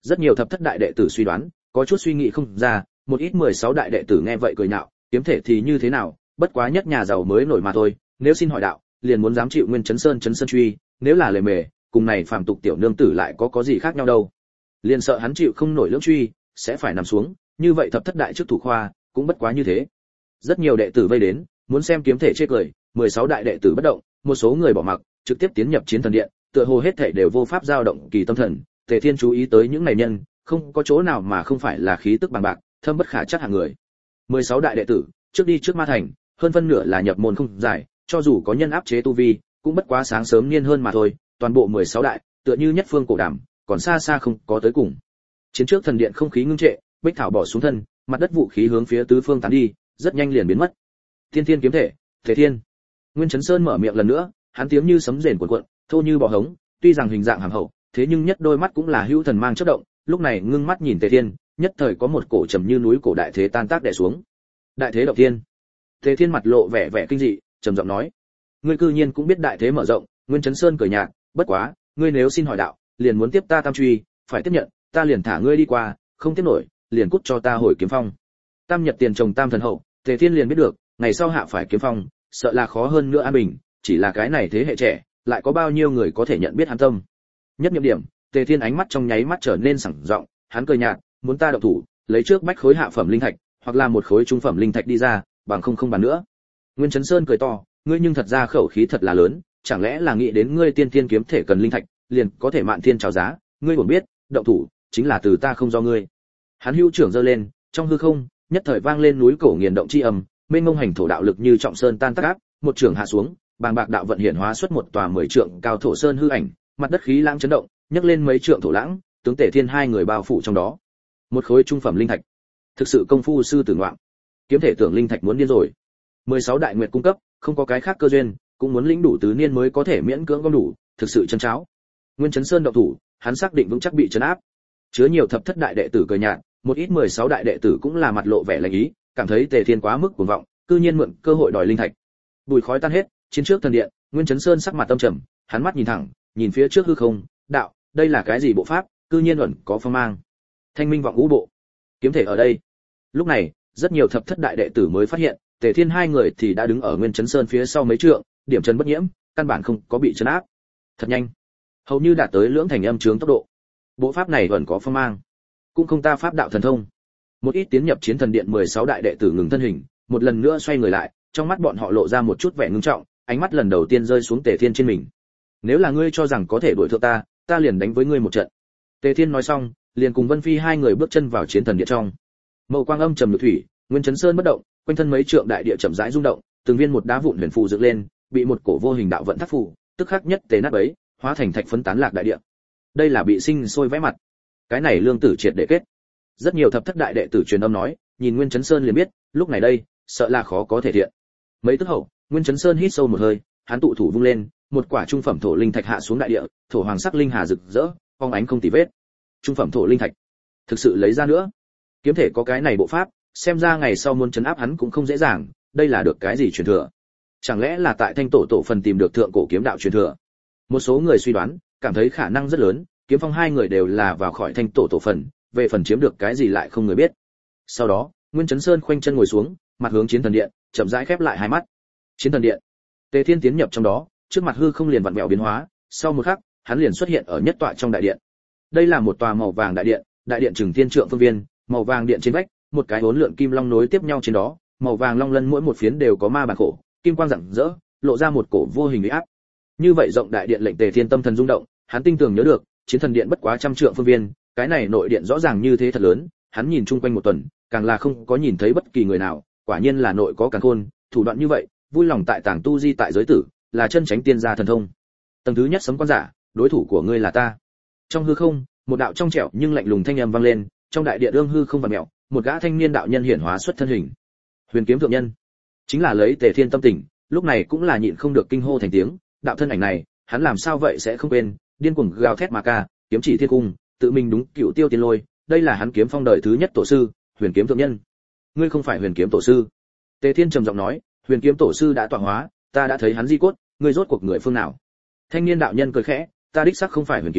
Rất nhiều thập thất đại đệ tử suy đoán, có chút suy nghĩ không ra, một ít 16 đại đệ tử nghe vậy cười nhạo, kiếm thể thì như thế nào, bất quá nhất nhà giàu mới nổi mà thôi, nếu xin hỏi đạo, liền muốn dám chịu Nguyên Chấn Sơn truy, nếu là lề mề, cùng này phàm tục tiểu nương tử lại có gì khác nhau đâu. Liền sợ hắn chịu không nổi lưỡng truy, sẽ phải nằm xuống, như vậy thập thất đại trước thủ khoa, cũng bất quá như thế. Rất nhiều đệ tử vây đến, muốn xem kiếm thể chê cười, 16 đại đệ tử bất động, một số người bỏ mặc, trực tiếp tiến nhập chiến thần điện, tựa hồ hết thảy đều vô pháp dao động kỳ tâm thần. Tề Thiên chú ý tới những này nhân, không có chỗ nào mà không phải là khí tức bằng bạc, thâm bất khả trắc hạng người. 16 đại đệ tử, trước đi trước ma thành, hơn phân nửa là nhập môn không giải, cho dù có nhân áp chế tu vi, cũng bất quá sáng sớm niên hơn mà thôi, toàn bộ 16 đại, tựa như nhất phương cổ đàm, còn xa xa không có tới cùng. Chiến trước thần điện không khí ngưng trệ, Bích Thảo bỏ xuống thân, mặt đất vũ khí hướng phía tứ phương tán đi, rất nhanh liền biến mất. Thiên Thiên kiếm thể, Tề Thiên. Nguyên Chấn Sơn mở miệng lần nữa, hắn tiếng như sấm rền cuộn cuộn, thô như bọ hống, tuy rằng hình dạng hàm hậu, thế nhưng nhất đôi mắt cũng là hữu thần mang chớp động, lúc này ngưng mắt nhìn Tề Thiên, nhất thời có một cổ trầm như núi cổ đại thế tan tác đè xuống. Đại thế động thiên. Tề Thiên mặt lộ vẻ vẻ kinh dị, trầm giọng nói: "Ngươi cư nhiên cũng biết đại thế mở rộng?" Nguyên Chấn Sơn cười nhạt: "Bất quá, ngươi nếu xin hỏi đạo, liền muốn tiếp ta tam truy, phải tiếp nhận, ta liền thả ngươi đi qua, không tiếp nổi, liền cút cho ta hồi kiếm phong." Tam nhật tiền trồng tam thần hậu, Tề Thiên liền biết được, ngày sau hạ phải kiếm phong, sợ là khó hơn nữa an bình, chỉ là cái này thế hệ trẻ, lại có bao nhiêu người có thể nhận biết hắn tâm. Nhất niệm điểm, Tề Thiên ánh mắt trong nháy mắt trở nên sảng giọng, hắn cười nhạt: "Muốn ta động thủ, lấy trước bách khối hạ phẩm linh thạch, hoặc là một khối trung phẩm linh thạch đi ra, bằng không bàn nữa." Nguyên Chấn Sơn cười to: "Ngươi nhưng thật ra khẩu khí thật là lớn, chẳng lẽ là nghĩ đến ngươi tiên thiên kiếm thể cần linh thạch, liền có thể mạn thiên chào giá, ngươi muốn biết, động thủ chính là từ ta không do ngươi." Hắn hữu trưởng giơ lên, trong hư không, nhất thời vang lên núi cổ nghiền động chi âm, mênh mông hành thổ đạo lực như trọng sơn tan tác áp, một trường hạ xuống, bàng bạc đạo vận hiện hóa xuất một tòa 10 trượng cao thổ sơn hư ảnh, mặt đất khí lãng chấn động, nhấc lên mấy trượng thổ lãng, tướng Tề Thiên hai người bao phủ trong đó. Một khối trung phẩm linh thạch, thực sự công phu sư tử ngoạn. Kiếm thể tưởng linh thạch muốn điên rồi. 16 đại nguyệt cung cấp, không có cái khác cơ duyên, cũng muốn lĩnh đủ tứ niên mới có thể miễn cưỡng gom đủ, thực sự chân cháo. Nguyên Chấn Sơn động thủ, hắn xác định vững chắc bị trấn áp. Chứa nhiều thập thất đại đệ tử cười nhạt, một ít 16 đại đệ tử cũng là mặt lộ vẻ lạnh ý, cảm thấy Tề Thiên quá mức cuồng vọng, cư nhiên mượn cơ hội đòi linh thạch. Bùi khói tan hết, chiến trước thần điện, Nguyên Chấn Sơn sắc mặt tâm trầm, hắn mắt nhìn thẳng, nhìn phía trước hư không, đạo, đây là cái gì bộ pháp, cư nhiên ẩn có phong mang. Thanh minh vọng ngũ bộ, kiếm thể ở đây. Lúc này, rất nhiều thập thất đại đệ tử mới phát hiện, Tề Thiên hai người thì đã đứng ở Nguyên Chấn Sơn phía sau mấy trượng, điểm chân bất nhiễm, căn bản không có bị trấn áp. Thật nhanh, hầu như đạt tới lưỡng thành âm chướng tốc độ. Bộ pháp này ẩn có phong mang, cũng không ta pháp đạo thần thông. Một ít tiến nhập chiến thần điện 16 đại đệ tử ngừng thân hình, một lần nữa xoay người lại, trong mắt bọn họ lộ ra một chút vẻ ngưng trọng, ánh mắt lần đầu tiên rơi xuống Tề Thiên trên mình. "Nếu là ngươi cho rằng có thể đuổi thượng ta, ta liền đánh với ngươi một trận." Tề Thiên nói xong, liền cùng Vân Phi hai người bước chân vào chiến thần điện trong. Mậu quang âm trầm nhược thủy, Nguyên Chấn Sơn bất động, quanh thân mấy trượng đại địa chậm rãi rung động, từng viên một đá vụn huyền phù dựng lên, bị một cổ vô hình đạo vận thắt phù, tức khắc nhất tế nát bấy, hóa thành thạch phấn tán lạc đại địa. Đây là bị sinh sôi vẽ mặt. Cái này lương tử triệt để kết. Rất nhiều thập thất đại đệ tử truyền âm nói, nhìn Nguyên Chấn Sơn liền biết, lúc này đây, sợ là khó có thể thiện. Mấy tức hậu, Nguyên Chấn Sơn hít sâu một hơi, hắn tụ thủ vung lên, một quả trung phẩm thổ linh thạch hạ xuống đại địa, thổ hoàng sắc linh hà rực rỡ, phóng ánh không tì vết. Trung phẩm thổ linh thạch, thực sự lấy ra nữa. Kiếm thể có cái này bộ pháp, xem ra ngày sau muốn trấn áp hắn cũng không dễ dàng, đây là được cái gì truyền thừa? Chẳng lẽ là tại Thanh tổ phần tìm được thượng cổ kiếm đạo truyền thừa? Một số người suy đoán, cảm thấy khả năng rất lớn, Kiếm Phong hai người đều là vào khỏi Thanh tổ phần, về phần chiếm được cái gì lại không người biết. Sau đó, Nguyên Chấn Sơn khoanh chân ngồi xuống, mặt hướng chiến thần điện, chậm rãi khép lại hai mắt. Chiến thần điện, Tề Thiên tiến nhập trong đó, trước mặt hư không liền vặn vẹo biến hóa, sau một khắc, hắn liền xuất hiện ở nhất tọa trong đại điện. Đây là một tòa màu vàng đại điện chừng thiên trượng phương viên, màu vàng điện trên vách, một cái uốn lượn kim long nối tiếp nhau trên đó, màu vàng long lân mỗi một phiến đều có ma bản khổ, kim quang rạng rỡ, lộ ra một cổ vô hình uy áp. Như vậy rộng đại điện lệnh Tề Thiên tâm thần rung động, hắn tinh tường nhớ được, chiến thần điện bất quá trăm trượng phương viên, cái này nội điện rõ ràng như thế thật lớn, hắn nhìn chung quanh một tuần, càng là không có nhìn thấy bất kỳ người nào, quả nhiên là nội có càn khôn, thủ đoạn như vậy, vui lòng tại tàng tu di tại giới tử, là chân chánh tiên gia thần thông. Tầng thứ nhất sấm quan giả, đối thủ của ngươi là ta. Trong hư không, một đạo trong trẻo nhưng lạnh lùng thanh âm vang lên, trong đại điện ương hư không vặn mèo, một gã thanh niên đạo nhân hiển hóa xuất thân hình. Huyền kiếm thượng nhân, chính là lấy Tề Thiên tâm tình, lúc này cũng là nhịn không được kinh hô thành tiếng, đạo thân ảnh này, hắn làm sao vậy sẽ không quên, điên cuồng gào thét mà ca, kiếm chỉ thiên cung, tự mình đúng cựu tiêu tiên lôi, đây là hắn kiếm phong đời thứ nhất tổ sư, Huyền kiếm thượng nhân. Ngươi không phải Huyền kiếm tổ sư? Tề Thiên trầm giọng nói, Huyền kiếm tổ sư đã tọa hóa, ta đã thấy hắn di cốt, ngươi rốt cuộc người phương nào? Thanh niên đạo nhân cười khẽ, ta đích xác không phải Huyền kiếm,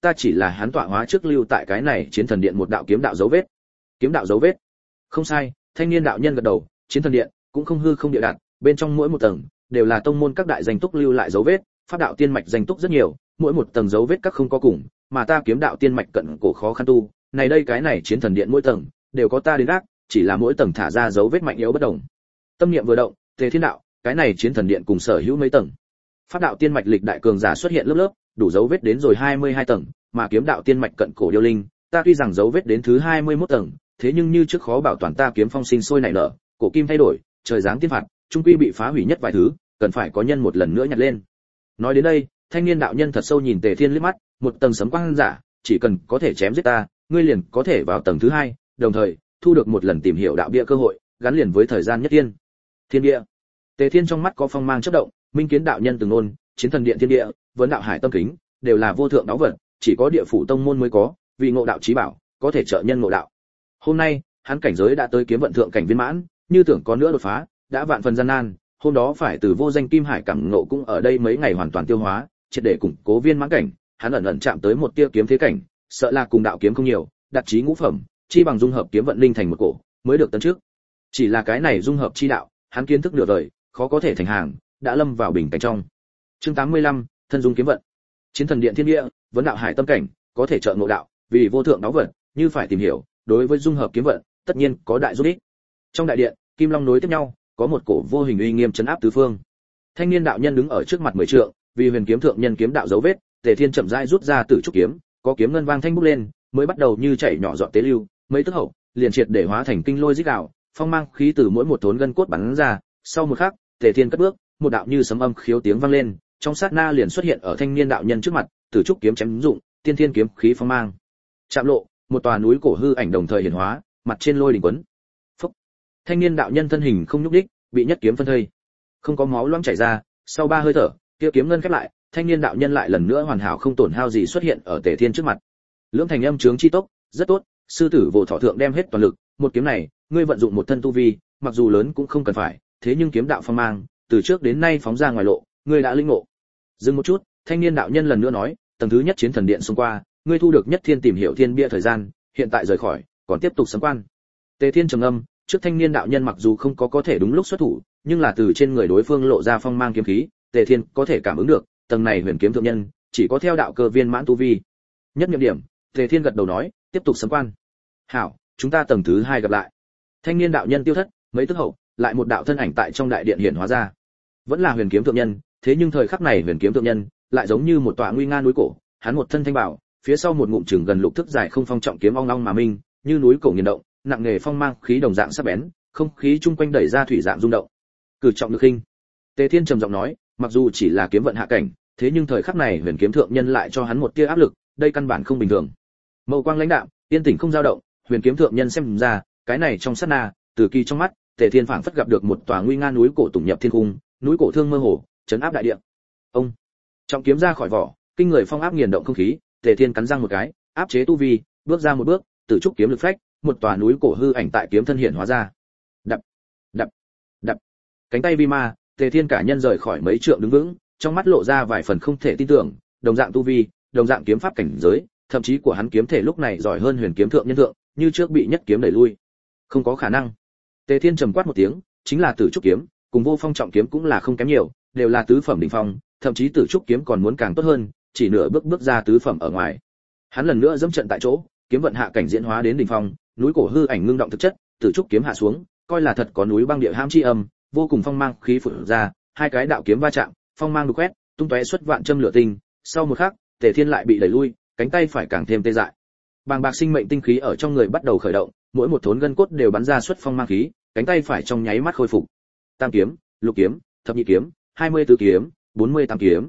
ta chỉ là hắn tọa hóa trước lưu tại cái này chiến thần điện một đạo kiếm đạo dấu vết. Kiếm đạo dấu vết? Không sai, thanh niên đạo nhân gật đầu, chiến thần điện cũng không hư không địa đặt, bên trong mỗi một tầng đều là tông môn các đại danh túc lưu lại dấu vết, pháp đạo tiên mạch danh túc rất nhiều, mỗi một tầng dấu vết các không có cùng, mà ta kiếm đạo tiên mạch cận cổ khó khăn tu, này đây cái này chiến thần điện mỗi tầng đều có ta đến gác, chỉ là mỗi tầng thả ra dấu vết mạnh yếu bất đồng. Tâm niệm vừa động, Tề Thiên đạo, cái này chiến thần điện cùng sở hữu mấy tầng. Pháp đạo tiên mạch lịch đại cường giả xuất hiện lớp lớp, đủ dấu vết đến rồi 22 tầng, mà kiếm đạo tiên mạch cận cổ điêu linh, ta tuy rằng dấu vết đến thứ 21 tầng, thế nhưng như trước khó bảo toàn ta kiếm phong sinh sôi nảy nở, cổ kim thay đổi, trời giáng tiên phạt, trung quy bị phá hủy nhất vài thứ, cần phải có nhân một lần nữa nhặt lên. Nói đến đây, thanh niên đạo nhân thật sâu nhìn Tề Thiên liếc mắt, một tầng sấm quang giả, chỉ cần có thể chém giết ta, ngươi liền có thể vào tầng thứ 2, đồng thời thu được một lần tìm hiểu đạo bia cơ hội, gắn liền với thời gian nhất tiên. Thiên địa. Tề Thiên trong mắt có phong mang chớp động, minh kiến đạo nhân từng nôn, chiến thần điện thiên địa, vấn đạo hải tâm kính, đều là vô thượng đáo vật, chỉ có địa phủ tông môn mới có, vì ngộ đạo chí bảo, có thể trợ nhân ngộ đạo. Hôm nay, hắn cảnh giới đã tới kiếm vận thượng cảnh viên mãn, như tưởng có nữa đột phá, đã vạn phần gian nan, hôm đó phải từ vô danh kim hải cảm ngộ cũng ở đây mấy ngày hoàn toàn tiêu hóa, triệt để củng cố viên mãn cảnh, hắn ẩn ẩn chạm tới một tia kiếm thế cảnh, sợ là cùng đạo kiếm không nhiều, đặt chí ngũ phẩm, chi bằng dung hợp kiếm vận linh thành một cổ, mới được tấn trước. Chỉ là cái này dung hợp chi đạo, hắn kiến thức nửa đời, khó có thể thành hàng, đã lâm vào bình cảnh trong. Chương 85, thân dung kiếm vận. Chiến thần điện thiên địa, vấn đạo hải tâm cảnh, có thể trợ ngộ đạo, vì vô thượng đáo vật, như phải tìm hiểu, đối với dung hợp kiếm vận, tất nhiên có đại giúp ích. Trong đại điện, kim long nối tiếp nhau, có một cổ vô hình uy nghiêm trấn áp tứ phương. Thanh niên đạo nhân đứng ở trước mặt 10 trượng, vì huyền kiếm thượng nhân kiếm đạo dấu vết, Tề Thiên chậm rãi rút ra tử trúc kiếm, có kiếm ngân vang thanh bốc lên, mới bắt đầu như chảy nhỏ giọt tế lưu, mấy tức hậu, liền triệt để hóa thành kinh lôi rít gào, phong mang khí từ mỗi một thốn gân cốt bắn ra, sau một khắc, Tề Thiên cất bước, một đạo như sấm âm khiếu tiếng vang lên, trong sát na liền xuất hiện ở thanh niên đạo nhân trước mặt, tử trúc kiếm chém dụng, tiên thiên kiếm khí phong mang. Chạm lộ, một tòa núi cổ hư ảnh đồng thời hiển hóa, mặt trên lôi đỉnh quấn. Phốc. Thanh niên đạo nhân thân hình không nhúc đích, bị nhất kiếm phân thây. Không có máu loãng chảy ra, sau 3 hơi thở, kia kiếm ngân khép lại, thanh niên đạo nhân lại lần nữa hoàn hảo không tổn hao gì xuất hiện ở Tề Thiên trước mặt. Lưỡng thành âm chướng chi tốc, rất tốt, sư tử Vô Thọ thượng đem hết toàn lực, một kiếm này, ngươi vận dụng một thân tu vi, mặc dù lớn cũng không cần phải, thế nhưng kiếm đạo phong mang, từ trước đến nay phóng ra ngoài lộ, ngươi đã linh ngộ. Dừng một chút, thanh niên đạo nhân lần nữa nói, tầng thứ nhất chiến thần điện xung qua, ngươi thu được nhất thiên tìm hiểu thiên bia thời gian, hiện tại rời khỏi, còn tiếp tục sấm quan. Tề Thiên trầm âm, trước thanh niên đạo nhân mặc dù không có thể đúng lúc xuất thủ, nhưng là từ trên người đối phương lộ ra phong mang kiếm khí, Tề Thiên có thể cảm ứng được, tầng này huyền kiếm thượng nhân, chỉ có theo đạo cơ viên mãn tu vi. Nhất niệm điểm, Tề Thiên gật đầu nói, tiếp tục sấm quan. Hảo, chúng ta tầng thứ 2 gặp lại. Thanh niên đạo nhân tiêu thất, mấy tức hậu, lại một đạo thân ảnh tại trong đại điện hiện hóa ra. Vẫn là huyền kiếm thượng nhân, thế nhưng thời khắc này huyền kiếm thượng nhân lại giống như một tọa nguy nga núi cổ, hắn một thân thanh bảo, phía sau một ngụm chừng gần lục thước dài không phong trọng kiếm ong long mà minh, như núi cổ nghiền động, nặng nghề phong mang khí đồng dạng sắc bén, không khí chung quanh đẩy ra thủy dạng rung động. Cử trọng lực hình. Tề Thiên trầm giọng nói, mặc dù chỉ là kiếm vận hạ cảnh, thế nhưng thời khắc này huyền kiếm thượng nhân lại cho hắn một tia áp lực, đây căn bản không bình thường. Mâu quang lãnh đạm, yên tĩnh không dao động, huyền kiếm thượng nhân xem ra, cái này trong sát na, từ kỳ trong mắt, Tề Thiên phảng phất gặp được một tòa nguy nga núi cổ tùng nhập thiên cung, núi cổ thương mơ hồ, chấn áp đại địa. Ông trọng kiếm ra khỏi vỏ, kinh người phong áp nghiền động không khí, Tề Thiên cắn răng một cái, áp chế tu vi, bước ra một bước, tự trúc kiếm lực phách, một tòa núi cổ hư ảnh tại kiếm thân hiện hóa ra. Đập, đập, đập. Cánh tay vi ma, Tề Thiên cả nhân rời khỏi mấy trượng đứng vững, trong mắt lộ ra vài phần không thể tin tưởng, đồng dạng tu vi, đồng dạng kiếm pháp cảnh giới, thậm chí của hắn kiếm thể lúc này giỏi hơn huyền kiếm thượng nhân thượng, như trước bị nhất kiếm đẩy lui. Không có khả năng. Tề Thiên trầm quát một tiếng, chính là tử trúc kiếm, cùng vô phong trọng kiếm cũng là không kém nhiều, đều là tứ phẩm đỉnh phong, thậm chí tử trúc kiếm còn muốn càng tốt hơn, chỉ nửa bước bước ra tứ phẩm ở ngoài. Hắn lần nữa dẫm trận tại chỗ, kiếm vận hạ cảnh diễn hóa đến đỉnh phong, núi cổ hư ảnh ngưng động thực chất, tử trúc kiếm hạ xuống, coi là thật có núi băng địa hãm chi âm, vô cùng phong mang khí phụt ra, hai cái đạo kiếm va chạm, phong mang đục quét, tung tóe xuất vạn châm lửa tinh, sau một khắc, Tề Thiên lại bị đẩy lui, cánh tay phải càng thêm tê dại. Bàng bạc sinh mệnh tinh khí ở trong người bắt đầu khởi động, mỗi một thốn gân cốt đều bắn ra xuất phong mang khí, cánh tay phải trong nháy mắt khôi phục. Tam kiếm, lục kiếm, thập nhị kiếm, 24 kiếm, 48 kiếm.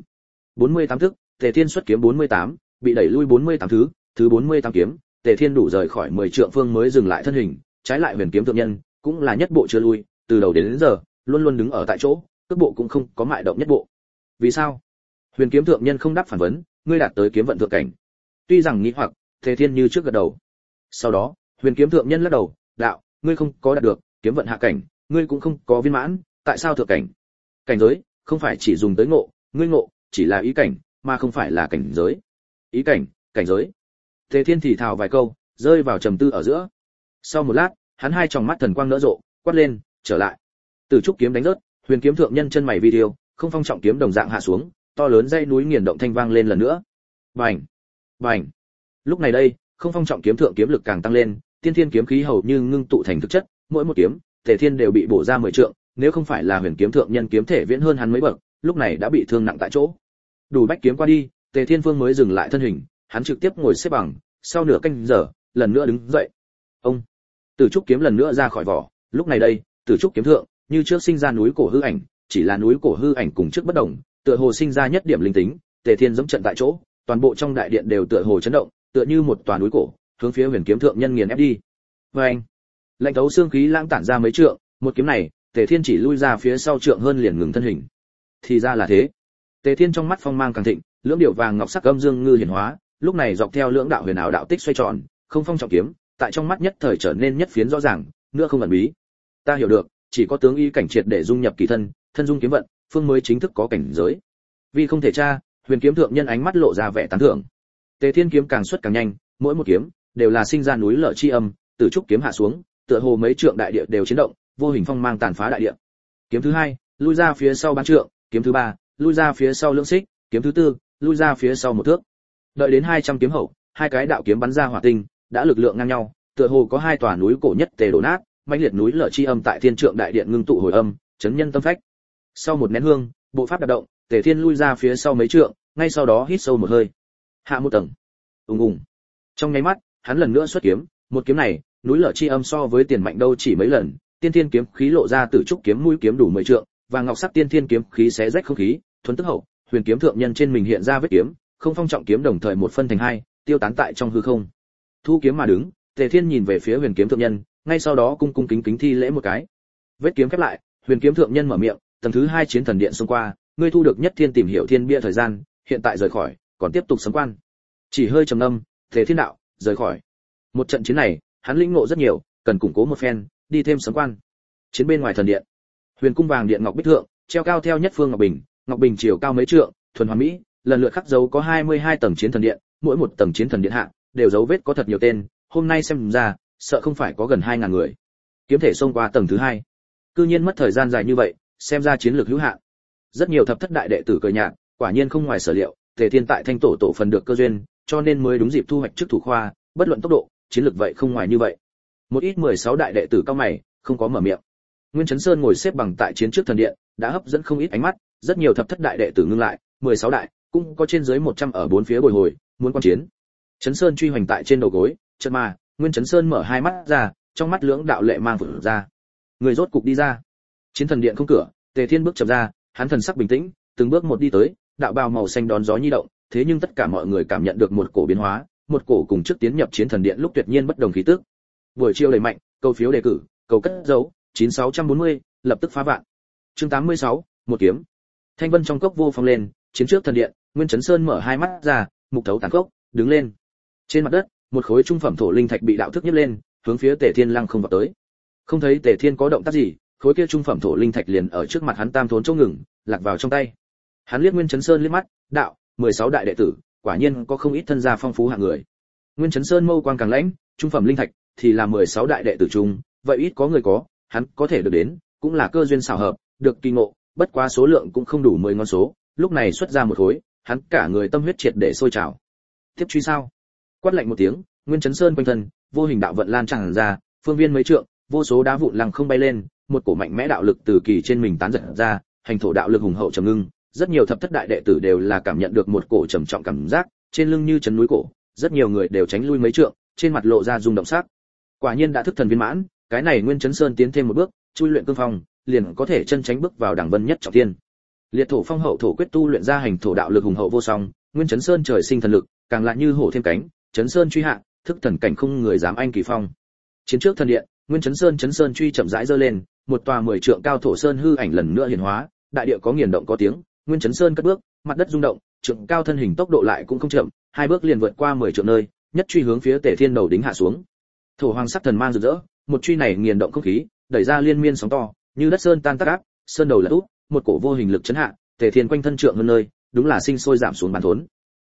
48 thức, Tề Thiên xuất kiếm 48, bị đẩy lui 48 thứ 48 kiếm, Tề Thiên đủ rời khỏi 10 trượng phương mới dừng lại thân hình, trái lại huyền kiếm thượng nhân, cũng là nhất bộ chưa lui, từ đầu đến giờ, luôn luôn đứng ở tại chỗ, cước bộ cũng không có mại động nhất bộ. Vì sao? Huyền kiếm thượng nhân không đáp phản vấn, ngươi đạt tới kiếm vận thượng cảnh. Tuy rằng nghĩ hoặc, Tề Thiên như trước gật đầu. Sau đó, huyền kiếm thượng nhân lắc đầu, đạo, ngươi không có đạt được kiếm vận hạ cảnh, ngươi cũng không có viên mãn, tại sao thượng cảnh? Cảnh giới không phải chỉ dùng tới ngộ, ngươi ngộ chỉ là ý cảnh, mà không phải là cảnh giới. Ý cảnh cảnh giới. Tề Thiên thì thào vài câu, rơi vào trầm tư ở giữa. Sau một lát, hắn hai tròng mắt thần quang nở rộ, quát lên, trở lại. Tử trúc kiếm đánh rớt, huyền kiếm thượng nhân chân mày video, không phong trọng kiếm đồng dạng hạ xuống, to lớn dây núi nghiền động thanh vang lên lần nữa. Bành, bành. Lúc này đây, không phong trọng kiếm thượng kiếm lực càng tăng lên, tiên thiên kiếm khí hầu như ngưng tụ thành thực chất, mỗi một kiếm, Tề Thiên đều bị bổ ra 10 trượng, nếu không phải là huyền kiếm thượng nhân kiếm thể viễn hơn hắn mấy bậc, lúc này đã bị thương nặng tại chỗ. Đủ bách kiếm qua đi, Tề Thiên Vương mới dừng lại thân hình, hắn trực tiếp ngồi xếp bằng, sau nửa canh giờ, lần nữa đứng dậy. Ông, Tử trúc kiếm lần nữa ra khỏi vỏ, lúc này đây, Tử trúc kiếm thượng, như trước sinh ra núi cổ hư ảnh, chỉ là núi cổ hư ảnh cùng trước bất động, tựa hồ sinh ra nhất điểm linh tính, Tề Thiên giẫm trận tại chỗ, toàn bộ trong đại điện đều tựa hồ chấn động, tựa như một tòa núi cổ, hướng phía huyền kiếm thượng nhân nghiền ép đi. Oeng! Lạnh thấu xương khí lãng tản ra mấy trượng, một kiếm này, Tề Thiên chỉ lui ra phía sau trượng hơn liền ngừng thân hình. Thì ra là thế. Tề Thiên trong mắt phong mang càng thịnh, lưỡng điệu vàng ngọc sắc âm dương ngư hiển hóa, lúc này dọc theo lưỡng đạo huyền ảo đạo tích xoay tròn, không phong trọng kiếm, tại trong mắt nhất thời trở nên nhất phiến rõ ràng, nữa không ẩn bí. Ta hiểu được, chỉ có tướng y cảnh triệt để dung nhập kỳ thân, thân dung kiếm vận, phương mới chính thức có cảnh giới. Vì không thể tra, huyền kiếm thượng nhân ánh mắt lộ ra vẻ tán thưởng. Tề Thiên kiếm càng xuất càng nhanh, mỗi một kiếm đều là sinh ra núi lở chi âm, Tử trúc kiếm hạ xuống, tựa hồ mấy trượng đại địa đều chấn động, vô hình phong mang tàn phá đại địa. Kiếm thứ hai, lui ra phía sau bán trượng, kiếm thứ ba, lui ra phía sau lưỡng xích, kiếm thứ tư, lui ra phía sau một thước. Đợi đến 200 kiếm hậu, hai cái đạo kiếm bắn ra hỏa tinh, đã lực lượng ngang nhau, tựa hồ có hai tòa núi cổ nhất tề đổ nát, mãnh liệt núi lở chi âm tại thiên trượng đại điện ngưng tụ hồi âm, chấn nhân tâm phách. Sau một nén hương, bộ pháp đạp động, Tề Thiên lui ra phía sau mấy trượng, ngay sau đó hít sâu một hơi. Hạ một tầng. Ùng ùng. Trong nháy mắt, hắn lần nữa xuất kiếm, một kiếm này, núi lở chi âm so với tiền mạnh đâu chỉ mấy lần, tiên thiên kiếm khí lộ ra Tử trúc kiếm mũi kiếm đủ 10 trượng, và ngọc sắc tiên thiên kiếm khí xé rách không khí, thuần tức hậu, huyền kiếm thượng nhân trên mình hiện ra vết kiếm, không phong trọng kiếm đồng thời một phân thành hai, tiêu tán tại trong hư không. Thu kiếm mà đứng, Tề Thiên nhìn về phía huyền kiếm thượng nhân, ngay sau đó cung cung kính kính thi lễ một cái. Vết kiếm khép lại, huyền kiếm thượng nhân mở miệng, tầng thứ 2 chiến thần điện xông qua, ngươi thu được nhất thiên tìm hiểu thiên bia thời gian, hiện tại rời khỏi, còn tiếp tục sấm quan. Chỉ hơi trầm ngâm, Tề Thiên đạo, rời khỏi. Một trận chiến này, hắn lĩnh ngộ rất nhiều, cần củng cố một phen, đi thêm sấm quan. Chiến bên ngoài thần điện, huyền cung vàng điện ngọc bích thượng, treo cao theo nhất phương ngọc bình chiều cao mấy trượng, thuần hoàn mỹ, lần lượt khắc dấu có 22 tầng chiến thần điện, mỗi một tầng chiến thần điện hạ đều dấu vết có thật nhiều tên, hôm nay xem ra, sợ không phải có gần 2000 người. Kiếm thể xông qua tầng thứ 2. Cư nhiên mất thời gian dài như vậy, xem ra chiến lược hữu hạn. Rất nhiều thập thất đại đệ tử cười nhạt, quả nhiên không ngoài sở liệu, Tề Thiên tại Thanh tổ phần được cơ duyên, cho nên mới đúng dịp thu hoạch trước thủ khoa, bất luận tốc độ, chiến lược vậy không ngoài như vậy. Một ít 16 đại đệ tử cao mày, không có mở miệng. Nguyên Chấn Sơn ngồi xếp bằng tại chiến trước thần điện, đã hấp dẫn không ít ánh mắt, rất nhiều thập thất đại đệ tử ngưng lại, 16 đại, cũng có trên dưới 100 ở bốn phía bồi hồi, muốn quan chiến. Chấn Sơn truy hoành tại trên đầu gối, chợt mà, Nguyên Chấn Sơn mở hai mắt ra, trong mắt lưỡng đạo lệ mang vụt ra. Người rốt cục đi ra. Chiến thần điện không cửa, Tề Thiên bước chậm ra, hắn thần sắc bình tĩnh, từng bước một đi tới, đạo bào màu xanh đón gió nhi động, thế nhưng tất cả mọi người cảm nhận được một cổ biến hóa, một cổ cùng trước tiến nhập chiến thần điện lúc tuyệt nhiên bất đồng khí tức. Buổi chiều đầy mạnh, câu phiếu đề cử, cầu cất dấu, 9640, lập tức phá vạn. Chương 86, một kiếm. Thanh vân trong cốc vô phong lên, chiến trước thần điện, Nguyên Chấn Sơn mở hai mắt ra, mục thấu tàn cốc, đứng lên. Trên mặt đất, một khối trung phẩm thổ linh thạch bị đạo thức nhấc lên, hướng phía Tề Thiên lăng không vào tới. Không thấy Tề Thiên có động tác gì, khối kia trung phẩm thổ linh thạch liền ở trước mặt hắn tam thốn chỗ ngừng, lạc vào trong tay. Hắn liếc Nguyên Chấn Sơn liếc mắt, đạo, 16 đại đệ tử, quả nhiên có không ít thân gia phong phú hạng người. Nguyên Chấn Sơn mâu quang càng lãnh, trung phẩm linh thạch thì là 16 đại đệ tử chung, vậy ít có người có, hắn có thể được đến, cũng là cơ duyên xảo hợp, được kỳ ngộ, bất quá số lượng cũng không đủ 10 ngón số, lúc này xuất ra một khối, hắn cả người tâm huyết triệt để sôi trào. Tiếp truy sao? Quát lạnh một tiếng, Nguyên Chấn Sơn quanh thân, vô hình đạo vận lan tràn ra, phương viên mấy trượng, vô số đá vụn lăng không bay lên, một cổ mạnh mẽ đạo lực từ kỳ trên mình tán giật ra, hành thổ đạo lực hùng hậu trầm ngưng, rất nhiều thập thất đại đệ tử đều là cảm nhận được một cổ trầm trọng cảm giác, trên lưng như chấn núi cổ, rất nhiều người đều tránh lui mấy trượng, trên mặt lộ ra rung động sắc. Quả nhiên đã thức thần viên mãn, cái này Nguyên Chấn Sơn tiến thêm một bước, chui luyện cương phong, liền có thể chân tránh bước vào đẳng vân nhất trọng thiên. Liệt thổ phong hậu thổ quyết tu luyện ra hành thổ đạo lực hùng hậu vô song, Nguyên Chấn Sơn trời sinh thần lực, càng lại như hổ thêm cánh, Chấn Sơn truy hạ, thức thần cảnh không người dám anh kỳ phong. Chiến trước thần điện, Nguyên Chấn Sơn truy chậm rãi giơ lên, một tòa 10 trượng cao thổ sơn hư ảnh lần nữa hiện hóa, đại địa có nghiền động có tiếng, Nguyên Chấn Sơn cất bước, mặt đất rung động, trượng cao thân hình tốc độ lại cũng không chậm, hai bước liền vượt qua 10 trượng nơi, nhất truy hướng phía Tề Thiên đầu đính hạ xuống. Thổ hoàng sắc thần mang rực rỡ, một truy này nghiền động không khí, đẩy ra liên miên sóng to, như đất sơn tan tác áp, sơn đầu lật úp, một cổ vô hình lực chấn hạ, Tề Thiên quanh thân trượng hơn nơi, đúng là sinh sôi giảm xuống bàn thốn.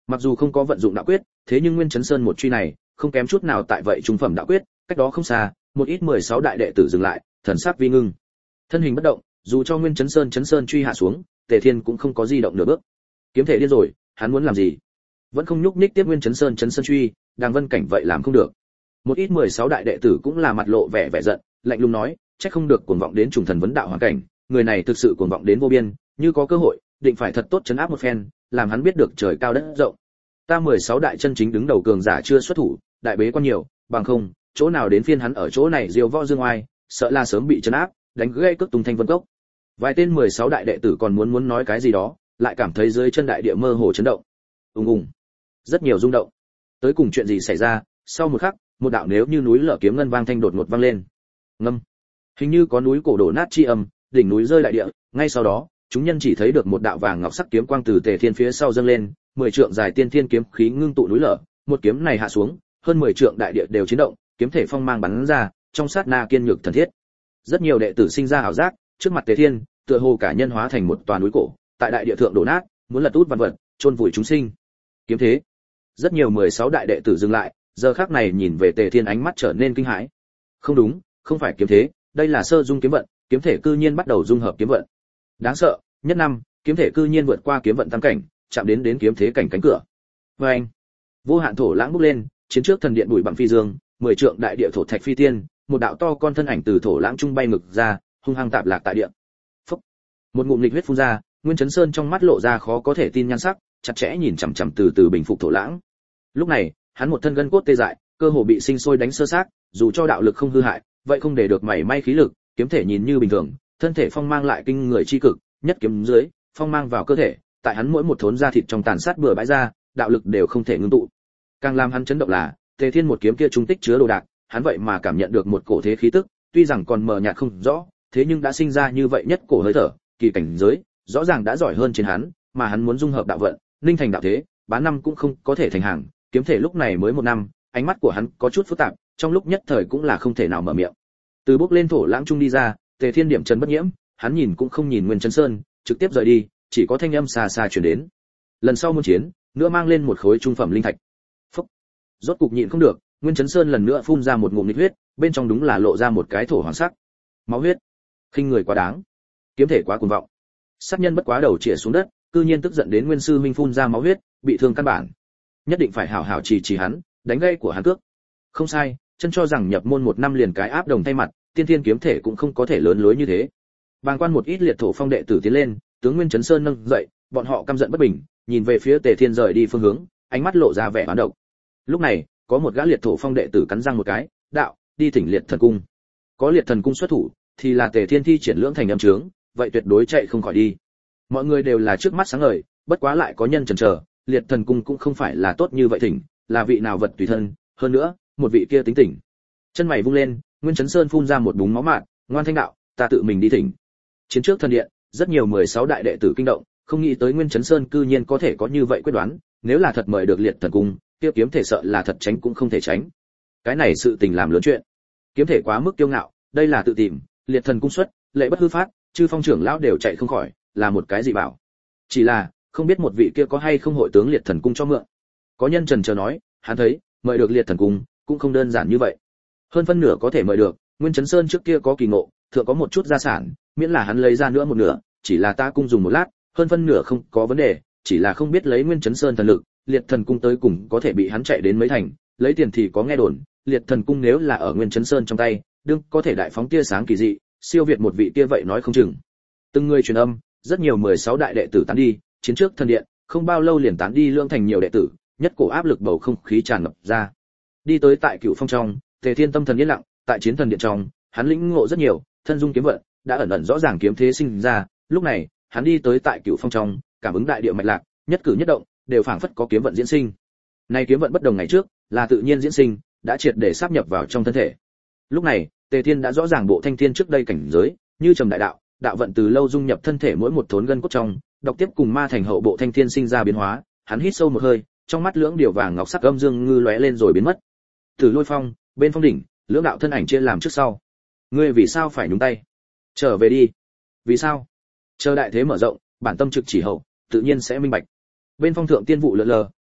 Mặc dù không có vận dụng đạo quyết, thế nhưng Nguyên Chấn Sơn một truy này, không kém chút nào tại vậy trung phẩm đạo quyết, cách đó không xa, một ít 16 đại đệ tử dừng lại, thần sắc vi ngưng. Thân hình bất động, dù cho Nguyên Chấn Sơn truy hạ xuống, Tề Thiên cũng không có di động nửa bước. Kiếm thể điên rồi, hắn muốn làm gì? Vẫn không nhúc nhích tiếp Nguyên Chấn Sơn truy, Đàng Vân Cảnh vậy làm không được. Một ít 16 đại đệ tử cũng là mặt lộ vẻ giận, lạnh lùng nói, chắc không được cuồng vọng đến trùng thần vấn đạo hoàn cảnh, người này thực sự cuồng vọng đến vô biên, như có cơ hội, định phải thật tốt trấn áp một phen, làm hắn biết được trời cao đất rộng. Ta 16 đại chân chính đứng đầu cường giả chưa xuất thủ, đại bế quan nhiều, bằng không, chỗ nào đến phiên hắn ở chỗ này diêu võ dương oai, sợ là sớm bị trấn áp, đánh gãy cước tung thanh vân cốc. Vài tên 16 đại đệ tử còn muốn nói cái gì đó, lại cảm thấy dưới chân đại địa mơ hồ chấn động. Ùng ùng. Rất nhiều rung động. Tới cùng chuyện gì xảy ra? Sau một khắc, một đạo nếu như núi lở kiếm ngân vang thanh đột ngột vang lên. Ngâm. Hình như có núi cổ đổ nát chi âm, đỉnh núi rơi đại địa, ngay sau đó, chúng nhân chỉ thấy được một đạo vàng ngọc sắc kiếm quang từ Tề Thiên phía sau dâng lên, 10 trượng dài tiên thiên kiếm khí ngưng tụ núi lở, một kiếm này hạ xuống, hơn 10 trượng đại địa đều chấn động, kiếm thể phong mang bắn ra, trong sát na kiên nhược thần thiết. Rất nhiều đệ tử sinh ra ảo giác, trước mặt Tề Thiên, tựa hồ cả nhân hóa thành một tòa núi cổ, tại đại địa thượng đổ nát, muốn lật út vạn vật, chôn vùi chúng sinh. Kiếm thế. Rất nhiều 16 đại đệ tử dừng lại, giờ khắc này nhìn về Tề Thiên ánh mắt trở nên kinh hãi. Không đúng, không phải kiếm thế, đây là sơ dung kiếm vận, kiếm thể cư nhiên bắt đầu dung hợp kiếm vận. Đáng sợ, nhất năm, kiếm thể cư nhiên vượt qua kiếm vận tam cảnh, chạm đến kiếm thế cảnh cánh cửa. Và anh, vô hạn thổ lãng bốc lên, chiến trước thần điện bụi bặm phi dương, 10 trượng đại địa thổ thạch phi tiên, một đạo to con thân ảnh từ thổ lãng trung bay ngược ra, hung hăng tạp lạc tại địa. Phốc. Một ngụm nghịch huyết phun ra, Nguyên Chấn Sơn trong mắt lộ ra khó có thể tin nhan sắc, chặt chẽ nhìn chằm chằm từ từ bình phục thổ lãng. Lúc này, hắn một thân gân cốt tê dại, cơ hồ bị sinh sôi đánh sơ xác, dù cho đạo lực không hư hại, vậy không để được mảy may khí lực, kiếm thể nhìn như bình thường, thân thể phong mang lại kinh người chi cực, nhất kiếm dưới, phong mang vào cơ thể, tại hắn mỗi một thốn da thịt trong tàn sát bừa bãi ra, đạo lực đều không thể ngưng tụ. Càng làm hắn chấn động là, Tề Thiên một kiếm kia trung tích chứa đồ đạc, hắn vậy mà cảm nhận được một cổ thế khí tức, tuy rằng còn mờ nhạt không rõ, thế nhưng đã sinh ra như vậy nhất cổ hơi thở, kỳ cảnh giới, rõ ràng đã giỏi hơn trên hắn, mà hắn muốn dung hợp đạo vận, ninh thành đạo thế, bán năm cũng không có thể thành hàng, kiếm thể lúc này mới 1 năm, ánh mắt của hắn có chút phức tạp, trong lúc nhất thời cũng là không thể nào mở miệng. Từ bước lên thổ lãng trung đi ra, Tề Thiên điểm trấn bất nhiễm, hắn nhìn cũng không nhìn Nguyên Chấn Sơn, trực tiếp rời đi, chỉ có thanh âm xa xa truyền đến. Lần sau muốn chiến, nữa mang lên một khối trung phẩm linh thạch. Phốc. Rốt cục nhịn không được, Nguyên Chấn Sơn lần nữa phun ra một ngụm nghịch huyết, bên trong đúng là lộ ra một cái thổ hoàng sắc. Máu huyết. Khinh người quá đáng. Kiếm thể quá cuồng vọng. Sát nhân bất quá đầu chĩa xuống đất, cư nhiên tức giận đến Nguyên sư huynh phun ra máu huyết, bị thương căn bản. Nhất định phải hảo hảo trì hắn, đánh gây của hắn cước. Không sai, chân cho rằng nhập môn 1 năm liền cái áp đồng thay mặt, tiên thiên kiếm thể cũng không có thể lớn lối như thế. Bàng quan một ít liệt thổ phong đệ tử tiến lên, tướng Nguyên Chấn Sơn nâng dậy, bọn họ căm giận bất bình, nhìn về phía Tề Thiên rời đi phương hướng, ánh mắt lộ ra vẻ oán độc. Lúc này, có một gã liệt thổ phong đệ tử cắn răng một cái, đạo, đi thỉnh liệt thần cung. Có liệt thần cung xuất thủ, thì là Tề Thiên thi triển lưỡng thành âm trướng, vậy tuyệt đối chạy không khỏi đi. Mọi người đều là trước mắt sáng ngời, bất quá lại có nhân chần chờ, liệt thần cung cũng không phải là tốt như vậy thỉnh, là vị nào vật tùy thân, hơn nữa, một vị kia tính tỉnh. Chân mày vung lên, Nguyên Chấn Sơn phun ra một búng máu mạt, ngoan thanh đạo, ta tự mình đi thỉnh. Chiến trước thần điện, rất nhiều 16 đại đệ tử kinh động, không nghĩ tới Nguyên Chấn Sơn cư nhiên có thể có như vậy quyết đoán, nếu là thật mời được liệt thần cung, kia kiếm thể sợ là thật tránh cũng không thể tránh. Cái này sự tình làm lớn chuyện. Kiếm thể quá mức kiêu ngạo, đây là tự tìm, liệt thần cung xuất, lệ bất hư phát, chư phong trưởng lão đều chạy không khỏi, là một cái gì bảo. Chỉ là, không biết một vị kia có hay không hội tướng liệt thần cung cho mượn. Có nhân trần chờ nói, hắn thấy, mời được liệt thần cung, cũng không đơn giản như vậy. Hơn phân nửa có thể mời được, Nguyên Chấn Sơn trước kia có kỳ ngộ, thượng có một chút gia sản, miễn là hắn lấy ra nữa một nửa, chỉ là ta cung dùng một lát, hơn phân nửa không có vấn đề, chỉ là không biết lấy Nguyên Chấn Sơn thần lực, liệt thần cung tới cùng có thể bị hắn chạy đến mấy thành, lấy tiền thì có nghe đồn, liệt thần cung nếu là ở Nguyên Chấn Sơn trong tay, đương có thể đại phóng tia sáng kỳ dị, siêu việt một vị kia vậy nói không chừng. Từng người truyền âm, rất nhiều 16 đại đệ tử tán đi, chiến trước thần điện, không bao lâu liền tán đi lương thành nhiều đệ tử, nhất cổ áp lực bầu không khí tràn ngập ra. Đi tới tại Cửu Phong trong, Tề Thiên tâm thần yên lặng, tại chiến thần điện trong, hắn lĩnh ngộ rất nhiều, thân dung kiếm vận, đã ẩn ẩn rõ ràng kiếm thế sinh ra, lúc này, hắn đi tới tại Cửu Phong trong, cảm ứng đại địa mạch lạc, nhất cử nhất động đều phảng phất có kiếm vận diễn sinh. Này kiếm vận bất đồng ngày trước, là tự nhiên diễn sinh, đã triệt để sáp nhập vào trong thân thể. Lúc này, Tề Thiên đã rõ ràng bộ thanh thiên trước đây cảnh giới, như trầm đại đạo, đạo vận từ lâu dung nhập thân thể mỗi một thốn gân cốt trong, đọc tiếp cùng ma thành hậu bộ thanh thiên sinh ra biến hóa, hắn hít sâu một hơi, trong mắt lưỡng điều vàng ngọc sắc âm dương ngư lóe lên rồi biến mất. Từ Lôi Phong, bên phong đỉnh, lưỡng đạo thân ảnh chia làm trước sau. Ngươi vì sao phải nhúng tay? Trở về đi. Vì sao? Chờ đại thế mở rộng, bản tâm trực chỉ hậu, tự nhiên sẽ minh bạch. Bên phong thượng tiên vụ lờ lờ,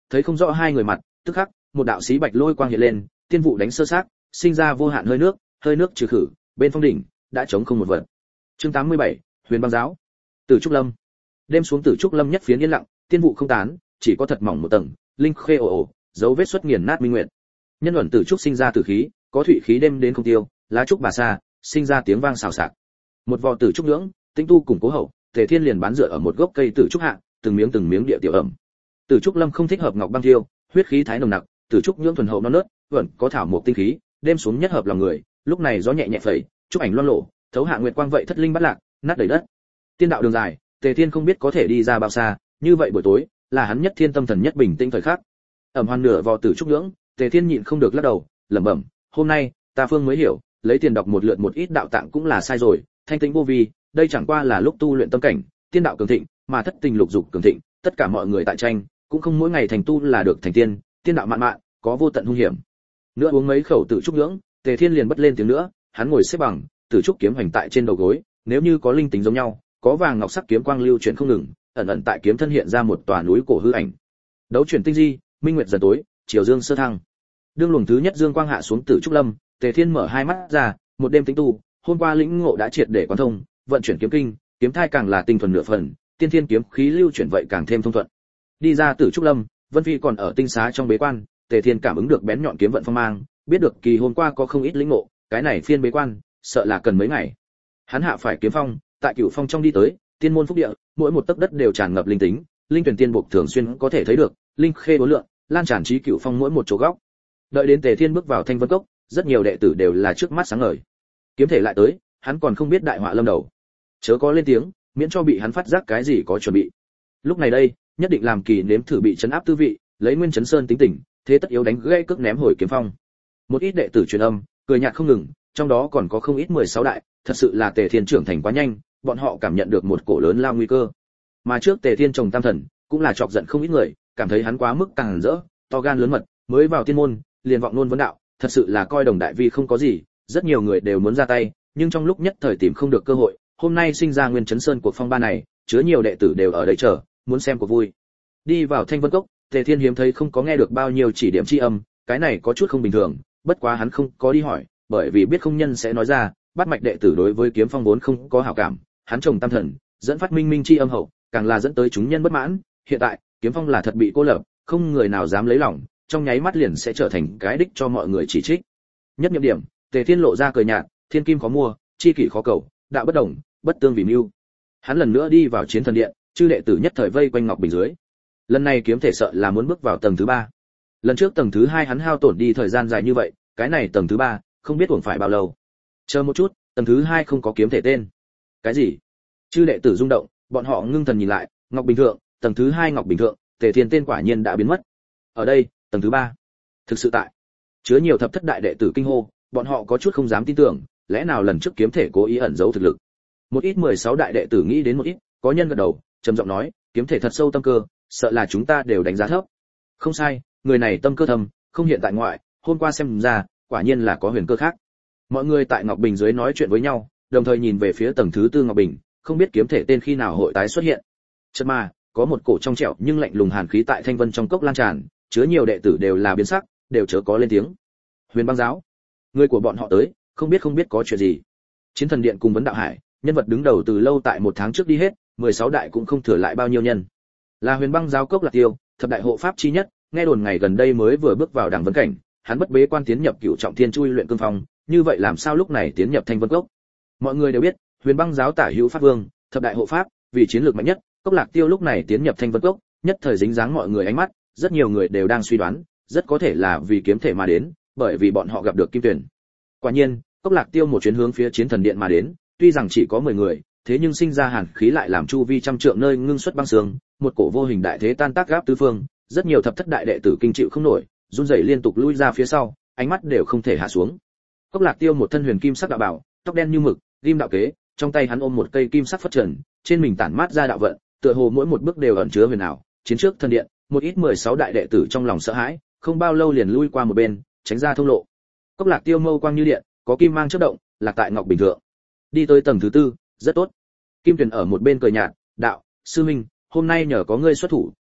thấy không rõ hai người mặt, tức khắc, một đạo xí bạch lôi quang hiện lên, tiên vụ đánh sơ sát, sinh ra vô hạn hơi nước trừ khử, bên phong đỉnh đã trống không một vật. Chương 87, Huyền Băng giáo. Tử Trúc Lâm. Đêm xuống Tử Trúc Lâm nhất phiến yên lặng, tiên vụ không tán, chỉ có thật mỏng một tầng, linh khê ồ ồ, dấu vết xuất nghiền nát minh nguyệt. Nhân luận tử trúc sinh ra tử khí, có thủy khí đêm đến không tiêu, lá trúc bà sa, sinh ra tiếng vang xào xạc. Một vò tử trúc nhưỡng, tinh tu cùng cố hậu, Tề Thiên liền bán dựa ở một gốc cây tử trúc hạ, từng miếng địa tiểu ẩm. Tử Trúc Lâm không thích hợp ngọc băng thiêu, huyết khí thái nồng nặc, Tử Trúc nhưỡng thuần hậu non nớt, vẫn có thảo mộc tinh khí, đêm xuống nhất hợp lòng người, lúc này gió nhẹ nhẹ phẩy, trúc ảnh loang lộ, thấu hạ nguyệt quang vậy thất linh bắt lạc, nát đầy đất. Tiên đạo đường dài, Tề Thiên không biết có thể đi ra bao xa, như vậy buổi tối, là hắn nhất thiên tâm thần nhất bình tĩnh thời khắc. Ẩm hoàn nửa vò Tử Trúc nhưỡng, Tề Thiên nhịn không được lắc đầu, lẩm bẩm, hôm nay, ta phương mới hiểu, lấy tiền đọc một lượt một ít đạo tạng cũng là sai rồi, thanh tĩnh vô vi, đây chẳng qua là lúc tu luyện tâm cảnh, tiên đạo cường thịnh, mà thất tình lục dục cường thịnh, tất cả mọi người tại tranh, cũng không mỗi ngày thành tu là được thành tiên, tiên đạo mạn mạn, có vô tận hung hiểm. Nữa uống mấy khẩu Tử Trúc nhưỡng, Tề Thiên liền bất lên tiếng nữa, hắn ngồi xếp bằng, Tử Trúc kiếm hoành tại trên đầu gối, nếu như có linh tính giống nhau, có vàng ngọc sắc kiếm quang lưu chuyển không ngừng, ẩn ẩn tại kiếm thân hiện ra một tòa núi cổ hư ảnh. Đấu chuyển tinh di, minh nguyệt dần tối, chiều dương sơ thăng. Đương luồng thứ nhất dương quang hạ xuống Tử Trúc Lâm, Tề Thiên mở hai mắt ra, một đêm tĩnh tu, hôm qua lĩnh ngộ đã triệt để quán thông, vận chuyển kiếm kinh, kiếm thai càng là tinh thuần nửa phần, tiên thiên kiếm khí lưu chuyển vậy càng thêm thông thuận. Đi ra Tử Trúc Lâm, Vân Phi còn ở tinh xá trong bế quan, Tề Thiên cảm ứng được bén nhọn kiếm vận phong mang, biết được kỳ hôm qua có không ít lĩnh ngộ, cái này phiên bế quan, sợ là cần mấy ngày. Hắn hạ phải kiếm phong, tại Cửu Phong trong đi tới, tiên môn phúc địa, mỗi một tấc đất đều tràn ngập linh tính, linh tuyển tiên bộ thường xuyên có thể thấy được, linh khê đối lượng, lan tràn trí Cửu Phong mỗi một chỗ góc. Đợi đến Tề Thiên bước vào Thanh Vân Cốc, rất nhiều đệ tử đều là trước mắt sáng ngời. Kiếm thể lại tới, hắn còn không biết đại họa lâm đầu. Chớ có lên tiếng, miễn cho bị hắn phát giác cái gì có chuẩn bị. Lúc này đây, nhất định làm kỳ nếm thử bị chấn áp tư vị, lấy Nguyên Chấn Sơn tính tình, thế tất yếu đánh gãy cước ném hồi kiếm phong. Một ít đệ tử truyền âm, cười nhạt không ngừng, trong đó còn có không ít 16 đại, thật sự là Tề Thiên trưởng thành quá nhanh, bọn họ cảm nhận được một cổ lớn lao nguy cơ. Mà trước Tề Thiên trồng tam thần, cũng là chọc giận không ít người, cảm thấy hắn quá mức càng rỡ, to gan lớn mật, mới vào tiên môn, liền vọng luôn vấn đạo, thật sự là coi đồng đại vi không có gì, rất nhiều người đều muốn ra tay, nhưng trong lúc nhất thời tìm không được cơ hội, hôm nay sinh ra Nguyên Chấn Sơn cuộc phong ba này, chứa nhiều đệ tử đều ở đây chờ, muốn xem cuộc vui. Đi vào Thanh Vân Cốc, Tề Thiên hiếm thấy không có nghe được bao nhiêu chỉ điểm chi âm, cái này có chút không bình thường, bất quá hắn không có đi hỏi, bởi vì biết không nhân sẽ nói ra, bắt mạch đệ tử đối với kiếm phong vốn không có hảo cảm, hắn trồng tam thần, dẫn phát minh minh chi âm hậu, càng là dẫn tới chúng nhân bất mãn, hiện tại, kiếm phong là thật bị cô lập, không người nào dám lấy lòng, trong nháy mắt liền sẽ trở thành cái đích cho mọi người chỉ trích. Nhất nhiệm điểm, Tề Thiên lộ ra cười nhạt, thiên kim khó mua, chi kỷ khó cầu, đạo bất đồng, bất tương vì mưu. Hắn lần nữa đi vào chiến thần điện, chư đệ tử nhất thời vây quanh ngọc bình dưới. Lần này kiếm thể sợ là muốn bước vào tầng thứ 3. Lần trước tầng thứ 2 hắn hao tổn đi thời gian dài như vậy, cái này tầng thứ 3, không biết uổng phải bao lâu. Chờ một chút, tầng thứ 2 không có kiếm thể tên. Cái gì? Chư đệ tử rung động, bọn họ ngưng thần nhìn lại, ngọc bình thượng, tầng thứ 2 ngọc bình thượng, Tề Thiên tên quả nhiên đã biến mất. Ở đây, tầng thứ 3. Thực sự tại. Chứa nhiều thập thất đại đệ tử kinh hô, bọn họ có chút không dám tin tưởng, lẽ nào lần trước kiếm thể cố ý ẩn giấu thực lực. Một ít 16 đại đệ tử nghĩ đến một ít, có nhân gật đầu, trầm giọng nói, kiếm thể thật sâu tâm cơ, sợ là chúng ta đều đánh giá thấp. Không sai, người này tâm cơ thâm, không hiện tại ngoại, hôm qua xem ra, quả nhiên là có huyền cơ khác. Mọi người tại Ngọc Bình dưới nói chuyện với nhau, đồng thời nhìn về phía tầng thứ 4 Ngọc Bình, không biết kiếm thể tên khi nào hội tái xuất hiện. Chợt mà, có một cổ trong trẻo nhưng lạnh lùng hàn khí tại Thanh Vân trong cốc lan tràn, chứa nhiều đệ tử đều là biến sắc, đều chớ có lên tiếng. Huyền Băng giáo, người của bọn họ tới, không biết có chuyện gì. Chiến thần điện cùng vấn đạo hải, nhân vật đứng đầu từ lâu tại một tháng trước đi hết, 16 đại cũng không thừa lại bao nhiêu nhân. Là Huyền Băng giáo Cốc Lạc Tiêu, thập đại hộ pháp chi nhất, nghe đồn ngày gần đây mới vừa bước vào đẳng vấn cảnh, hắn bất bế quan tiến nhập Cửu Trọng Thiên chui luyện cương phong, như vậy làm sao lúc này tiến nhập Thanh Vân Cốc? Mọi người đều biết, Huyền Băng giáo tả hữu pháp vương, thập đại hộ pháp, vì chiến lược mạnh nhất, Cốc Lạc Tiêu lúc này tiến nhập Thanh Vân Cốc, nhất thời dính dáng mọi người ánh mắt, rất nhiều người đều đang suy đoán, rất có thể là vì kiếm thể mà đến, bởi vì bọn họ gặp được Kim Tuyển. Quả nhiên, Cốc Lạc Tiêu một chuyến hướng phía Chiến Thần Điện mà đến, tuy rằng chỉ có 10 người, thế nhưng sinh ra hàn khí lại làm chu vi trăm trượng nơi ngưng xuất băng sương, một cổ vô hình đại thế tan tác gáp tứ phương, rất nhiều thập thất đại đệ tử kinh chịu không nổi, run rẩy liên tục lui ra phía sau, ánh mắt đều không thể hạ xuống. Cốc Lạc Tiêu một thân huyền kim sắc đạo bảo, tóc đen như mực, ghim đạo kế, trong tay hắn ôm một cây kim sắc phất trần, trên mình tản mát ra đạo vận, tựa hồ mỗi một bước đều ẩn chứa huyền ảo. Chiến trước thần điện, một ít 16 đại đệ tử trong lòng sợ hãi, không bao lâu liền lui qua một bên, tránh ra thông lộ. Cốc Lạc Tiêu mâu quang như điện, có kim mang chớp động, lạc tại ngọc bình thượng. Đi tới tầng thứ 4, rất tốt. Kim Tuyền ở một bên cười nhạt, đạo, sư huynh, hôm nay nhờ có ngươi xuất thủ,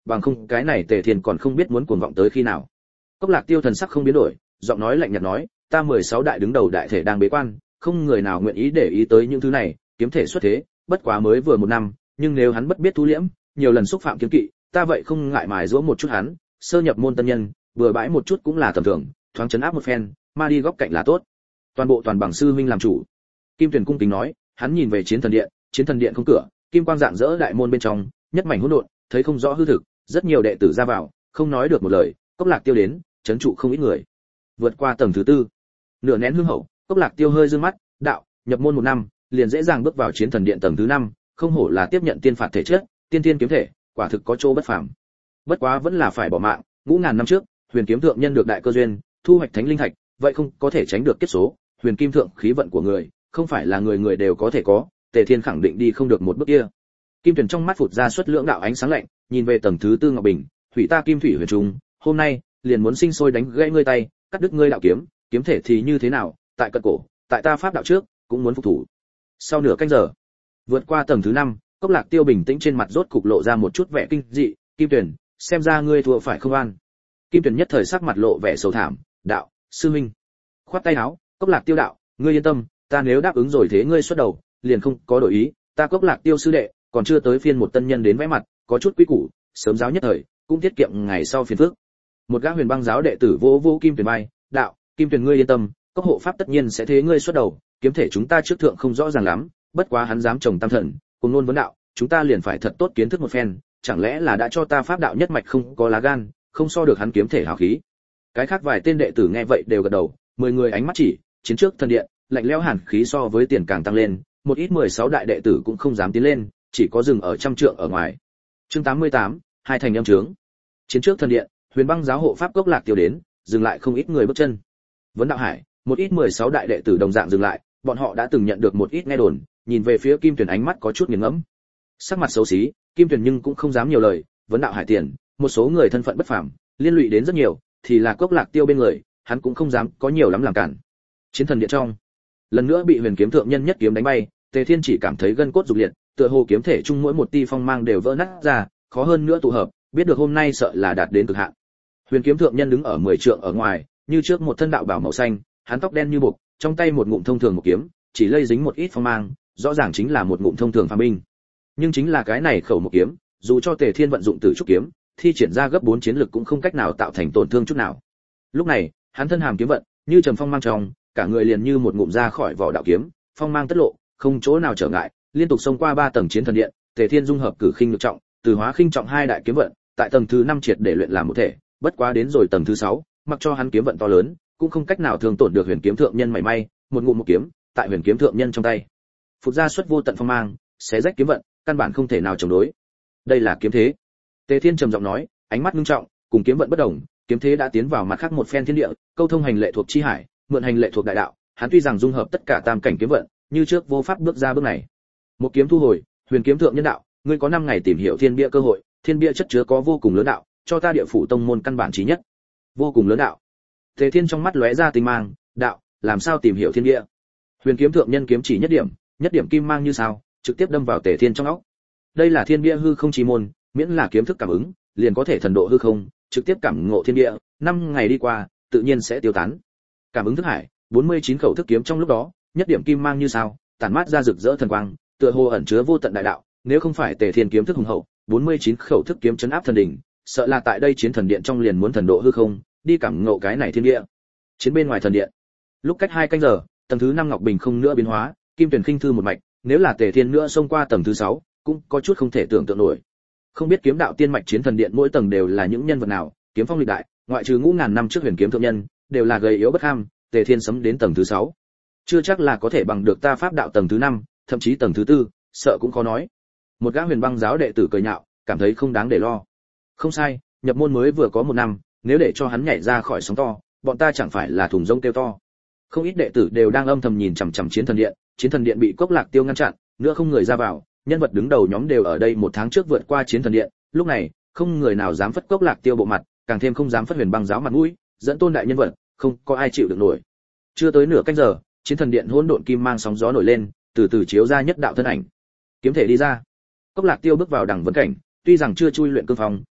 bằng không cái này Tề Thiên còn không biết muốn cuồng vọng tới khi nào. Cốc Lạc Tiêu thần sắc không biến đổi, giọng nói lạnh nhạt nói, ta 16 đại đứng đầu đại thể đang bế quan, không người nào nguyện ý để ý tới những thứ này, kiếm thể xuất thế, bất quá mới vừa 1 năm, nhưng nếu hắn bất biết thu liễm, nhiều lần xúc phạm kiếm kỵ, ta vậy không ngại mài giũa một chút hắn, sơ nhập môn tân nhân, vừa bãi một chút cũng là tầm thường, thoáng chấn áp một phen, ma đi góc cạnh là tốt. Toàn bằng sư huynh làm chủ. Kim Tuyền cung kính nói, hắn nhìn về chiến thần điện không cửa, kim quang rạng rỡ đại môn bên trong, nhất mảnh hỗn độn, thấy không rõ hư thực, rất nhiều đệ tử ra vào, không nói được một lời, Cốc Lạc Tiêu đến, trấn trụ không ít người. Vượt qua tầng thứ 4, nửa nén hương hậu, Cốc Lạc Tiêu hơi dương mắt, đạo, nhập môn 1 năm, liền dễ dàng bước vào chiến thần điện tầng thứ 5, không hổ là tiếp nhận tiên phạt thể chất, tiên tiên kiếm thể, quả thực có chỗ bất phàm. Bất quá vẫn là phải bỏ mạng, ngũ ngàn năm trước, Huyền Kiếm thượng nhân được đại cơ duyên, thu hoạch thánh linh thạch, vậy không có thể tránh được kết số, Huyền Kim thượng khí vận của người, không phải là người người đều có thể có, Tề Thiên khẳng định đi không được một bước kia. Kim Tuyền trong mắt phụt ra xuất lưỡng đạo ánh sáng lạnh, nhìn về tầng thứ 4 ngọc bình, thủy ta kim thủy huyền trùng, hôm nay liền muốn sinh sôi đánh gãy ngươi tay, cắt đứt ngươi đạo kiếm, kiếm thể thì như thế nào, tại cận cổ, tại ta pháp đạo trước, cũng muốn phục thủ. Sau nửa canh giờ, vượt qua tầng thứ 5, Cốc Lạc Tiêu bình tĩnh trên mặt rốt cục lộ ra một chút vẻ kinh dị, Kim Tuyền, xem ra ngươi thua phải không an. Kim Tuyền nhất thời sắc mặt lộ vẻ sầu thảm, đạo, sư huynh. Khoát tay áo, Cốc Lạc Tiêu đạo, ngươi yên tâm, ta nếu đáp ứng rồi thế ngươi xuất đầu, liền không có đổi ý, ta Cốc Lạc Tiêu sư đệ, còn chưa tới phiên một tân nhân đến vẽ mặt, có chút quý củ, sớm giáo nhất thời, cũng tiết kiệm ngày sau phiền phức. Một gã Huyền Băng giáo đệ tử vô Kim Tuyền bay, đạo, Kim Tuyền ngươi yên tâm, Cốc hộ pháp tất nhiên sẽ thế ngươi xuất đầu, kiếm thể chúng ta trước thượng không rõ ràng lắm, bất quá hắn dám trồng tam thần, cùng luôn vấn đạo, chúng ta liền phải thật tốt kiến thức một phen, chẳng lẽ là đã cho ta pháp đạo nhất mạch không có lá gan, không so được hắn kiếm thể hào khí. Cái khác vài tên đệ tử nghe vậy đều gật đầu, 10 người ánh mắt chỉ, chiến trước thần điện, lạnh lẽo hàn khí so với tiền càng tăng lên, một ít 16 đại đệ tử cũng không dám tiến lên, chỉ có dừng ở trăm trượng ở ngoài. Chương 88, hai thành âm trướng. Chiến trước thần điện, Huyền Băng giáo hộ pháp Cốc Lạc Tiêu đến, dừng lại không ít người bước chân. Vấn đạo hải, một ít 16 đại đệ tử đồng dạng dừng lại, bọn họ đã từng nhận được một ít nghe đồn, nhìn về phía Kim Tuyền ánh mắt có chút nghiền ngẫm. Sắc mặt xấu xí, Kim Tuyền nhưng cũng không dám nhiều lời, vấn đạo hải tiền, một số người thân phận bất phàm, liên lụy đến rất nhiều, thì là Cốc Lạc Tiêu bên người, hắn cũng không dám có nhiều lắm làm cản. Chiến thần điện trong, lần nữa bị Huyền Kiếm thượng nhân nhất kiếm đánh bay, Tề Thiên chỉ cảm thấy gân cốt rục liệt, tựa hồ kiếm thể chung mỗi một tia phong mang đều vỡ nát ra, khó hơn nữa tụ hợp, biết được hôm nay sợ là đạt đến cực hạn. Huyền Kiếm thượng nhân đứng ở 10 trượng ở ngoài, như trước một thân đạo bào màu xanh, hắn tóc đen như buộc, trong tay một ngụm thông thường một kiếm, chỉ lây dính một ít phong mang, rõ ràng chính là một ngụm thông thường phàm binh. Nhưng chính là cái này khẩu một kiếm, dù cho Tề Thiên vận dụng Tử Trúc kiếm, thi triển ra gấp 4 chiến lực cũng không cách nào tạo thành tổn thương chút nào. Lúc này, hắn thân hàm kiếm vận, như trầm phong mang trong, cả người liền như một ngụm ra khỏi vỏ đạo kiếm, phong mang tất lộ, không chỗ nào trở ngại, liên tục xông qua 3 tầng chiến thần điện, Tề Thiên dung hợp cử khinh lực trọng, từ hóa khinh trọng 2 đại kiếm vận, tại tầng thứ 5 triệt để luyện làm một thể, bất quá đến rồi tầng thứ 6, mặc cho hắn kiếm vận to lớn, cũng không cách nào thương tổn được Huyền Kiếm thượng nhân mảy may, một ngụm một kiếm, tại Huyền Kiếm thượng nhân trong tay, phụt ra xuất vô tận phong mang, xé rách kiếm vận, căn bản không thể nào chống đối. Đây là kiếm thế. Tề Thiên trầm giọng nói, ánh mắt nghiêm trọng, cùng kiếm vận bất đồng, kiếm thế đã tiến vào mặt khác một phen thiên địa, câu thông hành lệ thuộc chi hải, mượn hành lệ thuộc đại đạo, hắn tuy rằng dung hợp tất cả tam cảnh kiếm vận, như trước vô pháp bước ra bước này. Một kiếm thu hồi, Huyền Kiếm thượng nhân đạo, ngươi có 5 ngày tìm hiểu thiên bia cơ hội, thiên bia chất chứa có vô cùng lớn đạo, cho ta địa phủ tông môn căn bản chí nhất. Vô cùng lớn đạo. Tề Thiên trong mắt lóe ra tinh mang, đạo, làm sao tìm hiểu thiên bia? Huyền Kiếm thượng nhân kiếm chỉ nhất điểm kim mang như sao, trực tiếp đâm vào Tề Thiên trong óc. Đây là thiên bia hư không chi môn, miễn là kiếm thức cảm ứng, liền có thể thần độ hư không, trực tiếp cảm ngộ thiên bia, 5 ngày đi qua, tự nhiên sẽ tiêu tán. Cảm ứng thức hải, 49 khẩu thức kiếm trong lúc đó, nhất điểm kim mang như sao, tản mát ra rực rỡ thần quang, tựa hồ ẩn chứa vô tận đại đạo, nếu không phải Tề Thiên kiếm thức hùng hậu, 49 khẩu thức kiếm chấn áp thần đỉnh, sợ là tại đây chiến thần điện trong liền muốn thần độ hư không, đi cảm ngộ cái này thiên địa. Chiến bên ngoài thần điện, lúc cách 2 canh giờ, tầng thứ 5 ngọc bình không nữa biến hóa, Kim Tuyền khinh thư một mạch, nếu là Tề Thiên nữa xông qua tầng thứ 6, cũng có chút không thể tưởng tượng nổi. Không biết kiếm đạo tiên mạch chiến thần điện mỗi tầng đều là những nhân vật nào, kiếm phong lịch đại, ngoại trừ ngũ ngàn năm trước Huyền Kiếm thượng nhân, đều là gầy yếu bất ham, Tề Thiên sấm đến tầng thứ 6, chưa chắc là có thể bằng được ta pháp đạo tầng thứ 5, thậm chí tầng thứ 4, sợ cũng khó nói. Một gã Huyền Băng giáo đệ tử cười nhạo, cảm thấy không đáng để lo. Không sai, nhập môn mới vừa có 1 năm, nếu để cho hắn nhảy ra khỏi sóng to, bọn ta chẳng phải là thùng rông kêu to. Không ít đệ tử đều đang âm thầm nhìn chằm chằm chiến thần điện bị Cốc Lạc Tiêu ngăn chặn, nữa không người ra vào, nhân vật đứng đầu nhóm đều ở đây 1 tháng trước vượt qua chiến thần điện, lúc này, không người nào dám phất Cốc Lạc Tiêu bộ mặt, càng thêm không dám phất Huyền Băng giáo mặt mũi, dẫn tôn đại nhân vật, không có ai chịu được nổi. Chưa tới nửa canh giờ, chiến thần điện hỗn độn kim mang sóng gió nổi lên, từ từ chiếu ra nhất đạo thân ảnh. Kiếm thể đi ra. Cốc Lạc Tiêu bước vào đẳng vấn cảnh, tuy rằng chưa chui luyện cương phong,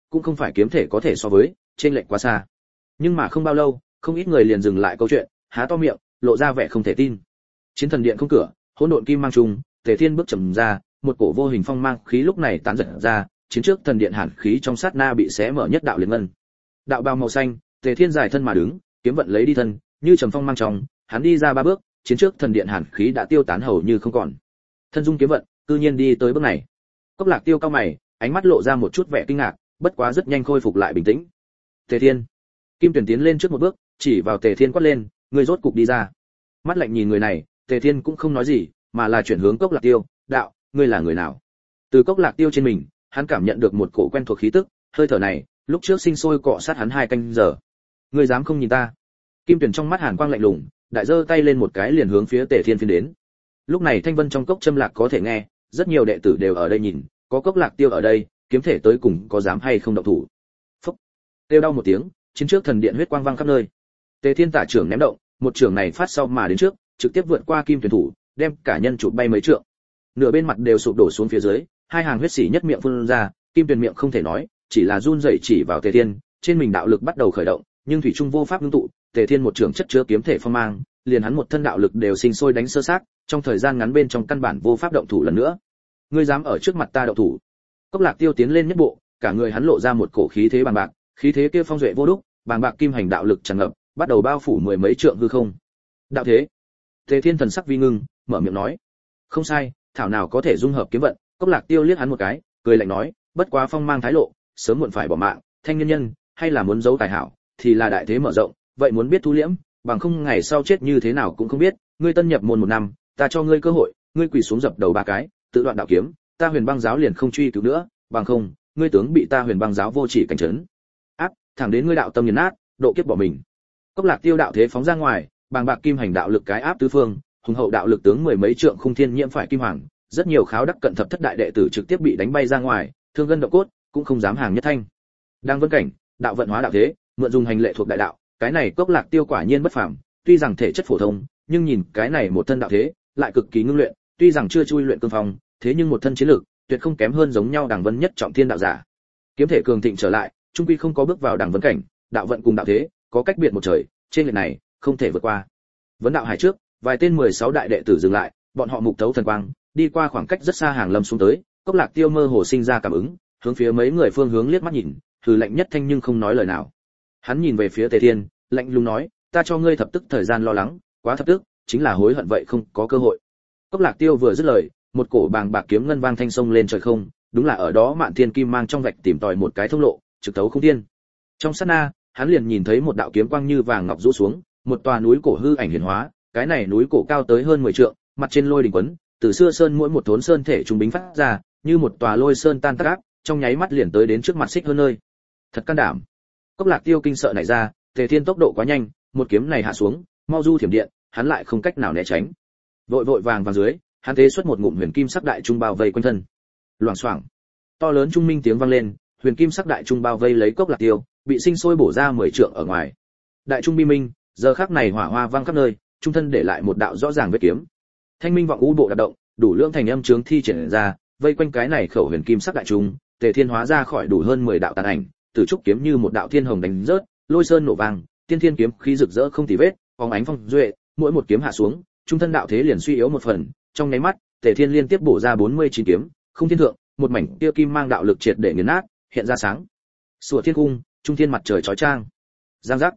cũng không phải kiếm thể có thể so với, trên lệch quá xa. Nhưng mà không bao lâu, không ít người liền dừng lại câu chuyện, há to miệng, lộ ra vẻ không thể tin. Chiến thần điện không cửa, hỗn độn kim mang trùng, Tề Thiên bước chậm ra, một cổ vô hình phong mang khí lúc này tán giật ra, chiến trước thần điện hàn khí trong sát na bị xé mở nhất đạo liền ngân. Đạo bào màu xanh, Tề Thiên dài thân mà đứng, kiếm vận lấy đi thân, như trầm phong mang trong, hắn đi ra 3 bước, chiến trước thần điện hàn khí đã tiêu tán hầu như không còn. Thân dung kiếm vận, tự nhiên đi tới bước này. Cốc Lạc Tiêu cao mày, ánh mắt lộ ra một chút vẻ kinh ngạc, bất quá rất nhanh khôi phục lại bình tĩnh. Tề Thiên. Kim Tuyển tiến lên trước một bước, chỉ vào Tề Thiên quát lên, ngươi rốt cục đi ra. Mắt lạnh nhìn người này, Tề Thiên cũng không nói gì, mà là chuyển hướng Cốc Lạc Tiêu, đạo, ngươi là người nào? Từ Cốc Lạc Tiêu trên mình, hắn cảm nhận được một cổ quen thuộc khí tức, hơi thở này, lúc trước sinh sôi cọ sát hắn 2 canh giờ. Ngươi dám không nhìn ta? Kim Tuyển trong mắt hàn quang lạnh lùng, đại giơ tay lên một cái liền hướng phía Tề Thiên phiến đến. Lúc này thanh vân trong cốc châm lạc có thể nghe, rất nhiều đệ tử đều ở đây nhìn, có Cốc Lạc Tiêu ở đây, kiếm thể tới cùng có dám hay không động thủ. Phốc. Kêu đau một tiếng, chiến trước thần điện huyết quang vang khắp nơi. Tề Thiên tả trưởng ném động, một trưởng này phát sau mà đến trước, trực tiếp vượt qua Kim Tuyển thủ, đem cả nhân chụp bay mấy trượng. Nửa bên mặt đều sụp đổ xuống phía dưới, 2 hàng huyết xỉ nhất miệng phun ra, Kim Tuyển miệng không thể nói, chỉ là run rẩy chỉ vào Tề Thiên, trên mình đạo lực bắt đầu khởi động, nhưng thủy trung vô pháp ngưng tụ, Tề Thiên một trưởng chất chứa kiếm thể phong mang, liền hắn một thân đạo lực đều sinh sôi đánh sơ sát, trong thời gian ngắn bên trong căn bản vô pháp động thủ lần nữa. Ngươi dám ở trước mặt ta động thủ? Cốc Lạc Tiêu tiến lên nhất bộ, cả người hắn lộ ra một cổ khí thế bằng bạc, khí thế kia phong duệ vô đúc, bàng bạc kim hành đạo lực tràn ngập, bắt đầu bao phủ 10 mấy trượng hư không. Đạo thế. Tề Thiên thần sắc vi ngưng, mở miệng nói, không sai, thảo nào có thể dung hợp kiếm vận. Cốc Lạc Tiêu liếc hắn một cái, cười lạnh nói, bất quá phong mang thái lộ, sớm muộn phải bỏ mạng, thanh nhân nhân, hay là muốn giấu tài hảo, thì là đại thế mở rộng, vậy muốn biết thu liễm, bằng không ngày sau chết như thế nào cũng không biết. Ngươi tân nhập môn 1 năm, ta cho ngươi cơ hội, ngươi quỳ xuống dập đầu 3 cái, tự đoạn đạo kiếm, ta Huyền Băng giáo liền không truy cứu nữa, bằng không, ngươi tướng bị ta Huyền Băng giáo vô chỉ cảnh trấn áp, thẳng đến ngươi đạo tâm nghiền nát, độ kiếp bỏ mình. Cốc Lạc Tiêu đạo thế phóng ra ngoài, bàng bạc kim hành đạo lực cái áp tứ phương, hùng hậu đạo lực tướng 10 mấy trượng khung thiên nhiễm phải kim hoàng, rất nhiều kháo đắc cận thập thất đại đệ tử trực tiếp bị đánh bay ra ngoài, thương gân động cốt, cũng không dám hàng nhất thanh. Đang vân cảnh, đạo vận hóa đạo thế, mượn dùng hành lệ thuộc đại đạo, cái này Cốc Lạc Tiêu quả nhiên bất phàm, tuy rằng thể chất phổ thông, nhưng nhìn cái này một thân đạo thế, lại cực kỳ ngưng luyện, tuy rằng chưa chui luyện cương phong, thế nhưng một thân chiến lực, tuyệt không kém hơn giống nhau Đằng Vân nhất trọng thiên đạo giả. Kiếm thể cường thịnh trở lại, trung quy không có bước vào Đằng Vân cảnh, đạo vận cùng đạo thế, có cách biệt một trời, trên lệch này, không thể vượt qua. Vấn đạo hải trước, vài tên 16 đại đệ tử dừng lại, bọn họ mục tấu thần quang, đi qua khoảng cách rất xa hàng lâm xuống tới, Cốc Lạc Tiêu mơ hồ sinh ra cảm ứng, hướng phía mấy người phương hướng liếc mắt nhìn, hừ lạnh nhất thanh nhưng không nói lời nào. Hắn nhìn về phía Tề Thiên, lạnh lùng nói, ta cho ngươi thập tức thời gian lo lắng, quá thập tức, chính là hối hận vậy không có cơ hội. Cốc Lạc Tiêu vừa dứt lời, một cổ bàng bạc kiếm ngân vang thanh sông lên trời không, đúng là ở đó Mạn Thiên Kim mang trong vạch tìm tòi một cái thông lộ, trực tấu không thiên. Trong sát na, hắn liền nhìn thấy một đạo kiếm quang như vàng ngọc rũ xuống, một tòa núi cổ hư ảnh hiển hóa, cái này núi cổ cao tới hơn 10 trượng, mặt trên lôi đỉnh quấn, từ xưa sơn mỗi một thốn sơn thể trung bính phát ra, như một tòa lôi sơn tan tác, trong nháy mắt liền tới đến trước mặt xích hơn nơi. Thật can đảm. Cốc Lạc Tiêu kinh sợ nảy ra, Tề Thiên tốc độ quá nhanh, một kiếm này hạ xuống, mau du thiểm điện, hắn lại không cách nào né tránh. Vội vội vàng vàng dưới, hắn thế xuất một ngụm huyền kim sắc đại trung bao vây quanh thân. Loảng xoảng, to lớn trung minh tiếng vang lên, huyền kim sắc đại trung bao vây lấy Cốc Lạc Tiêu, bị sinh sôi bổ ra 10 trượng ở ngoài. Đại trung bi minh, giờ khắc này hỏa hoa vang khắp nơi, trung thân để lại một đạo rõ ràng vết kiếm. Thanh minh vọng u bộ đạp động, đủ lượng thành âm chướng thi triển ra, vây quanh cái này khẩu huyền kim sắc đại trung, Tề Thiên hóa ra khỏi đủ hơn 10 đạo tàn ảnh, tử trúc kiếm như một đạo thiên hồng đánh rớt, lôi sơn nổ vang, tiên thiên kiếm khí rực rỡ không tì vết, phóng ánh phong duệ, mỗi một kiếm hạ xuống, trung thân đạo thế liền suy yếu một phần, trong nháy mắt, Tề Thiên liên tiếp bổ ra 49 kiếm, không thiên thượng, một mảnh tia kim mang đạo lực triệt để nghiền nát, hiện ra sáng. Sủa thiên cung, trung thiên mặt trời chói chang. Giang giác.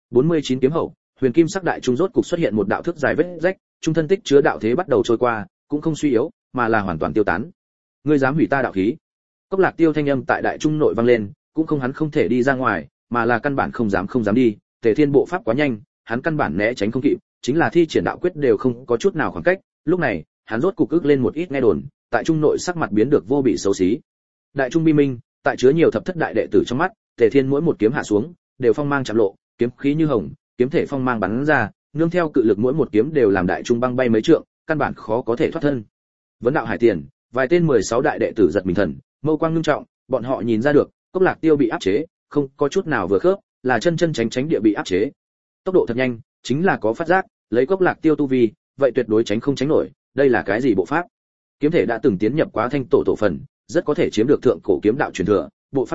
49 kiếm hậu, huyền kim sắc đại trung rốt cục xuất hiện một đạo thước dài vết rách, trung thân tích chứa đạo thế bắt đầu trôi qua, cũng không suy yếu, mà là hoàn toàn tiêu tán. Ngươi dám hủy ta đạo khí? Cốc Lạc Tiêu thanh âm tại đại trung nội vang lên, cũng không hắn không thể đi ra ngoài, mà là căn bản không dám đi. Tề Thiên bộ pháp quá nhanh, hắn căn bản né tránh không kịp, chính là thi triển đạo quyết đều không có chút nào khoảng cách. Lúc này, hắn rốt cục ức lên một ít nghe đồn, tại trung nội sắc mặt biến được vô bị xấu xí. Đại trung bi minh, tại chứa nhiều thập thất đại đệ tử trong mắt, Tề Thiên mỗi một kiếm hạ xuống, đều phong mang chạm lộ, kiếm khí như hồng, kiếm thể phong mang bắn ra, nương theo cự lực mỗi một kiếm đều làm đại trung băng bay mấy trượng, căn bản khó có thể thoát thân. Vấn đạo hải tiền, vài tên 16 đại đệ tử giật mình thần, mâu quang nghiêm trọng, bọn họ nhìn ra được, Cốc Lạc Tiêu bị áp chế, không có chút nào vừa khớp, là chân tránh địa bị áp chế. Tốc độ thật nhanh, chính là có phát giác, lấy Cốc Lạc Tiêu tu vi, vậy tuyệt đối tránh không tránh nổi, đây là cái gì bộ pháp? Kiếm thể đã từng tiến nhập quá thanh tổ phần, rất có thể chiếm được thượng cổ kiếm đạo truyền thừa, bộ pháp này,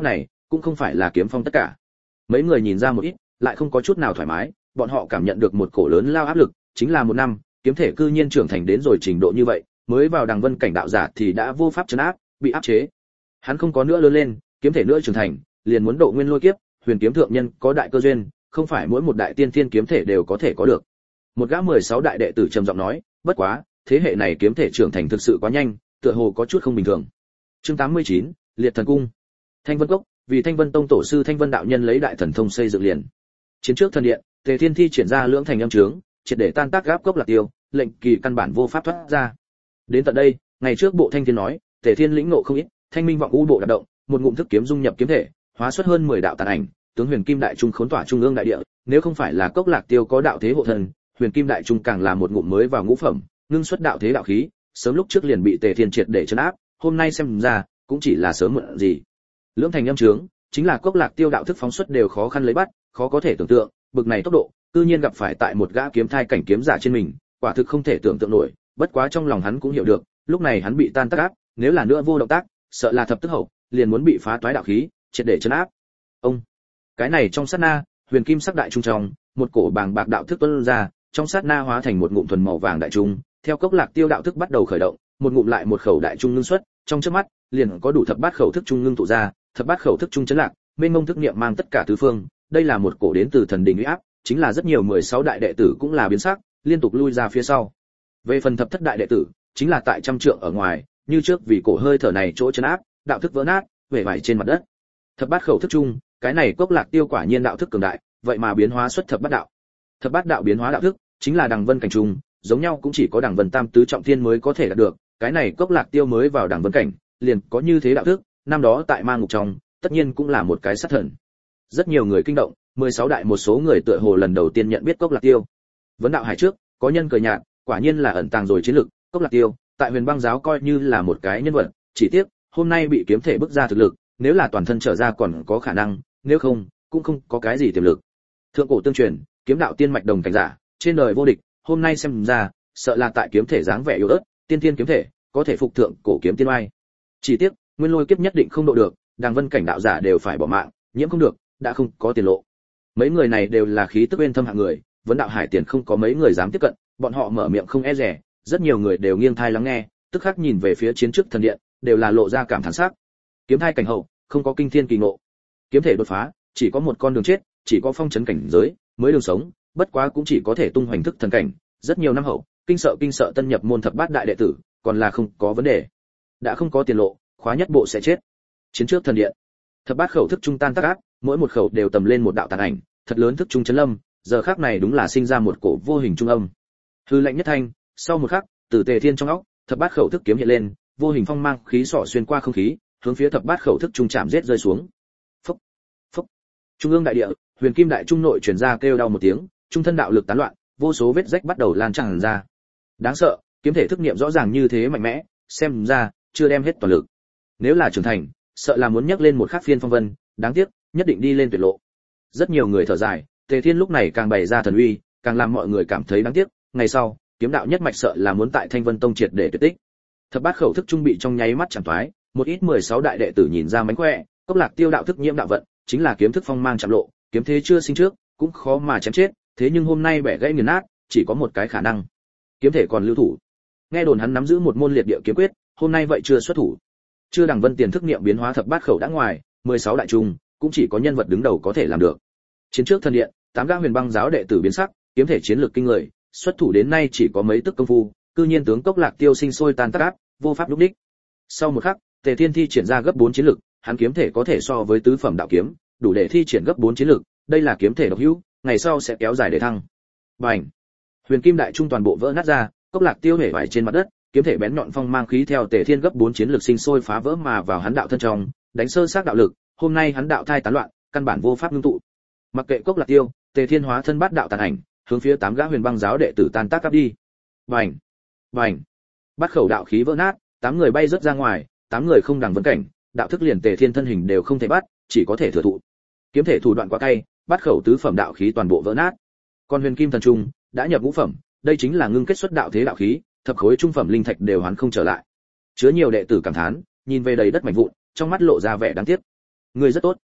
cũng không phải là kiếm phong tất cả. Mấy người nhìn ra một ít, lại không có chút nào thoải mái, bọn họ cảm nhận được một cổ lớn lao áp lực, chính là một năm, kiếm thể cư nhiên trưởng thành đến rồi trình độ như vậy, mới vào đằng vân cảnh đạo giả thì đã vô pháp trấn áp, bị áp chế. Hắn không có nữa lớn lên, kiếm thể nữa trưởng thành, liền muốn độ nguyên lôi kiếp, huyền kiếm thượng nhân có đại cơ duyên, không phải mỗi một đại tiên thiên kiếm thể đều có thể có được. Một gã 16 đại đệ tử trầm giọng nói, bất quá, thế hệ này kiếm thể trưởng thành thực sự quá nhanh, tựa hồ có chút không bình thường. Chương 89, Liệt Thần Cung. Thanh Vân Cốc, vì Thanh Vân Tông tổ sư Thanh Vân đạo nhân lấy đại thần thông xây dựng liền. Chiến trước thần điện, Tề Thiên thi triển ra lưỡng thành âm trướng, triệt để tan tác gáp cốc lạc tiêu, lệnh kỳ căn bản vô pháp thoát ra. Đến tận đây, ngày trước bộ Thanh Thiên nói, Tề Thiên lĩnh ngộ không ít, thanh minh vọng u bộ đạp động, một ngụm thức kiếm dung nhập kiếm thể, hóa xuất hơn 10 đạo tàn ảnh, tướng Huyền Kim đại trung khốn tỏa trung ương đại địa, nếu không phải là cốc lạc tiêu có đạo thế hộ thần, Huyền Kim đại trung càng là một ngụm mới vào ngũ phẩm, ngưng xuất đạo thế đạo khí, sớm lúc trước liền bị Tề Thiên triệt để trấn áp, hôm nay xem ra, cũng chỉ là sớm muộn gì. Lưỡng thành âm trướng, chính là cốc lạc tiêu đạo thức phóng xuất đều khó khăn lấy bắt, khó có thể tưởng tượng, bực này tốc độ, cư nhiên gặp phải tại một gã kiếm thai cảnh kiếm giả trên mình, quả thực không thể tưởng tượng nổi, bất quá trong lòng hắn cũng hiểu được, lúc này hắn bị tan tác áp, nếu là nữa vô động tác, sợ là thập tức hậu, liền muốn bị phá toái đạo khí, triệt để trấn áp. Ông, cái này trong sát na, huyền kim sắc đại trung trong, một cổ bàng bạc đạo thức tuôn ra, trong sát na hóa thành một ngụm thuần màu vàng đại trung, theo cốc lạc tiêu đạo thức bắt đầu khởi động, một ngụm lại một khẩu đại trung ngưng xuất, trong chớp mắt, liền có đủ thập bát khẩu thức trung ngưng tụ ra, thập bát khẩu thức trung chấn lạc, mênh mông thức niệm mang tất cả tứ phương, đây là một cổ đến từ thần đình uy áp, chính là rất nhiều 16 đại đệ tử cũng là biến sắc, liên tục lui ra phía sau. Về phần thập thất đại đệ tử, chính là tại trăm trượng ở ngoài, như trước vì cổ hơi thở này chỗ chấn áp, đạo thức vỡ nát, về vải trên mặt đất. Thập bát khẩu thức trung, cái này cốc lạc tiêu quả nhiên đạo thức cường đại, vậy mà biến hóa xuất thập bát đạo. Thập bát đạo biến hóa đạo thức, chính là đằng vân cảnh trung, giống nhau cũng chỉ có đằng vân tam tứ trọng thiên mới có thể đạt được, cái này cốc lạc tiêu mới vào đằng vân cảnh, liền có như thế đạo thức, năm đó tại ma ngục trong, tất nhiên cũng là một cái sát thần. Rất nhiều người kinh động, 16 đại một số người tựa hồ lần đầu tiên nhận biết cốc lạc tiêu. Vấn đạo hải trước, có nhân cười nhạt, quả nhiên là ẩn tàng rồi chiến lực, cốc lạc tiêu, tại Huyền Băng giáo coi như là một cái nhân vật, chỉ tiếc, hôm nay bị kiếm thể bức ra thực lực, nếu là toàn thân trở ra còn có khả năng, nếu không, cũng không có cái gì tiềm lực. Thượng cổ tương truyền, kiếm đạo tiên mạch đồng cảnh giả, trên đời vô địch, hôm nay xem ra, sợ là tại kiếm thể dáng vẻ yếu ớt, tiên tiên kiếm thể, có thể phục thượng cổ kiếm tiên oai. Chỉ tiếc, nguyên lôi kiếp nhất định không độ được, đàng vân cảnh đạo giả đều phải bỏ mạng, nhiễm không được, đã không có tiền lộ. Mấy người này đều là khí tức uyên thâm hạng người, vấn đạo hải tiền không có mấy người dám tiếp cận, bọn họ mở miệng không e dè, rất nhiều người đều nghiêng thai lắng nghe, tức khắc nhìn về phía chiến trước thần điện, đều là lộ ra cảm thán sắc. Kiếm thai cảnh hậu, không có kinh thiên kỳ ngộ. Kiếm thể đột phá, chỉ có một con đường chết, chỉ có phong trấn cảnh giới, mới đường sống, bất quá cũng chỉ có thể tung hoành thức thần cảnh, rất nhiều năm hậu, kinh sợ tân nhập môn thập bát đại đệ tử, còn là không có vấn đề. Đã không có tiền lộ, khóa nhất bộ sẽ chết. Chiến trước thần điện, thập bát khẩu thức trung tan tác áp, mỗi một khẩu đều tầm lên một đạo tàn ảnh, thật lớn thức trung chấn lâm, giờ khắc này đúng là sinh ra một cổ vô hình trung âm. Hư lệnh nhất thanh, sau một khắc, từ Tề Thiên trong óc, thập bát khẩu thức kiếm hiện lên, vô hình phong mang khí xỏ xuyên qua không khí, hướng phía thập bát khẩu thức trung chạm giết rơi xuống. Phốc, phốc. Trung ương đại địa, Huyền Kim đại trung nội truyền ra kêu đau một tiếng, trung thân đạo lực tán loạn, vô số vết rách bắt đầu lan tràn ra. Đáng sợ, kiếm thể thức niệm rõ ràng như thế mạnh mẽ, xem ra chưa đem hết toàn lực. Nếu là trưởng thành, sợ là muốn nhắc lên một khắc phiên phong vân, đáng tiếc, nhất định đi lên tuyệt lộ. Rất nhiều người thở dài, Tề Thiên lúc này càng bày ra thần uy, càng làm mọi người cảm thấy đáng tiếc, ngày sau, kiếm đạo nhất mạch sợ là muốn tại Thanh Vân Tông triệt để tuyệt tích. Thập bát khẩu thức trung bị trong nháy mắt chạm toái, một ít 16 đại đệ tử nhìn ra mánh khỏe, cốc lạc tiêu đạo thức nhiễm đạo vận, chính là kiếm thức phong mang chạm lộ, kiếm thế chưa sinh trước, cũng khó mà chém chết, thế nhưng hôm nay bẻ gãy nghiền nát, chỉ có một cái khả năng, kiếm thể còn lưu thủ. Nghe đồn hắn nắm giữ một môn liệt địa kiếm quyết, hôm nay vậy chưa xuất thủ. Chưa đằng vân tiền thức niệm biến hóa thập bát khẩu đã ngoài, 16 đại trung, cũng chỉ có nhân vật đứng đầu có thể làm được. Chiến trước thần điện, 8 gã Huyền Băng giáo đệ tử biến sắc, kiếm thể chiến lược kinh người, xuất thủ đến nay chỉ có mấy tức công phu, cư nhiên tướng cốc lạc tiêu sinh sôi tan tác áp, vô pháp lúc đích. Sau một khắc, Tề Thiên thi triển ra gấp 4 chiến lực, hắn kiếm thể có thể so với tứ phẩm đạo kiếm, đủ để thi triển gấp 4 chiến lực, đây là kiếm thể độc hữu, ngày sau sẽ kéo dài để thăng. Bành! Huyền Kim đại trung toàn bộ vỡ nát ra, cốc lạc tiêu hể vải trên mặt đất, kiếm thể bén nhọn phong mang khí theo Tề Thiên gấp 4 chiến lực sinh sôi phá vỡ mà vào hắn đạo thân trong, đánh sơ xác đạo lực, hôm nay hắn đạo thai tán loạn, căn bản vô pháp ngưng tụ. Mặc kệ cốc lạc tiêu, Tề Thiên hóa thân bát đạo tàn ảnh, hướng phía 8 gã Huyền Băng giáo đệ tử tan tác áp đi. Bành! Bành! Bát khẩu đạo khí vỡ nát, 8 người bay rớt ra ngoài, 8 người không đằng vấn cảnh, đạo thức liền Tề Thiên thân hình đều không thể bắt, chỉ có thể thừa thụ. Kiếm thể thủ đoạn quá cay, bát khẩu tứ phẩm đạo khí toàn bộ vỡ nát. Còn Huyền Kim thần trung đã nhập ngũ phẩm, đây chính là ngưng kết xuất đạo thế đạo khí, thập khối trung phẩm linh thạch đều hoán không trở lại. Chứa nhiều đệ tử cảm thán, nhìn về đầy đất mảnh vụn, trong mắt lộ ra vẻ đáng tiếc. Ngươi rất tốt.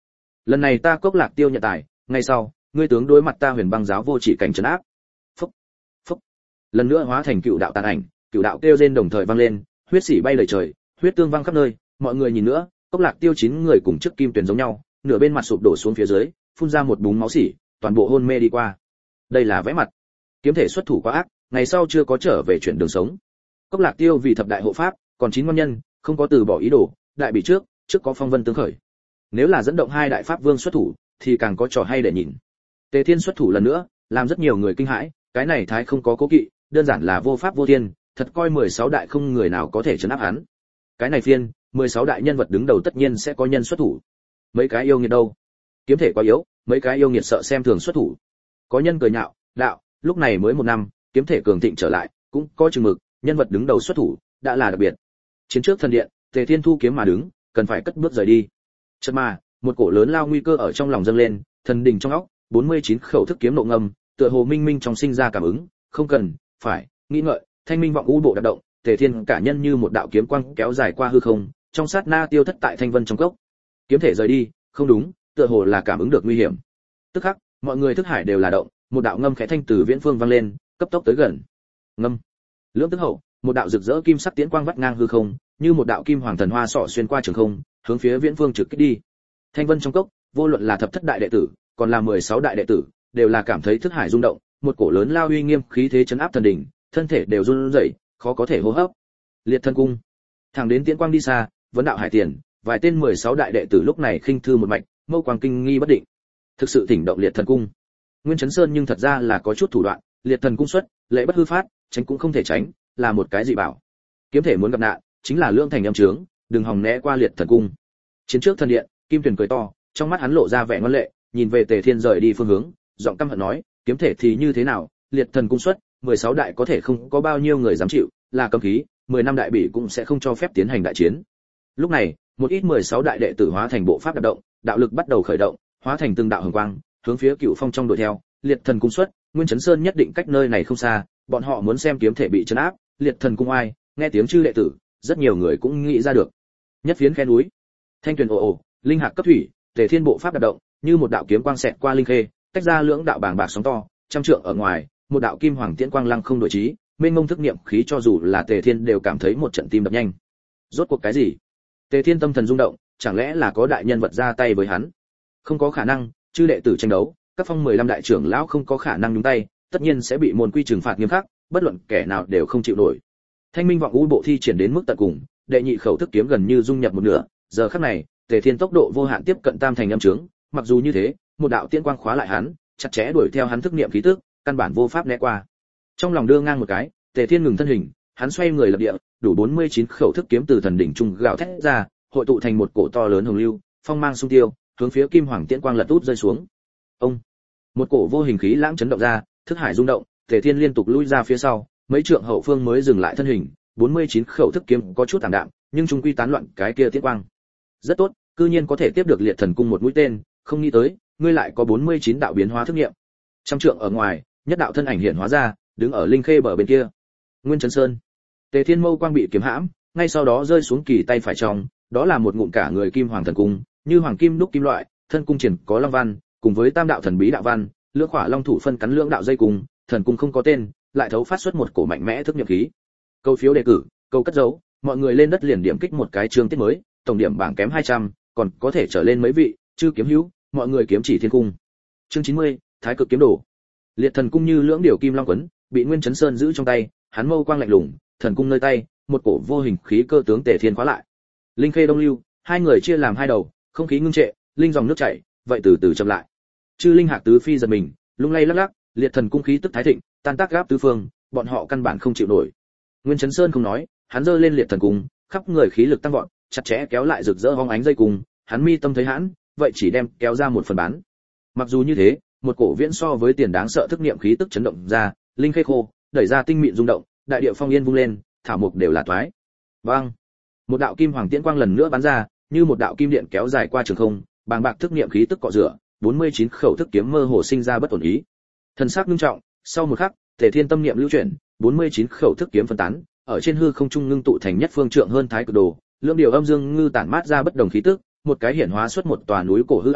lần này ta Cốc Lạc Tiêu nhận tài, ngay sau ngươi tướng đối mặt ta Huyền Băng giáo vô chỉ cảnh trấn áp. Phúc, phúc. Lần nữa hóa thành cựu đạo tàn ảnh, cựu đạo kêu rên đồng thời vang lên, huyết sĩ bay đầy trời, huyết tương văng khắp nơi, mọi người nhìn nữa, Cốc Lạc Tiêu 9 người cùng trước kim tuyển giống nhau, nửa bên mặt sụp đổ xuống phía dưới, phun ra một búng máu xỉ, toàn bộ hôn mê đi qua. Đây là vẽ mặt. Kiếm thể xuất thủ quá ác, ngày sau chưa có trở về chuyển đường sống. Cốc Lạc Tiêu vì thập đại hộ pháp, còn 9 ngon nhân, không có từ bỏ ý đồ, đại bị trước có phong vân tương khởi. Nếu là dẫn động hai đại pháp vương xuất thủ, thì càng có trò hay để nhìn. Tề Thiên xuất thủ lần nữa, làm rất nhiều người kinh hãi, cái này thái không có cố kỵ, đơn giản là vô pháp vô thiên, thật coi 16 đại không người nào có thể trấn áp hắn. Cái này phiên, 16 đại nhân vật đứng đầu tất nhiên sẽ có nhân xuất thủ. Mấy cái yêu nghiệt đâu? Kiếm thể quá yếu, mấy cái yêu nghiệt sợ xem thường xuất thủ. Có nhân cười nhạo, đạo, lúc này mới 1 năm, kiếm thể cường thịnh trở lại, cũng có chừng mực, nhân vật đứng đầu xuất thủ, đã là đặc biệt. Chiến trước thần điện, Tề Thiên thu kiếm mà đứng, cần phải cất bước rời đi. Chợt mà, một cổ lớn lao nguy cơ ở trong lòng dâng lên, thần đình trong óc, 49 khẩu thức kiếm nộ ngầm, tựa hồ minh minh trong sinh ra cảm ứng, không cần phải nghĩ ngợi, thanh minh vọng u bộ đạp động, Tề Thiên cả nhân như một đạo kiếm quang kéo dài qua hư không, trong sát na tiêu thất tại thanh vân trong cốc. Kiếm thể rời đi, không đúng, tựa hồ là cảm ứng được nguy hiểm. Tức khắc, mọi người thức hải đều là động, một đạo ngâm khẽ thanh từ viễn phương vang lên, cấp tốc tới gần. Ngâm. Lưỡng tức hậu, một đạo rực rỡ kim sắc tiễn quang vắt ngang hư không, như một đạo kim hoàng thần hoa sọ xuyên qua trường không, hướng phía viễn phương trực kích đi. Thanh vân trong cốc, vô luận là thập thất đại đệ tử, còn là 16 đại đệ tử, đều là cảm thấy thức hải rung động, một cổ lớn lao uy nghiêm khí thế chấn áp thần đỉnh, thân thể đều run rẩy, khó có thể hô hấp. Liệt thân cung. Thẳng đến tiễn quang đi xa, vấn đạo hải tiền, vài tên 16 đại đệ tử lúc này khinh thư một mạch, mâu quang kinh nghi bất định. Thực sự thỉnh động liệt thần cung. Nguyên Chấn Sơn nhưng thật ra là có chút thủ đoạn, liệt thần cung xuất, lệ bất hư phát, tránh cũng không thể tránh, là một cái dị bảo. Kiếm thể muốn gặp nạn, chính là lương thành âm trướng, đừng hòng né qua liệt thần cung. Chiến trước thần điện, Kim Tuyền cười to, trong mắt hắn lộ ra vẻ ngoan lệ, nhìn về Tề Thiên rời đi phương hướng, giọng căm hận nói, kiếm thể thì như thế nào, liệt thần cung xuất, 16 đại có thể không có bao nhiêu người dám chịu, là cấm khí, 10 năm đại bỉ cũng sẽ không cho phép tiến hành đại chiến. Lúc này, một ít 16 đại đệ tử hóa thành bộ pháp đạp động, đạo lực bắt đầu khởi động, hóa thành từng đạo hồng quang, hướng phía Cửu Phong trong đuổi theo, liệt thần cung xuất, Nguyên Chấn Sơn nhất định cách nơi này không xa, bọn họ muốn xem kiếm thể bị trấn áp, liệt thần cung ai, nghe tiếng chư đệ tử, rất nhiều người cũng nghĩ ra được. Nhất phiến khe núi, thanh tuyền ồ ồ, linh hạc cấp thủy, Tề Thiên bộ pháp đạp động, như một đạo kiếm quang xẹt qua linh khê, tách ra lưỡng đạo bàng bạc sóng to, trăm trượng ở ngoài, một đạo kim hoàng tiễn quang lăng không đổi trí, mênh mông thức niệm khí cho dù là Tề Thiên đều cảm thấy một trận tim đập nhanh. Rốt cuộc cái gì? Tề Thiên tâm thần rung động, chẳng lẽ là có đại nhân vật ra tay với hắn? Không có khả năng, chư đệ tử tranh đấu, các phong 15 đại trưởng lão không có khả năng nhúng tay, tất nhiên sẽ bị môn quy trừng phạt nghiêm khắc, bất luận kẻ nào đều không chịu nổi. Thanh minh vọng u bộ thi triển đến mức tận cùng, đệ nhị khẩu thức kiếm gần như dung nhập một nửa, giờ khắc này, Tề Thiên tốc độ vô hạn tiếp cận tam thành âm trướng, mặc dù như thế, một đạo tiên quang khóa lại hắn, chặt chẽ đuổi theo hắn thức niệm khí tức, căn bản vô pháp né qua. Trong lòng đưa ngang một cái, Tề Thiên ngừng thân hình, hắn xoay người lập địa, đủ 49 khẩu thức kiếm từ thần đỉnh trung gào thét ra, hội tụ thành một cổ to lớn hồng lưu, phong mang xung tiêu, hướng phía kim hoàng tiễn quang lật út rơi xuống. Ông, một cổ vô hình khí lãng chấn động ra, thức hải rung động, Tề Thiên liên tục lui ra phía sau, mấy trượng hậu phương mới dừng lại thân hình, 49 khẩu thức kiếm có chút tạm đạm, nhưng trung quy tán loạn cái kia tiễn quang. Rất tốt, cư nhiên có thể tiếp được liệt thần cung một mũi tên, không nghĩ tới, ngươi lại có 49 đạo biến hóa thức nghiệm. Trăm trượng ở ngoài, nhất đạo thân ảnh hiện hóa ra, đứng ở linh khê bờ bên kia. Nguyên Chấn Sơn. Tề Thiên mâu quang bị kiếm hãm, ngay sau đó rơi xuống kỳ tay phải trong, đó là một ngụm cả người kim hoàng thần cung, như hoàng kim đúc kim loại, thân cung triển có long văn, cùng với tam đạo thần bí đạo văn, lưỡng khỏa long thủ phân cắn lưỡng đạo dây cung, thần cung không có tên, lại thấu phát xuất một cổ mạnh mẽ thức nghiệm khí. Câu phiếu đề cử, câu cất dấu, mọi người lên đất liền điểm kích một cái chương tiết mới, tổng điểm bảng kém 200, còn có thể trở lên mấy vị, chư kiếm hữu, mọi người kiếm chỉ thiên cung. Chương 90, Thái cực kiếm đồ. Liệt thần cung như lưỡng điều kim long quấn, bị Nguyên Chấn Sơn giữ trong tay, hắn mâu quang lạnh lùng, thần cung nơi tay, một cổ vô hình khí cơ tướng Tề Thiên khóa lại. Linh khê đông lưu, hai người chia làm hai đầu, không khí ngưng trệ, linh dòng nước chảy, vậy từ từ chậm lại. Chư linh hạc tứ phi giật mình, lung lay lắc lắc, liệt thần cung khí tức thái thịnh, tan tác gáp tứ phương, bọn họ căn bản không chịu nổi. Nguyên Chấn Sơn không nói, hắn giơ lên liệt thần cung, khắp người khí lực tăng vọt, chặt chẽ kéo lại rực rỡ hóng ánh dây cung, hắn mi tâm thấy hãn, vậy chỉ đem kéo ra một phần bán. Mặc dù như thế, một cổ viễn so với tiền đáng sợ thức niệm khí tức chấn động ra, linh khê khô, đẩy ra tinh mịn rung động, đại địa phong yên vung lên, thảo mục đều là toái. Bang! Một đạo kim hoàng tiễn quang lần nữa bắn ra, như một đạo kim điện kéo dài qua trường không, bàng bạc thức niệm khí tức cọ rửa, 49 khẩu thức kiếm mơ hồ sinh ra bất ổn ý. Thần sắc nghiêm trọng, sau một khắc, Tề Thiên tâm niệm lưu chuyển, 49 khẩu thức kiếm phân tán, ở trên hư không trung ngưng tụ thành nhất phương trượng hơn thái cực đồ, lưỡng điều âm dương ngư tản mát ra bất đồng khí tức, một cái hiển hóa xuất một tòa núi cổ hư ảnh,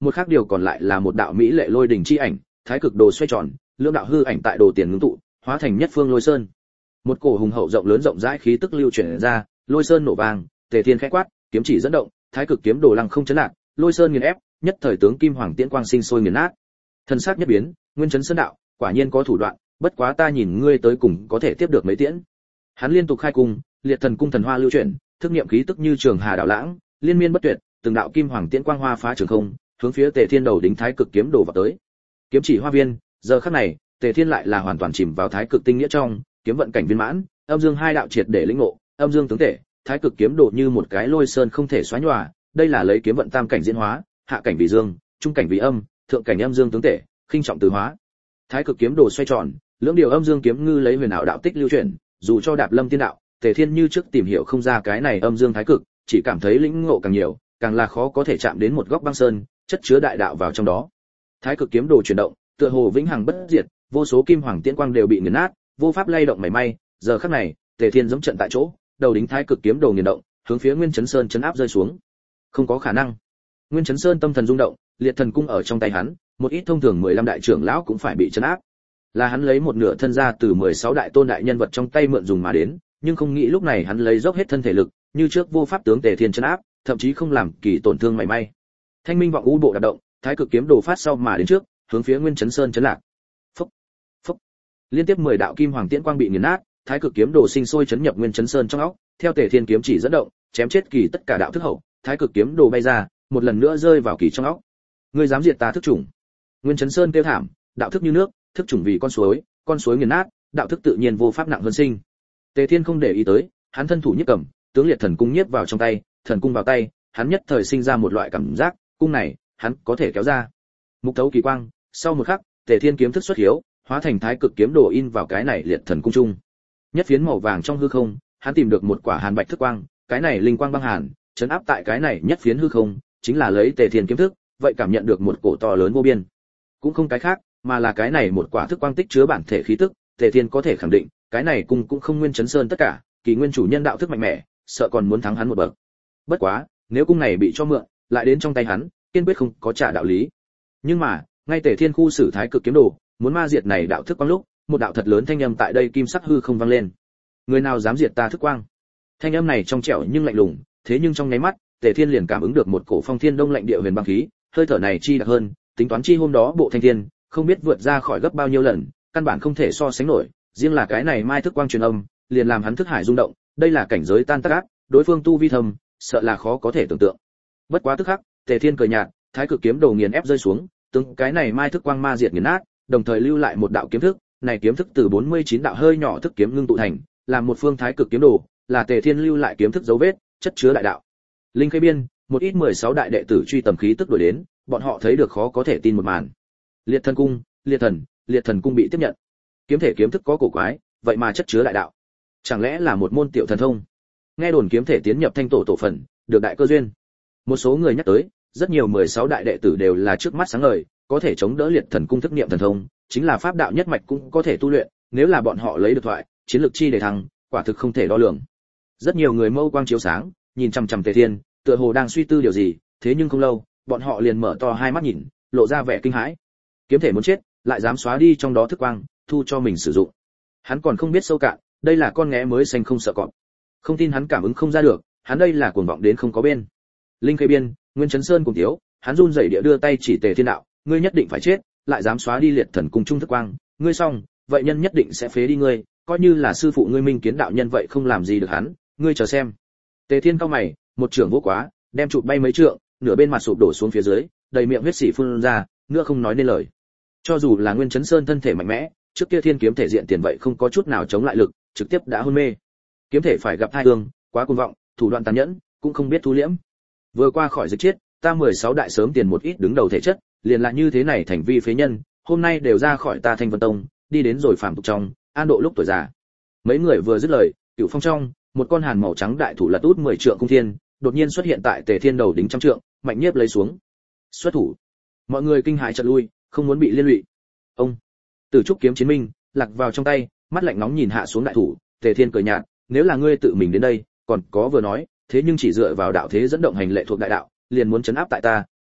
một khác điều còn lại là một đạo mỹ lệ lôi đỉnh chi ảnh, thái cực đồ xoay tròn, lưỡng đạo hư ảnh tại đồ tiền ngưng tụ, hóa thành nhất phương lôi sơn. Một cổ hùng hậu rộng lớn rộng rãi khí tức lưu chuyển ra, lôi sơn nổ vang, Tề Thiên khẽ quát, kiếm chỉ dẫn động, thái cực kiếm đồ lăng không chấn lạc, lôi sơn nghiền ép, nhất thời tướng kim hoàng tiễn quang sinh sôi nghiền nát. Thần sắc nhất biến, Nguyên Chấn Sơn đạo, quả nhiên có thủ đoạn, bất quá ta nhìn ngươi tới cùng có thể tiếp được mấy tiễn. Hắn liên tục khai cung, liệt thần cung thần hoa lưu chuyển, thức niệm khí tức như trường hà đạo lãng, liên miên bất tuyệt, từng đạo kim hoàng tiễn quang hoa phá trường không, hướng phía Tề Thiên đầu đính thái cực kiếm đồ vào tới. Kiếm chỉ hoa viên, giờ khắc này, Tề Thiên lại là hoàn toàn chìm vào thái cực tinh nghĩa trong, kiếm vận cảnh viên mãn, âm dương hai đạo triệt để lĩnh ngộ, âm dương tướng thể, thái cực kiếm đồ như một cái lôi sơn không thể xóa nhòa, đây là lấy kiếm vận tam cảnh diễn hóa, hạ cảnh vì dương, trung cảnh vì âm, thượng cảnh âm dương tướng thể, khinh trọng từ hóa. Thái cực kiếm đồ xoay tròn, lưỡng điều âm dương kiếm ngư lấy huyền ảo đạo tích lưu chuyển, dù cho đạp lâm tiên đạo, Tề Thiên như trước tìm hiểu không ra cái này âm dương thái cực, chỉ cảm thấy lĩnh ngộ càng nhiều, càng là khó có thể chạm đến một góc băng sơn, chất chứa đại đạo vào trong đó. Thái cực kiếm đồ chuyển động, tựa hồ vĩnh hằng bất diệt, vô số kim hoàng tiễn quang đều bị nghiền nát, vô pháp lay động mảy may. Giờ khắc này, Tề Thiên giẫm trận tại chỗ, đầu đính thái cực kiếm đồ nghiền động, hướng phía Nguyên Chấn Sơn chấn áp rơi xuống. Không có khả năng. Nguyên Chấn Sơn tâm thần rung động, liệt thần cung ở trong tay hắn, một ít thông thường 15 đại trưởng lão cũng phải bị chấn áp. Là hắn lấy một nửa thân ra từ 16 đại tôn đại nhân vật trong tay mượn dùng mà đến, nhưng không nghĩ lúc này hắn lấy dốc hết thân thể lực, như trước vô pháp tướng Tề Thiên chấn áp, thậm chí không làm kỳ tổn thương mảy may. Thanh minh vọng u bộ đạp động, thái cực kiếm đồ phát sau mà đến trước, hướng phía Nguyên Chấn Sơn chấn lạc. Phốc, phốc. Liên tiếp 10 đạo kim hoàng tiễn quang bị nghiền nát, thái cực kiếm đồ sinh sôi chấn nhập Nguyên Chấn Sơn trong óc, theo Tề Thiên kiếm chỉ dẫn động, chém chết kỳ tất cả đạo thức hậu, thái cực kiếm đồ bay ra, một lần nữa rơi vào kỳ trong óc. Ngươi dám diệt ta thức chủng? Nguyên Chấn Sơn kêu thảm, đạo thức như nước, thức chủng vì con suối nghiền nát, đạo thức tự nhiên vô pháp nặng hơn sinh. Tề Thiên không để ý tới, hắn thân thủ nhất cầm, tướng liệt thần cung nhiếp vào trong tay, thần cung vào tay, hắn nhất thời sinh ra một loại cảm giác, cung này, hắn có thể kéo ra. Mục thấu kỳ quang, sau một khắc, Tề Thiên kiếm thức xuất hiếu, hóa thành thái cực kiếm đồ in vào cái này liệt thần cung trung. Nhất phiến màu vàng trong hư không, hắn tìm được một quả hàn bạch thức quang, cái này linh quang băng hàn, chấn áp tại cái này nhất phiến hư không, chính là lấy Tề Thiên kiếm thức, vậy cảm nhận được một cổ to lớn vô biên. Cũng không cái khác, mà là cái này một quả thức quang tích chứa bản thể khí tức, Tề Thiên có thể khẳng định, cái này cung cũng không Nguyên Chấn Sơn tất cả, kỳ nguyên chủ nhân đạo thức mạnh mẽ, sợ còn muốn thắng hắn một bậc. Bất quá, nếu cung này bị cho mượn, lại đến trong tay hắn, kiên quyết không có trả đạo lý. Nhưng mà, ngay Tề Thiên khu xử thái cực kiếm đồ, muốn ma diệt này đạo thức quang lúc, một đạo thật lớn thanh âm tại đây kim sắc hư không vang lên. Người nào dám diệt ta thức quang? Thanh âm này trong trẻo nhưng lạnh lùng, thế nhưng trong nháy mắt, Tề Thiên liền cảm ứng được một cổ phong thiên đông lạnh địa huyền băng khí, hơi thở này chi đặc hơn, tính toán chi hôm đó bộ thanh thiên, không biết vượt ra khỏi gấp bao nhiêu lần, căn bản không thể so sánh nổi, riêng là cái này mai thức quang truyền âm, liền làm hắn thức hải rung động, đây là cảnh giới tan tác ác, đối phương tu vi thâm, sợ là khó có thể tưởng tượng. Bất quá tức khắc, Tề Thiên cười nhạt, thái cực kiếm đồ nghiền ép rơi xuống, từng cái này mai thức quang ma diệt nghiền nát, đồng thời lưu lại một đạo kiếm thức, này kiếm thức từ 49 đạo hơi nhỏ thức kiếm ngưng tụ thành, làm một phương thái cực kiếm đồ, là Tề Thiên lưu lại kiếm thức dấu vết, chất chứa đại đạo. Linh Khê Biên, một ít 16 đại đệ tử truy tầm khí tức đuổi đến, bọn họ thấy được khó có thể tin một màn. Liệt thần cung, liệt thần cung bị tiếp nhận. Kiếm thể kiếm thức có cổ quái, vậy mà chất chứa đại đạo. Chẳng lẽ là một môn tiểu thần thông? Nghe đồn kiếm thể tiến nhập thanh tổ tổ phần, được đại cơ duyên. Một số người nhắc tới, rất nhiều 16 đại đệ tử đều là trước mắt sáng ngời, có thể chống đỡ liệt thần cung thức niệm thần thông, chính là pháp đạo nhất mạch cũng có thể tu luyện, nếu là bọn họ lấy được thoại, chiến lược chi để thăng, quả thực không thể đo lường. Rất nhiều người mâu quang chiếu sáng, nhìn chằm chằm Tề Thiên, tựa hồ đang suy tư điều gì, thế nhưng không lâu, bọn họ liền mở to hai mắt nhìn, lộ ra vẻ kinh hãi. Kiếm thể muốn chết, lại dám xóa đi trong đó thức quang, thu cho mình sử dụng. Hắn còn không biết sâu cạn, đây là con nghé mới xanh không sợ cọp. Không tin hắn cảm ứng không ra được, hắn đây là cuồng vọng đến không có bên. Linh Khê Biên, Nguyên Chấn Sơn cùng thiếu, hắn run rẩy địa đưa tay chỉ Tề Thiên đạo, ngươi nhất định phải chết, lại dám xóa đi liệt thần cung trung thức quang, ngươi xong, vậy nhân nhất định sẽ phế đi ngươi, coi như là sư phụ ngươi Minh Kiến đạo nhân vậy không làm gì được hắn, ngươi chờ xem. Tề Thiên cau mày, một trường vô quá, đem chụp bay mấy trượng, nửa bên mặt sụp đổ xuống phía dưới, đầy miệng huyết xỉ phun ra, nữa không nói nên lời. Cho dù là Nguyên Chấn Sơn thân thể mạnh mẽ, trước kia thiên kiếm thể diện tiền vậy không có chút nào chống lại lực, trực tiếp đã hôn mê. Kiếm thể phải gặp thai ương, quá cuồng vọng, thủ đoạn tàn nhẫn, cũng không biết thu liễm. Vừa qua khỏi dịch chết, ta 16 đại sớm tiền một ít đứng đầu thể chất, liền là như thế này thành vi phế nhân, hôm nay đều ra khỏi ta Thanh Vân Tông, đi đến rồi phàm tục trong, an độ lúc tuổi già. Mấy người vừa dứt lời, Cửu Phong trong, một con hàn màu trắng đại thủ lật út 10 trượng cung thiên, đột nhiên xuất hiện tại Tề Thiên đầu đính trăm trượng, mạnh nhiếp lấy xuống. Xuất thủ. Mọi người kinh hãi chợt lui, không muốn bị liên lụy. Ông, Tử trúc kiếm chiến minh, lạc vào trong tay, mắt lạnh nóng nhìn hạ xuống đại thủ, Tề Thiên cười nhạt, nếu là ngươi tự mình đến đây, còn có vừa nói, thế nhưng chỉ dựa vào đạo thế dẫn động hành lệ thuộc đại đạo, liền muốn chấn áp tại ta,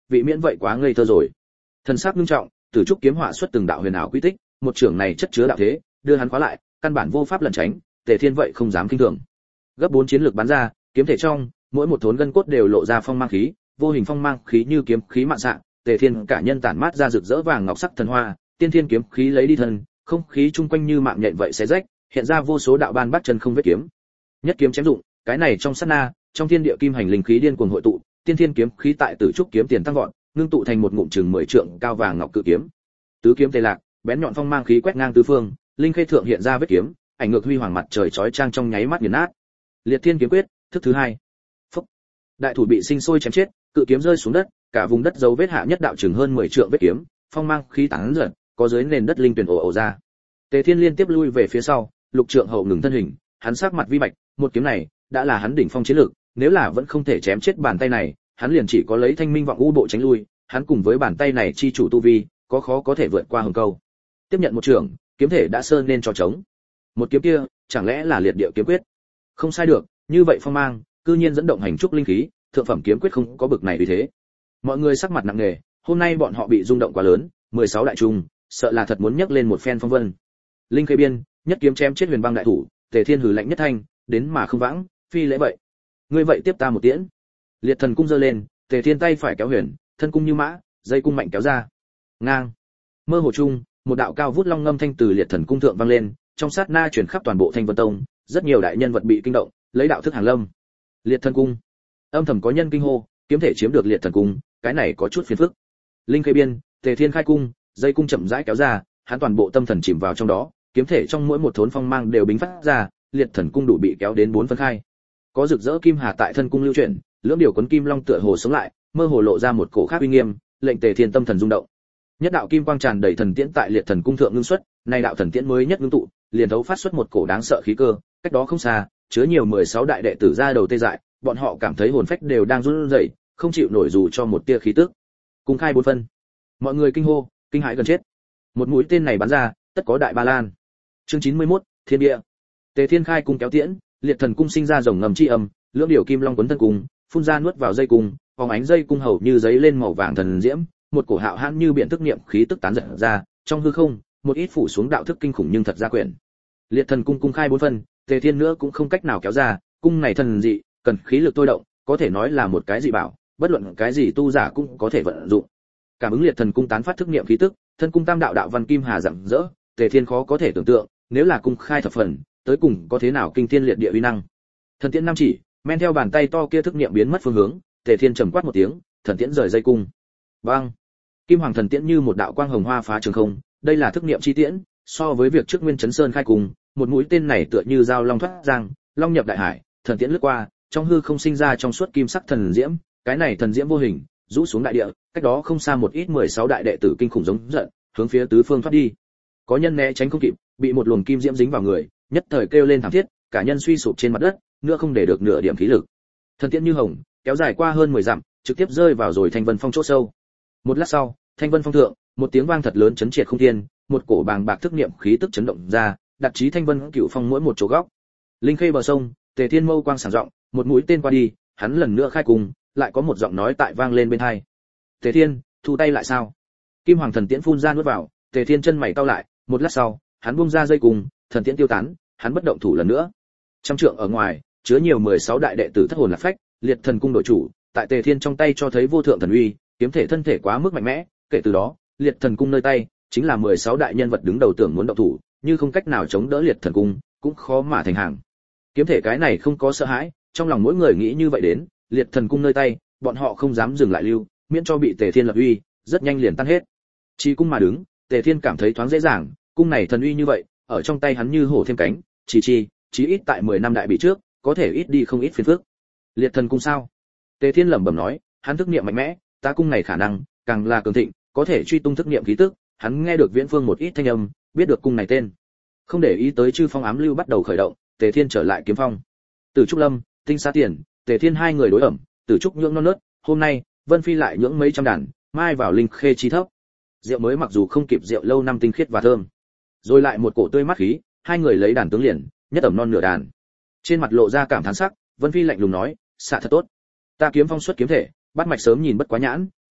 vị miễn vậy quá ngây thơ rồi. Thần sắc nghiêm trọng, Tử trúc kiếm họa xuất từng đạo huyền ảo quy tích, một trường này chất chứa đạo thế, đưa hắn khóa lại, căn bản vô pháp lẩn tránh, Tề Thiên vậy không dám kinh thường. Gấp 4 chiến lược bắn ra, kiếm thể trong, mỗi một thốn gân cốt đều lộ ra phong mang khí, vô hình phong mang khí như kiếm khí mạn xạ, Tề Thiên cả nhân tản mát ra rực rỡ vàng ngọc sắc thần hoa, tiên thiên kiếm khí lấy đi thân, không khí chung quanh như mạng nhện vậy xé rách, hiện ra vô số đạo ban bắt chân không vết kiếm. Nhất kiếm chém dụng, cái này trong sát na, trong thiên địa kim hành linh khí điên cuồng hội tụ, tiên thiên kiếm khí tại Tử trúc kiếm tiền tăng vọt, ngưng tụ thành một ngụm chừng 10 trượng cao vàng ngọc cự kiếm. Tứ kiếm tề lạc, bén nhọn phong mang khí quét ngang tứ phương, linh khê thượng hiện ra vết kiếm, ảnh ngược huy hoàng mặt trời chói chang trong nháy mắt nghiền nát. Liệt Thiên kiếm quyết, thức thứ 2. Phốc. Đại thủ bị sinh sôi chém chết, cự kiếm rơi xuống đất, cả vùng đất dấu vết hạ nhất đạo chừng hơn 10 trượng vết kiếm, phong mang khí tán giật, có dưới nền đất linh tuyển ồ ồ ra. Tề Thiên liên tiếp lui về phía sau, Lục Trượng hậu ngừng thân hình, hắn sắc mặt vi bạch, một kiếm này đã là hắn đỉnh phong chiến lực, nếu là vẫn không thể chém chết bàn tay này, hắn liền chỉ có lấy Thanh Minh vọng u bộ tránh lui, hắn cùng với bàn tay này chi chủ tu vi, có khó có thể vượt qua hừng câu. Tiếp nhận một trường, kiếm thể đã sơn nên cho trống. Một kiếm kia, chẳng lẽ là liệt địa kiếm quyết? Không sai được, như vậy phong mang, cư nhiên dẫn động hành trúc linh khí, thượng phẩm kiếm quyết không có bực này vì thế. Mọi người sắc mặt nặng nề, hôm nay bọn họ bị rung động quá lớn, 16 đại trung, sợ là thật muốn nhấc lên một phen phong vân. Linh khê biên, nhất kiếm chém chết Huyền Băng đại thủ, Tề Thiên hừ lạnh nhất thanh, đến mà không vãng, phi lễ vậy. Ngươi vậy tiếp ta một tiễn. Liệt thần cung giơ lên, Tề Thiên tay phải kéo huyền, thân cung như mã, dây cung mạnh kéo ra. Ngang. Mơ hồ chung, một đạo cao vút long ngâm thanh từ Liệt thần cung thượng vang lên, trong sát na truyền khắp toàn bộ Thanh Vân Tông, rất nhiều đại nhân vật bị kinh động, lấy đạo thức hàng lâm. Liệt thần cung. Âm thầm có nhân kinh hô, kiếm thể chiếm được Liệt thần cung, cái này có chút phiền phức. Linh khê biên, Tề Thiên khai cung, dây cung chậm rãi kéo ra, hắn toàn bộ tâm thần chìm vào trong đó, kiếm thể trong mỗi một thốn phong mang đều bính phát ra, Liệt thần cung đủ bị kéo đến 4 phân khai. Có rực rỡ kim hà tại thân cung lưu chuyển, lưỡng điều cuốn kim long tựa hồ sống lại, mơ hồ lộ ra một cổ khác uy nghiêm, lệnh Tề Thiên tâm thần rung động. Nhất đạo kim quang tràn đầy thần tiễn tại Liệt thần cung thượng ngưng xuất, này đạo thần tiễn mới nhất ngưng tụ, liền thấu phát xuất một cổ đáng sợ khí cơ, cách đó không xa, chứa nhiều 16 đại đệ tử ra đầu tê dại, bọn họ cảm thấy hồn phách đều đang run rẩy, không chịu nổi dù cho một tia khí tức. Cung khai 4 phân. Mọi người kinh hô, kinh hãi gần chết. Một mũi tên này bắn ra, tất có đại ba lan. Chương 91, Thiên địa. Tề Thiên khai cung kéo tiễn, Liệt thần cung sinh ra rồng ngầm chi âm, lưỡng điều kim long quấn thân cung, phun ra nuốt vào dây cung, phóng ánh dây cung hầu như giấy lên màu vàng thần diễm, một cổ hạo hãn như biển thức niệm khí tức tán giật ra, trong hư không, một ít phủ xuống đạo thức kinh khủng nhưng thật ra quyển. Liệt thần cung cung khai 4 phân, Tề Thiên nữa cũng không cách nào kéo ra, cung này thần dị, cần khí lực tôi động, có thể nói là một cái dị bảo, bất luận cái gì tu giả cũng có thể vận dụng. Cảm ứng Liệt thần cung tán phát thức niệm khí tức, thân cung tam đạo đạo văn kim hà rạng rỡ, Tề Thiên khó có thể tưởng tượng, nếu là cung khai thập phần, tới cùng có thế nào kinh thiên liệt địa uy năng. Thần tiễn năm chỉ, men theo bàn tay to kia thức niệm biến mất phương hướng, Tề Thiên trầm quát một tiếng, thần tiễn rời dây cung. Bang! Kim hoàng thần tiễn như một đạo quang hồng hoa phá trường không, đây là thức niệm chi tiễn, so với việc trước Nguyên Chấn Sơn khai cùng, một mũi tên này tựa như dao long thoát giang, long nhập đại hải, thần tiễn lướt qua, trong hư không sinh ra trong suốt kim sắc thần diễm, cái này thần diễm vô hình, rũ xuống đại địa, cách đó không xa một ít 16 đại đệ tử kinh khủng giống giận, hướng phía tứ phương thoát đi. Có nhân né tránh không kịp, bị một luồng kim diễm dính vào người, nhất thời kêu lên thảm thiết, cả nhân suy sụp trên mặt đất, nữa không để được nửa điểm khí lực. Thần tiễn như hồng, kéo dài qua hơn 10 dặm, trực tiếp rơi vào rồi Thanh Vân Phong chỗ sâu. Một lát sau, Thanh Vân Phong thượng, một tiếng vang thật lớn chấn triệt không thiên, một cổ bàng bạc thức niệm khí tức chấn động ra, đặt chí Thanh Vân Cửu Phong mỗi một chỗ góc. Linh khê bờ sông, Tề Thiên mâu quang sáng rộng, một mũi tên qua đi, hắn lần nữa khai cùng, lại có một giọng nói tại vang lên bên tai. Tề Thiên, thu tay lại sao? Kim hoàng thần tiễn phun ra nuốt vào, Tề Thiên chân mày cau lại, một lát sau, hắn buông ra dây cùng, thần tiễn tiêu tán, hắn bất động thủ lần nữa. Trăm trượng ở ngoài, chứa nhiều 16 đại đệ tử thất hồn lạc phách, Liệt thần cung đội chủ, tại Tề Thiên trong tay cho thấy vô thượng thần uy, kiếm thể thân thể quá mức mạnh mẽ, kể từ đó, Liệt thần cung nơi tay, chính là 16 đại nhân vật đứng đầu tưởng muốn động thủ, như không cách nào chống đỡ Liệt thần cung, cũng khó mà thành hàng. Kiếm thể cái này không có sợ hãi, trong lòng mỗi người nghĩ như vậy đến, Liệt thần cung nơi tay, bọn họ không dám dừng lại lưu, miễn cho bị Tề Thiên lập uy, rất nhanh liền tan hết. Chỉ cung mà đứng, Tề Thiên cảm thấy thoáng dễ dàng, cung này thần uy như vậy, ở trong tay hắn như hổ thêm cánh, chí ít tại 10 năm đại bị trước, có thể ít đi không ít phiền phức. Liệt thần cung sao? Tề Thiên lẩm bẩm nói, hắn thức niệm mạnh mẽ, ta cung này khả năng càng là cường thịnh, có thể truy tung thức niệm khí tức, hắn nghe được viễn phương một ít thanh âm, biết được cung này tên. Không để ý tới chư phong ám lưu bắt đầu khởi động, Tề Thiên trở lại kiếm phong. Từ Trúc Lâm, Tinh Xá Tiền, Tề Thiên hai người đối ẩm, Từ Trúc nhưỡng non nớt, hôm nay, Vân Phi lại nhưỡng mấy trăm đàn, mai vào linh khê chi thấp. Rượu mới mặc dù không kịp rượu lâu năm tinh khiết và thơm, rồi lại một cổ tươi mát khí, hai người lấy đàn tướng liền, nhất ẩm non nửa đàn. Trên mặt lộ ra cảm thán sắc, Vân Phi lạnh lùng nói, xạ thật tốt. Ta kiếm phong xuất kiếm thể, bắt mạch sớm nhìn bất quá nhãn,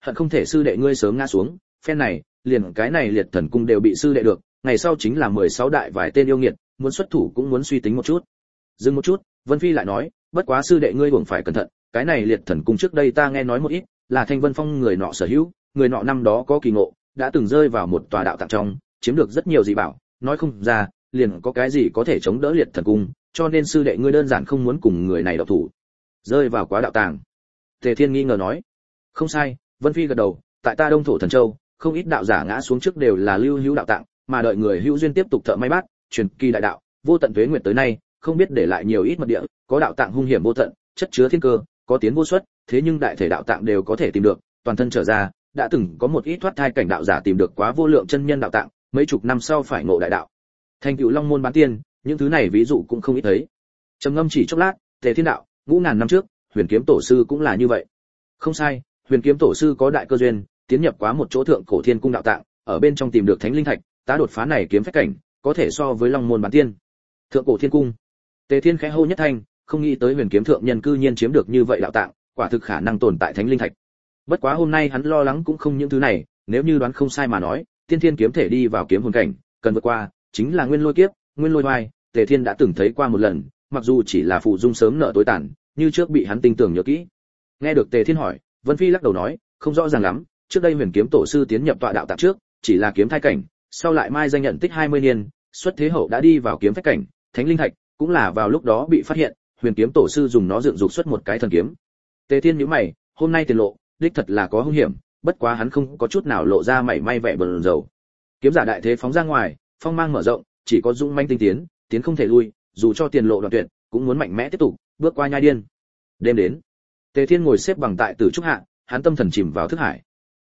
hận không thể sư đệ ngươi sớm ngã xuống, phen này, liền cái này liệt thần cung đều bị sư đệ được, ngày sau chính là 16 đại vài tên yêu nghiệt, muốn xuất thủ cũng muốn suy tính một chút. Dừng một chút, Vân Phi lại nói, bất quá sư đệ ngươi cũng phải cẩn thận, cái này liệt thần cung trước đây ta nghe nói một ít, là Thanh Vân Phong người nọ sở hữu, người nọ năm đó có kỳ ngộ, đã từng rơi vào một tòa đạo tạng trong, chiếm được rất nhiều dị bảo, nói không ra, liền có cái gì có thể chống đỡ liệt thần cung, cho nên sư đệ ngươi đơn giản không muốn cùng người này độc thủ. Rơi vào quá đạo tàng. Tề Thiên nghi ngờ nói. Không sai, Vân Phi gật đầu, tại ta Đông Thổ Thần Châu, không ít đạo giả ngã xuống trước đều là lưu hữu đạo tạng, mà đợi người hữu duyên tiếp tục thợ may bát, truyền kỳ đại đạo, vô tận tuế nguyệt tới nay, không biết để lại nhiều ít mật địa, có đạo tạng hung hiểm vô tận, chất chứa thiên cơ, có tiến vô xuất, thế nhưng đại thể đạo tạng đều có thể tìm được, toàn thân trở ra, đã từng có một ít thoát thai cảnh đạo giả tìm được quá vô lượng chân nhân đạo tạng, mấy chục năm sau phải ngộ đại đạo. Thành tựu Long môn bán tiên, những thứ này ví dụ cũng không ít thấy. Trầm ngâm chỉ chốc lát, Tề Thiên đạo, ngũ ngàn năm trước, Huyền Kiếm Tổ sư cũng là như vậy. Không sai, Huyền Kiếm Tổ sư có đại cơ duyên, tiến nhập quá một chỗ thượng cổ thiên cung đạo tạng, ở bên trong tìm được thánh linh thạch, tá đột phá này kiếm phách cảnh, có thể so với Long môn bán tiên. Thượng cổ thiên cung. Tề Thiên khẽ hô nhất thanh, không nghĩ tới Huyền Kiếm thượng nhân cư nhiên chiếm được như vậy đạo tạng, quả thực khả năng tồn tại thánh linh thạch. Bất quá hôm nay hắn lo lắng cũng không những thứ này, nếu như đoán không sai mà nói, tiên thiên kiếm thể đi vào kiếm hồn cảnh, cần vượt qua chính là nguyên lôi kiếp, nguyên lôi oai, Tề Thiên đã từng thấy qua một lần, mặc dù chỉ là phụ dung sớm nợ tối tàn, như trước bị hắn tinh tưởng nhớ kỹ. Nghe được Tề Thiên hỏi, Vân Phi lắc đầu nói, không rõ ràng lắm, trước đây Huyền Kiếm Tổ sư tiến nhập tọa đạo tạng trước, chỉ là kiếm thai cảnh, sau lại mai danh nhận tích 20 niên, xuất thế hậu đã đi vào kiếm phách cảnh, thánh linh thạch cũng là vào lúc đó bị phát hiện, Huyền Kiếm Tổ sư dùng nó dựng dục xuất một cái thần kiếm. Tề Thiên nhíu mày, hôm nay tiền lộ, đích thật là có hung hiểm, bất quá hắn không có chút nào lộ ra mảy may vẻ bờn dầu. Kiếm giả đại thế phóng ra ngoài, phong mang mở rộng, chỉ có dũng manh tinh tiến, tiến không thể lui, dù cho tiền lộ đoạn tuyệt, cũng muốn mạnh mẽ tiếp tục, bước qua nhai điên. Đêm đến, Tề Thiên ngồi xếp bằng tại Tử Trúc hạ, hắn tâm thần chìm vào thức hải.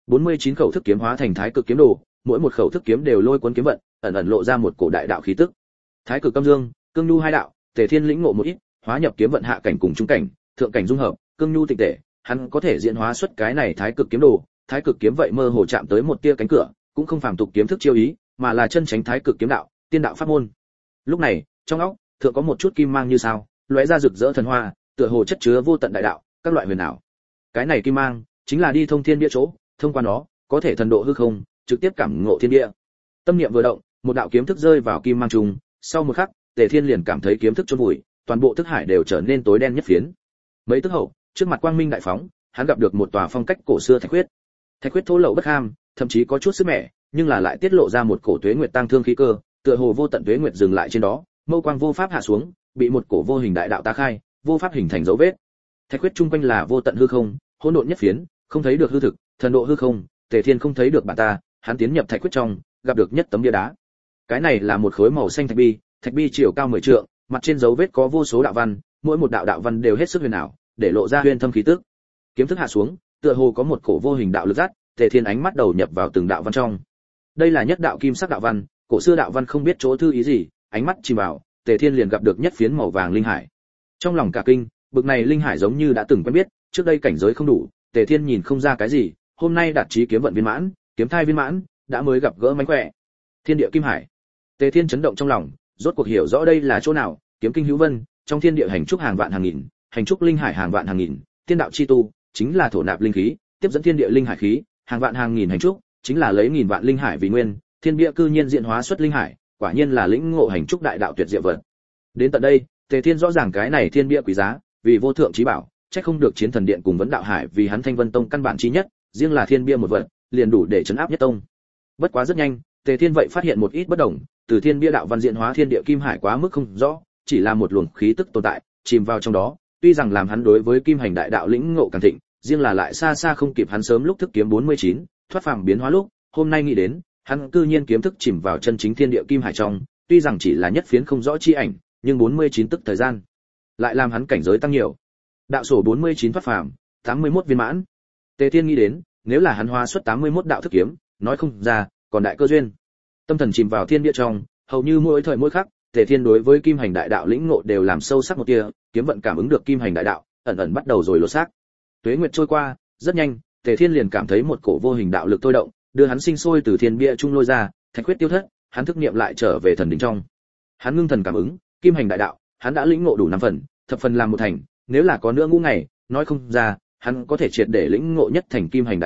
49 khẩu thức kiếm hóa thành Thái Cực kiếm đồ, mỗi một khẩu thức kiếm đều lôi cuốn kiếm vận, ẩn ẩn lộ ra một cổ đại đạo khí tức. Thái Cực âm dương, cương nhu hai đạo, Tề Thiên lĩnh ngộ một ít, hóa nhập kiếm vận hạ cảnh cùng trung cảnh, thượng cảnh dung hợp, cương nhu tịch tể, hắn có thể diễn hóa xuất cái này Thái Cực kiếm đồ, Thái Cực kiếm vậy mơ hồ chạm tới một tia cánh cửa, cũng không phàm tục kiếm thức chiêu ý, mà là chân chánh Thái Cực kiếm đạo, tiên đạo pháp môn. Lúc này, trong óc thượng có một chút kim mang như sao, lóe ra rực rỡ thần hoa, tựa hồ chất chứa vô tận đại đạo, các loại huyền ảo. Cái này kim mang chính là đi thông thiên địa chỗ, thông qua nó, có thể thần độ hư không, trực tiếp cảm ngộ thiên địa. Tâm niệm vừa động, một đạo kiếm thức rơi vào kim mang trùng, sau một khắc, Tề Thiên liền cảm thấy kiếm thức chôn vùi, toàn bộ thức hải đều trở nên tối đen nhất phiến. Mấy tức hậu, trước mặt quang minh đại phóng, hắn gặp được một tòa phong cách cổ xưa thạch huyết. Thạch huyết thô lậu bất ham, thậm chí có chút sức mẻ, nhưng là lại tiết lộ ra một cổ tuế nguyệt tăng thương khí cơ, tựa hồ vô tận tuế nguyệt dừng lại trên đó, mâu quang vô pháp hạ xuống, bị một cổ vô hình đại đạo tá khai, vô pháp hình thành dấu vết. Thạch huyết trung quanh là vô tận hư không, hỗn độn nhất phiến, không thấy được hư thực, thần độ hư không, Tề Thiên không thấy được bản ta, hắn tiến nhập thạch huyết trong, gặp được nhất tấm bia đá. Cái này là một khối màu xanh thạch bi chiều cao 10 trượng, mặt trên dấu vết có vô số đạo văn, mỗi một đạo văn đều hết sức huyền ảo, để lộ ra huyền thâm khí tức. Kiếm thức hạ xuống, tựa hồ có một cổ vô hình đạo lực dắt, Tề Thiên ánh mắt đầu nhập vào từng đạo văn trong. Đây là nhất đạo kim sắc đạo văn, cổ xưa đạo văn không biết chỗ thư ý gì, ánh mắt chìm vào, Tề Thiên liền gặp được nhất phiến màu vàng linh hải. Trong lòng cả kinh, bực này linh hải giống như đã từng quen biết, trước đây cảnh giới không đủ, Tề Thiên nhìn không ra cái gì, hôm nay đạt chí kiếm vận viên mãn, kiếm thai viên mãn, đã mới gặp gỡ mánh khỏe. Thiên địa kim hải. Tề Thiên chấn động trong lòng, rốt cuộc hiểu rõ đây là chỗ nào, kiếm kinh hữu vân, trong thiên địa hành trúc hàng vạn hàng nghìn, hành trúc linh hải hàng vạn hàng nghìn, tiên đạo chi tu, chính là thổ nạp linh khí, tiếp dẫn thiên địa linh hải khí, hàng vạn hàng nghìn hành trúc, chính là lấy nghìn vạn linh hải vì nguyên, thiên bia cư nhiên diễn hóa xuất linh hải, quả nhiên là lĩnh ngộ hành trúc đại đạo tuyệt diệu vật. Đến tận đây, Tề Thiên rõ ràng cái này thiên bia quý giá, vì vô thượng chí bảo, chắc không được chiến thần điện cùng vấn đạo hải vì hắn Thanh Vân Tông căn bản chi nhất, riêng là thiên bia một vật, liền đủ để trấn áp nhất tông. Bất quá rất nhanh, Tề Thiên vậy phát hiện một ít bất đồng, từ thiên bia đạo văn diễn hóa thiên địa kim hải quá mức không rõ, chỉ là một luồng khí tức tồn tại, chìm vào trong đó, tuy rằng làm hắn đối với kim hành đại đạo lĩnh ngộ càng thịnh, riêng là lại xa xa không kịp hắn sớm lúc thức kiếm 49, thoát phàm biến hóa lúc, hôm nay nghĩ đến, hắn cư nhiên kiếm thức chìm vào chân chính thiên địa kim hải trong, tuy rằng chỉ là nhất phiến không rõ chi ảnh, nhưng 49 tức thời gian, lại làm hắn cảnh giới tăng nhiều. Đạo sổ 49 thoát phàm, 81 viên mãn. Tề Thiên nghĩ đến, nếu là hắn hóa xuất 81 đạo thức kiếm, nói không ra, còn đại cơ duyên. Tâm thần chìm vào thiên địa trong, hầu như mỗi thời mỗi khắc, Tề Thiên đối với kim hành đại đạo lĩnh ngộ đều làm sâu sắc một tia, kiếm vận cảm ứng được kim hành đại đạo, ẩn ẩn bắt đầu rồi lột xác. Tuế nguyệt trôi qua, rất nhanh, Tề Thiên liền cảm thấy một cổ vô hình đạo lực thôi động, đưa hắn sinh sôi từ thiên bia trung lôi ra, thạch huyết tiêu thất, hắn thức niệm lại trở về thần đỉnh trong. Hắn ngưng thần cảm ứng, kim hành đại đạo, hắn đã lĩnh ngộ đủ 5 phần, thập phần làm một thành, nếu là có nữa ngũ ngày, nói không ra, hắn có thể triệt để lĩnh ngộ nhất thành kim hành đại đạo,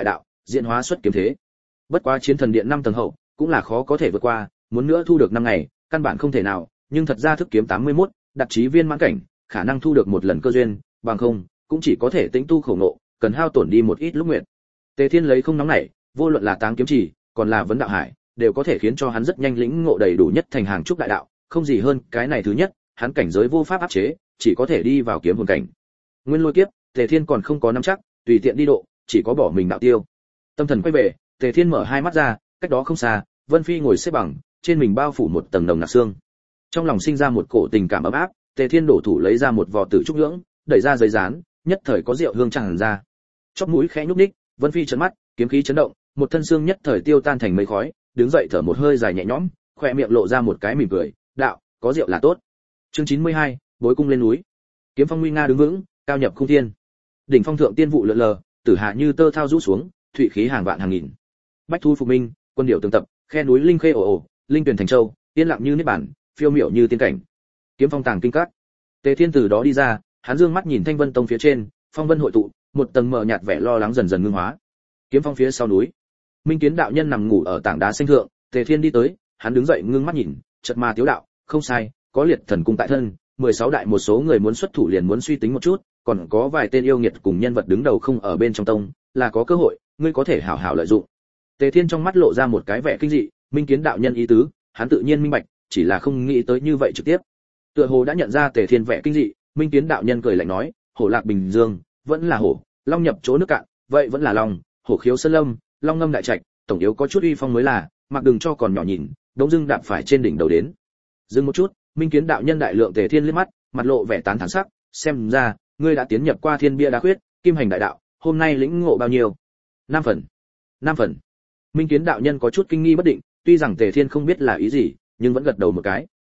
diễn hóa xuất kiếm thế. Bất quá chiến thần điện 5 tầng hậu, cũng là khó có thể vượt qua, muốn nữa thu được 5 ngày, căn bản không thể nào, nhưng thật ra thức kiếm 81, đặt chí viên mãn cảnh, khả năng thu được một lần cơ duyên, bằng không, cũng chỉ có thể tĩnh tu khổ ngộ, cần hao tổn đi một ít lúc nguyện. Tề Thiên lấy không nóng nảy, vô luận là Táng kiếm chỉ, còn là vấn đạo hải, đều có thể khiến cho hắn rất nhanh lĩnh ngộ đầy đủ nhất thành hàng trúc đại đạo, không gì hơn, cái này thứ nhất, hắn cảnh giới vô pháp áp chế, chỉ có thể đi vào kiếm hồn cảnh. Nguyên lôi kiếp, Tề Thiên còn không có nắm chắc, tùy tiện đi độ, chỉ có bỏ mình đạo tiêu. Tâm thần quay về, Tề Thiên mở hai mắt ra, cách đó không xa, Vân Phi ngồi xếp bằng, trên mình bao phủ một tầng nồng nặc xương. Trong lòng sinh ra một cổ tình cảm ấm áp, Tề Thiên đổ thủ lấy ra một vò tử trúc nhưỡng, đẩy ra giấy dán, nhất thời có rượu hương tràn ra. Chóp mũi khẽ nhúc nhích, Vân Phi trợn mắt, kiếm khí chấn động, một thân xương nhất thời tiêu tan thành mây khói, đứng dậy thở một hơi dài nhẹ nhõm, khóe miệng lộ ra một cái mỉm cười, đạo, có rượu là tốt. Chương 92, bối cung lên núi. Kiếm phong nguy nga đứng vững, cao nhập không thiên. Đỉnh phong thượng tiên vụ lượn lờ, tử hạ như tơ thao rũ xuống, thụy khí hàng vạn hàng nghìn. Bách thu phục minh, quân điệu tương tập, khe núi linh khê ồ ồ, linh tuyển thành châu, yên lặng như niết bản, phiêu miểu như tiên cảnh. Kiếm phong tàng kinh cát. Tề Thiên từ đó đi ra, hắn dương mắt nhìn Thanh Vân Tông phía trên, phong vân hội tụ, một tầng mờ nhạt vẻ lo lắng dần dần ngưng hóa. Kiếm phong phía sau núi, Minh Kiến đạo nhân nằm ngủ ở tảng đá xanh thượng, Tề Thiên đi tới, hắn đứng dậy ngưng mắt nhìn, chợt mà tiếu đạo, không sai, có liệt thần cung tại thân, 16 đại một số người muốn xuất thủ liền muốn suy tính một chút, còn có vài tên yêu nghiệt cùng nhân vật đứng đầu không ở bên trong tông, là có cơ hội, ngươi có thể hảo hảo lợi dụng. Tề Thiên trong mắt lộ ra một cái vẻ kinh dị, Minh Kiến đạo nhân ý tứ, hắn tự nhiên minh bạch, chỉ là không nghĩ tới như vậy trực tiếp. Tựa hồ đã nhận ra Tề Thiên vẻ kinh dị, Minh Kiến đạo nhân cười lạnh nói, hổ lạc bình dương, vẫn là hổ, long nhập chỗ nước cạn, vậy vẫn là long, hổ khiếu sơn lâm, long ngâm đại trạch, tổng yếu có chút uy phong mới là, mặc đừng cho còn nhỏ nhìn, đống dưng đạp phải trên đỉnh đầu đến. Dừng một chút, Minh Kiến đạo nhân đại lượng Tề Thiên liếc mắt, mặt lộ vẻ tán thán sắc, xem ra, ngươi đã tiến nhập qua thiên bia đá khuyết, kim hành đại đạo, hôm nay lĩnh ngộ bao nhiêu? 5 phần. 5 phần. Minh Kiến đạo nhân có chút kinh nghi bất định, tuy rằng Tề Thiên không biết là ý gì, nhưng vẫn gật đầu một cái.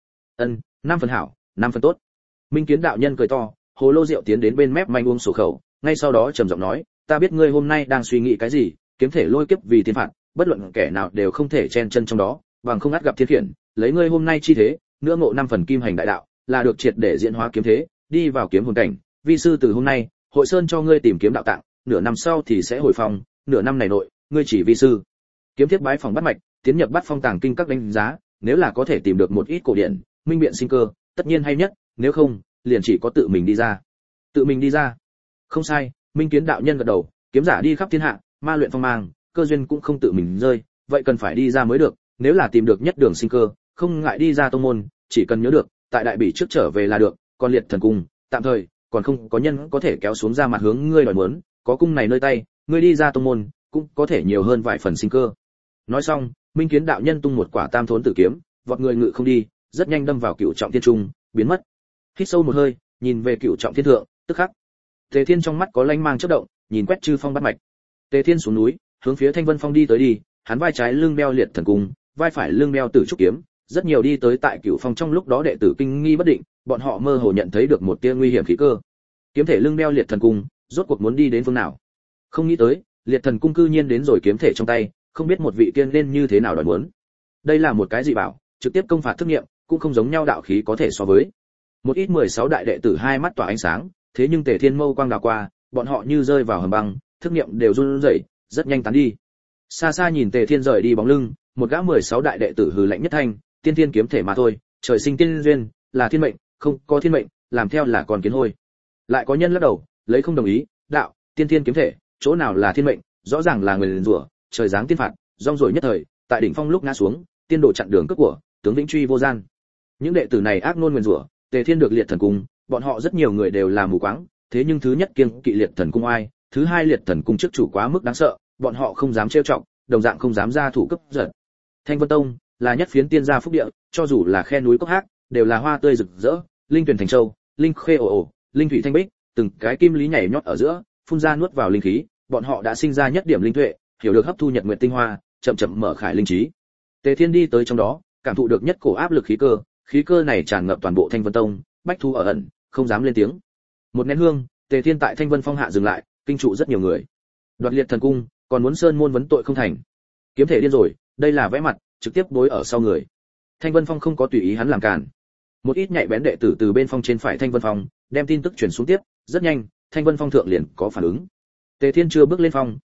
5 phần hảo, 5 phần tốt. Minh Kiến đạo nhân cười to, hồ lô rượu tiến đến bên mép manh uống sổ khẩu, ngay sau đó trầm giọng nói, ta biết ngươi hôm nay đang suy nghĩ cái gì, kiếm thể lôi kiếp vì thiên phạt, bất luận kẻ nào đều không thể chen chân trong đó, bằng không ắt gặp thiên khiển, lấy ngươi hôm nay chi thế, nữa ngộ 5 phần kim hành đại đạo, là được triệt để diễn hóa kiếm thế, đi vào kiếm hồn cảnh, vi sư từ hôm nay, hội sơn cho ngươi tìm kiếm đạo tạng, nửa năm sau thì sẽ hồi phong, nửa năm này nội, ngươi chỉ vi sư. Kiếm thiết bái phòng bắt mạch, tiến nhập bắt phong tàng kinh các đánh giá, nếu là có thể tìm được một ít cổ điển, minh biện sinh cơ, tất nhiên hay nhất, nếu không, liền chỉ có tự mình đi ra. Tự mình đi ra. Không sai, Minh Kiến đạo nhân gật đầu, kiếm giả đi khắp thiên hạ, ma luyện phong mang, cơ duyên cũng không tự mình rơi, vậy cần phải đi ra mới được, nếu là tìm được nhất đường sinh cơ, không ngại đi ra tông môn, chỉ cần nhớ được, tại đại bỉ trước trở về là được, còn liệt thần cung, tạm thời, còn không có nhân có thể kéo xuống ra mặt hướng ngươi đòi muốn, có cung này nơi tay, ngươi đi ra tông môn, cũng có thể nhiều hơn vài phần sinh cơ. Nói xong, Minh Kiến đạo nhân tung một quả tam thốn tử kiếm, vọt người ngự không đi, rất nhanh đâm vào cựu trọng thiên trung, biến mất. Hít sâu một hơi, nhìn về cựu trọng thiên thượng, tức khắc, Tề Thiên trong mắt có lanh mang chớp động, nhìn quét chư phong bắt mạch. Tề Thiên xuống núi, hướng phía Thanh Vân Phong đi tới đi, hắn vai trái lưng đeo liệt thần cung, vai phải lưng đeo tử trúc kiếm, rất nhiều đi tới tại cựu phong trong lúc đó đệ tử kinh nghi bất định, bọn họ mơ hồ nhận thấy được một tia nguy hiểm khí cơ. Kiếm thể lưng đeo liệt thần cung, rốt cuộc muốn đi đến phương nào? Không nghĩ tới, liệt thần cung cư nhiên đến rồi kiếm thể trong tay, không biết một vị tiên nên như thế nào đòi muốn. Đây là một cái gì bảo, trực tiếp công phạt thức nghiệm, cũng không giống nhau đạo khí có thể so với. Một ít 16 đại đệ tử hai mắt tỏa ánh sáng, thế nhưng Tề Thiên mâu quang đảo qua, bọn họ như rơi vào hầm băng, thức nghiệm đều run rẩy, rất nhanh tán đi. Xa xa nhìn Tề Thiên rời đi bóng lưng, một gã 16 đại đệ tử hừ lạnh nhất thanh, tiên thiên kiếm thể mà thôi, trời sinh tiên duyên, là thiên mệnh, không có thiên mệnh, làm theo là còn kiến hôi. Lại có nhân lắc đầu, lấy không đồng ý, đạo, tiên thiên kiếm thể, chỗ nào là thiên mệnh, rõ ràng là người rủa, trời giáng tiên phạt, rong ruổi nhất thời, tại đỉnh phong lúc ngã xuống, tiên đồ chặn đường cướp của, tướng vĩnh truy vô gian. Những đệ tử này ác ngôn nguyền rủa, Tề Thiên được liệt thần cung, bọn họ rất nhiều người đều là mù quáng, thế nhưng thứ nhất kiêng kỵ liệt thần cung ai, thứ hai liệt thần cung trước chủ quá mức đáng sợ, bọn họ không dám trêu chọc, đồng dạng không dám ra thủ cấp giật. Thanh Vân Tông là nhất phiến tiên gia phúc địa, cho dù là khe núi cốc hác, đều là hoa tươi rực rỡ, linh tuyển thành châu, linh khê ồ ồ, linh thủy thanh bích, từng cái kim lý nhảy nhót ở giữa, phun ra nuốt vào linh khí, bọn họ đã sinh ra nhất điểm linh tuệ, hiểu được hấp thu nhật nguyệt tinh hoa, chậm chậm mở khải linh trí. Tề Thiên đi tới trong đó, cảm thụ được nhất cổ áp lực khí cơ này tràn ngập toàn bộ Thanh Vân Tông, bách thu ở ẩn, không dám lên tiếng. Một nén hương, Tề Thiên tại Thanh Vân Phong hạ dừng lại, kinh trụ rất nhiều người. Đoạt liệt thần cung, còn muốn sơn môn vấn tội không thành. Kiếm thể điên rồi, đây là vẽ mặt, trực tiếp đối ở sau người. Thanh Vân Phong không có tùy ý hắn làm cản. Một ít nhạy bén đệ tử từ bên phong trên phải Thanh Vân Phong, đem tin tức truyền xuống tiếp, rất nhanh, Thanh Vân Phong thượng liền có phản ứng. Tề Thiên chưa bước lên phong,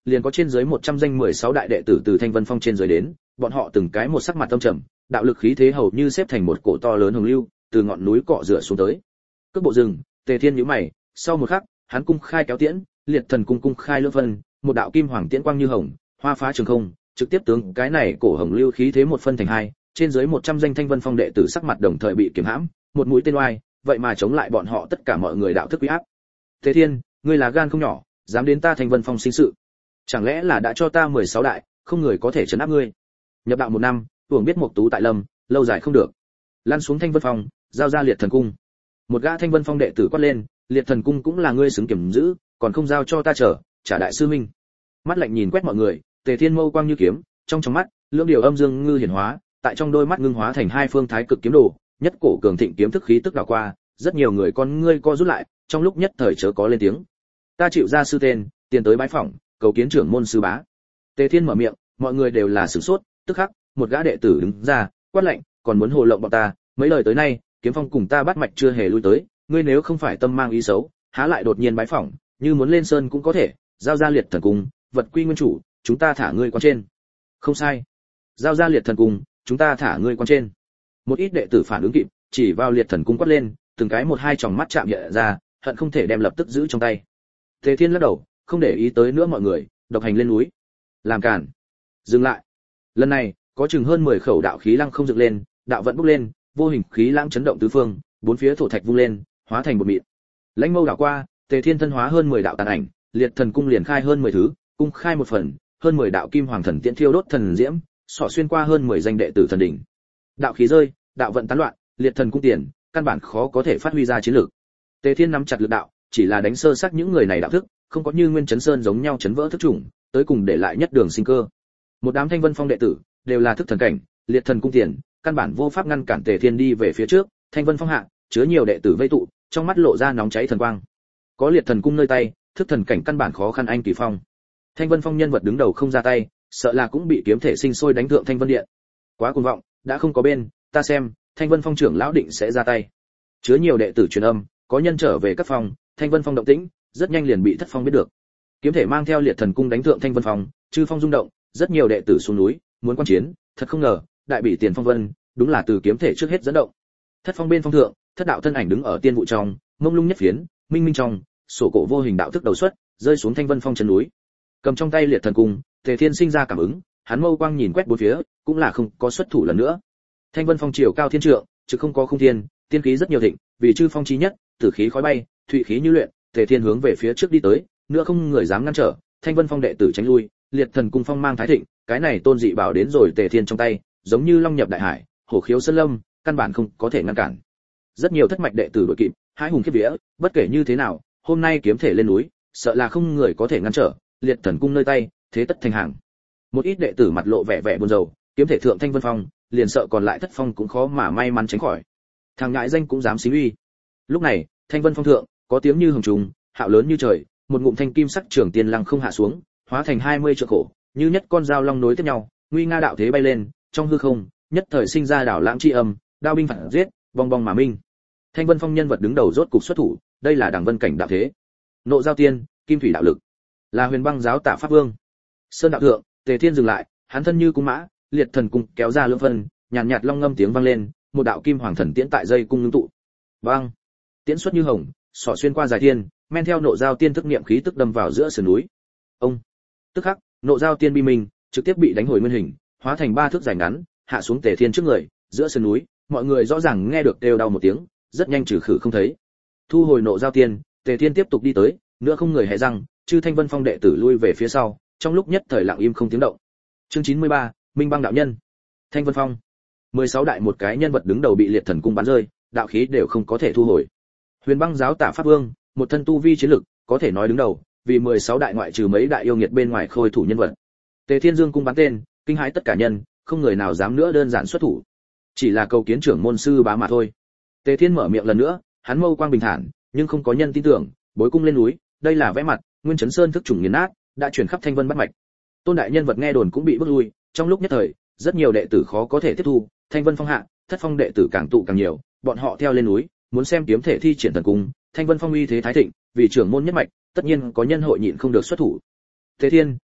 liền có trên dưới 100 danh 16 đại đệ tử từ Thanh Vân Phong trên dưới đến, bọn họ từng cái một sắc mặt âm trầm, đạo lực khí thế hầu như xếp thành một cổ to lớn hồng lưu, từ ngọn núi cọ rửa xuống tới. Cước bộ rừng, Tề Thiên nhíu mày, sau một khắc, hắn cung khai kéo tiễn, liệt thần cung cung khai lưỡng phân, một đạo kim hoàng tiễn quang như hồng, hoa phá trường không, trực tiếp tướng cái này cổ hồng lưu khí thế một phân thành hai, trên dưới 100 danh Thanh Vân Phong đệ tử sắc mặt đồng thời bị kiềm hãm, một mũi tên oai, vậy mà chống lại bọn họ tất cả mọi người đạo thức uy áp. Tề Thiên, ngươi là gan không nhỏ, dám đến ta Thanh Vân Phong sinh sự. Chẳng lẽ là đã cho ta 16 đại, không người có thể trấn áp ngươi. Nhập đạo 1 năm, tưởng biết Mộc Tú tại Lâm, lâu dài không được. Lăn xuống Thanh Vân Phong, giao ra Liệt Thần cung. Một gã Thanh Vân Phong đệ tử quát lên, Liệt Thần cung cũng là ngươi xứng kiểm giữ, còn không giao cho ta trả đại sư minh. Mắt lạnh nhìn quét mọi người, Tề Thiên mâu quang như kiếm, trong mắt, lưỡng điều âm dương ngư hiển hóa, tại trong đôi mắt ngưng hóa thành hai phương thái cực kiếm đồ, nhất cổ cường thịnh kiếm thức khí tức đảo qua, rất nhiều người con ngươi co rút lại, trong lúc nhất thời chớ có lên tiếng. Ta chịu ra sư tên, tiền tới bái phỏng, cầu kiến trưởng môn sư bá. Tề Thiên mở miệng, mọi người đều là sửng sốt, tức khắc, một gã đệ tử đứng ra, quát lạnh, còn muốn hồ lộng bọn ta, mấy lời tới nay, Kiếm Phong cùng ta bắt mạch chưa hề lui tới, ngươi nếu không phải tâm mang ý xấu, há lại đột nhiên bái phỏng, như muốn lên sơn cũng có thể, giao ra Liệt Thần cung, vật quy nguyên chủ, chúng ta thả ngươi quan trên. Không sai. Giao ra Liệt Thần cung, chúng ta thả ngươi quan trên. Một ít đệ tử phản ứng kịp, chỉ vào Liệt Thần cung quát lên, từng cái một hai tròng mắt chạm hiện ra, hận không thể đem lập tức giữ trong tay. Tề Thiên lắc đầu, không để ý tới nữa mọi người, độc hành lên núi. Làm cản. Dừng lại. Lần này, có chừng hơn 10 khẩu đạo khí lăng không dựng lên, đạo vận bốc lên, vô hình khí lãng chấn động tứ phương, bốn phía thổ thạch vung lên, hóa thành một mịn. Lãnh mâu đảo qua, Tề Thiên thân hóa hơn 10 đạo tàn ảnh, Liệt Thần cung liền khai hơn 10 thứ, cung khai một phần, hơn 10 đạo kim hoàng thần tiễn thiêu đốt thần diễm, xỏ xuyên qua hơn 10 danh đệ tử thần đỉnh. Đạo khí rơi, đạo vận tán loạn, Liệt Thần cung tiền, căn bản khó có thể phát huy ra chiến lược. Tề Thiên nắm chặt lực đạo, chỉ là đánh sơ xác những người này đạo thức, không có như Nguyên Chấn Sơn giống nhau chấn vỡ thức chủng, tới cùng để lại nhất đường sinh cơ. Một đám Thanh Vân Phong đệ tử đều là thức thần cảnh, Liệt Thần cung tiền, căn bản vô pháp ngăn cản Tề Thiên đi về phía trước, Thanh Vân Phong hạ, chứa nhiều đệ tử vây tụ, trong mắt lộ ra nóng cháy thần quang. Có Liệt Thần cung nơi tay, thức thần cảnh căn bản khó khăn anh kỳ phong. Thanh Vân Phong nhân vật đứng đầu không ra tay, sợ là cũng bị kiếm thể sinh sôi đánh thượng Thanh Vân Điện. Quá cuồng vọng, đã không có bên, ta xem, Thanh Vân Phong trưởng lão định sẽ ra tay. Chứa nhiều đệ tử truyền âm, có nhân trở về các phòng, Thanh Vân Phong động tĩnh, rất nhanh liền bị Thất Phong biết được. Kiếm thể mang theo Liệt Thần cung đánh thượng Thanh Vân Phong, chư phong rung động, rất nhiều đệ tử xuống núi, muốn quan chiến, thật không ngờ, đại bị Tiền Phong Vân, đúng là từ kiếm thể trước hết dẫn động. Thất Phong bên phong thượng, thất đạo thân ảnh đứng ở tiên vụ trong, mông lung nhất phiến, minh minh trong, sổ cổ vô hình đạo thức đầu xuất, rơi xuống Thanh Vân Phong chân núi. Cầm trong tay Liệt Thần cung, Tề Thiên sinh ra cảm ứng, hắn mâu quang nhìn quét bốn phía, cũng là không có xuất thủ lần nữa. Thanh Vân Phong chiều cao thiên trượng, chứ không có khung thiên, tiên khí rất nhiều thịnh, vì chư phong chí nhất, tử khí khói bay, thụy khí như luyện, Tề Thiên hướng về phía trước đi tới, nữa không người dám ngăn trở, Thanh Vân Phong đệ tử tránh lui, Liệt Thần cung phong mang thái thịnh, cái này tôn dị bảo đến rồi Tề Thiên trong tay, giống như long nhập đại hải, hổ khiếu sơn lâm, căn bản không có thể ngăn cản. Rất nhiều thất mạch đệ tử đuổi kịp, hãi hùng khiếp vía, bất kể như thế nào, hôm nay kiếm thể lên núi, sợ là không người có thể ngăn trở, Liệt Thần cung nơi tay, thế tất thành hàng. Một ít đệ tử mặt lộ vẻ vẻ buồn rầu, kiếm thể thượng Thanh Vân Phong, liền sợ còn lại Thất Phong cũng khó mà may mắn tránh khỏi. Thằng ngại danh cũng dám xí uy. Lúc này, Thanh Vân Phong thượng, có tiếng như hồng trùng, hạo lớn như trời, một ngụm thanh kim sắc trường tiên lăng không hạ xuống, hóa thành 20 trượng khổ, như nhất con dao long nối tiếp nhau, nguy nga đạo thế bay lên, trong hư không, nhất thời sinh ra đảo lãng chi âm, đao binh phản giết, bong bong mà minh. Thanh Vân Phong nhân vật đứng đầu rốt cục xuất thủ, đây là Đẳng Vân cảnh đạo thế. Nộ giao tiên, kim thủy đạo lực, là Huyền Băng giáo Tạ Pháp Vương. Sơn đạo thượng, Tề Thiên dừng lại, hắn thân như cung mã, Liệt Thần cung kéo ra lưỡng phân, nhàn nhạt long ngâm tiếng vang lên, một đạo kim hoàng thần tiễn tại dây cung ngưng tụ. Bang! Tiễn xuất như hồng, xỏ xuyên qua dài thiên, men theo nộ giao tiên thức niệm khí tức đâm vào giữa sườn núi. Ông! Tức khắc, nộ giao tiên bi minh, trực tiếp bị đánh hồi nguyên hình, hóa thành 3 thước dài ngắn, hạ xuống Tề Thiên trước người, giữa sườn núi, mọi người rõ ràng nghe được đều đau một tiếng, rất nhanh trừ khử không thấy. Thu hồi nộ giao tiên, Tề Thiên tiếp tục đi tới, nữa không người hé răng, chư Thanh Vân Phong đệ tử lui về phía sau, trong lúc nhất thời lặng im không tiếng động. Chương 93, Minh Băng đạo nhân. Thanh Vân Phong. 16 đại một cái nhân vật đứng đầu bị Liệt Thần cung bắn rơi, đạo khí đều không có thể thu hồi. Huyền Băng giáo Tạ Pháp Vương, một thân tu vi chiến lực, có thể nói đứng đầu, vì 16 đại ngoại trừ mấy đại yêu nghiệt bên ngoài khôi thủ nhân vật. Tề Thiên Dương cung bắn tên, kinh hãi tất cả nhân, không người nào dám nữa đơn giản xuất thủ. Chỉ là cầu kiến trưởng môn sư bá mà thôi. Tề Thiên mở miệng lần nữa, hắn mâu quang bình thản, nhưng không có nhân tin tưởng, bối cung lên núi, đây là vẽ mặt, Nguyên Chấn Sơn thức chủng nghiền nát, đã truyền khắp Thanh Vân bắt mạch. Tôn đại nhân vật nghe đồn cũng bị bước lui, trong lúc nhất thời, rất nhiều đệ tử khó có thể tiếp thu, Thanh Vân Phong hạ, Thất Phong đệ tử càng tụ càng nhiều, bọn họ theo lên núi, muốn xem kiếm thể thi triển thần cung, Thanh Vân Phong uy thế thái thịnh, vì trưởng môn nhất mạch, tất nhiên có nhân hội nhịn không được xuất thủ. Tề Thiên,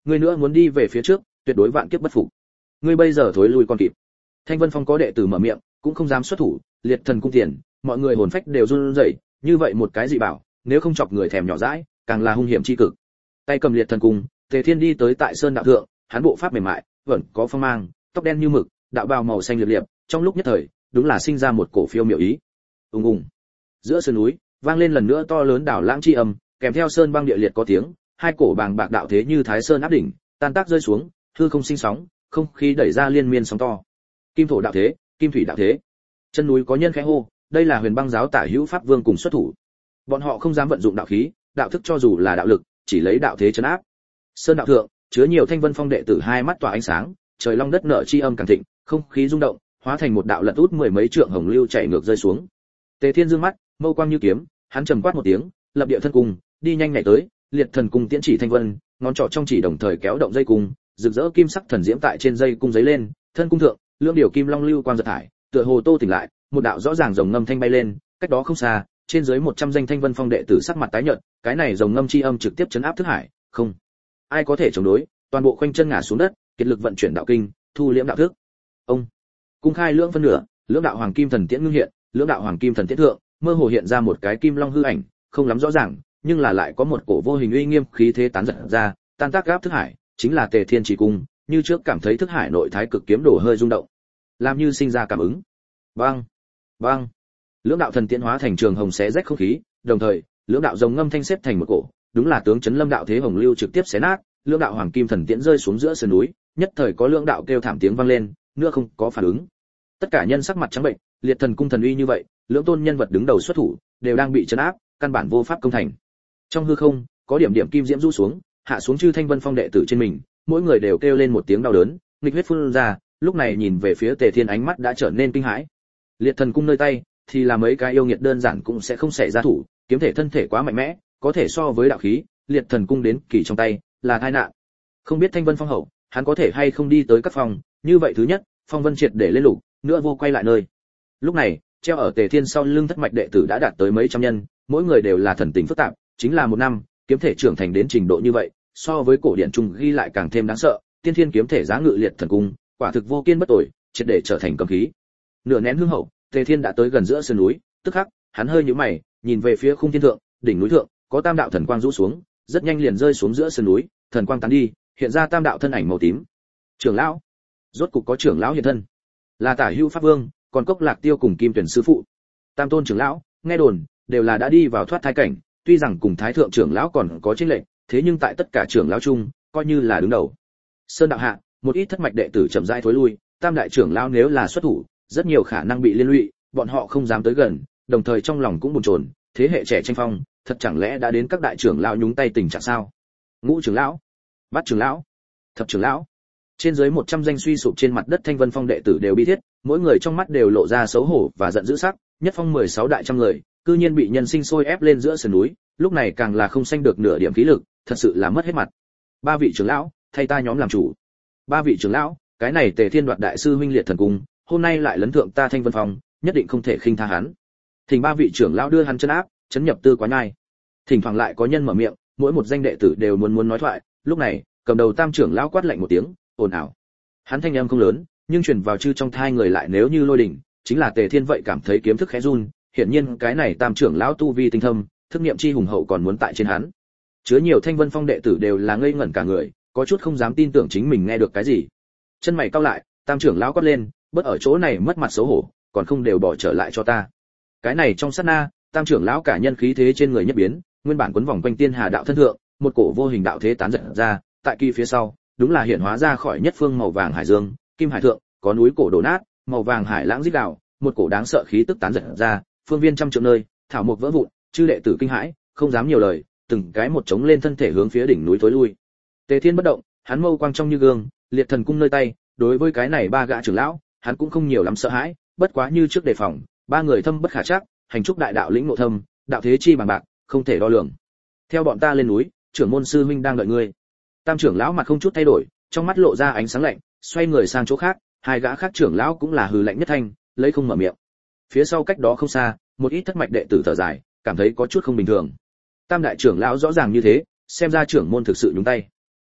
ngươi nữa muốn đi về phía trước, tuyệt đối vạn kiếp bất phục. Ngươi bây giờ thối lui còn kịp. Thanh Vân Phong có đệ tử mở miệng, cũng không dám xuất thủ, liệt thần cung tiền, mọi người hồn phách đều run rẩy, như vậy một cái dị bảo, nếu không chọc người thèm nhỏ dãi, càng là hung hiểm chi cực. Tay cầm liệt thần cung, Tề Thiên đi tới tại sơn đạo thượng, hắn bộ pháp mềm mại, vẫn có phong mang, tóc đen như mực, đạo bào màu xanh liệp liệp, trong lúc nhất thời, đúng là sinh ra một cổ phiêu miểu ý. Ùng ùng. Giữa sơn núi, vang lên lần nữa to lớn đảo lãng chi âm, kèm theo sơn băng địa liệt có tiếng, hai cổ bàng bạc đạo thế như thái sơn áp đỉnh, tan tác rơi xuống, hư không sinh sóng, không khí đẩy ra liên miên sóng to. Kim thổ đạo thế, kim thủy đạo thế. Chân núi có nhân khẽ hô, đây là Huyền Băng giáo tả hữu pháp vương cùng xuất thủ. Bọn họ không dám vận dụng đạo khí, đạo thức cho dù là đạo lực, chỉ lấy đạo thế trấn áp. Sơn đạo thượng, chứa nhiều Thanh Vân Phong đệ tử hai mắt tỏa ánh sáng, trời long đất nở chi âm càng thịnh, không khí rung động, hóa thành một đạo lật út mười mấy trượng hồng lưu chảy ngược rơi xuống. Tề Thiên dương mắt, mâu quang như kiếm, hắn trầm quát một tiếng, lập địa thân cung, đi nhanh nhảy tới, liệt thần cung tiễn chỉ Thanh Vân, ngón trỏ trong chỉ đồng thời kéo động dây cung, rực rỡ kim sắc thần diễm tại trên dây cung giấy lên, thân cung thượng, lưỡng điều kim long lưu quang giật thải, tựa hồ tô tỉnh lại, một đạo rõ ràng rồng ngâm thanh bay lên, cách đó không xa, trên dưới 100 danh Thanh Vân Phong đệ tử sắc mặt tái nhợt, cái này rồng ngâm chi âm trực tiếp chấn áp thức hải, không ai có thể chống đối, toàn bộ khoanh chân ngã xuống đất, kiệt lực vận chuyển đạo kinh, thu liễm đạo thức. Ông cung khai lưỡng phân nửa, lưỡng đạo hoàng kim thần tiễn ngưng hiện, lưỡng đạo hoàng kim thần tiễn thượng, mơ hồ hiện ra một cái kim long hư ảnh, không lắm rõ ràng, nhưng là lại có một cổ vô hình uy nghiêm khí thế tán giật ra, tan tác gáp thức hải, chính là Tề Thiên Chỉ Cung, như trước cảm thấy thức hải nội thái cực kiếm đổ hơi rung động, làm như sinh ra cảm ứng. Bang, bang. Lưỡng đạo thần tiễn hóa thành trường hồng xé rách không khí, đồng thời, lưỡng đạo rồng ngâm thanh xếp thành một cổ, đúng là tướng chấn lâm đạo thế hồng lưu trực tiếp xé nát, lưỡng đạo hoàng kim thần tiễn rơi xuống giữa sườn núi, nhất thời có lưỡng đạo kêu thảm tiếng vang lên, nữa không có phản ứng. Tất cả nhân sắc mặt trắng bệnh, liệt thần cung thần uy như vậy, lưỡng tôn nhân vật đứng đầu xuất thủ, đều đang bị trấn áp, căn bản vô pháp công thành. Trong hư không, có điểm điểm kim diễm du xuống, hạ xuống chư Thanh Vân Phong đệ tử trên mình, mỗi người đều kêu lên một tiếng đau đớn, nghịch huyết phun ra, lúc này nhìn về phía Tề Thiên ánh mắt đã trở nên kinh hãi. Liệt thần cung nơi tay, thì là mấy cái yêu nghiệt đơn giản cũng sẽ không xảy ra thủ, kiếm thể thân thể quá mạnh mẽ, có thể so với đạo khí, liệt thần cung đến kỳ trong tay, là tai nạn. Không biết Thanh Vân Phong hậu, hắn có thể hay không đi tới các phòng, như vậy thứ nhất, phong vân triệt để lên lục, nữa vô quay lại nơi. Lúc này, treo ở Tề Thiên sau lưng thất mạch đệ tử đã đạt tới mấy trăm nhân, mỗi người đều là thần tình phức tạp, chính là một năm, kiếm thể trưởng thành đến trình độ như vậy, so với cổ điển trung ghi lại càng thêm đáng sợ, tiên thiên kiếm thể giá ngự liệt thần cung, quả thực vô kiên bất tồi, triệt để trở thành cấm khí. Nửa nén hương hậu, Tề Thiên đã tới gần giữa sườn núi, tức khắc, hắn hơi nhíu mày, nhìn về phía khung thiên thượng, đỉnh núi thượng, có tam đạo thần quang rũ xuống, rất nhanh liền rơi xuống giữa sườn núi, thần quang tán đi, hiện ra tam đạo thân ảnh màu tím. Trưởng lão, rốt cục có trưởng lão hiện thân. Là Tả Hữu Pháp Vương, còn Cốc Lạc Tiêu cùng Kim Tuyển sư phụ. Tam tôn trưởng lão, nghe đồn đều là đã đi vào thoát thai cảnh, tuy rằng cùng Thái thượng trưởng lão còn có chênh lệch, thế nhưng tại tất cả trưởng lão chung, coi như là đứng đầu. Sơn đạo hạ, một ít thất mạch đệ tử chậm rãi thối lui, tam đại trưởng lão nếu là xuất thủ, rất nhiều khả năng bị liên lụy, bọn họ không dám tới gần, đồng thời trong lòng cũng bồn chồn, thế hệ trẻ tranh phong, thật chẳng lẽ đã đến các đại trưởng lão nhúng tay tình trạng sao? Ngũ trưởng lão, bát trưởng lão, thập trưởng lão. Trên dưới 100 danh suy sụp trên mặt đất Thanh Vân Phong đệ tử đều bi thiết, mỗi người trong mắt đều lộ ra xấu hổ và giận dữ sắc, nhất phong 16 đại trăm người, cư nhiên bị nhân sinh sôi ép lên giữa sườn núi, lúc này càng là không sanh được nửa điểm khí lực, thật sự là mất hết mặt. Ba vị trưởng lão, thay ta nhóm làm chủ. Ba vị trưởng lão, cái này Tề Thiên đoạt đại sư huynh liệt thần cung, hôm nay lại lấn thượng ta Thanh Vân Phong, nhất định không thể khinh tha hắn. Thỉnh ba vị trưởng lão đưa hắn chân áp, chấn nhập tư quá nhai. Thỉnh thoảng lại có nhân mở miệng, mỗi một danh đệ tử đều muốn nói thoại, lúc này, cầm đầu tam trưởng lão quát lạnh một tiếng, ồn ào. Hắn thanh âm không lớn, nhưng truyền vào chư trong thai người lại nếu như lôi đỉnh, chính là Tề Thiên vậy cảm thấy kiếm thức khẽ run, hiển nhiên cái này tam trưởng lão tu vi tinh thâm, thức niệm chi hùng hậu còn muốn tại trên hắn. Chứa nhiều Thanh Vân Phong đệ tử đều là ngây ngẩn cả người, có chút không dám tin tưởng chính mình nghe được cái gì. Chân mày cau lại, tam trưởng lão quát lên, bất ở chỗ này mất mặt xấu hổ, còn không đều bỏ trở lại cho ta. Cái này trong sát na, tam trưởng lão cả nhân khí thế trên người nhất biến, nguyên bản quấn vòng quanh tiên hà đạo thân thượng, một cổ vô hình đạo thế tán giật ra, tại kỳ phía sau, đúng là hiện hóa ra khỏi nhất phương màu vàng hải dương, kim hải thượng, có núi cổ đổ nát, màu vàng hải lãng rít gào, một cổ đáng sợ khí tức tán giật ra, phương viên trăm trượng nơi, thảo mục vỡ vụn, chư đệ tử kinh hãi, không dám nhiều lời, từng cái một chống lên thân thể hướng phía đỉnh núi tối lui. Tề Thiên bất động, hắn mâu quang trong như gương, liệt thần cung nơi tay, đối với cái này ba gã trưởng lão, hắn cũng không nhiều lắm sợ hãi, bất quá như trước đề phòng, ba người thâm bất khả trắc, hành trúc đại đạo lĩnh ngộ thâm, đạo thế chi bằng bạc, không thể đo lường. Theo bọn ta lên núi, trưởng môn sư huynh đang đợi ngươi. Tam trưởng lão mặt không chút thay đổi, trong mắt lộ ra ánh sáng lạnh, xoay người sang chỗ khác, hai gã khác trưởng lão cũng là hừ lạnh nhất thanh, lấy không mở miệng. Phía sau cách đó không xa, một ít thất mạch đệ tử thở dài, cảm thấy có chút không bình thường. Tam đại trưởng lão rõ ràng như thế, xem ra trưởng môn thực sự nhúng tay.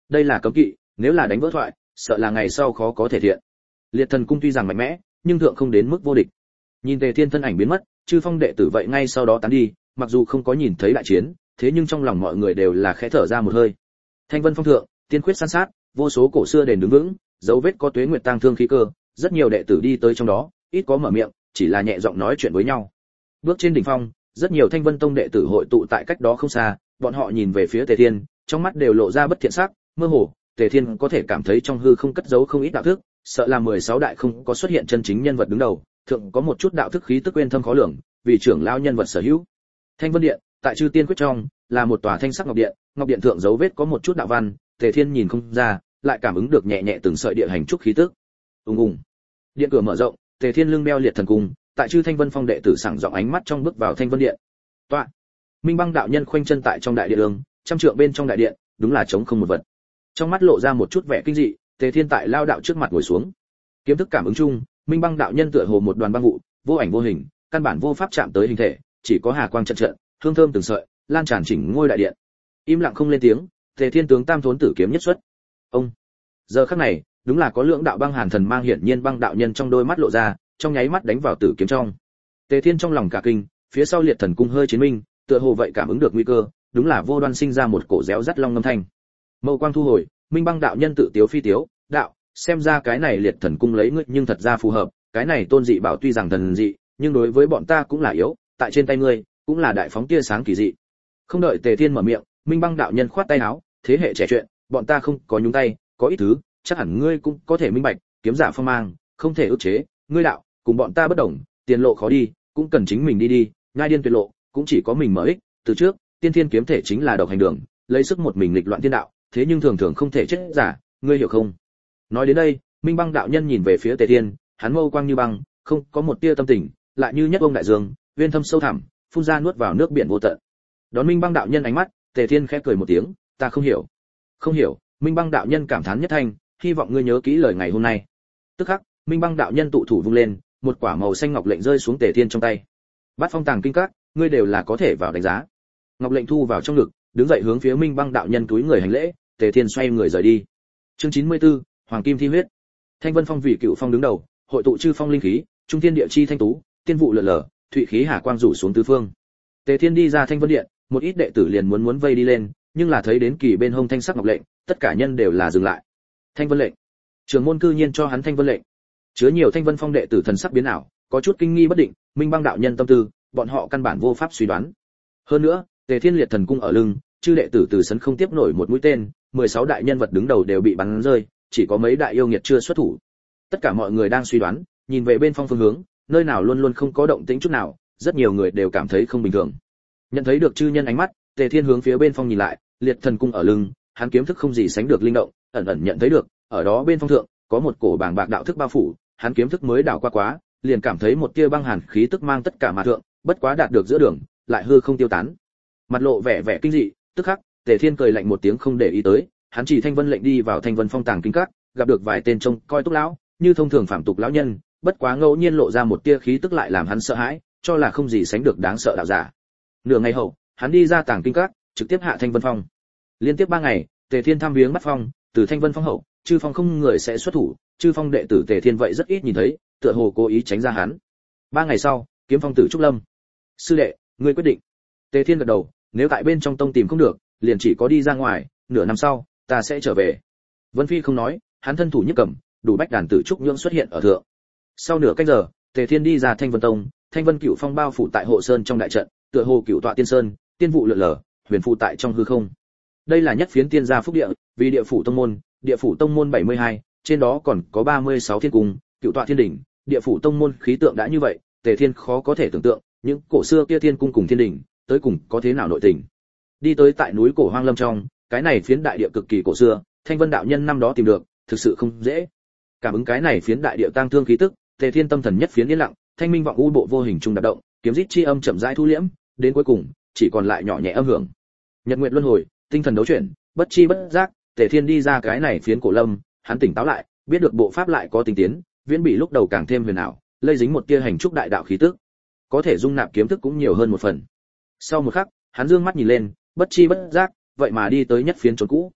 đây là cấm kỵ, nếu là đánh vỡ thoại, sợ là ngày sau khó có thể thiện. Liệt Thần cung tuy rằng mạnh mẽ, nhưng thượng không đến mức vô địch. Nhìn Tề Thiên thân ảnh biến mất, chư phong đệ tử vậy ngay sau đó tán đi, mặc dù không có nhìn thấy đại chiến, thế nhưng trong lòng mọi người đều là khẽ thở ra một hơi. Thanh Vân phong thượng, tiên quyết san sát, vô số cổ xưa đền đứng vững, dấu vết có tuế nguyệt tang thương khí cơ, rất nhiều đệ tử đi tới trong đó, ít có mở miệng, chỉ là nhẹ giọng nói chuyện với nhau. Bước trên đỉnh phong, rất nhiều Thanh Vân tông đệ tử hội tụ tại cách đó không xa, bọn họ nhìn về phía Tề Thiên, trong mắt đều lộ ra bất thiện sắc, mơ hồ, Tề Thiên có thể cảm thấy trong hư không cất giấu không ít đạo thức, sợ là 16 đại không có xuất hiện chân chính nhân vật đứng đầu, thượng có một chút đạo thức khí tức quên thâm khó lường, vì trưởng lão nhân vật sở hữu. Thanh Vân Điện, tại Chư Tiên Quyết trong, là một tòa thanh sắc ngọc điện thượng dấu vết có một chút đạo văn, Tề Thiên nhìn không ra, lại cảm ứng được nhẹ nhẹ từng sợi địa hành trúc khí tức. Ùng ùng. Điện cửa mở rộng, Tề Thiên lưng đeo Liệt Thần cung, tại Chư Thanh Vân phong đệ tử sảng giọng ánh mắt trong bước vào Thanh Vân Điện. Toa. Minh Băng đạo nhân khoanh chân tại trong đại điện đường, trăm trượng bên trong đại điện, đúng là trống không một vật. Trong mắt lộ ra một chút vẻ kinh dị, Tề Thiên tại lao đạo trước mặt ngồi xuống. Kiếm thức cảm ứng chung, Minh Băng đạo nhân tựa hồ một đoàn băng vụ, vô ảnh vô hình, căn bản vô pháp chạm tới hình thể, chỉ có hà quang trận trận, hương thơm từng sợi, lan tràn chỉnh ngôi đại điện. Im lặng không lên tiếng, Tề Thiên tướng Tam Thốn Tử kiếm nhất xuất. Ông. Giờ khắc này, đúng là có lượng đạo băng hàn thần mang hiển nhiên băng đạo nhân trong đôi mắt lộ ra, trong nháy mắt đánh vào tử kiếm trong. Tề Thiên trong lòng cả kinh, phía sau Liệt Thần cung hơi chiến minh, tựa hồ vậy cảm ứng được nguy cơ, đúng là vô đoan sinh ra một cổ réo rắt long ngâm thanh. Mâu quang thu hồi, Minh Băng đạo nhân tự tiếu phi tiếu, đạo, xem ra cái này Liệt Thần cung lấy ngươi nhưng thật ra phù hợp, cái này tôn dị bảo tuy rằng thần dị, nhưng đối với bọn ta cũng là yếu, tại trên tay ngươi, cũng là đại phóng tia sáng kỳ dị. Không đợi Tề Thiên mở miệng, Minh Băng đạo nhân khoát tay áo, thế hệ trẻ chuyện, bọn ta không có nhúng tay, có ít thứ, chắc hẳn ngươi cũng có thể minh bạch, kiếm giả phong mang, không thể ức chế, ngươi đạo, cùng bọn ta bất đồng, tiền lộ khó đi, cũng cần chính mình đi, nhai điên tuyệt lộ, cũng chỉ có mình mở ích, từ trước, tiên thiên kiếm thể chính là độc hành đường, lấy sức một mình nghịch loạn thiên đạo, thế nhưng thường thường không thể chết giả, ngươi hiểu không? Nói đến đây, Minh Băng đạo nhân nhìn về phía Tề Thiên, hắn mâu quang như băng, không có một tia tâm tình, lại như nhất ông đại dương, uyên thâm sâu thẳm, phun ra nuốt vào nước biển vô tận. Đón Minh Băng đạo nhân ánh mắt, Tề Thiên khẽ cười một tiếng, ta không hiểu. Không hiểu, Minh Băng đạo nhân cảm thán nhất thanh, hy vọng ngươi nhớ kỹ lời ngày hôm nay. Tức khắc, Minh Băng đạo nhân tụ thủ vung lên, một quả màu xanh ngọc lệnh rơi xuống Tề Thiên trong tay. Bát phong tàng kinh các, ngươi đều là có thể vào đánh giá. Ngọc lệnh thu vào trong ngực, đứng dậy hướng phía Minh Băng đạo nhân túi người hành lễ, Tề Thiên xoay người rời đi. Chương 94, Hoàng Kim thi huyết. Thanh Vân phong vị cựu phong đứng đầu, hội tụ chư phong linh khí, trung thiên địa chi thanh tú, tiên vụ lượn lờ, thụy khí hà quang rủ xuống tứ phương. Tề Thiên đi ra Thanh Vân điện, một ít đệ tử liền muốn vây đi lên, nhưng là thấy đến kỳ bên hông thanh sắc ngọc lệnh, tất cả nhân đều là dừng lại. Thanh Vân lệnh. Trưởng môn cư nhiên cho hắn Thanh Vân lệnh. Chứa nhiều Thanh Vân phong đệ tử thần sắc biến ảo, có chút kinh nghi bất định, Minh Băng đạo nhân tâm tư, bọn họ căn bản vô pháp suy đoán. Hơn nữa, Tề Thiên Liệt Thần cung ở lưng, chư đệ tử từ sấn không tiếp nổi một mũi tên, 16 đại nhân vật đứng đầu đều bị bắn rơi, chỉ có mấy đại yêu nghiệt chưa xuất thủ. Tất cả mọi người đang suy đoán, nhìn về bên phong phương hướng, nơi nào luôn luôn không có động tĩnh chút nào, rất nhiều người đều cảm thấy không bình thường. Nhận thấy được chư nhân ánh mắt, Tề Thiên hướng phía bên phong nhìn lại, Liệt Thần cung ở lưng, hắn kiếm thức không gì sánh được linh động, ẩn ẩn nhận thấy được, ở đó bên phong thượng, có một cổ bàng bạc đạo thức bao phủ, hắn kiếm thức mới đảo qua quá, liền cảm thấy một tia băng hàn khí tức mang tất cả mà thượng, bất quá đạt được giữa đường, lại hư không tiêu tán. Mặt lộ vẻ vẻ kinh dị, tức khắc, Tề Thiên cười lạnh một tiếng không để ý tới, hắn chỉ Thanh Vân lệnh đi vào Thanh Vân phong tàng kinh các, gặp được vài tên trông coi túc lão, như thông thường phạm tục lão nhân, bất quá ngẫu nhiên lộ ra một tia khí tức lại làm hắn sợ hãi, cho là không gì sánh được đáng sợ đạo giả. Nửa ngày hậu, hắn đi ra tàng kinh các, trực tiếp hạ Thanh Vân phong. Liên tiếp 3 ngày, Tề Thiên thăm viếng bắt phong, từ Thanh Vân phong hậu, chư phong không người sẽ xuất thủ, chư phong đệ tử Tề Thiên vậy rất ít nhìn thấy, tựa hồ cố ý tránh ra hắn. 3 ngày sau, kiếm phong tử trúc lâm. Sư đệ, ngươi quyết định. Tề Thiên gật đầu, nếu tại bên trong tông tìm không được, liền chỉ có đi ra ngoài, nửa năm sau, ta sẽ trở về. Vân Phi không nói, hắn thân thủ nhất cầm, đủ bách đàn tử trúc nhượng xuất hiện ở thượng. Sau nửa canh giờ, Tề Thiên đi ra Thanh Vân tông, Thanh Vân Cửu Phong bao phủ tại hộ sơn trong đại trận, tựa hồ cửu tọa tiên sơn, tiên vụ lượn lờ, huyền phù tại trong hư không. Đây là nhất phiến tiên gia phúc địa, vì địa phủ tông môn 72, trên đó còn có 36 thiên cung, cửu tọa thiên đỉnh, địa phủ tông môn khí tượng đã như vậy, Tề Thiên khó có thể tưởng tượng, những cổ xưa kia thiên cung cùng thiên đỉnh, tới cùng có thế nào nội tình. Đi tới tại núi cổ hoang lâm trong, cái này phiến đại địa cực kỳ cổ xưa, Thanh Vân đạo nhân năm đó tìm được, thực sự không dễ. Cảm ứng cái này phiến đại địa tang thương khí tức, Tề Thiên tâm thần nhất phiến yên lặng, thanh minh vọng u bộ vô hình trung đạp động, kiếm rít chi âm chậm rãi thu liễm, đến cuối cùng, chỉ còn lại nhỏ nhẹ âm hưởng. Nhật nguyệt luân hồi, tinh thần đấu chuyển, bất chi bất giác, Tề Thiên đi ra cái này phiến cổ lâm, hắn tỉnh táo lại, biết được bộ pháp lại có tinh tiến, viễn bị lúc đầu càng thêm huyền ảo, lây dính một tia hành trúc đại đạo khí tức, có thể dung nạp kiếm thức cũng nhiều hơn một phần. Sau một khắc, hắn dương mắt nhìn lên, bất chi bất giác, vậy mà đi tới nhất phiến chốn cũ.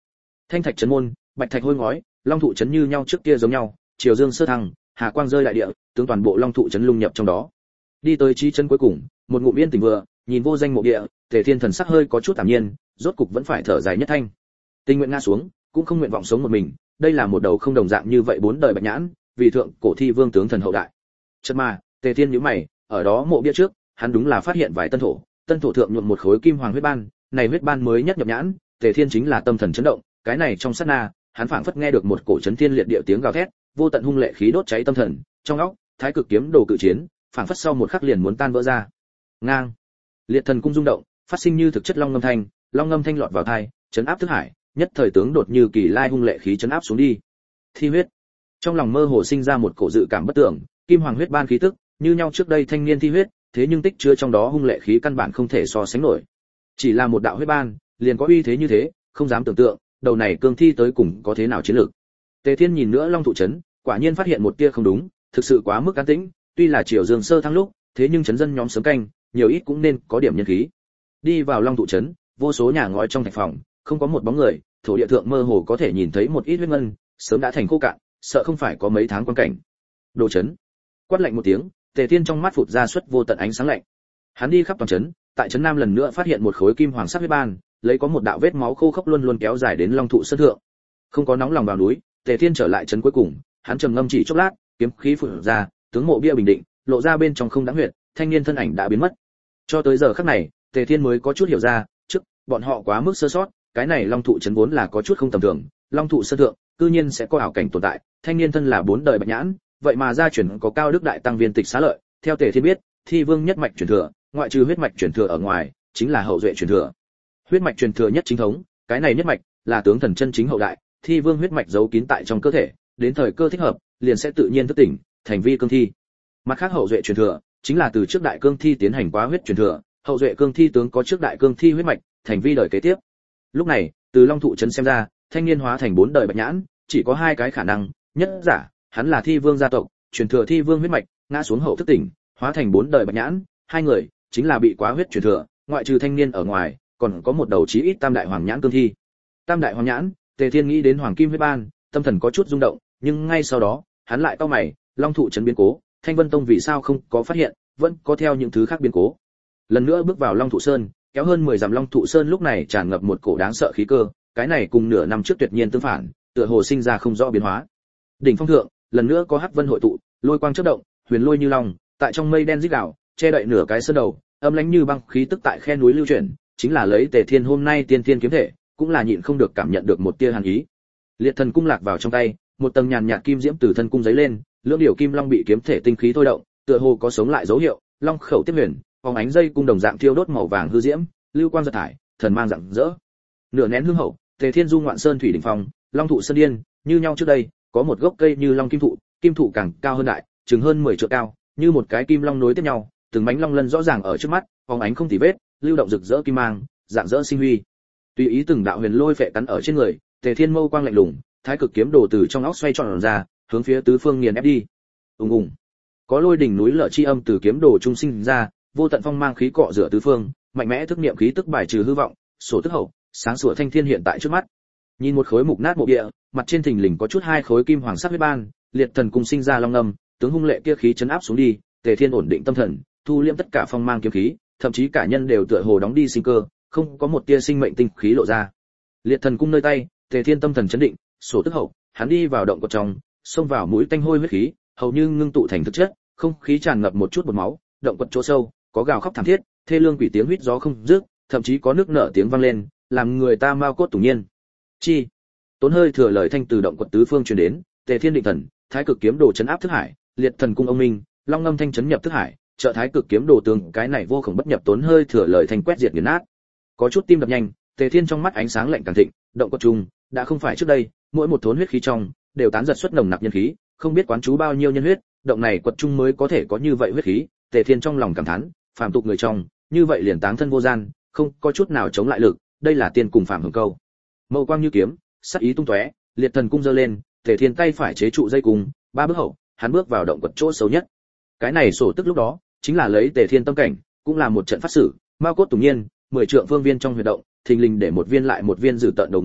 Thanh thạch trấn môn, bạch thạch hôi ngói, long thụ trấn như nhau trước kia giống nhau, triều dương sơ thăng, hà quang rơi đại địa, tướng toàn bộ long thụ trấn lung nhập trong đó. Đi tới chí trấn cuối cùng, một ngụm yên tĩnh vừa, nhìn vô danh mộ địa, Tề Thiên thần sắc hơi có chút tạm nhiên, rốt cục vẫn phải thở dài nhất thanh. Tình nguyện ngã xuống, cũng không nguyện vọng sống một mình, đây là một đầu không đồng dạng như vậy bốn đời bạch nhãn, vì thượng cổ thi vương tướng thần hậu đại. Chợt mà, Tề Thiên nhíu mày, ở đó mộ bia trước, hắn đúng là phát hiện vài tân thổ thượng nhuộm một khối kim hoàng huyết ban, này huyết ban mới nhất nhập nhãn, Tề Thiên chính là tâm thần chấn động, cái này trong sát na, hắn phảng phất nghe được một cổ chấn thiên liệt địa tiếng gào thét, vô tận hung lệ khí đốt cháy tâm thần, trong óc, thái cực kiếm đồ cự chiến, phảng phất sau một khắc liền muốn tan vỡ ra. Ngang, liệt thần cung rung động, phát sinh như thực chất long ngâm thanh lọt vào tai, chấn áp thức hải, nhất thời tướng đột như kỳ lai hung lệ khí chấn áp xuống đi. Thi huyết, trong lòng mơ hồ sinh ra một cổ dự cảm bất tưởng, kim hoàng huyết ban khí tức, như nhau trước đây thanh niên thi huyết, thế nhưng tích chứa trong đó hung lệ khí căn bản không thể so sánh nổi. Chỉ là một đạo huyết ban, liền có uy thế như thế, không dám tưởng tượng, đầu này cương thi tới cùng có thế nào chiến lược. Tề Thiên nhìn nữa Long thụ trấn, quả nhiên phát hiện một tia không đúng, thực sự quá mức an tĩnh, tuy là triều dương sơ thăng lúc, thế nhưng trấn dân nhóm sớm canh, nhiều ít cũng nên có điểm nhân khí. Đi vào Long thụ trấn, vô số nhà ngói trong thạch phòng, không có một bóng người, thổ địa thượng mơ hồ có thể nhìn thấy một ít huyết ngân, sớm đã thành khô cạn, sợ không phải có mấy tháng quan cảnh. Đồ trấn. Quát lạnh một tiếng, Tề Thiên trong mắt phụt ra suất vô tận ánh sáng lạnh. Hắn đi khắp toàn trấn, tại trấn Nam lần nữa phát hiện một khối kim hoàng sắc huyết ban, lấy có một đạo vết máu khô khốc luôn luôn kéo dài đến Long thụ sơn thượng. Không có nóng lòng vào núi, Tề Thiên trở lại trấn cuối cùng, hắn trầm ngâm chỉ chốc lát, kiếm khí phụt ra, tướng mộ bia bình định, lộ ra bên trong không đáng huyệt, thanh niên thân ảnh đã biến mất. Cho tới giờ khắc này, Tề Thiên mới có chút hiểu ra, trước bọn họ quá mức sơ sót, cái này Long thụ trấn vốn là có chút không tầm thường, Long thụ sơn thượng, cư nhiên sẽ có ảo cảnh tồn tại, thanh niên thân là bốn đời bạch nhãn, vậy mà gia truyền có cao đức đại tăng viên tịch xá lợi, theo Tề Thiên biết, thi vương nhất mạch truyền thừa, ngoại trừ huyết mạch truyền thừa ở ngoài, chính là hậu duệ truyền thừa. Huyết mạch truyền thừa nhất chính thống, cái này nhất mạch là tướng thần chân chính hậu đại, thi vương huyết mạch giấu kín tại trong cơ thể, đến thời cơ thích hợp, liền sẽ tự nhiên thức tỉnh, thành vi cương thi. Mặt khác hậu duệ truyền thừa, chính là từ trước đại cương thi tiến hành quá huyết truyền thừa, hậu duệ cương thi tướng có trước đại cương thi huyết mạch, thành vi đời kế tiếp. Lúc này, từ Long thụ trấn xem ra, thanh niên hóa thành bốn đời bạch nhãn, chỉ có hai cái khả năng, nhất giả, hắn là thi vương gia tộc, truyền thừa thi vương huyết mạch, ngã xuống hậu thức tỉnh, hóa thành bốn đời bạch nhãn, hai người chính là bị quá huyết truyền thừa, ngoại trừ thanh niên ở ngoài, còn có một đầu chí ít tam đại hoàng nhãn cương thi. Tam đại hoàng nhãn, Tề Thiên nghĩ đến hoàng kim huyết ban, tâm thần có chút rung động, nhưng ngay sau đó, hắn lại cau mày, Long thụ trấn biến cố, Thanh Vân Tông vì sao không có phát hiện, vẫn có theo những thứ khác biến cố. Lần nữa bước vào Long thụ sơn, kéo hơn 10 dặm Long thụ sơn lúc này tràn ngập một cổ đáng sợ khí cơ, cái này cùng nửa năm trước tuyệt nhiên tương phản, tựa hồ sinh ra không rõ biến hóa. Đỉnh phong thượng, lần nữa có hắc vân hội tụ, lôi quang chớp động, huyền lôi như long, tại trong mây đen rít gào, che đậy nửa cái sơn đầu, âm lãnh như băng khí tức tại khe núi lưu chuyển, chính là lấy Tề Thiên hôm nay tiên tiên kiếm thể, cũng là nhịn không được cảm nhận được một tia hàn ý. Liệt thần cung lạc vào trong tay, một tầng nhàn nhạt kim diễm từ thân cung giấy lên, lưỡng điều kim long bị kiếm thể tinh khí thôi động, tựa hồ có sống lại dấu hiệu, long khẩu tiếp huyền, phóng ánh dây cung đồng dạng thiêu đốt màu vàng hư diễm, lưu quang giật thải, thần mang rạng rỡ. Nửa nén hương hậu, Tề Thiên du ngoạn sơn thủy đỉnh phong, long thụ sơn điên, như nhau trước đây, có một gốc cây như long kim thụ càng cao hơn đại, chừng hơn 10 trượng cao, như một cái kim long nối tiếp nhau, từng mảnh long lân rõ ràng ở trước mắt, phóng ánh không tì vết, lưu động rực rỡ kim mang, dạng dỡ sinh huy. Tùy ý từng đạo huyền lôi phệ cắn ở trên người, Tề Thiên mâu quang lạnh lùng, thái cực kiếm đồ từ trong óc xoay tròn ra, hướng phía tứ phương nghiền ép đi. Ùng ùng. Có lôi đỉnh núi lở chi âm từ kiếm đồ trung sinh ra, vô tận phong mang khí cọ rửa tứ phương, mạnh mẽ thức niệm khí tức bài trừ hư vọng, sổ tức hậu, sáng sủa thanh thiên hiện tại trước mắt. Nhìn một khối mục nát mộ địa, mặt trên thình lình có chút hai khối kim hoàng sắc huyết ban, liệt thần cùng sinh ra long ngâm, tướng hung lệ kia khí chấn áp xuống đi, Tề Thiên ổn định tâm thần, thu liễm tất cả phong mang kiếm khí, thậm chí cả nhân đều tựa hồ đóng đi sinh cơ, không có một tia sinh mệnh tinh khí lộ ra. Liệt thần cung nơi tay, Tề Thiên tâm thần chấn định, sổ tức hậu, hắn đi vào động cột trong, xông vào mũi tanh hôi huyết khí, hầu như ngưng tụ thành thực chất, không khí tràn ngập một chút bọt máu, động quật chỗ sâu, có gào khóc thảm thiết, thê lương quỷ tiếng huýt gió không dứt, thậm chí có nước nở tiếng vang lên, làm người ta mao cốt tủng nhiên. Chi, tốn hơi thừa lời thanh từ động quật tứ phương truyền đến, Tề Thiên định thần, thái cực kiếm đồ chấn áp thức hải, liệt thần cung ông minh, long ngâm thanh chấn nhập thức hải, trợ thái cực kiếm đồ tướng, cái này vô cùng bất nhập tốn hơi thừa lời thanh quét diệt nghiền nát. Có chút tim đập nhanh, Tề Thiên trong mắt ánh sáng lạnh càng thịnh, động quật trùng đã không phải trước đây, mỗi một thốn huyết khí trong đều tán giật xuất nồng nặc nhân khí, không biết quán chú bao nhiêu nhân huyết, động này quật trung mới có thể có như vậy huyết khí. Tề Thiên trong lòng cảm thán, phàm tục người trong, như vậy liền táng thân vô gian, không có chút nào chống lại lực, đây là tiên cùng phàm hưởng câu. Mâu quang như kiếm, sắc ý tung tóe, liệt thần cung giơ lên, Tề Thiên tay phải chế trụ dây cung, ba bước hậu, hắn bước vào động quật chỗ xấu nhất. Cái này sổ tức lúc đó, chính là lấy Tề Thiên tâm cảnh, cũng là một trận phát sử, mao cốt tủng nhiên, 10 trượng phương viên trong huy động, thình lình để một viên lại một viên dự tận đầu người,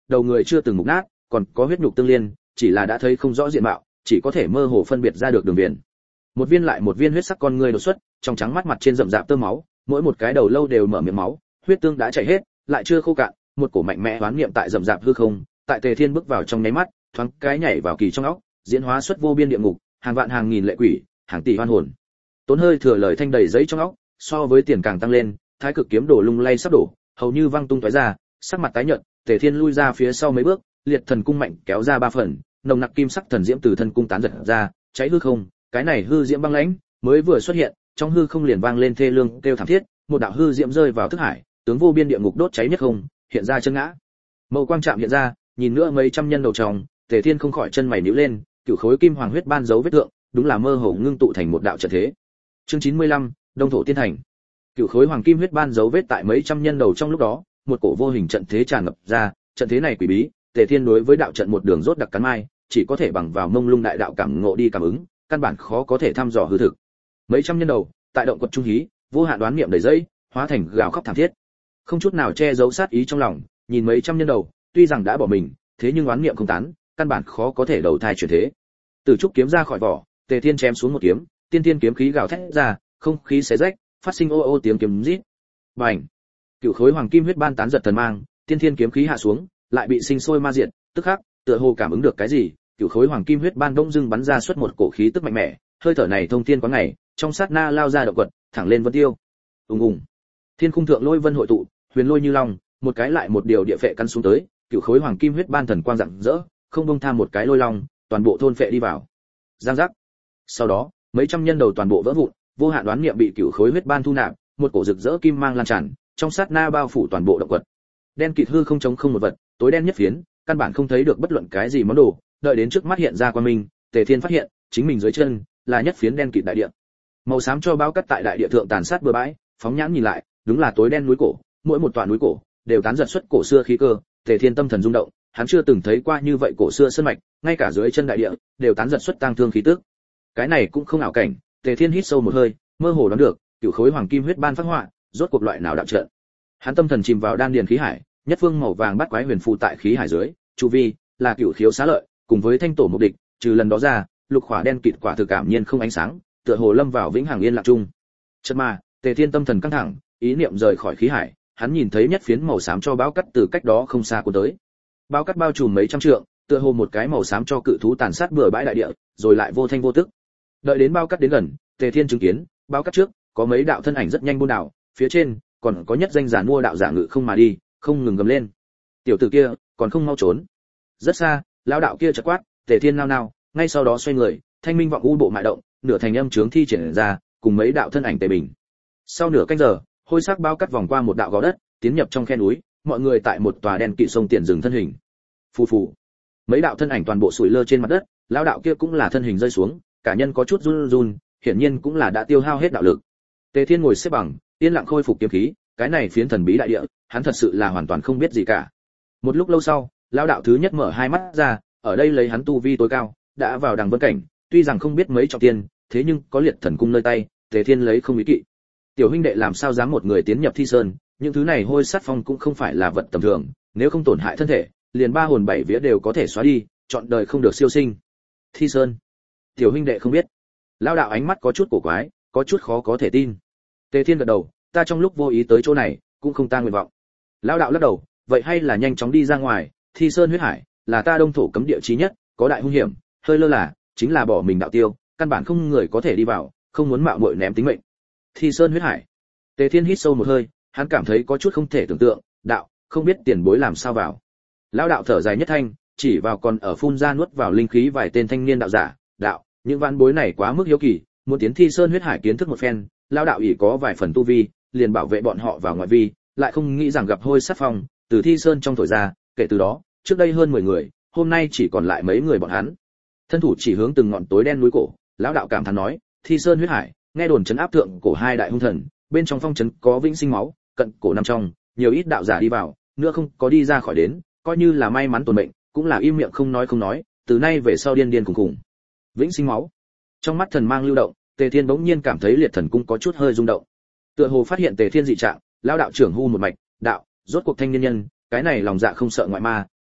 đầu người chưa từng mục nát, còn có huyết nhục tương liên, chỉ là đã thấy không rõ diện mạo, chỉ có thể mơ hồ phân biệt ra được đường viền. Một viên lại một viên huyết sắc con người đột xuất, trong trắng mắt mặt trên rậm rạp tơ máu, mỗi một cái đầu lâu đều mở miệng máu, huyết tương đã chảy hết, lại chưa khô cạn, một cổ mạnh mẽ oán niệm tại rậm rạp hư không, tại Tề Thiên bước vào trong nháy mắt, thoáng cái nhảy vào kỳ trong óc, diễn hóa xuất vô biên địa ngục, hàng vạn hàng nghìn lệ quỷ, hàng tỷ oan hồn. Tốn hơi thừa lời thanh đầy giấy trong óc, so với tiền càng tăng lên, thái cực kiếm đổ lung lay sắp đổ, hầu như văng tung tóe ra, sắc mặt tái nhợt, Tề Thiên lui ra phía sau mấy bước, liệt thần cung mạnh kéo ra ba phần, nồng nặc kim sắc thần diễm từ thân cung tán giật ra, cháy hư không, cái này hư diễm băng lãnh, mới vừa xuất hiện, trong hư không liền vang lên thê lương kêu thảm thiết, một đạo hư diễm rơi vào thức hải, tướng vô biên địa ngục đốt cháy nhất không, hiện ra chân ngã. Mâu quang chạm hiện ra, nhìn nữa mấy trăm nhân đầu tròng, Tề Thiên không khỏi chân mày nhíu lên, cửu khối kim hoàng huyết ban dấu vết tượng, đúng là mơ hồ ngưng tụ thành một đạo trận thế. Chương 95, Đông thổ tiên thành. Cửu khối hoàng kim huyết ban dấu vết tại mấy trăm nhân đầu trong lúc đó, một cổ vô hình trận thế tràn ngập ra, trận thế này quỷ bí, Tề Thiên đối với đạo trận một đường rốt đặc cắn mai, chỉ có thể bằng vào mông lung đại đạo cảm ngộ đi cảm ứng, căn bản khó có thể thăm dò hư thực. Mấy trăm nhân đầu, tại động quật trung hí, vô hạn đoán niệm đầy dây, hóa thành gào khóc thảm thiết. Không chút nào che giấu sát ý trong lòng, nhìn mấy trăm nhân đầu, tuy rằng đã bỏ mình, thế nhưng oán niệm không tán, căn bản khó có thể đầu thai chuyển thế. Từ trúc kiếm ra khỏi vỏ, Tề Thiên chém xuống một kiếm, tiên tiên kiếm khí gào thét ra, không khí xé rách, phát sinh ô ô tiếng kiếm rít. Bành! Cựu khối hoàng kim huyết ban tán giật thần mang, tiên thiên kiếm khí hạ xuống, lại bị sinh sôi ma diệt, tức khắc, tựa hồ cảm ứng được cái gì, cựu khối hoàng kim huyết ban bỗng dưng bắn ra xuất một cổ khí tức mạnh mẽ, hơi thở này thông thiên quá ngày, trong sát na lao ra động quật, thẳng lên vân tiêu. Ùng ùng. Thiên khung thượng lôi vân hội tụ, huyền lôi như long, một cái lại một điều địa phệ căn xuống tới, cựu khối hoàng kim huyết ban thần quang rạng rỡ, không bông tham một cái lôi long, toàn bộ thôn phệ đi vào. Giang giác. Sau đó, mấy trăm nhân đầu toàn bộ vỡ vụn, vô hạn đoán niệm bị cựu khối huyết ban thu nạp, một cổ rực rỡ kim mang lan tràn, trong sát na bao phủ toàn bộ động quật. Đen kịt hư không trống không một vật, tối đen nhất phiến, căn bản không thấy được bất luận cái gì món đồ, đợi đến trước mắt hiện ra qua mình, Tề Thiên phát hiện, chính mình dưới chân là nhất phiến đen kịt đại địa. Màu xám cho bao cắt tại đại địa thượng tàn sát bừa bãi, phóng nhãn nhìn lại, đúng là tối đen núi cổ, mỗi một tòa núi cổ đều tán giật xuất cổ xưa khí cơ, Tề Thiên tâm thần rung động, hắn chưa từng thấy qua như vậy cổ xưa sơn mạch, ngay cả dưới chân đại địa đều tán giật xuất tang thương khí tức. Cái này cũng không ảo cảnh, Tề Thiên hít sâu một hơi, mơ hồ đoán được, cửu khối hoàng kim huyết ban phát họa, rốt cuộc loại nào đạo trận. Hắn tâm thần chìm vào đan điền khí hải, nhất phương màu vàng bắt quái huyền phù tại khí hải dưới, chu vi là cửu khiếu xá lợi, cùng với thanh tổ mục địch, trừ lần đó ra, lục khỏa đen kịt quả thực cảm nhiên không ánh sáng, tựa hồ lâm vào vĩnh hằng yên lặng chung. Chợt mà, Tề Thiên tâm thần căng thẳng, ý niệm rời khỏi khí hải, hắn nhìn thấy nhất phiến màu xám cho báo cắt từ cách đó không xa của tới. Báo cắt bao trùm mấy trăm trượng, tựa hồ một cái màu xám cho cự thú tàn sát bừa bãi đại địa, rồi lại vô thanh vô tức. Đợi đến bao cắt đến gần, Tề Thiên chứng kiến, báo cắt trước có mấy đạo thân ảnh rất nhanh buôn đảo, phía trên còn có nhất danh giả mua đạo giả ngự không mà đi, không ngừng gầm lên. Tiểu tử kia, còn không mau trốn. Rất xa, lão đạo kia chợt quát, Tề Thiên nao nao, ngay sau đó xoay người, thanh minh vọng u bộ mại động, nửa thành âm chướng thi triển ra, cùng mấy đạo thân ảnh tề bình. Sau nửa canh giờ, hôi sắc bao cắt vòng qua một đạo gò đất, tiến nhập trong khe núi, mọi người tại một tòa đen kỵ sông tiền dừng thân hình. Phù phù. Mấy đạo thân ảnh toàn bộ sủi lơ trên mặt đất, lão đạo kia cũng là thân hình rơi xuống, cả nhân có chút run run, hiển nhiên cũng là đã tiêu hao hết đạo lực. Tề Thiên ngồi xếp bằng, yên lặng khôi phục kiếm khí, cái này phiến thần bí đại địa, hắn thật sự là hoàn toàn không biết gì cả. Một lúc lâu sau, lão đạo thứ nhất mở hai mắt ra, ở đây lấy hắn tu vi tối cao, đã vào đằng vân cảnh, tuy rằng không biết mấy trọng tiên, thế nhưng có liệt thần cung nơi tay, Tề Thiên lấy không ý kỵ. Tiểu huynh đệ làm sao dám một người tiến nhập thi sơn, những thứ này hôi sát phong cũng không phải là vật tầm thường, nếu không tổn hại thân thể, liền ba hồn bảy vía đều có thể xóa đi, chọn đời không được siêu sinh. Thi sơn, tiểu huynh đệ không biết. Lão đạo ánh mắt có chút cổ quái, có chút khó có thể tin. Tề Thiên gật đầu, ta trong lúc vô ý tới chỗ này, cũng không ta nguyện vọng. Lão đạo lắc đầu, vậy hay là nhanh chóng đi ra ngoài, Thi sơn huyết hải là ta đông thổ cấm địa chí nhất, có đại hung hiểm, hơi lơ là chính là bỏ mình đạo tiêu, căn bản không người có thể đi vào, không muốn mạo muội ném tính mệnh. Thi sơn huyết hải. Tề Thiên hít sâu một hơi, hắn cảm thấy có chút không thể tưởng tượng, đạo, không biết tiền bối làm sao vào. Lão đạo thở dài nhất thanh, chỉ vào còn ở phun ra nuốt vào linh khí vài tên thanh niên đạo giả, đạo, những vãn bối này quá mức hiếu kỳ, muốn tiến Thi sơn huyết hải kiến thức một phen, lão đạo ỷ có vài phần tu vi, liền bảo vệ bọn họ vào ngoại vi, lại không nghĩ rằng gặp hôi sát phong, từ Thi sơn trong thổi ra, kể từ đó, trước đây hơn 10 người, hôm nay chỉ còn lại mấy người bọn hắn. Thân thủ chỉ hướng từng ngọn tối đen núi cổ, lão đạo cảm thán nói, Thi sơn huyết hải, nghe đồn trấn áp thượng cổ hai đại hung thần, bên trong phong trấn có vĩnh sinh máu, cận cổ nằm trong, nhiều ít đạo giả đi vào, nữa không có đi ra khỏi đến, coi như là may mắn tồn mệnh, cũng là im miệng không nói, từ nay về sau điên điên cùng cùng. Vĩnh sinh máu. Trong mắt thần mang lưu động, Tề Thiên bỗng nhiên cảm thấy liệt thần cung có chút hơi rung động. Tựa hồ phát hiện Tề Thiên dị trạng, lão đạo trưởng hu một mạch, đạo, rốt cuộc thanh niên nhân, cái này lòng dạ không sợ ngoại ma,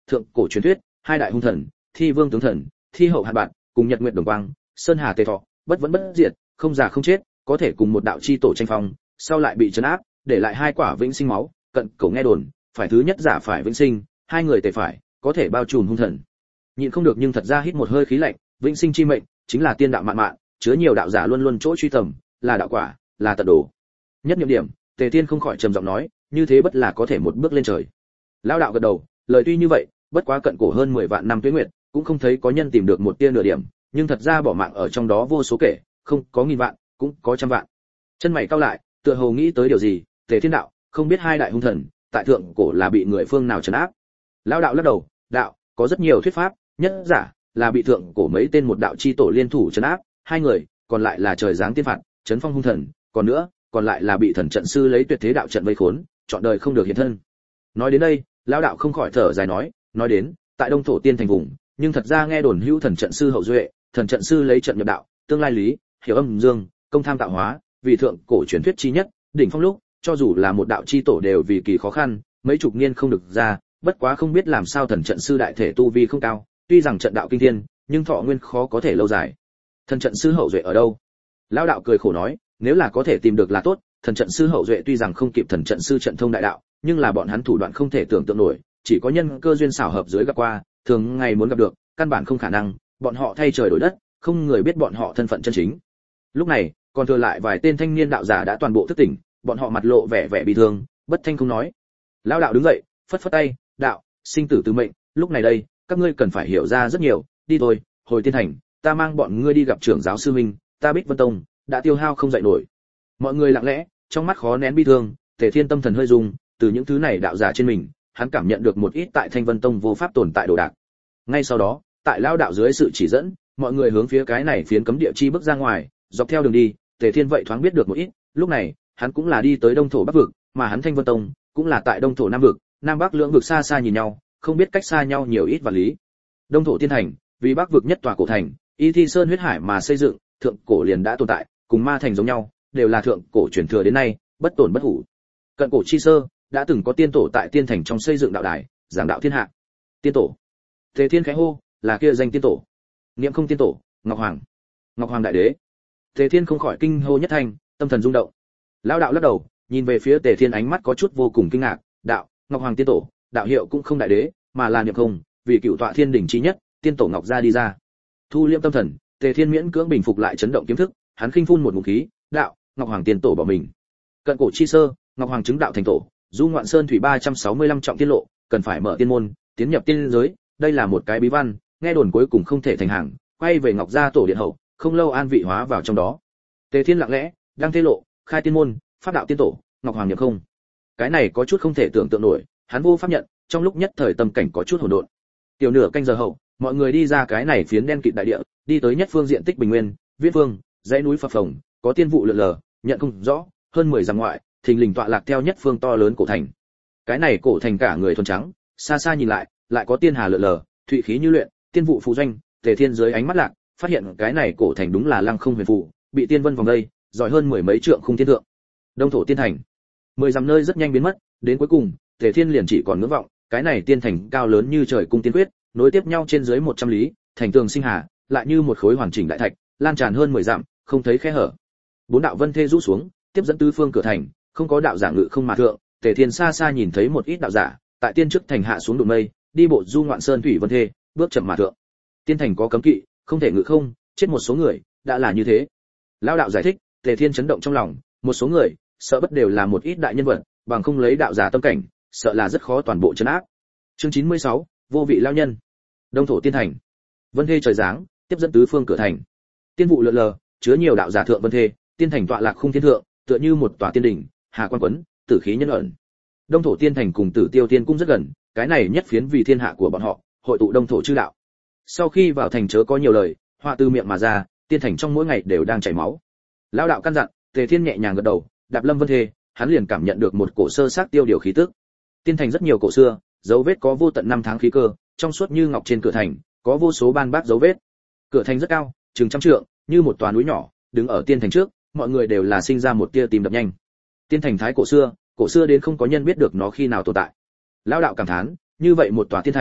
thượng cổ truyền thuyết, hai đại hung thần, Thi Vương tướng thần, Thi Hậu Hạt Bạn, cùng Nhật Nguyệt Đồng Quang, Sơn Hà Tề Thọ, bất vẫn bất diệt, không già không chết, có thể cùng một đạo chi tổ tranh phong, sau lại bị trấn áp, để lại hai quả vĩnh sinh máu, cận cổ nghe đồn, phải thứ nhất giả phải vĩnh sinh, hai người tề phải, có thể bao trùm hung thần. Nhịn không được nhưng thật ra hít một hơi khí lạnh, vĩnh sinh chi mệnh, chính là tiên đạo mạn mạn, chứa nhiều đạo giả luôn luôn chỗ truy tầm, là đạo quả, là tận đồ. Nhất niệm điểm, Tề Thiên không khỏi trầm giọng nói, như thế bất là có thể một bước lên trời. Lão đạo gật đầu, lời tuy như vậy, bất quá cận cổ hơn 10 vạn năm tuế nguyệt, cũng không thấy có nhân tìm được một tia nửa điểm, nhưng thật ra bỏ mạng ở trong đó vô số kể, không có nghìn vạn, cũng có trăm vạn. Chân mày cau lại, tựa hồ nghĩ tới điều gì, Tề Thiên đạo, không biết hai đại hung thần, tại thượng cổ là bị người phương nào trấn áp. Lão đạo lắc đầu, đạo, có rất nhiều thuyết pháp, nhất giả là bị thượng cổ mấy tên một đạo chi tổ liên thủ trấn áp, hai người, còn lại là trời giáng tiên phạt, trấn phong hung thần, còn nữa, còn lại là bị thần trận sư lấy tuyệt thế đạo trận vây khốn, chọn đời không được hiện thân. Nói đến đây, lão đạo không khỏi thở dài nói đến, tại Đông Thổ Tiên thành vùng, nhưng thật ra nghe đồn hữu thần trận sư hậu duệ, thần trận sư lấy trận nhập đạo, tương lai lý, hiểu âm dương, công tham tạo hóa, vì thượng cổ truyền thuyết chi nhất, đỉnh phong lúc, cho dù là một đạo chi tổ đều vì kỳ khó khăn, mấy chục niên không được ra, bất quá không biết làm sao thần trận sư đại thể tu vi không cao, tuy rằng trận đạo kinh thiên, nhưng thọ nguyên khó có thể lâu dài. Thần trận sư hậu duệ ở đâu? Lão đạo cười khổ nói, nếu là có thể tìm được là tốt, thần trận sư hậu duệ tuy rằng không kịp thần trận sư trận thông đại đạo, nhưng là bọn hắn thủ đoạn không thể tưởng tượng nổi, chỉ có nhân cơ duyên xảo hợp dưới gặp qua, thường ngày muốn gặp được, căn bản không khả năng, bọn họ thay trời đổi đất, không người biết bọn họ thân phận chân chính. Lúc này, còn thừa lại vài tên thanh niên đạo giả đã toàn bộ thức tỉnh, bọn họ mặt lộ vẻ bi thương, bất thanh không nói. Lão đạo đứng dậy, phất phất tay, đạo, sinh tử tứ mệnh, lúc này đây, các ngươi cần phải hiểu ra rất nhiều, đi thôi, hồi tiên thành, ta mang bọn ngươi đi gặp trưởng giáo sư minh, ta Bích Vân Tông đã tiêu hao không dậy nổi. Mọi người lặng lẽ, trong mắt khó nén bi thương, Tề Thiên tâm thần hơi rung, từ những thứ này đạo giả trên mình, hắn cảm nhận được một ít tại Thanh Vân Tông vô pháp tồn tại đồ đạc. Ngay sau đó, tại lão đạo dưới sự chỉ dẫn, mọi người hướng phía cái này phiến cấm địa chi bước ra ngoài, dọc theo đường đi, Tề Thiên vậy thoáng biết được một ít, lúc này, hắn cũng là đi tới Đông Thổ Bắc vực, mà hắn Thanh Vân Tông cũng là tại Đông Thổ Nam vực, Nam Bắc lưỡng vực xa xa nhìn nhau, không biết cách xa nhau nhiều ít và lý. Đông Thổ Tiên thành, vì Bắc vực nhất tòa cổ thành, Y Thi Sơn huyết hải mà xây dựng, thượng cổ liền đã tồn tại, cùng Ma thành giống nhau, đều là thượng cổ truyền thừa đến nay, bất tổn bất hủ. Cận cổ chi sơ, đã từng có tiên tổ tại tiên thành trong xây dựng đạo đài, giảng đạo thiên hạ. Tiên tổ. Tề Thiên khẽ hô, là kia danh tiên tổ. Niệm không tiên tổ, Ngọc Hoàng. Ngọc Hoàng đại đế. Tề Thiên không khỏi kinh hô nhất thanh, tâm thần rung động. Lão đạo lắc đầu, nhìn về phía Tề Thiên ánh mắt có chút vô cùng kinh ngạc, đạo, Ngọc Hoàng tiên tổ, đạo hiệu cũng không đại đế, mà là niệm không, vì cựu tọa thiên đỉnh chi nhất, tiên tổ Ngọc gia đi ra. Thu liễm tâm thần, Tề Thiên miễn cưỡng bình phục lại chấn động kiếm thức, hắn khinh phun một ngụm khí, đạo, Ngọc Hoàng tiên tổ bỏ mình. Cận cổ chi sơ, Ngọc Hoàng chứng đạo thành tổ, du ngoạn sơn thủy 365 trọng tiên lộ, cần phải mở tiên môn, tiến nhập tiên giới, đây là một cái bí văn, nghe đồn cuối cùng không thể thành hàng, quay về Ngọc gia tổ điện hậu, không lâu an vị hóa vào trong đó. Tề Thiên lặng lẽ, đang thế lộ, khai tiên môn, pháp đạo tiên tổ, Ngọc Hoàng nhập không. Cái này có chút không thể tưởng tượng nổi, hắn vô pháp nhận, trong lúc nhất thời tâm cảnh có chút hỗn độn. Tiểu nửa canh giờ hậu, mọi người đi ra cái này phiến đen kịt đại địa, đi tới nhất phương diện tích bình nguyên, viễn phương, dãy núi phập phồng, có tiên vụ lượn lờ, nhận không rõ, hơn 10 dặm ngoại, thình lình tọa lạc theo nhất phương to lớn cổ thành. Cái này cổ thành cả người thuần trắng, xa xa nhìn lại có tiên hà lượn lờ, thụy khí như luyện, tiên vụ phù doanh. Tề Thiên dưới ánh mắt lạc, phát hiện cái này cổ thành đúng là lăng không huyền phù, bị tiên vân vòng đây, giỏi hơn 10 mấy trượng khung thiên thượng. Đông Thổ Tiên thành. 10 dặm nơi rất nhanh biến mất, đến cuối cùng, Tề Thiên liền chỉ còn ngưỡng vọng, cái này tiên thành cao lớn như trời cung tiên quyết, nối tiếp nhau trên dưới 100 lý, thành tường sinh hà, lại như một khối hoàn chỉnh đại thạch, lan tràn hơn 10 dặm, không thấy khe hở. Bốn đạo vân thê rũ xuống, tiếp dẫn tứ phương cửa thành, không có đạo giả ngự không mà thượng, Tề Thiên xa xa nhìn thấy một ít đạo giả, tại tiên trước thành hạ xuống đụng mây, đi bộ du ngoạn sơn thủy vân thê, bước chậm mà thượng. Tiên thành có cấm kỵ, không thể ngự không, chết một số người, đã là như thế. Lão đạo giải thích, Tề Thiên chấn động trong lòng, một số người, sợ bất đều là một ít đại nhân vật, bằng không lấy đạo giả tâm cảnh, sợ là rất khó toàn bộ trấn áp. Chương 96, vô vị lao nhân. Đông Thổ Tiên thành. Vân thê trời giáng, tiếp dẫn tứ phương cửa thành. Tiên vụ lượn lờ, chứa nhiều đạo giả thượng vân thê, tiên thành tọa lạc khung thiên thượng, tựa như một tòa tiên đỉnh, hà quan quấn, tử khí nhân ẩn. Đông Thổ Tiên thành cùng Tử Tiêu Tiên cung rất gần, cái này nhất phiến vì thiên hạ của bọn họ, hội tụ Đông Thổ chư đạo. Sau khi vào thành chớ có nhiều lời, họa từ miệng mà ra, tiên thành trong mỗi ngày đều đang chảy máu. Lão đạo căn dặn, Tề Thiên nhẹ nhàng gật đầu, đạp lâm vân thê, hắn liền cảm nhận được một cổ sơ xác tiêu điều khí tức. Tiên thành rất nhiều cổ xưa, dấu vết có vô tận năm tháng khí cơ, trong suốt như ngọc trên cửa thành, có vô số ban bác dấu vết. Cửa thành rất cao, chừng trăm trượng, như một tòa núi nhỏ, đứng ở tiên thành trước, mọi người đều là sinh ra một tia tim đập nhanh. Tiên thành thái cổ xưa đến không có nhân biết được nó khi nào tồn tại. Lão đạo cảm thán, như vậy một tòa tiên thành,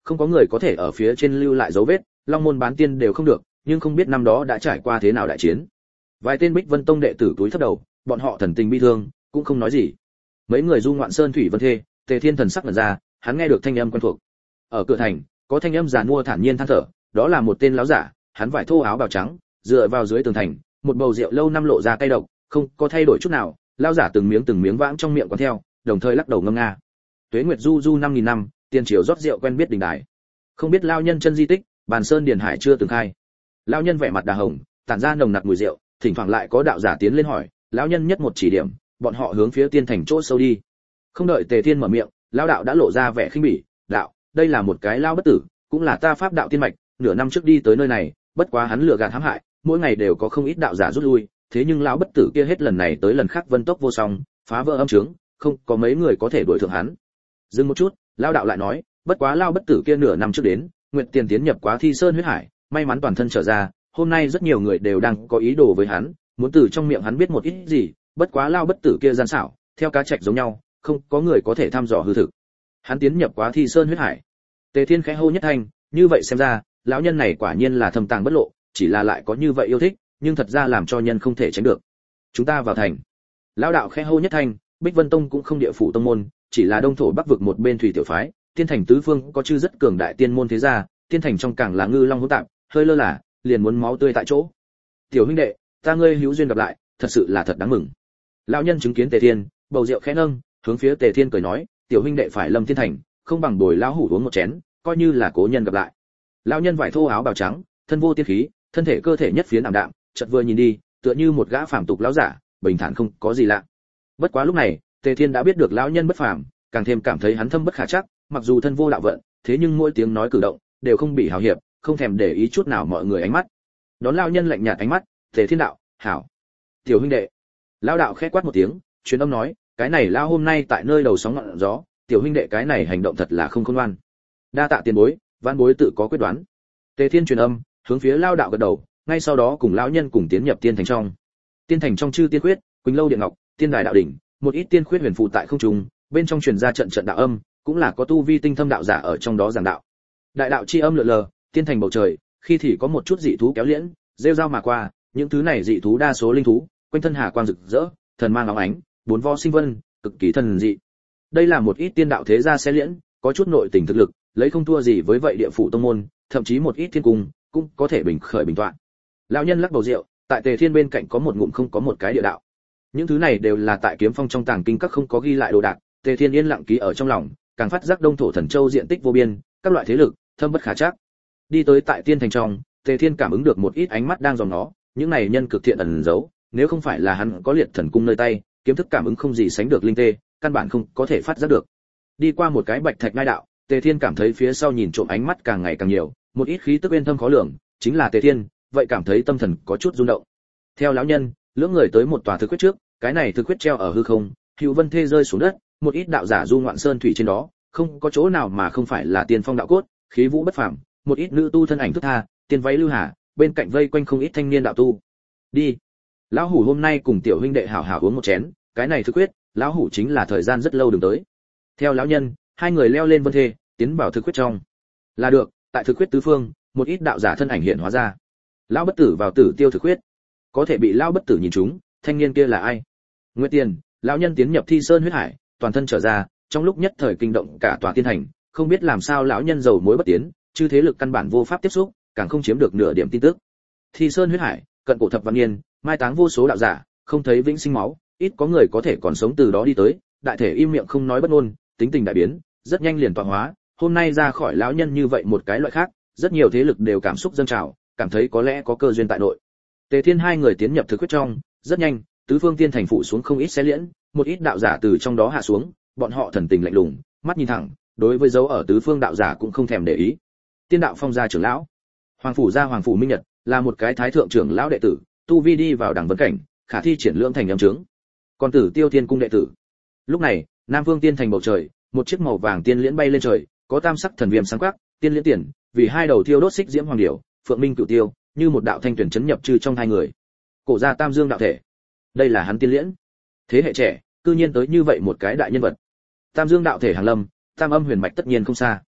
không có người có thể ở phía trên lưu lại dấu vết, long môn bán tiên đều không được, nhưng không biết năm đó đã trải qua thế nào đại chiến. Vài tên Bích Vân Tông đệ tử túi thấp đầu, bọn họ thần tình bi thương, cũng không nói gì. Mấy người du ngoạn sơn thủy vân thê, Tề Thiên thần sắc ngẩn ra, hắn nghe được thanh âm quen thuộc. Ở cửa thành, có thanh âm giàn mua thản nhiên than thở, đó là một tên lão giả, hắn vải thô áo bào trắng, dựa vào dưới tường thành, một bầu rượu lâu năm lộ ra cay độc, không có thay đổi chút nào, lão giả từng miếng vãng trong miệng quán theo, đồng thời lắc đầu ngâm nga. Tuế Nguyệt du du 5000 năm, tiền triều rót rượu quen biết đình đài. Không biết lão nhân chân di tích, bàn sơn điền hải chưa từng khai. Lão nhân vẻ mặt đà hồng, tản ra nồng nặc mùi rượu, thỉnh thoảng lại có đạo giả tiến lên hỏi, lão nhân nhất một chỉ điểm, bọn họ hướng phía tiên thành chỗ sâu đi. Không đợi Tề Thiên mở miệng, lão đạo đã lộ ra vẻ khinh bỉ, đạo, đây là một cái lao bất tử, cũng là ta pháp đạo tiên mạch, nửa năm trước đi tới nơi này, bất quá hắn lừa gạt hãm hại, mỗi ngày đều có không ít đạo giả rút lui, thế nhưng lão bất tử kia hết lần này tới lần khác vân tốc vô song, phá vỡ âm trướng, không có mấy người có thể đuổi thượng hắn. Dừng một chút, lão đạo lại nói, bất quá lão bất tử kia nửa năm trước đến, nguyện tiền tiến nhập quá Thi Sơn huyết hải, may mắn toàn thân trở ra, hôm nay rất nhiều người đều đang có ý đồ với hắn, muốn từ trong miệng hắn biết một ít gì, bất quá lão bất tử kia gian xảo, theo cá trạch giống nhau, không có người có thể thăm dò hư thực. Hắn tiến nhập quá Thi Sơn huyết hải. Tề Thiên khẽ hô nhất thanh, như vậy xem ra, lão nhân này quả nhiên là thâm tàng bất lộ, chỉ là lại có như vậy yêu thích, nhưng thật ra làm cho nhân không thể tránh được. Chúng ta vào thành. Lão đạo khẽ hô nhất thanh, Bích Vân Tông cũng không địa phủ tông môn, chỉ là đông thổ bắc vực một bên thủy tiểu phái, tiên thành tứ phương có chư rất cường đại tiên môn thế gia, tiên thành trong càng là ngư long hỗn tạp, hơi lơ là, liền muốn máu tươi tại chỗ. Tiểu huynh đệ, ta ngươi hữu duyên gặp lại, thật sự là thật đáng mừng. Lão nhân chứng kiến Tề Thiên, bầu rượu khẽ nâng, hướng phía Tề Thiên cười nói, tiểu huynh đệ phải lâm tiên thành, không bằng bồi lão hủ uống một chén, coi như là cố nhân gặp lại. Lão nhân vải thô áo bào trắng, thân vô tiên khí, thân thể cơ thể nhất phiến ảm đạm, chợt vừa nhìn đi, tựa như một gã phàm tục lão giả, bình thản không có gì lạ. Bất quá lúc này, Tề Thiên đã biết được lão nhân bất phàm, càng thêm cảm thấy hắn thâm bất khả trắc, mặc dù thân vô đạo vận, thế nhưng mỗi tiếng nói cử động đều không bị hào hiệp, không thèm để ý chút nào mọi người ánh mắt. Đón lão nhân lạnh nhạt ánh mắt, Tề Thiên đạo, "Hảo." "Tiểu huynh đệ." Lão đạo khẽ quát một tiếng, truyền âm nói, "Cái này lão hôm nay tại nơi đầu sóng ngọn gió, tiểu huynh đệ cái này hành động thật là không khôn ngoan. Đa tạ tiền bối, văn bối tự có quyết đoán." Tề Thiên truyền âm, hướng phía lão đạo gật đầu, ngay sau đó cùng lão nhân cùng tiến nhập tiên thành trong. Tiên thành trong chư tiên khuyết, Quỳnh lâu điện ngọc, tiên đài đạo đỉnh, một ít tiên khuyết huyền phù tại không trung, bên trong truyền ra trận trận đạo âm, cũng là có tu vi tinh thâm đạo giả ở trong đó giảng đạo. Đại đạo chi âm lượn lờ, tiên thành bầu trời, khi thì có một chút dị thú kéo liễn, rêu rao mà qua, những thứ này dị thú đa số linh thú, quanh thân hà quang rực rỡ, thần mang óng ánh, bốn vo sinh vân, cực kỳ thần dị. Đây là một ít tiên đạo thế gia xe liễn, có chút nội tình thực lực, lấy không thua gì với vậy địa phủ tông môn, thậm chí một ít thiên cung cũng có thể bình khởi bình toạn. Lão nhân lắc bầu rượu, tại Tề Thiên bên cạnh có một ngụm không có một cái địa đạo. Những thứ này đều là tại Kiếm Phong trong tàng kinh các không có ghi lại đồ đạc, Tề Thiên yên lặng ký ở trong lòng, càng phát giác Đông thổ thần châu diện tích vô biên, các loại thế lực, thâm bất khả trắc. Đi tới tại tiên thành trong, Tề Thiên cảm ứng được một ít ánh mắt đang dòm nó, những này nhân cực thiện ẩn giấu, nếu không phải là hắn có liệt thần cung nơi tay, kiếm thức cảm ứng không gì sánh được linh tê, căn bản không có thể phát giác được. Đi qua một cái bạch thạch ngai đạo, Tề Thiên cảm thấy phía sau nhìn trộm ánh mắt càng ngày càng nhiều, một ít khí tức bên thâm khó lường, chính là Tề Thiên, vậy cảm thấy tâm thần có chút rung động. Theo lão nhân, lưỡng người tới một tòa thực quyết trước, cái này thực quyết treo ở hư không, hữu vân thê rơi xuống đất, một ít đạo giả du ngoạn sơn thủy trên đó, không có chỗ nào mà không phải là tiên phong đạo cốt, khí vũ bất phàm, một ít nữ tu thân ảnh thức tha, tiên váy lưu hà, bên cạnh vây quanh không ít thanh niên đạo tu. Đi, lão hủ hôm nay cùng tiểu huynh đệ hảo hảo uống một chén, cái này thực quyết, lão hủ chính là thời gian rất lâu đừng tới. Theo lão nhân, hai người leo lên vân thê, tiến vào thực quyết trong. Là được, tại thực quyết tứ phương, một ít đạo giả thân ảnh hiện hóa ra. Lão bất tử vào tử tiêu thực quyết, có thể bị lão bất tử nhìn trúng, thanh niên kia là ai? Nguyệt Tiền, lão nhân tiến nhập Thi Sơn huyết hải, toàn thân trở ra, trong lúc nhất thời kinh động cả tòa tiên thành, không biết làm sao lão nhân dầu mối bất tiến, chư thế lực căn bản vô pháp tiếp xúc, càng không chiếm được nửa điểm tin tức. Thi Sơn huyết hải, cận cổ thập văn niên, mai táng vô số đạo giả, không thấy vĩnh sinh máu, ít có người có thể còn sống từ đó đi tới, đại thể im miệng không nói bất ngôn, tính tình đại biến, rất nhanh liền tọa hóa, hôm nay ra khỏi lão nhân như vậy một cái loại khác, rất nhiều thế lực đều cảm xúc dâng trào, cảm thấy có lẽ có cơ duyên tại nội. Tề Thiên hai người tiến nhập thực quyết trong, rất nhanh, tứ phương tiên thành phụ xuống không ít xe liễn, một ít đạo giả từ trong đó hạ xuống, bọn họ thần tình lạnh lùng, mắt nhìn thẳng, đối với dấu ở tứ phương đạo giả cũng không thèm để ý. Tiên đạo phong gia trưởng lão, hoàng phủ gia hoàng phủ minh nhật, là một cái thái thượng trưởng lão đệ tử, tu vi đi vào đẳng vấn cảnh, khả thi triển lượng thành âm chứng. Còn Tử Tiêu Thiên cung đệ tử. Lúc này, Nam Vương tiên thành bầu trời, một chiếc màu vàng tiên liễn bay lên trời, có tam sắc thần viêm sáng quắc, tiên liễn tiền, vì hai đầu thiêu đốt xích diễm hoàng điểu, phượng minh cửu tiêu, như một đạo thanh tuyển chấn nhập trừ trong hai người. Cổ gia Tam Dương đạo thể. Đây là hắn tiên liễn. Thế hệ trẻ, cư nhiên tới như vậy một cái đại nhân vật. Tam Dương đạo thể hàng lâm, tam âm huyền mạch tất nhiên không xa.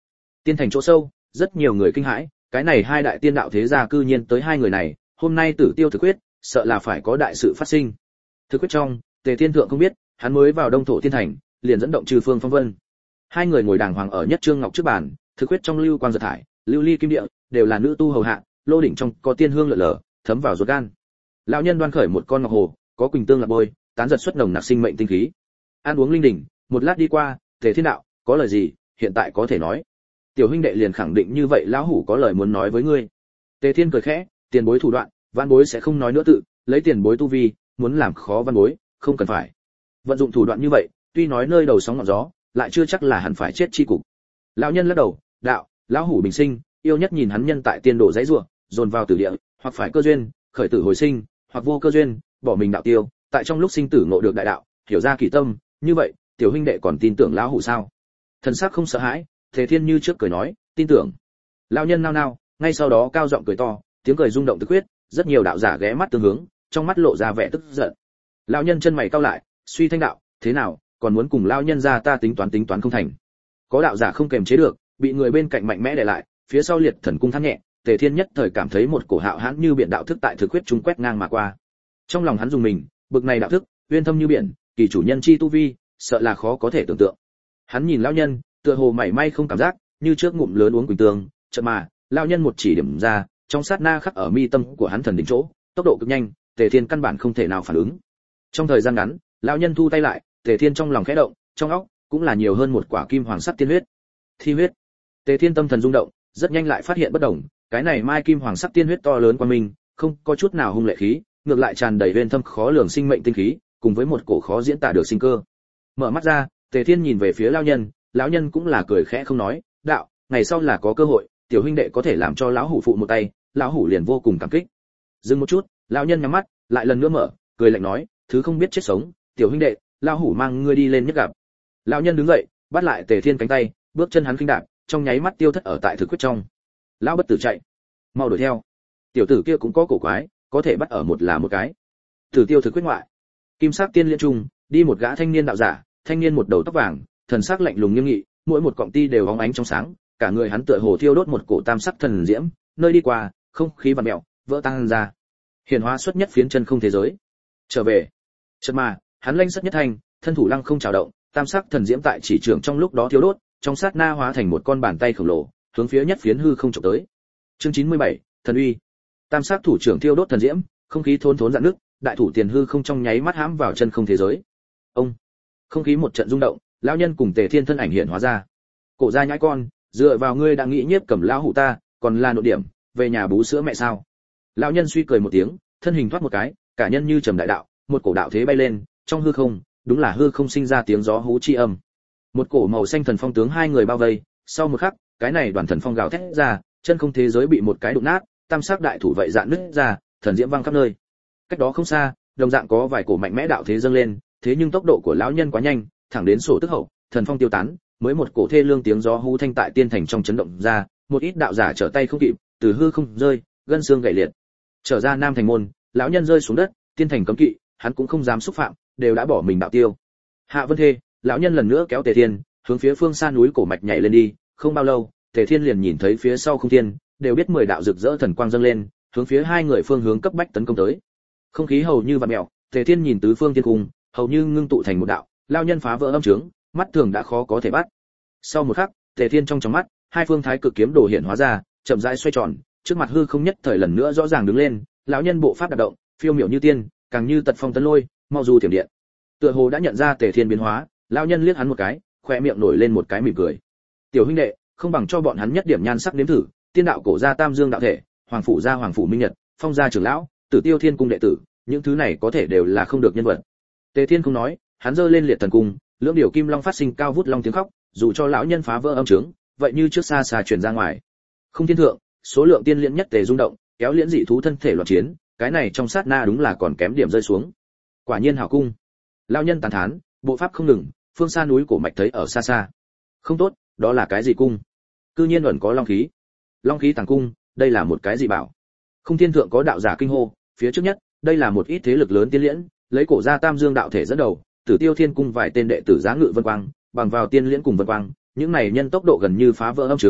Tiên thành chỗ sâu, rất nhiều người kinh hãi, cái này hai đại tiên đạo thế gia cư nhiên tới hai người này, hôm nay Tử Tiêu thực quyết, sợ là phải có đại sự phát sinh. Thực quyết trong, Tề Thiên thượng không biết, hắn mới vào Đông Thổ Tiên thành, liền dẫn động trừ phương phong vân. Hai người ngồi đàng hoàng ở nhất trương ngọc trước bàn, thực quyết trong lưu quang giật thải, lưu ly kim địa, đều là nữ tu hầu hạ, lô đỉnh trong có tiên hương lở lở, thấm vào ruột gan. Lão nhân đoan khởi một con ngọc hồ, có quỳnh tương là bôi, tán giật xuất nồng nặc sinh mệnh tinh khí. Ăn uống linh đỉnh, một lát đi qua, Tề Thiên đạo, có lời gì, hiện tại có thể nói. Tiểu huynh đệ liền khẳng định như vậy, lão hủ có lời muốn nói với ngươi. Tề Thiên cười khẽ, tiền bối thủ đoạn, văn bối sẽ không nói nữa tự, lấy tiền bối tu vi, muốn làm khó văn bối, không cần phải. Vận dụng thủ đoạn như vậy, tuy nói nơi đầu sóng ngọn gió, lại chưa chắc là hẳn phải chết chi cục. Lão nhân lắc đầu, đạo, lão hủ bình sinh, yêu nhất nhìn hắn nhân tại tiên độ dãy rủa, dồn vào tử địa, hoặc phải cơ duyên, khởi tử hồi sinh, hoặc vô cơ duyên, bỏ mình đạo tiêu, tại trong lúc sinh tử ngộ được đại đạo, hiểu ra kỳ tâm, như vậy, tiểu huynh đệ còn tin tưởng lão hủ sao? Thần sắc không sợ hãi, Tề Thiên như trước cười nói, tin tưởng. Lão nhân nao nao, ngay sau đó cao giọng cười to, tiếng cười rung động thực huyết, rất nhiều đạo giả ghé mắt tương hướng, trong mắt lộ ra vẻ tức giận. Lão nhân chân mày cau lại, suy thanh đạo, thế nào, còn muốn cùng lão nhân gia ta tính toán không thành. Có đạo giả không kềm chế được, bị người bên cạnh mạnh mẽ đè lại, phía sau liệt thần cung thắng nhẹ, Tề Thiên nhất thời cảm thấy một cổ hạo hãn như biển đạo thức tại thực huyết trung quét ngang mà qua. Trong lòng hắn dùng mình, bực này đạo thức, uyên thâm như biển, kỳ chủ nhân chi tu vi, sợ là khó có thể tưởng tượng. Hắn nhìn lão nhân, tựa hồ mảy may không cảm giác, như trước ngụm lớn uống quỳnh tương, chợt mà, lão nhân một chỉ điểm ra, trong sát na khắc ở mi tâm của hắn thần đỉnh chỗ, tốc độ cực nhanh, Tề Thiên căn bản không thể nào phản ứng. Trong thời gian ngắn, lão nhân thu tay lại, Tề Thiên trong lòng khẽ động, trong óc cũng là nhiều hơn một quả kim hoàng sắc tiên huyết. Thi huyết. Tề Thiên tâm thần rung động, rất nhanh lại phát hiện bất đồng, cái này mai kim hoàng sắc tiên huyết to lớn qua mình, không có chút nào hung lệ khí, ngược lại tràn đầy uyên thâm khó lường sinh mệnh tinh khí, cùng với một cổ khó diễn tả được sinh cơ. Mở mắt ra, Tề Thiên nhìn về phía lão nhân cũng là cười khẽ không nói, đạo, ngày sau là có cơ hội, tiểu huynh đệ có thể làm cho lão hủ phụ một tay, lão hủ liền vô cùng cảm kích. Dừng một chút, lão nhân nhắm mắt, lại lần nữa mở, cười lạnh nói, thứ không biết chết sống, tiểu huynh đệ, lão hủ mang ngươi đi lên nhất gặp. Lão nhân đứng dậy, bắt lại Tề Thiên cánh tay, bước chân hắn khinh đạp, trong nháy mắt tiêu thất ở tại thực quyết trong. Lão bất tử chạy, mau đuổi theo. Tiểu tử kia cũng có cổ quái, có thể bắt ở một là một cái. Tử Tiêu thực quyết ngoại, kim sắc tiên liên trung, đi một gã thanh niên đạo giả, thanh niên một đầu tóc vàng, thần sắc lạnh lùng nghiêm nghị, mỗi một cọng ti đều óng ánh trong sáng, cả người hắn tựa hồ thiêu đốt một cổ tam sắc thần diễm, nơi đi qua, không khí vặn mèo, vỡ tan ra. Hiển hóa xuất nhất phiến chân không thế giới. Trở về. Chợt mà, hắn lanh sắt nhất thành, thân thủ lăng không chào động, tam sắc thần diễm tại chỉ trường trong lúc đó thiêu đốt, trong sát na hóa thành một con bàn tay khổng lồ, hướng phía nhất phiến hư không chụp tới. Chương 97, thần uy. Tam sắc thủ trưởng thiêu đốt thần diễm, không khí thốn thốn dạn nước, đại thủ tiền hư không trong nháy mắt hãm vào chân không thế giới. Ông. Không khí một trận rung động, lão nhân cùng Tề Thiên thân ảnh hiện hóa ra. Cổ gia nhãi con, dựa vào ngươi đã nghĩ nhiếp cầm lão hủ ta, còn là nội điểm, về nhà bú sữa mẹ sao? Lão nhân suy cười một tiếng, thân hình thoát một cái, cả nhân như trầm đại đạo, một cổ đạo thế bay lên, trong hư không, đúng là hư không sinh ra tiếng gió hú chi âm. Một cổ màu xanh thần phong tướng hai người bao vây, sau một khắc, cái này đoàn thần phong gào thét ra, chân không thế giới bị một cái đụng nát, tam sắc đại thủ vậy dạn nứt ra, thần diễm vang khắp nơi. Cách đó không xa, đồng dạng có vài cổ mạnh mẽ đạo thế dâng lên, thế nhưng tốc độ của lão nhân quá nhanh, thẳng đến sổ tức hậu, thần phong tiêu tán, mới một cổ thê lương tiếng gió hú thanh tại tiên thành trong chấn động ra, một ít đạo giả trở tay không kịp, từ hư không rơi, gân xương gãy liệt. Trở ra nam thành môn, lão nhân rơi xuống đất, tiên thành cấm kỵ, hắn cũng không dám xúc phạm, đều đã bỏ mình đạo tiêu. Hạ Vân Thê, lão nhân lần nữa kéo Tề Thiên, hướng phía phương xa núi cổ mạch nhảy lên đi, không bao lâu, Tề Thiên liền nhìn thấy phía sau không thiên, đều biết 10 đạo rực rỡ thần quang dâng lên, hướng phía hai người phương hướng cấp bách tấn công tới. Không khí hầu như vặn mèo, Tề Thiên nhìn tứ phương thiên cung, hầu như ngưng tụ thành một đạo, lão nhân phá vỡ âm trướng, mắt thường đã khó có thể bắt. Sau một khắc, Tề Thiên trong mắt, hai phương thái cực kiếm đồ hiện hóa ra, chậm rãi xoay tròn, trước mặt hư không nhất thời lần nữa rõ ràng đứng lên, lão nhân bộ pháp đạp động, phiêu miểu như tiên, càng như tật phong tấn lôi, mau du thiểm điện. Tựa hồ đã nhận ra Tề Thiên biến hóa, lão nhân liếc hắn một cái, khóe miệng nổi lên một cái mỉm cười. Tiểu huynh đệ, không bằng cho bọn hắn nhất điểm nhan sắc nếm thử, tiên đạo cổ gia Tam Dương đạo thể, hoàng phủ gia hoàng phủ minh nhật, phong gia trưởng lão, Tử Tiêu Thiên cung đệ tử, những thứ này có thể đều là không được nhân vật. Tề Thiên không nói, hắn giơ lên liệt thần cung, lưỡng điều kim long phát sinh cao vút long tiếng khóc, dù cho lão nhân phá vỡ âm trướng, vậy như trước xa xa truyền ra ngoài. Không thiên thượng, số lượng tiên liễn nhất tề rung động, kéo liễn dị thú thân thể loạn chiến, cái này trong sát na đúng là còn kém điểm rơi xuống. Quả nhiên hảo cung. Lão nhân tán thán, bộ pháp không ngừng, phương xa núi cổ mạch thấy ở xa xa. Không tốt, đó là cái gì cung? Cư nhiên ẩn có long khí. Long khí tàng cung, đây là một cái gì bảo? Không thiên thượng có đạo giả kinh hô, phía trước nhất, đây là một ít thế lực lớn tiên liễn, lấy cổ gia Tam Dương đạo thể dẫn đầu, Tử Tiêu Thiên cung vài tên đệ tử giá ngự vân quang, bằng vào tiên liễn cùng vân quang, những này nhân tốc độ gần như phá vỡ âm trướng,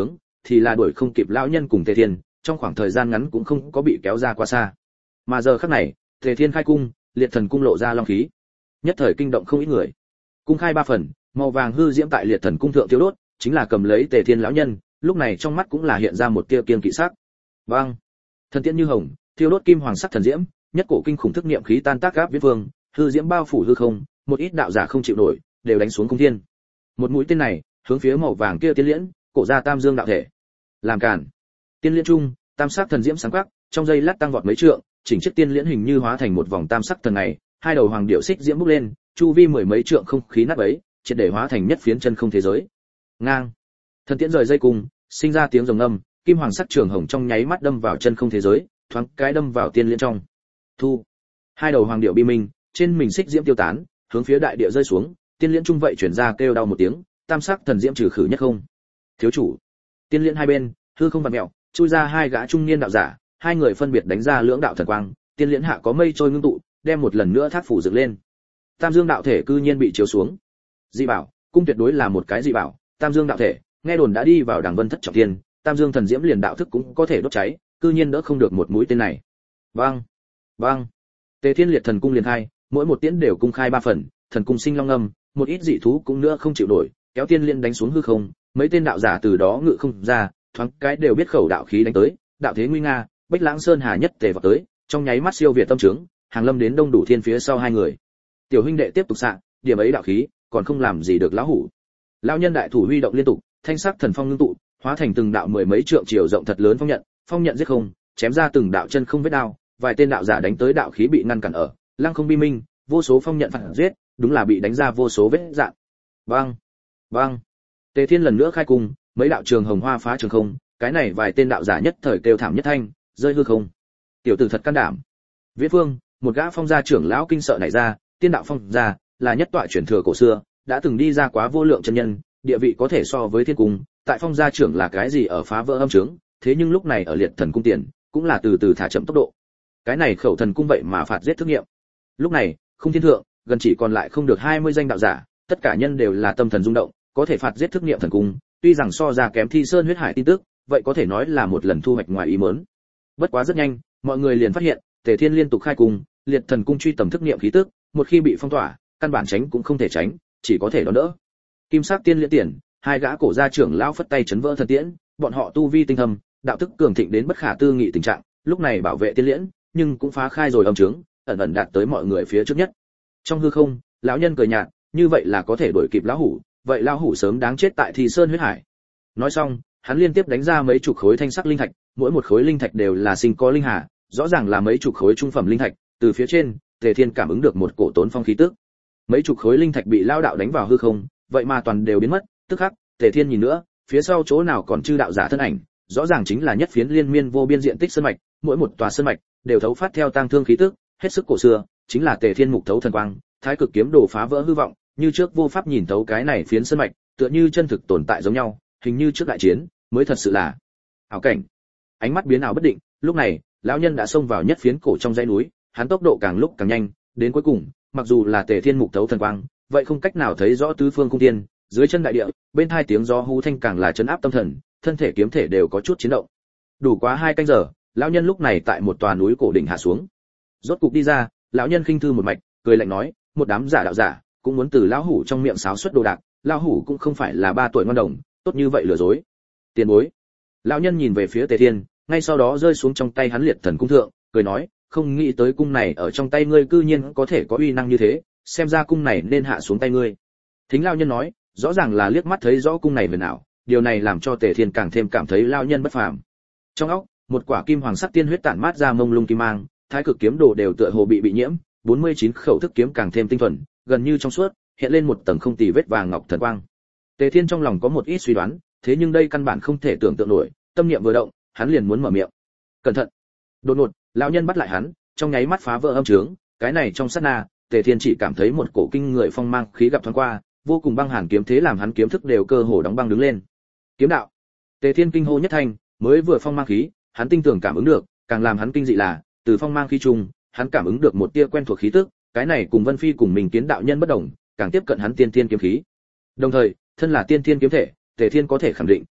thì là đuổi không kịp lão nhân cùng Tề Thiên, trong khoảng thời gian ngắn cũng không có bị kéo ra quá xa. Mà giờ khắc này, Tề Thiên khai cung, liệt thần cung lộ ra long khí, nhất thời kinh động không ít người. Cung khai 3 phần, màu vàng hư diễm tại liệt thần cung thượng tiêu đốt, chính là cầm lấy Tề Thiên lão nhân, lúc này trong mắt cũng là hiện ra một tia kiêng kỵ sắc. Vang, thần tiễn như hồng, thiêu đốt kim hoàng sắc thần diễm, nhất cổ kinh khủng thức niệm khí tan tác gáp viễn vương, hư diễm bao phủ hư không, một ít đạo giả không chịu nổi, đều đánh xuống cung thiên. Một mũi tên này, hướng phía màu vàng kia tiên liễn, cổ ra tam dương đạo thể. Làm cản. Tiên liễn trung, tam sắc thần diễm sáng quắc, trong giây lát tăng vọt mấy trượng, chỉnh chiếc tiên liễn hình như hóa thành một vòng tam sắc thần này, hai đầu hoàng điệu xích diễm bốc lên, chu vi mười mấy trượng không khí nát bấy, triệt để hóa thành nhất phiến chân không thế giới. Ngang. Thần tiễn rời dây cung, sinh ra tiếng rồng ngâm, kim hoàng sắc trường hồng trong nháy mắt đâm vào chân không thế giới, thoáng cái đâm vào tiên liễn trong. Thu. Hai đầu hoàng điệu bi minh, trên mình xích diễm tiêu tán, hướng phía đại địa rơi xuống, tiên liễn trung vậy chuyển ra kêu đau một tiếng, tam sắc thần diễm trừ khử nhất không. Thiếu chủ. Tiên liễn hai bên, hư không vặn mèo, chui ra hai gã trung niên đạo giả, hai người phân biệt đánh ra lưỡng đạo thần quang, tiên liễn hạ có mây trôi ngưng tụ, đem một lần nữa thác phủ dựng lên. Tam dương đạo thể cư nhiên bị chiếu xuống. Dị bảo, cung tuyệt đối là một cái dị bảo, tam dương đạo thể, nghe đồn đã đi vào đẳng vân thất trọng thiên, tam dương thần diễm liền đạo thức cũng có thể đốt cháy, cư nhiên đỡ không được một mũi tên này. Vang, vang. Tề Thiên liệt thần cung liền hai, mỗi một tiễn đều cung khai 3 phần, thần cung sinh long ngâm, một ít dị thú cũng nữa không chịu nổi, kéo tiên liên đánh xuống hư không, mấy tên đạo giả từ đó ngự không ra, thoáng cái đều biết khẩu đạo khí đánh tới, đạo thế nguy nga, Bách Lãng Sơn Hà nhất tề vào tới, trong nháy mắt siêu việt tâm trướng, hàng lâm đến đông đủ thiên phía sau hai người. Tiểu huynh đệ tiếp tục xạ, điểm ấy đạo khí, còn không làm gì được lão hủ. Lão nhân đại thủ huy động liên tục, thanh sắc thần phong ngưng tụ, hóa thành từng đạo mười mấy trượng chiều rộng thật lớn phong nhận giết không, chém ra từng đạo chân không vết đao, vài tên đạo giả đánh tới đạo khí bị ngăn cản ở, lăng không bi minh, vô số phong nhận phản giết, đúng là bị đánh ra vô số vết dạn. Bang, bang. Tề Thiên lần nữa khai cung, mấy đạo trường hồng hoa phá trường không, cái này vài tên đạo giả nhất thời kêu thảm nhất thanh, rơi hư không. Tiểu tử thật can đảm. Viễn Phương, một gã phong gia trưởng lão kinh sợ nảy ra, tiên đạo phong gia là nhất tọa truyền thừa cổ xưa, đã từng đi ra quá vô lượng chân nhân, địa vị có thể so với thiên cung, tại phong gia trưởng là cái gì ở phá vỡ âm trướng, thế nhưng lúc này ở liệt thần cung tiền, cũng là từ từ thả chậm tốc độ. Cái này khẩu thần cung vậy mà phạt giết thức nghiệm. Lúc này, không thiên thượng, gần chỉ còn lại không được 20 danh đạo giả, tất cả nhân đều là tâm thần rung động, có thể phạt giết thức nghiệm thần cung, tuy rằng so ra kém Thi Sơn huyết hải tin tức, vậy có thể nói là một lần thu hoạch ngoài ý muốn. Bất quá rất nhanh, mọi người liền phát hiện, Tề Thiên liên tục khai cung, liệt thần cung truy tầm thức nghiệm khí tức, một khi bị phong tỏa, căn bản tránh cũng không thể tránh, chỉ có thể đón đỡ. Kim sắc tiên liễn tiền, hai gã cổ gia trưởng lão phất tay chấn vỡ thần tiễn, bọn họ tu vi tinh thâm, đạo thức cường thịnh đến bất khả tư nghị tình trạng, lúc này bảo vệ tiên liễn, nhưng cũng phá khai rồi âm trướng, ẩn ẩn đạt tới mọi người phía trước nhất. Trong hư không, lão nhân cười nhạt, như vậy là có thể đuổi kịp lão hủ, vậy lão hủ sớm đáng chết tại Thi Sơn huyết hải. Nói xong, hắn liên tiếp đánh ra mấy chục khối thanh sắc linh thạch, mỗi một khối linh thạch đều là sinh có linh hà, rõ ràng là mấy chục khối trung phẩm linh thạch, từ phía trên, Tề Thiên cảm ứng được một cổ tốn phong khí tức. Mấy chục khối linh thạch bị lão đạo đánh vào hư không, vậy mà toàn đều biến mất, tức khắc, Tề Thiên nhìn nữa, phía sau chỗ nào còn chư đạo giả thân ảnh, rõ ràng chính là nhất phiến liên miên vô biên diện tích sơn mạch, mỗi một tòa sơn mạch đều thấu phát theo tang thương khí tức, hết sức cổ xưa, chính là Tề Thiên mục thấu thần quang, thái cực kiếm đồ phá vỡ hư vọng, như trước vô pháp nhìn thấu cái này phiến sơn mạch, tựa như chân thực tồn tại giống nhau, hình như trước đại chiến, mới thật sự là ảo cảnh. Ánh mắt biến ảo bất định, lúc này, lão nhân đã xông vào nhất phiến cổ trong dãy núi, hắn tốc độ càng lúc càng nhanh, đến cuối cùng, mặc dù là Tề Thiên mục thấu thần quang, vậy không cách nào thấy rõ tứ phương cung thiên, dưới chân đại địa, bên hai tiếng gió hú thanh càng là chấn áp tâm thần, thân thể kiếm thể đều có chút chiến động. Đủ quá 2 canh giờ, lão nhân lúc này tại một tòa núi cổ đỉnh hạ xuống. Rốt cục đi ra, lão nhân khinh thư một mạch, cười lạnh nói, một đám giả đạo giả, cũng muốn từ lão hủ trong miệng sáo xuất đồ đạc, lão hủ cũng không phải là 3 tuổi ngon đồng, tốt như vậy lừa dối. Tiền bối. Lão nhân nhìn về phía Tề Thiên, ngay sau đó rơi xuống trong tay hắn liệt thần cung thượng, cười nói, không nghĩ tới cung này ở trong tay ngươi cư nhiên có thể có uy năng như thế, xem ra cung này nên hạ xuống tay ngươi. Thính lão nhân nói, rõ ràng là liếc mắt thấy rõ cung này huyền ảo, điều này làm cho Tề Thiên càng thêm cảm thấy lão nhân bất phàm. Trong óc, một quả kim hoàng sắc tiên huyết tản mát ra mông lung kim mang, thái cực kiếm đồ đều tựa hồ bị nhiễm, 49 khẩu thức kiếm càng thêm tinh thuần, gần như trong suốt, hiện lên một tầng không tì vết vàng ngọc thần quang. Tề Thiên trong lòng có một ít suy đoán, thế nhưng đây căn bản không thể tưởng tượng nổi, tâm niệm vừa động, hắn liền muốn mở miệng. Cẩn thận! Đột ngột, lão nhân bắt lại hắn, trong nháy mắt phá vỡ âm trướng, cái này trong sát na, Tề Thiên chỉ cảm thấy một cổ kinh người phong mang khí gặp thoáng qua, vô cùng băng hàn kiếm thế làm hắn kiếm thức đều cơ hồ đóng băng đứng lên. Kiếm đạo! Tề Thiên kinh hô nhất thanh, mới vừa phong mang khí, hắn tinh tường cảm ứng được, càng làm hắn kinh dị là, từ phong mang khí trùng, hắn cảm ứng được một tia quen thuộc khí tức, cái này cùng Vân Phi cùng mình kiến đạo nhân bất đồng, càng tiếp cận hắn tiên tiên kiếm khí. Đồng thời, thân là tiên tiên kiếm thể, Tề Thiên có thể khẳng định,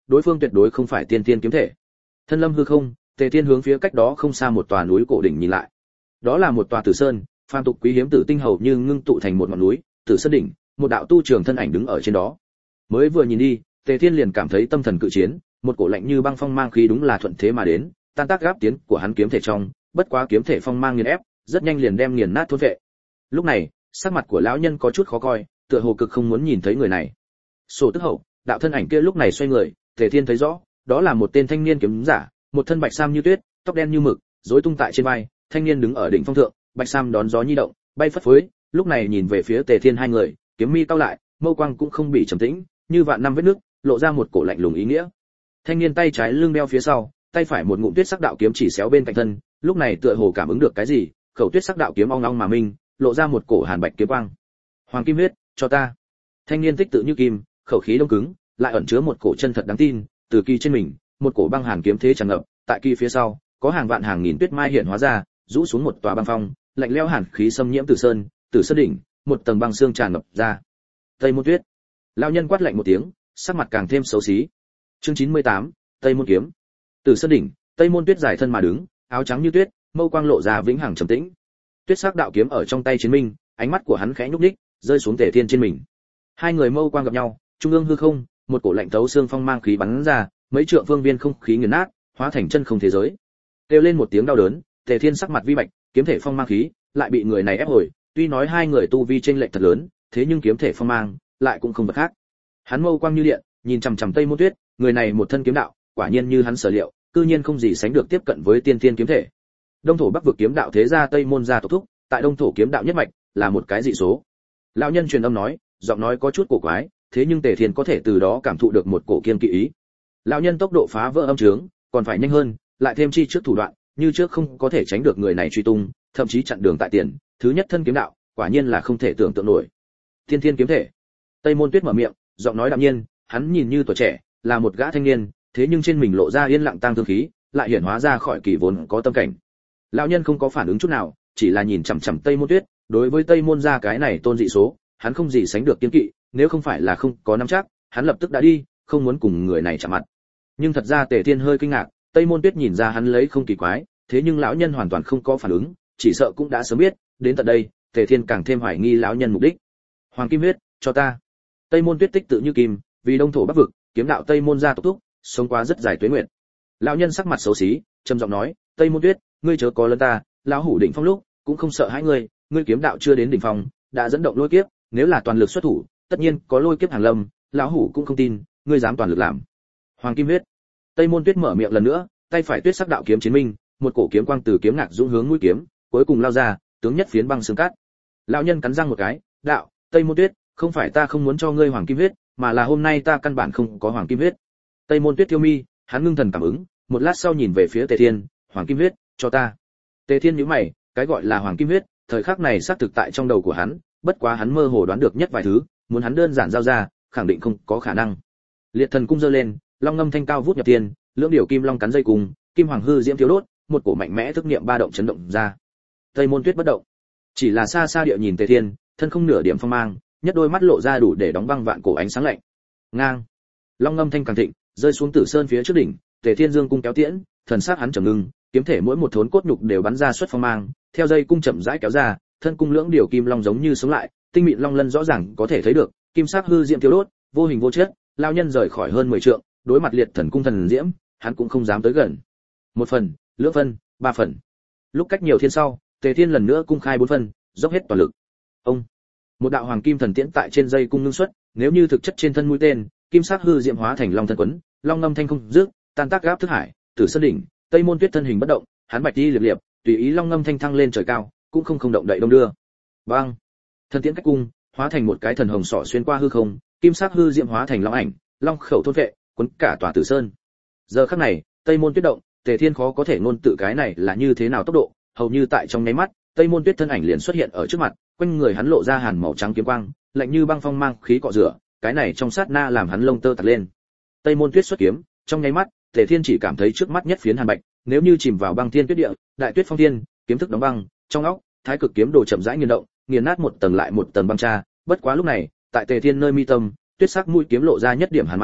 đối phương tuyệt đối không phải tiên tiên kiếm thể. Thân lâm hư không, Tề Thiên hướng phía cách đó không xa một tòa núi cổ đỉnh nhìn lại. Đó là một tòa Tử Sơn, phàm tục quý hiếm tử tinh hầu như ngưng tụ thành một ngọn núi, Tử Sơn đỉnh, một đạo tu trường thân ảnh đứng ở trên đó. Mới vừa nhìn đi, Tề Thiên liền cảm thấy tâm thần cự chiến, một cổ lạnh như băng phong mang khí đúng là thuận thế mà đến, tan tác gáp tiến của hắn kiếm thể trong, bất quá kiếm thể phong mang nghiền ép, rất nhanh liền đem nghiền nát thôn vệ. Lúc này, sắc mặt của lão nhân có chút khó coi, tựa hồ cực không muốn nhìn thấy người này. Sổ tức hậu, đạo thân ảnh kia lúc này xoay người, Tề Thiên thấy rõ, đó là một tên thanh niên kiếm giả, một thân bạch sam như tuyết, tóc đen như mực, rối tung tại trên vai, thanh niên đứng ở đỉnh phong thượng, bạch sam đón gió nhi động, bay phất phới, lúc này nhìn về phía Tề Thiên hai người, kiếm mi cau lại, mâu quang cũng không bị trầm tĩnh, như vạn năm vết nước, lộ ra một cổ lạnh lùng ý nghĩa. Thanh niên tay trái lưng đeo phía sau, tay phải một ngụm tuyết sắc đạo kiếm chỉ xéo bên cạnh thân, lúc này tựa hồ cảm ứng được cái gì, khẩu tuyết sắc đạo kiếm ong ong mà minh, lộ ra một cổ hàn bạch kiếm quang. Hoàng kim huyết, cho ta. Thanh niên tích tự như kim, khẩu khí đông cứng, lại ẩn chứa một cổ chân thật đáng tin, từ kỳ trên mình, một cổ băng hàn kiếm thế tràn ngập, tại kỳ phía sau, có hàng vạn hàng nghìn tuyết mai hiện hóa ra, rũ xuống một tòa băng phong, lạnh lẽo hàn khí xâm nhiễm Tử Sơn, Tử Sơn đỉnh, một tầng băng xương tràn ngập ra. Tây Môn Tuyết. Lão nhân quát lạnh một tiếng, sắc mặt càng thêm xấu xí. Chương 98, Tây Môn kiếm. Tử Sơn đỉnh, Tây Môn Tuyết giải thân mà đứng, áo trắng như tuyết, mâu quang lộ ra vĩnh hằng trầm tĩnh. Tuyết sắc đạo kiếm ở trong tay chiến minh, ánh mắt của hắn khẽ nhúc nhích, rơi xuống Tề Thiên trên mình. Hai người mâu quang gặp nhau, trung ương hư không, một cổ lạnh thấu xương phong mang khí bắn ra, mấy trượng phương viên không khí nghiền nát, hóa thành chân không thế giới. Kêu lên một tiếng đau đớn, Tề Thiên sắc mặt vi bạch, kiếm thể phong mang khí, lại bị người này ép hồi, tuy nói hai người tu vi chênh lệch thật lớn, thế nhưng kiếm thể phong mang lại cũng không vật khác. Hắn mâu quang như điện, nhìn chằm chằm Tây Môn Tuyết, người này một thân kiếm đạo, quả nhiên như hắn sở liệu, cư nhiên không gì sánh được tiếp cận với tiên tiên kiếm thể. Đông thổ Bắc vực kiếm đạo thế gia Tây Môn gia tộc thúc, tại Đông thổ kiếm đạo nhất mạch, là một cái dị số. Lão nhân truyền âm nói, giọng nói có chút cổ quái, thế nhưng Tề Thiên có thể từ đó cảm thụ được một cổ kiên kỵ ý. Lão nhân tốc độ phá vỡ âm trướng, còn phải nhanh hơn, lại thêm chi trước thủ đoạn, như trước không có thể tránh được người này truy tung, thậm chí chặn đường tại tiền, thứ nhất thân kiếm đạo, quả nhiên là không thể tưởng tượng nổi. Tiên thiên kiếm thể. Tây Môn Tuyết mở miệng, giọng nói đạm nhiên, hắn nhìn như tuổi trẻ, là một gã thanh niên, thế nhưng trên mình lộ ra yên lặng tang thương khí, lại hiển hóa ra khỏi kỳ vốn có tâm cảnh. Lão nhân không có phản ứng chút nào, chỉ là nhìn chằm chằm Tây Môn Tuyết, đối với Tây Môn gia cái này tôn dị số, hắn không gì sánh được kiên kỵ, nếu không phải là không có nắm chắc, hắn lập tức đã đi, không muốn cùng người này chạm mặt. Nhưng thật ra Tề Thiên hơi kinh ngạc, Tây Môn Tuyết nhìn ra hắn lấy không kỳ quái, thế nhưng lão nhân hoàn toàn không có phản ứng, chỉ sợ cũng đã sớm biết, đến tận đây, Tề Thiên càng thêm hoài nghi lão nhân mục đích. Hoàng kim huyết, cho ta. Tây Môn Tuyết tích tự như kim, vì Đông thổ Bắc vực, kiếm đạo Tây Môn gia tộc thúc, sống qua rất dài tuế nguyệt. Lão nhân sắc mặt xấu xí, trầm giọng nói, Tây Môn Tuyết, ngươi chớ có lấn ta, lão hủ đỉnh phong lúc, cũng không sợ hãi ngươi, ngươi kiếm đạo chưa đến đỉnh phong, đã dẫn động lôi kiếp, nếu là toàn lực xuất thủ, tất nhiên có lôi kiếp hàng lâm, lão hủ cũng không tin, ngươi dám toàn lực làm. Hoàng kim huyết. Tây Môn Tuyết mở miệng lần nữa, tay phải tuyết sắc đạo kiếm chiến minh, một cổ kiếm quang từ kiếm ngạc dũng hướng mũi kiếm, cuối cùng lao ra, tướng nhất phiến băng xương cát. Lão nhân cắn răng một cái, đạo, Tây Môn Tuyết, không phải ta không muốn cho ngươi hoàng kim huyết, mà là hôm nay ta căn bản không có hoàng kim huyết. Tây Môn Tuyết thiêu mi, hắn ngưng thần cảm ứng, một lát sau nhìn về phía Tề Thiên, hoàng kim huyết, cho ta. Tề Thiên nhíu mày, cái gọi là hoàng kim huyết, thời khắc này xác thực tại trong đầu của hắn, bất quá hắn mơ hồ đoán được nhất vài thứ, muốn hắn đơn giản giao ra, khẳng định không có khả năng. Liệt thần cung giơ lên, long ngâm thanh cao vút nhập tiên, lưỡng điểu kim long cắn dây cùng, kim hoàng hư diễm thiếu đốt, một cổ mạnh mẽ thức niệm ba động chấn động ra. Tây Môn Tuyết bất động, chỉ là xa xa địa nhìn Tề Thiên, thân không nửa điểm phong mang, nhất đôi mắt lộ ra đủ để đóng băng vạn cổ ánh sáng lạnh. Ngang, long ngâm thanh càng thịnh, rơi xuống Tử Sơn phía trước đỉnh, Tề Thiên dương cung kéo tiễn, thần sắc hắn trầm ngưng, kiếm thể mỗi một thốn cốt nhục đều bắn ra xuất phong mang, theo dây cung chậm rãi kéo ra, thân cung lưỡng điểu kim long giống như sống lại, tinh mịn long lân rõ ràng có thể thấy được, kim sắc hư diễm thiếu đốt, vô hình vô chất, lao nhân rời khỏi hơn 10 trượng, đối mặt liệt thần cung thần diễm, hắn cũng không dám tới gần. Một phần, lưỡng phân, ba phần. Lúc cách nhiều thiên sau, Tề Thiên lần nữa cung khai 4 phần, dốc hết toàn lực. Ông, một đạo hoàng kim thần tiễn tại trên dây cung ngưng xuất, nếu như thực chất trên thân mũi tên, kim sắc hư diễm hóa thành long thân quấn, long ngâm thanh không dứt, tan tác gáp thức hải, Tử Sơn đỉnh, Tây Môn Tuyết thân hình bất động, hắn bạch đi liệp liệp, tùy ý long ngâm thanh thăng lên trời cao, cũng không động đậy đông đưa. Bang! Thần tiễn cách cung, hóa thành một cái thần hồng sọ xuyên qua hư không, kim sắc hư diễm hóa thành long ảnh, long khẩu thôn vệ, cuốn cả tòa Tử Sơn. Giờ khắc này, Tây Môn Tuyết động, Tề Thiên khó có thể ngôn tự cái này là như thế nào tốc độ, hầu như tại trong nháy mắt, Tây Môn Tuyết thân ảnh liền xuất hiện ở trước mặt, quanh người hắn lộ ra hàn màu trắng kiếm quang, lạnh như băng phong mang khí cọ rửa, cái này trong sát na làm hắn lông tơ tạt lên. Tây Môn Tuyết xuất kiếm, trong nháy mắt, Tề Thiên chỉ cảm thấy trước mắt nhất phiến hàn bạch, nếu như chìm vào băng thiên tuyết địa, đại tuyết phong thiên, kiếm thức đóng băng, trong óc, thái cực kiếm đồ chậm rãi nghiền động, nghiền nát một tầng lại một tầng băng tra, bất quá lúc này, tại Tề Thiên nơi mi tâm, tuyết sắc mũi kiếm lộ ra nhất điểm hàn mang,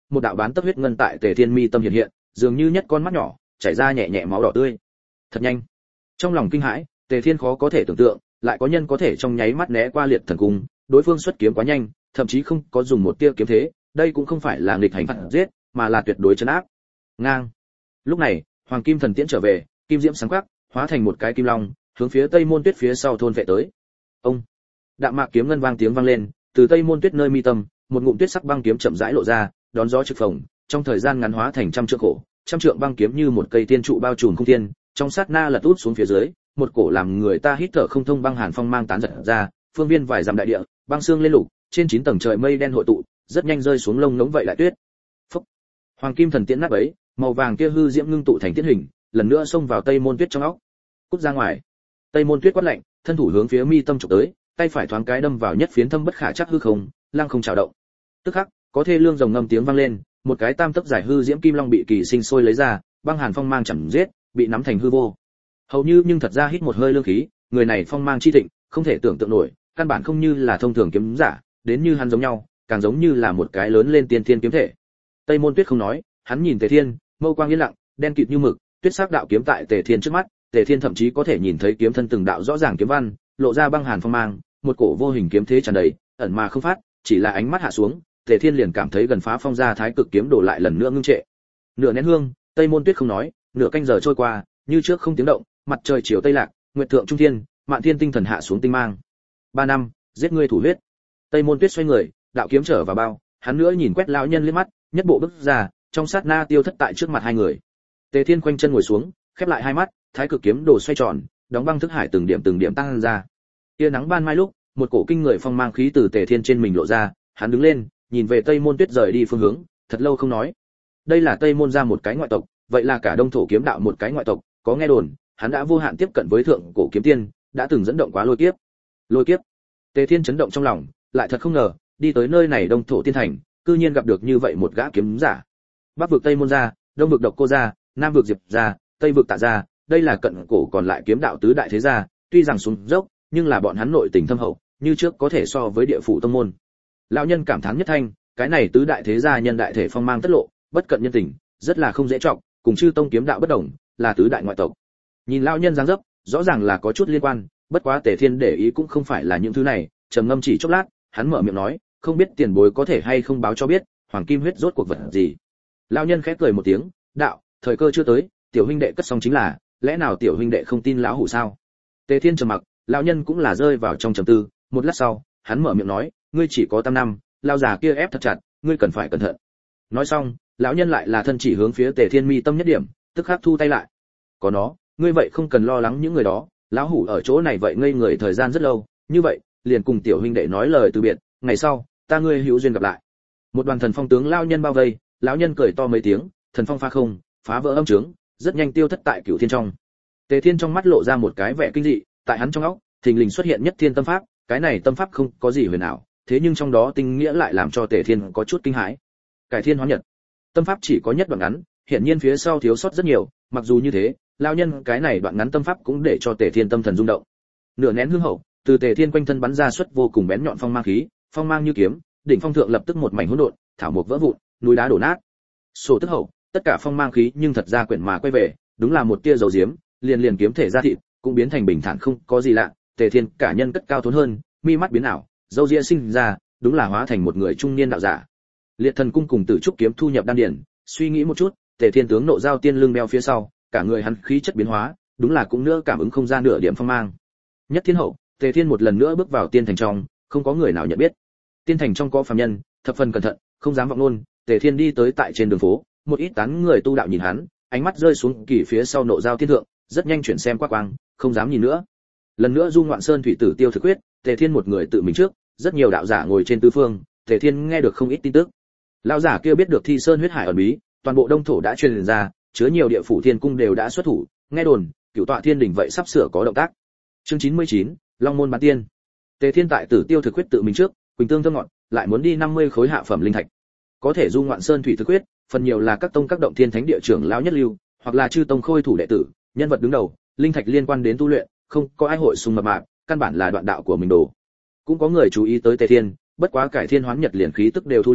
một đạo bán tấc huyết ngân tại Tề Thiên mi tâm hiện hiện, dường như nhất con mắt nhỏ, chảy ra nhẹ nhẹ máu đỏ tươi. Thật nhanh. Trong lòng kinh hãi, Tề Thiên khó có thể tưởng tượng, lại có nhân có thể trong nháy mắt né qua liệt thần cung, đối phương xuất kiếm quá nhanh, thậm chí không có dùng một tia kiếm thế, đây cũng không phải là nghịch hành phạt giết, mà là tuyệt đối trấn áp. Ngang. Lúc này, Hoàng Kim Thần Tiễn trở về, kim diễm sáng quắc, hóa thành một cái kim long, hướng phía Tây Môn Tuyết phía sau thôn vệ tới. Ông. Đạm mạc kiếm ngân vang tiếng vang lên, từ Tây Môn Tuyết nơi mi tâm, một ngụm tuyết sắc băng kiếm chậm rãi lộ ra, đón gió trực phồng, trong thời gian ngắn hóa thành trăm trượng khổ, trăm trượng băng kiếm như một cây tiên trụ bao trùm không thiên, trong sát na lật úp xuống phía dưới, một cổ làm người ta hít thở không thông băng hàn phong mang tán giật ra, phương viên vài dặm đại địa, băng xương lên lục, trên 9 tầng trời mây đen hội tụ, rất nhanh rơi xuống lông ngỗng vậy lại tuyết. Phốc. Hoàng Kim Thần Tiễn nát ấy, màu vàng kia hư diễm ngưng tụ thành tiễn hình, lần nữa xông vào Tây Môn Tuyết trong óc. Cút ra ngoài. Tây Môn Tuyết quát lạnh, thân thủ hướng phía mi tâm chụp tới, tay phải thoáng cái đâm vào nhất phiến thâm bất khả chắc hư không, lăng không chảo động. Tức khắc, có thê lương rồng ngâm tiếng vang lên, một cái tam tấc dài hư diễm kim long bị kỳ sinh sôi lấy ra, băng hàn phong mang chẳng giết, bị nắm thành hư vô. Hầu như nhưng thật ra hít một hơi lương khí, người này phong mang chi thịnh, không thể tưởng tượng nổi, căn bản không như là thông thường kiếm giả, đến như hắn giống nhau, càng giống như là một cái lớn lên tiên thiên kiếm thể. Tây Môn Tuyết không nói, hắn nhìn Tề Thiên, mâu quang yên lặng, đen kịt như mực, tuyết sắc đạo kiếm tại Tề Thiên trước mắt, Tề Thiên thậm chí có thể nhìn thấy kiếm thân từng đạo rõ ràng kiếm văn, lộ ra băng hàn phong mang, một cổ vô hình kiếm thế tràn đầy, ẩn mà không phát, chỉ là ánh mắt hạ xuống, Tề Thiên liền cảm thấy gần phá phong ra thái cực kiếm đổ lại lần nữa ngưng trệ. Nửa nén hương, Tây Môn Tuyết không nói, nửa canh giờ trôi qua, như trước không tiếng động, mặt trời chiều tây lạc, nguyệt thượng trung thiên, mạn thiên tinh thần hạ xuống tinh mang. 3 năm, giết ngươi thủ huyết. Tây Môn Tuyết xoay người, đạo kiếm trở vào bao, hắn nữa nhìn quét lão nhân liếc mắt, nhất bộ bước ra, trong sát na tiêu thất tại trước mặt hai người. Tề Thiên khoanh chân ngồi xuống, khép lại hai mắt, thái cực kiếm đồ xoay tròn, đóng băng thức hải từng điểm tăng ra. Tia nắng ban mai lúc, một cổ kinh người phong mang khí từ Tề Thiên trên mình lộ ra, hắn đứng lên, nhìn về Tây Môn Tuyết rời đi phương hướng, thật lâu không nói. Đây là Tây Môn gia một cái ngoại tộc, vậy là cả Đông Thổ kiếm đạo một cái ngoại tộc, có nghe đồn, hắn đã vô hạn tiếp cận với thượng cổ kiếm tiên, đã từng dẫn động quá lôi kiếp. Lôi kiếp. Tề Thiên chấn động trong lòng, lại thật không ngờ, đi tới nơi này Đông Thổ tiên thành, cư nhiên gặp được như vậy một gã kiếm giả. Bắc vực Tây Môn gia, Đông vực Độc Cô gia, Nam vực Diệp gia, Tây vực Tạ gia, đây là cận cổ còn lại kiếm đạo tứ đại thế gia, tuy rằng xuống dốc, nhưng là bọn hắn nội tình thâm hậu, như trước có thể so với địa phủ tông môn. Lão nhân cảm thán nhất thanh, cái này tứ đại thế gia nhân đại thể phong mang tất lộ, bất cận nhân tình, rất là không dễ trọng, cùng chư tông kiếm đạo bất đồng, là tứ đại ngoại tộc. Nhìn lão nhân dáng dấp, rõ ràng là có chút liên quan, bất quá Tề Thiên để ý cũng không phải là những thứ này, trầm ngâm chỉ chốc lát, hắn mở miệng nói, không biết tiền bối có thể hay không báo cho biết, hoàng kim huyết rốt cuộc vật gì. Lão nhân khẽ cười một tiếng, đạo, thời cơ chưa tới, tiểu huynh đệ cất xong chính là, lẽ nào tiểu huynh đệ không tin lão hủ sao? Tề Thiên trầm mặc, lão nhân cũng là rơi vào trong trầm tư, một lát sau, hắn mở miệng nói, ngươi chỉ có 8 năm, lão già kia ép thật chặt, ngươi cần phải cẩn thận. Nói xong, lão nhân lại là thân chỉ hướng phía Tề Thiên mi tâm nhất điểm, tức khắc thu tay lại. Có nó, ngươi vậy không cần lo lắng những người đó, lão hủ ở chỗ này vậy ngây người thời gian rất lâu, như vậy, liền cùng tiểu huynh đệ nói lời từ biệt, ngày sau, ta ngươi hữu duyên gặp lại. Một đoàn thần phong tướng lão nhân bao vây, lão nhân cười to mấy tiếng, thần phong pha không, phá vỡ âm trướng, rất nhanh tiêu thất tại Cửu Thiên trong. Tề Thiên trong mắt lộ ra một cái vẻ kinh dị, tại hắn trong óc, thình lình xuất hiện nhất thiên tâm pháp, cái này tâm pháp không có gì huyền ảo, thế nhưng trong đó tinh nghĩa lại làm cho Tề Thiên có chút kinh hãi. Cải thiên hóa nhật. Tâm pháp chỉ có nhất đoạn ngắn, hiển nhiên phía sau thiếu sót rất nhiều, mặc dù như thế, lão nhân cái này đoạn ngắn tâm pháp cũng để cho Tề Thiên tâm thần rung động. Nửa nén hương hậu, từ Tề Thiên quanh thân bắn ra xuất vô cùng bén nhọn phong mang khí, phong mang như kiếm, đỉnh phong thượng lập tức một mảnh hỗn độn, thảo mộc vỡ vụn, núi đá đổ nát. Sổ tức hậu, tất cả phong mang khí nhưng thật ra quyển mà quay về, đúng là một tia dầu diếm, liền kiếm thể ra thịt, cũng biến thành bình thản không có gì lạ. Tề Thiên cả nhân cất cao thốn hơn, mi mắt biến ảo, dâu ria sinh ra, đúng là hóa thành một người trung niên đạo giả. Liệt Thần cung cùng Tử Trúc kiếm thu nhập đan điển, suy nghĩ một chút, Tề Thiên tướng nộ giao tiên lưng đeo phía sau, cả người hắn khí chất biến hóa, đúng là cũng nữa cảm ứng không ra nửa điểm phong mang. Nhất thiên hậu, Tề Thiên một lần nữa bước vào tiên thành trong, không có người nào nhận biết. Tiên thành trong có phàm nhân, thập phần cẩn thận, không dám vọng luôn. Tề Thiên đi tới tại trên đường phố, một ít tán người tu đạo nhìn hắn, ánh mắt rơi xuống kỳ phía sau nộ giao thiên thượng, rất nhanh chuyển xem qua quang, không dám nhìn nữa. Lần nữa du ngoạn sơn thủy tử tiêu thực huyết, Tề Thiên một người tự mình trước, rất nhiều đạo giả ngồi trên tứ phương, Tề Thiên nghe được không ít tin tức. Lão giả kia biết được Thi Sơn huyết hải ẩn bí, toàn bộ Đông Thổ đã truyền ra, chứa nhiều địa phủ thiên cung đều đã xuất thủ, nghe đồn, Cửu Tọa Thiên đỉnh vậy sắp sửa có động tác. Chương 99, Long môn bán tiên. Tề Thiên tại Tử Tiêu thực huyết tự mình trước, quỳnh tương thơm ngọt, lại muốn đi 50 khối hạ phẩm linh thạch. Có thể du ngoạn sơn thủy thực huyết, phần nhiều là các tông các động thiên thánh địa trưởng lão nhất lưu, hoặc là chư tông khôi thủ đệ tử, nhân vật đứng đầu, linh thạch liên quan đến tu luyện, không có ai hội sung mập mạp, căn bản là đoạn đạo của mình đồ. Cũng có người chú ý tới Tề Thiên, bất quá cải thiên hoán nhật liền khí tức đều thu liễm,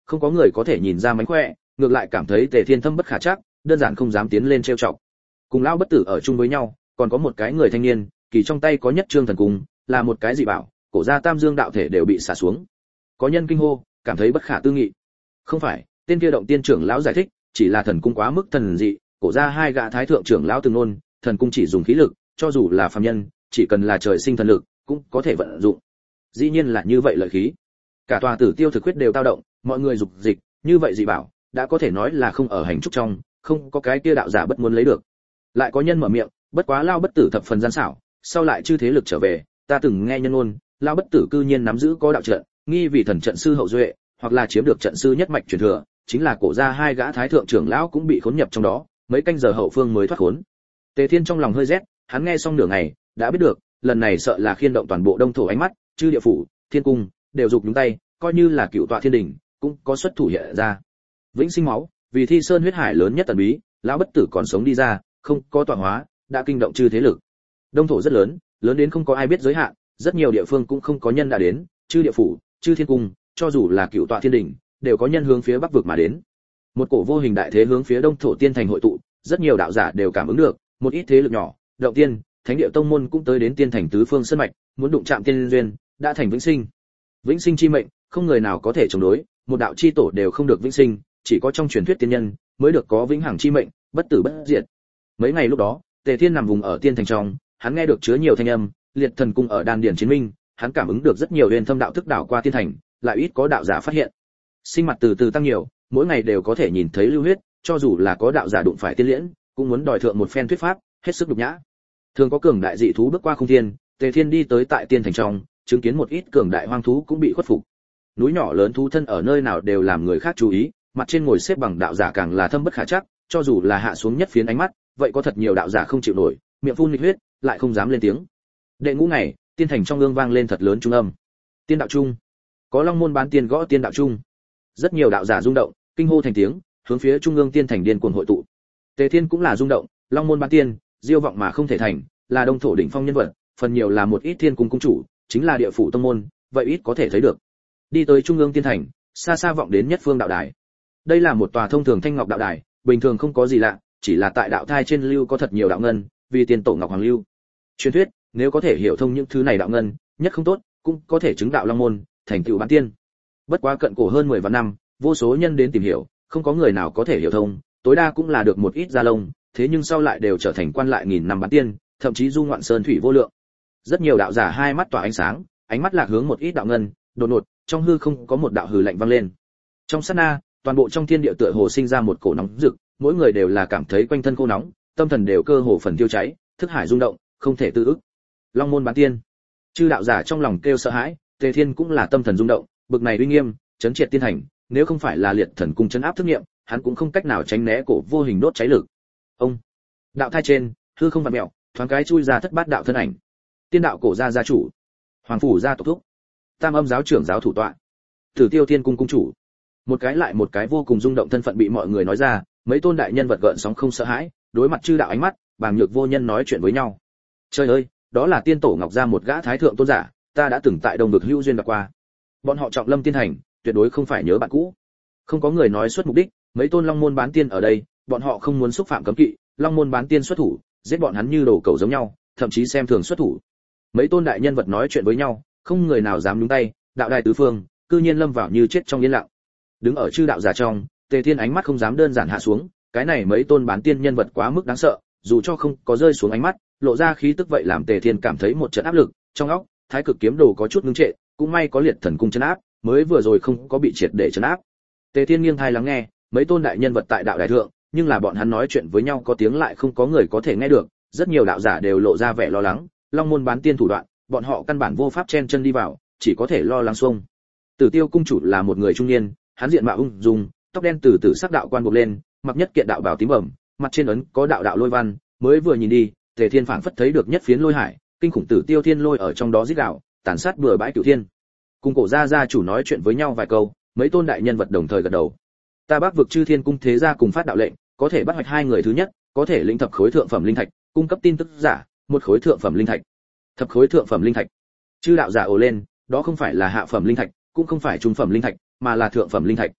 không có người có thể nhìn ra mánh khỏe, ngược lại cảm thấy Tề Thiên thâm bất khả trắc, đơn giản không dám tiến lên trêu chọc. Cùng lão bất tử ở chung với nhau, còn có một cái người thanh niên, kỳ trong tay có nhất trương thần cung, là một cái dị bảo, cổ gia Tam Dương đạo thể đều bị xả xuống. Có nhân kinh hô, cảm thấy bất khả tư nghị. Không phải, tên kia động tiên trưởng lão giải thích, chỉ là thần cung quá mức thần dị, cổ gia hai gã thái thượng trưởng lão từng nôn, thần cung chỉ dùng khí lực, cho dù là phàm nhân, chỉ cần là trời sinh thần lực, cũng có thể vận dụng. Dĩ nhiên là như vậy lợi khí. Cả tòa Tử Tiêu thực quyết đều dao động, mọi người dục dịch, như vậy dị bảo, đã có thể nói là không ở hành trúc trong, không có cái kia đạo giả bất muốn lấy được. Lại có nhân mở miệng, bất quá lao bất tử thập phần gian xảo, sau lại chư thế lực trở về, ta từng nghe nhân ngôn, lao bất tử cư nhiên nắm giữ có đạo trận, nghi vì thần trận sư hậu duệ, hoặc là chiếm được trận sư nhất mạch truyền thừa, chính là cổ gia hai gã thái thượng trưởng lão cũng bị khốn nhập trong đó, mấy canh giờ hậu phương mới thoát khốn. Tề Thiên trong lòng hơi rét, hắn nghe xong nửa ngày, đã biết được, lần này sợ là khiên động toàn bộ đông thổ ánh mắt, chư địa phủ, thiên cung đều dục nhúng tay, coi như là cựu tọa thiên đình, cũng có xuất thủ hiện ra. Vĩnh sinh máu, vì Thi Sơn huyết hải lớn nhất tần bí, lão bất tử còn sống đi ra, không có tọa hóa, đã kinh động chư thế lực. Đông thổ rất lớn, lớn đến không có ai biết giới hạn, rất nhiều địa phương cũng không có nhân đã đến, chư địa phủ, chư thiên cung, cho dù là cựu tọa thiên đình, đều có nhân hướng phía bắc vực mà đến. Một cổ vô hình đại thế hướng phía đông thổ tiên thành hội tụ, rất nhiều đạo giả đều cảm ứng được, một ít thế lực nhỏ, động tiên, thánh địa tông môn cũng tới đến tiên thành tứ phương sơn mạch, muốn đụng chạm tiên duyên, đã thành vĩnh sinh. Vĩnh sinh chi mệnh, không người nào có thể chống đối, một đạo chi tổ đều không được vĩnh sinh, chỉ có trong truyền thuyết tiên nhân mới được có vĩnh hằng chi mệnh, bất tử bất diệt. Mấy ngày lúc đó, Tề Thiên nằm vùng ở tiên thành trong, hắn nghe được chứa nhiều thanh âm, liệt thần cung ở đan điền chiến minh, hắn cảm ứng được rất nhiều huyền thâm đạo thức đảo qua tiên thành, lại ít có đạo giả phát hiện. Sinh mặt từ từ tăng nhiều, mỗi ngày đều có thể nhìn thấy lưu huyết, cho dù là có đạo giả đụng phải tiên liễn, cũng muốn đòi thượng một phen thuyết pháp, hết sức nhục nhã. Thường có cường đại dị thú bước qua không thiên, Tề Thiên đi tới tại tiên thành trong, chứng kiến một ít cường đại hoang thú cũng bị khuất phục. Núi nhỏ lớn thú thân ở nơi nào đều làm người khác chú ý, mặt trên ngồi xếp bằng đạo giả càng là thâm bất khả trắc, cho dù là hạ xuống nhất phiến ánh mắt, vậy có thật nhiều đạo giả không chịu nổi, miệng phun nghịch huyết, lại không dám lên tiếng. Đệ ngũ ngày, tiên thành trong ương vang lên thật lớn trung âm. Tiên đạo trung. Có long môn bán tiên gõ tiên đạo trung. Rất nhiều đạo giả rung động, kinh hô thành tiếng, hướng phía trung ương tiên thành điên cuồng hội tụ. Tề Thiên cũng là rung động, long môn bán tiên, diêu vọng mà không thể thành, là đông thổ đỉnh phong nhân vật, phần nhiều là một ít thiên cung cung chủ, chính là địa phủ tông môn, vậy ít có thể thấy được. Đi tới trung ương tiên thành, xa xa vọng đến nhất phương đạo đài. Đây là một tòa thông thường thanh ngọc đạo đài, bình thường không có gì lạ, chỉ là tại đạo thai trên lưu có thật nhiều đạo ngân, vì tiền tổ ngọc hoàng lưu. Truyền thuyết, nếu có thể hiểu thông những thứ này đạo ngân, nhất không tốt, cũng có thể chứng đạo long môn, thành tựu bán tiên. Bất quá cận cổ hơn 10 vạn năm, vô số nhân đến tìm hiểu, không có người nào có thể hiểu thông, tối đa cũng là được một ít gia lông, thế nhưng sau lại đều trở thành quan lại nghìn năm bán tiên, thậm chí du ngoạn sơn thủy vô lượng. Rất nhiều đạo giả hai mắt tỏa ánh sáng, ánh mắt lạc hướng một ít đạo ngân, đột ngột, trong hư không có một đạo hừ lạnh vang lên. Trong sát na, toàn bộ trong thiên địa tựa hồ sinh ra một cổ nóng rực, mỗi người đều là cảm thấy quanh thân khô nóng, tâm thần đều cơ hồ phần tiêu cháy, thức hải rung động, không thể tự ức. Long môn bán tiên, chư đạo giả trong lòng kêu sợ hãi, Tề Thiên cũng là tâm thần rung động, bực này uy nghiêm, chấn triệt tiên thành, nếu không phải là liệt thần cung chấn áp thức nghiệm, hắn cũng không cách nào tránh né cổ vô hình đốt cháy lực. Ông, đạo thai trên, hư không vặn mèo, thoáng cái chui ra thất bát đạo thân ảnh. Tiên đạo cổ gia gia chủ, hoàng phủ gia tộc thúc, tam âm giáo trưởng giáo thủ tọa, Tử Tiêu Thiên cung cung chủ. Một cái lại một cái vô cùng rung động thân phận bị mọi người nói ra, mấy tôn đại nhân vật gợn sóng không sợ hãi, đối mặt chư đạo ánh mắt, bàng nhược vô nhân nói chuyện với nhau. Trời ơi, đó là tiên tổ ngọc gia một gã thái thượng tôn giả, ta đã từng tại đông vực hữu duyên gặp qua. Bọn họ trọng lâm tiên thành, tuyệt đối không phải nhớ bạn cũ. Không có người nói xuất mục đích, mấy tôn long môn bán tiên ở đây, bọn họ không muốn xúc phạm cấm kỵ, long môn bán tiên xuất thủ, giết bọn hắn như đồ cầu giống nhau, thậm chí xem thường xuất thủ. Mấy tôn đại nhân vật nói chuyện với nhau, không người nào dám nhúng tay, đạo đài tứ phương, cư nhiên lâm vào như chết trong yên lặng. Đứng ở chư đạo giả trong, Tề Thiên ánh mắt không dám đơn giản hạ xuống, cái này mấy tôn bán tiên nhân vật quá mức đáng sợ, dù cho không có rơi xuống ánh mắt, lộ ra khí tức vậy làm Tề Thiên cảm thấy một trận áp lực, trong óc, Thái Cực kiếm đồ có chút ngưng trệ, cũng may có liệt thần cung trấn áp, mới vừa rồi không có bị triệt để trấn áp. Tề Thiên nghiêng tai lắng nghe, mấy tôn đại nhân vật tại đạo đài thượng, nhưng là bọn hắn nói chuyện với nhau có tiếng lại không có người có thể nghe được, rất nhiều đạo giả đều lộ ra vẻ lo lắng, long môn bán tiên thủ đoạn, bọn họ căn bản vô pháp chen chân đi vào, chỉ có thể lo lắng xung. Tử Tiêu cung chủ là một người trung niên, hắn diện mạo ung dung, tóc đen từ từ sắc đạo quan buộc lên, mặc nhất kiện đạo bào tím bẩm, mặt trên ấn có đạo đạo lôi văn, mới vừa nhìn đi, Tề Thiên phảng phất thấy được nhất phiến lôi hải, kinh khủng Tử Tiêu thiên lôi ở trong đó rít gào, tàn sát bừa bãi cửu thiên. Cùng cổ gia gia chủ nói chuyện với nhau vài câu, mấy tôn đại nhân vật đồng thời gật đầu. Ta Bắc vực chư thiên cung thế gia cùng phát đạo lệnh, có thể bắt hoạch hai người thứ nhất, có thể lĩnh thập khối thượng phẩm linh thạch, cung cấp tin tức giả, một khối thượng phẩm linh thạch. Thập khối thượng phẩm linh thạch. Chư đạo giả ồ lên, đó không phải là hạ phẩm linh thạch, cũng không phải trung phẩm linh thạch, mà là thượng phẩm linh thạch.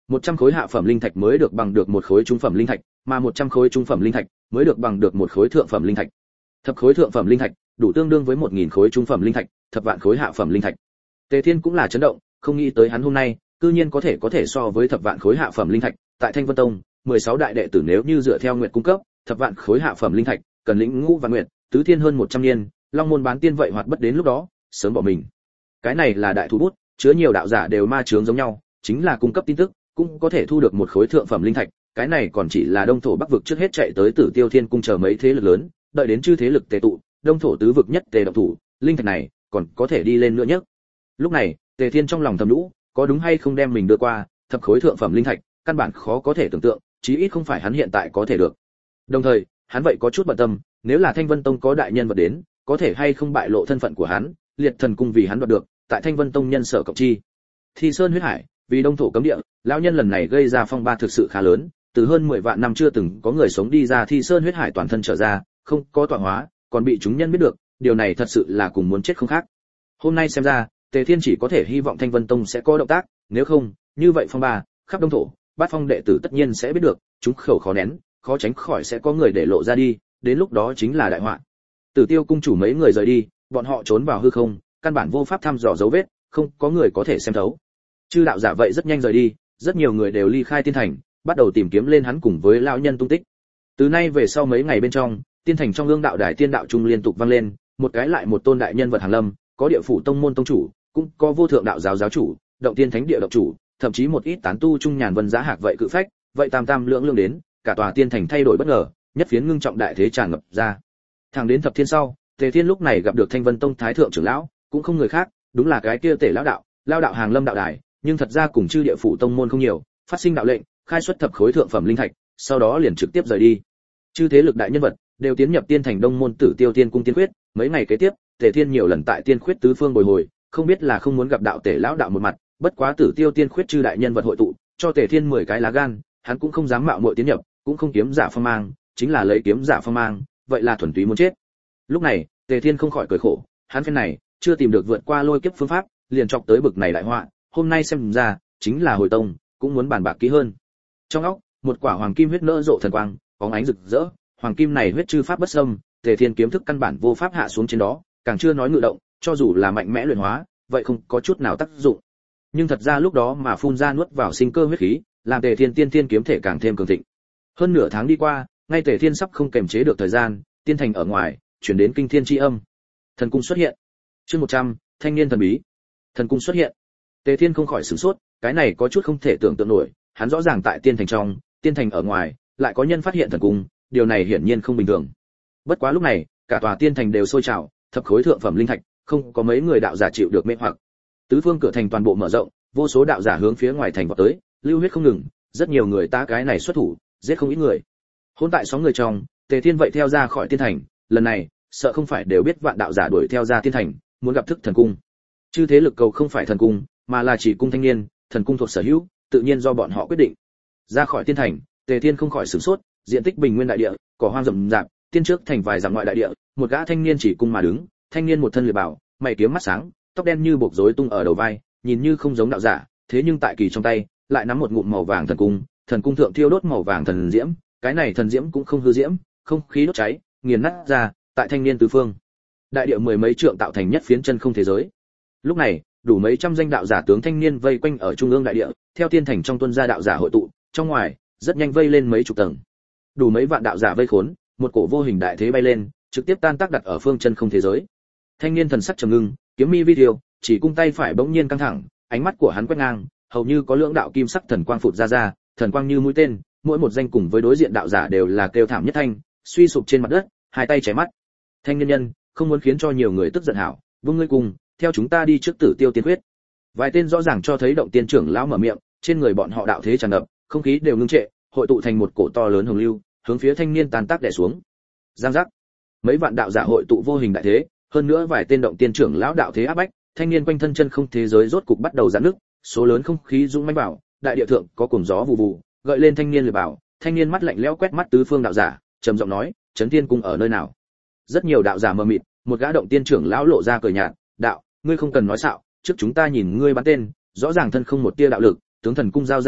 100 khối hạ phẩm linh thạch mới được bằng được một khối trung phẩm linh thạch, mà 100 khối trung phẩm linh thạch mới được bằng được một khối thượng phẩm linh thạch. Thập khối thượng phẩm linh thạch đủ tương đương với 1000 khối trung phẩm linh thạch, thập vạn khối hạ phẩm linh thạch. Tề Thiên cũng là chấn động, không nghĩ tới hắn hôm nay cư nhiên có thể so với thập vạn khối hạ phẩm linh thạch, tại Thanh Vân Tông, 16 đại đệ tử nếu như dựa theo nguyện cung cấp, thập vạn khối hạ phẩm linh thạch, cần lĩnh ngũ và nguyện, tứ thiên hơn 100 niên, long môn bán tiên vậy hoạt bất đến lúc đó, sớm bỏ mình. Cái này là đại thủ bút, chứa nhiều đạo giả đều ma chướng giống nhau, chính là cung cấp tin tức, cũng có thể thu được một khối thượng phẩm linh thạch, cái này còn chỉ là đông thổ bắc vực trước hết chạy tới Tử Tiêu Thiên cung chờ mấy thế lực lớn, đợi đến chư thế lực tề tụ, đông thổ tứ vực nhất tề động thủ, linh thạch này còn có thể đi lên nữa nhất. Lúc này, Tề Thiên trong lòng thầm nhủ, có đúng hay không đem mình đưa qua thập khối thượng phẩm linh thạch, căn bản khó có thể tưởng tượng, chí ít không phải hắn hiện tại có thể được. Đồng thời, hắn vậy có chút bận tâm, nếu là Thanh Vân Tông có đại nhân vật đến, có thể hay không bại lộ thân phận của hắn, liệt thần cung vì hắn đoạt được, tại Thanh Vân Tông nhân sở cộng chi. Thi Sơn huyết hải, vì đông thổ cấm địa, lão nhân lần này gây ra phong ba thực sự khá lớn, từ hơn 10 vạn năm chưa từng có người sống đi ra Thi Sơn huyết hải toàn thân trở ra, không có tọa hóa, còn bị chúng nhân biết được, điều này thật sự là cùng muốn chết không khác. Hôm nay xem ra, Tề Thiên chỉ có thể hy vọng Thanh Vân Tông sẽ có động tác, nếu không, như vậy phong ba, khắp đông thổ, bát phong đệ tử tất nhiên sẽ biết được, chúng khẩu khó nén, khó tránh khỏi sẽ có người để lộ ra đi, đến lúc đó chính là đại họa. Tử Tiêu cung chủ mấy người rời đi, bọn họ trốn vào hư không, căn bản vô pháp thăm dò dấu vết, không có người có thể xem thấu. Chư đạo giả vậy rất nhanh rời đi, rất nhiều người đều ly khai tiên thành, bắt đầu tìm kiếm lên hắn cùng với lão nhân tung tích. Từ nay về sau mấy ngày bên trong, tiên thành trong ương đạo đài tiên đạo trung liên tục vang lên, một cái lại một tôn đại nhân vật hàng lâm, có địa phủ tông môn tông chủ, cũng có vô thượng đạo giáo giáo chủ, động tiên thánh địa động chủ, thậm chí một ít tán tu trung nhàn vân giá hạc vậy cự phách, vậy tam tam lưỡng lương đến, cả tòa tiên thành thay đổi bất ngờ, nhất phiến ngưng trọng đại thế tràn ngập ra. Thẳng đến thập thiên sau, Tề Thiên lúc này gặp được Thanh Vân Tông thái thượng trưởng lão, cũng không người khác, đúng là cái kia Tề lão đạo, lao đạo hàng lâm đạo đài, nhưng thật ra cùng chư địa phủ tông môn không nhiều, phát sinh đạo lệnh, khai xuất thập khối thượng phẩm linh thạch, sau đó liền trực tiếp rời đi. Chư thế lực đại nhân vật đều tiến nhập tiên thành đông môn Tử Tiêu Tiên cung tiên quyết, mấy ngày kế tiếp, Tề Thiên nhiều lần tại tiên khuyết tứ phương bồi hồi, không biết là không muốn gặp đạo Tề lão đạo một mặt, bất quá Tử Tiêu tiên khuyết chư đại nhân vật hội tụ, cho Tề Thiên 10 cái lá gan, hắn cũng không dám mạo muội tiến nhập, cũng không kiếm giả phong mang, chính là lấy kiếm giả phong mang, vậy là thuần túy muốn chết. Lúc này, Tề Thiên không khỏi cười khổ, hắn phen này chưa tìm được vượt qua lôi kiếp phương pháp, liền chọc tới bực này đại họa, hôm nay xem ra chính là hồi tông, cũng muốn bàn bạc kỹ hơn. Trong óc, một quả hoàng kim huyết nở rộ thần quang, bóng ánh rực rỡ, hoàng kim này huyết chư pháp bất xâm, Tề Thiên kiếm thức căn bản vô pháp hạ xuống trên đó, càng chưa nói ngự động, cho dù là mạnh mẽ luyện hóa, vậy không có chút nào tác dụng. Nhưng thật ra lúc đó mà phun ra nuốt vào sinh cơ huyết khí, làm Tề Thiên tiên thiên kiếm thể càng thêm cường thịnh. Hơn nửa tháng đi qua, ngay Tề Thiên sắp không kềm chế được thời gian, tiên thành ở ngoài chuyển đến kinh thiên chi âm. Thần cung xuất hiện. Chương 100, thanh niên thần bí. Thần cung xuất hiện. Tề Thiên không khỏi sửng sốt, cái này có chút không thể tưởng tượng nổi, hắn rõ ràng tại tiên thành trong, tiên thành ở ngoài, lại có nhân phát hiện thần cung, điều này hiển nhiên không bình thường. Bất quá lúc này, cả tòa tiên thành đều sôi trào, thập khối thượng phẩm linh thạch, không có mấy người đạo giả chịu được mê hoặc. Tứ phương cửa thành toàn bộ mở rộng, vô số đạo giả hướng phía ngoài thành vọt tới, lưu huyết không ngừng, rất nhiều người ta cái này xuất thủ, giết không ít người. Hỗn tại 6 người trong, Tề Thiên vậy theo ra khỏi tiên thành, lần này, sợ không phải đều biết vạn đạo giả đuổi theo ra tiên thành, muốn gặp thức thần cung. Chư thế lực cầu không phải thần cung, mà là chỉ cung thanh niên, thần cung thuộc sở hữu, tự nhiên do bọn họ quyết định. Ra khỏi tiên thành, Tề Thiên không khỏi sửng sốt, diện tích bình nguyên đại địa, cỏ hoang rậm rạp, tiên trước thành vài dặm ngoại đại địa, một gã thanh niên chỉ cung mà đứng, thanh niên một thân liệt bảo, mày kiếm mắt sáng, tóc đen như buộc rối tung ở đầu vai, nhìn như không giống đạo giả, thế nhưng tại kỳ trong tay lại nắm một ngụm màu vàng thần cung thượng thiêu đốt màu vàng thần diễm, cái này thần diễm cũng không hư diễm, không khí đốt cháy, nghiền nát ra, tại thanh niên tứ phương. Đại địa mười mấy trượng tạo thành nhất phiến chân không thế giới. Lúc này, đủ mấy trăm danh đạo giả tướng thanh niên vây quanh ở trung ương đại địa, theo tiên thành trong tuân gia đạo giả hội tụ, trong ngoài, rất nhanh vây lên mấy chục tầng. Đủ mấy vạn đạo giả vây khốn, một cổ vô hình đại thế bay lên, trực tiếp tan tác đặt ở phương chân không thế giới. Thanh niên thần sắc trầm ngưng, kiếm mi vi tiêu, chỉ cung tay phải bỗng nhiên căng thẳng, ánh mắt của hắn quét ngang, hầu như có lưỡng đạo kim sắc thần quang phụt ra, thần quang như mũi tên, mỗi một danh cùng với đối diện đạo giả đều là kêu thảm nhất thanh, suy sụp trên mặt đất, hai tay chém mắt. Thanh niên nhân, không muốn khiến cho nhiều người tức giận hảo, vung ngươi cùng, theo chúng ta đi trước Tử Tiêu tiên quyết. Vài tên rõ ràng cho thấy động tiên trưởng lão mở miệng, trên người bọn họ đạo thế tràn ngập, không khí đều ngưng trệ, hội tụ thành một cổ to lớn hồng lưu, hướng phía thanh niên tàn tác đè xuống. Giang giác. Mấy vạn đạo giả hội tụ vô hình đại thế, hơn nữa vài tên động tiên trưởng lão đạo thế áp bách, thanh niên quanh thân chân không thế giới rốt cục bắt đầu giãn nước, số lớn không khí dũng mãnh bảo, đại địa thượng có cuồng gió vù vù, gợi lên thanh niên liệt bảo, thanh niên mắt lạnh lẽo quét mắt tứ phương đạo giả, trầm giọng nói, Chấn Tiên cung ở nơi nào? Rất nhiều đạo giả mờ mịt, một gã động tiên trưởng lão lộ ra cười nhạt, đạo, ngươi không cần nói xạo, trước chúng ta nhìn ngươi bắn tên, rõ ràng thân không một tia đạo lực, tướng thần cung giao ra đây,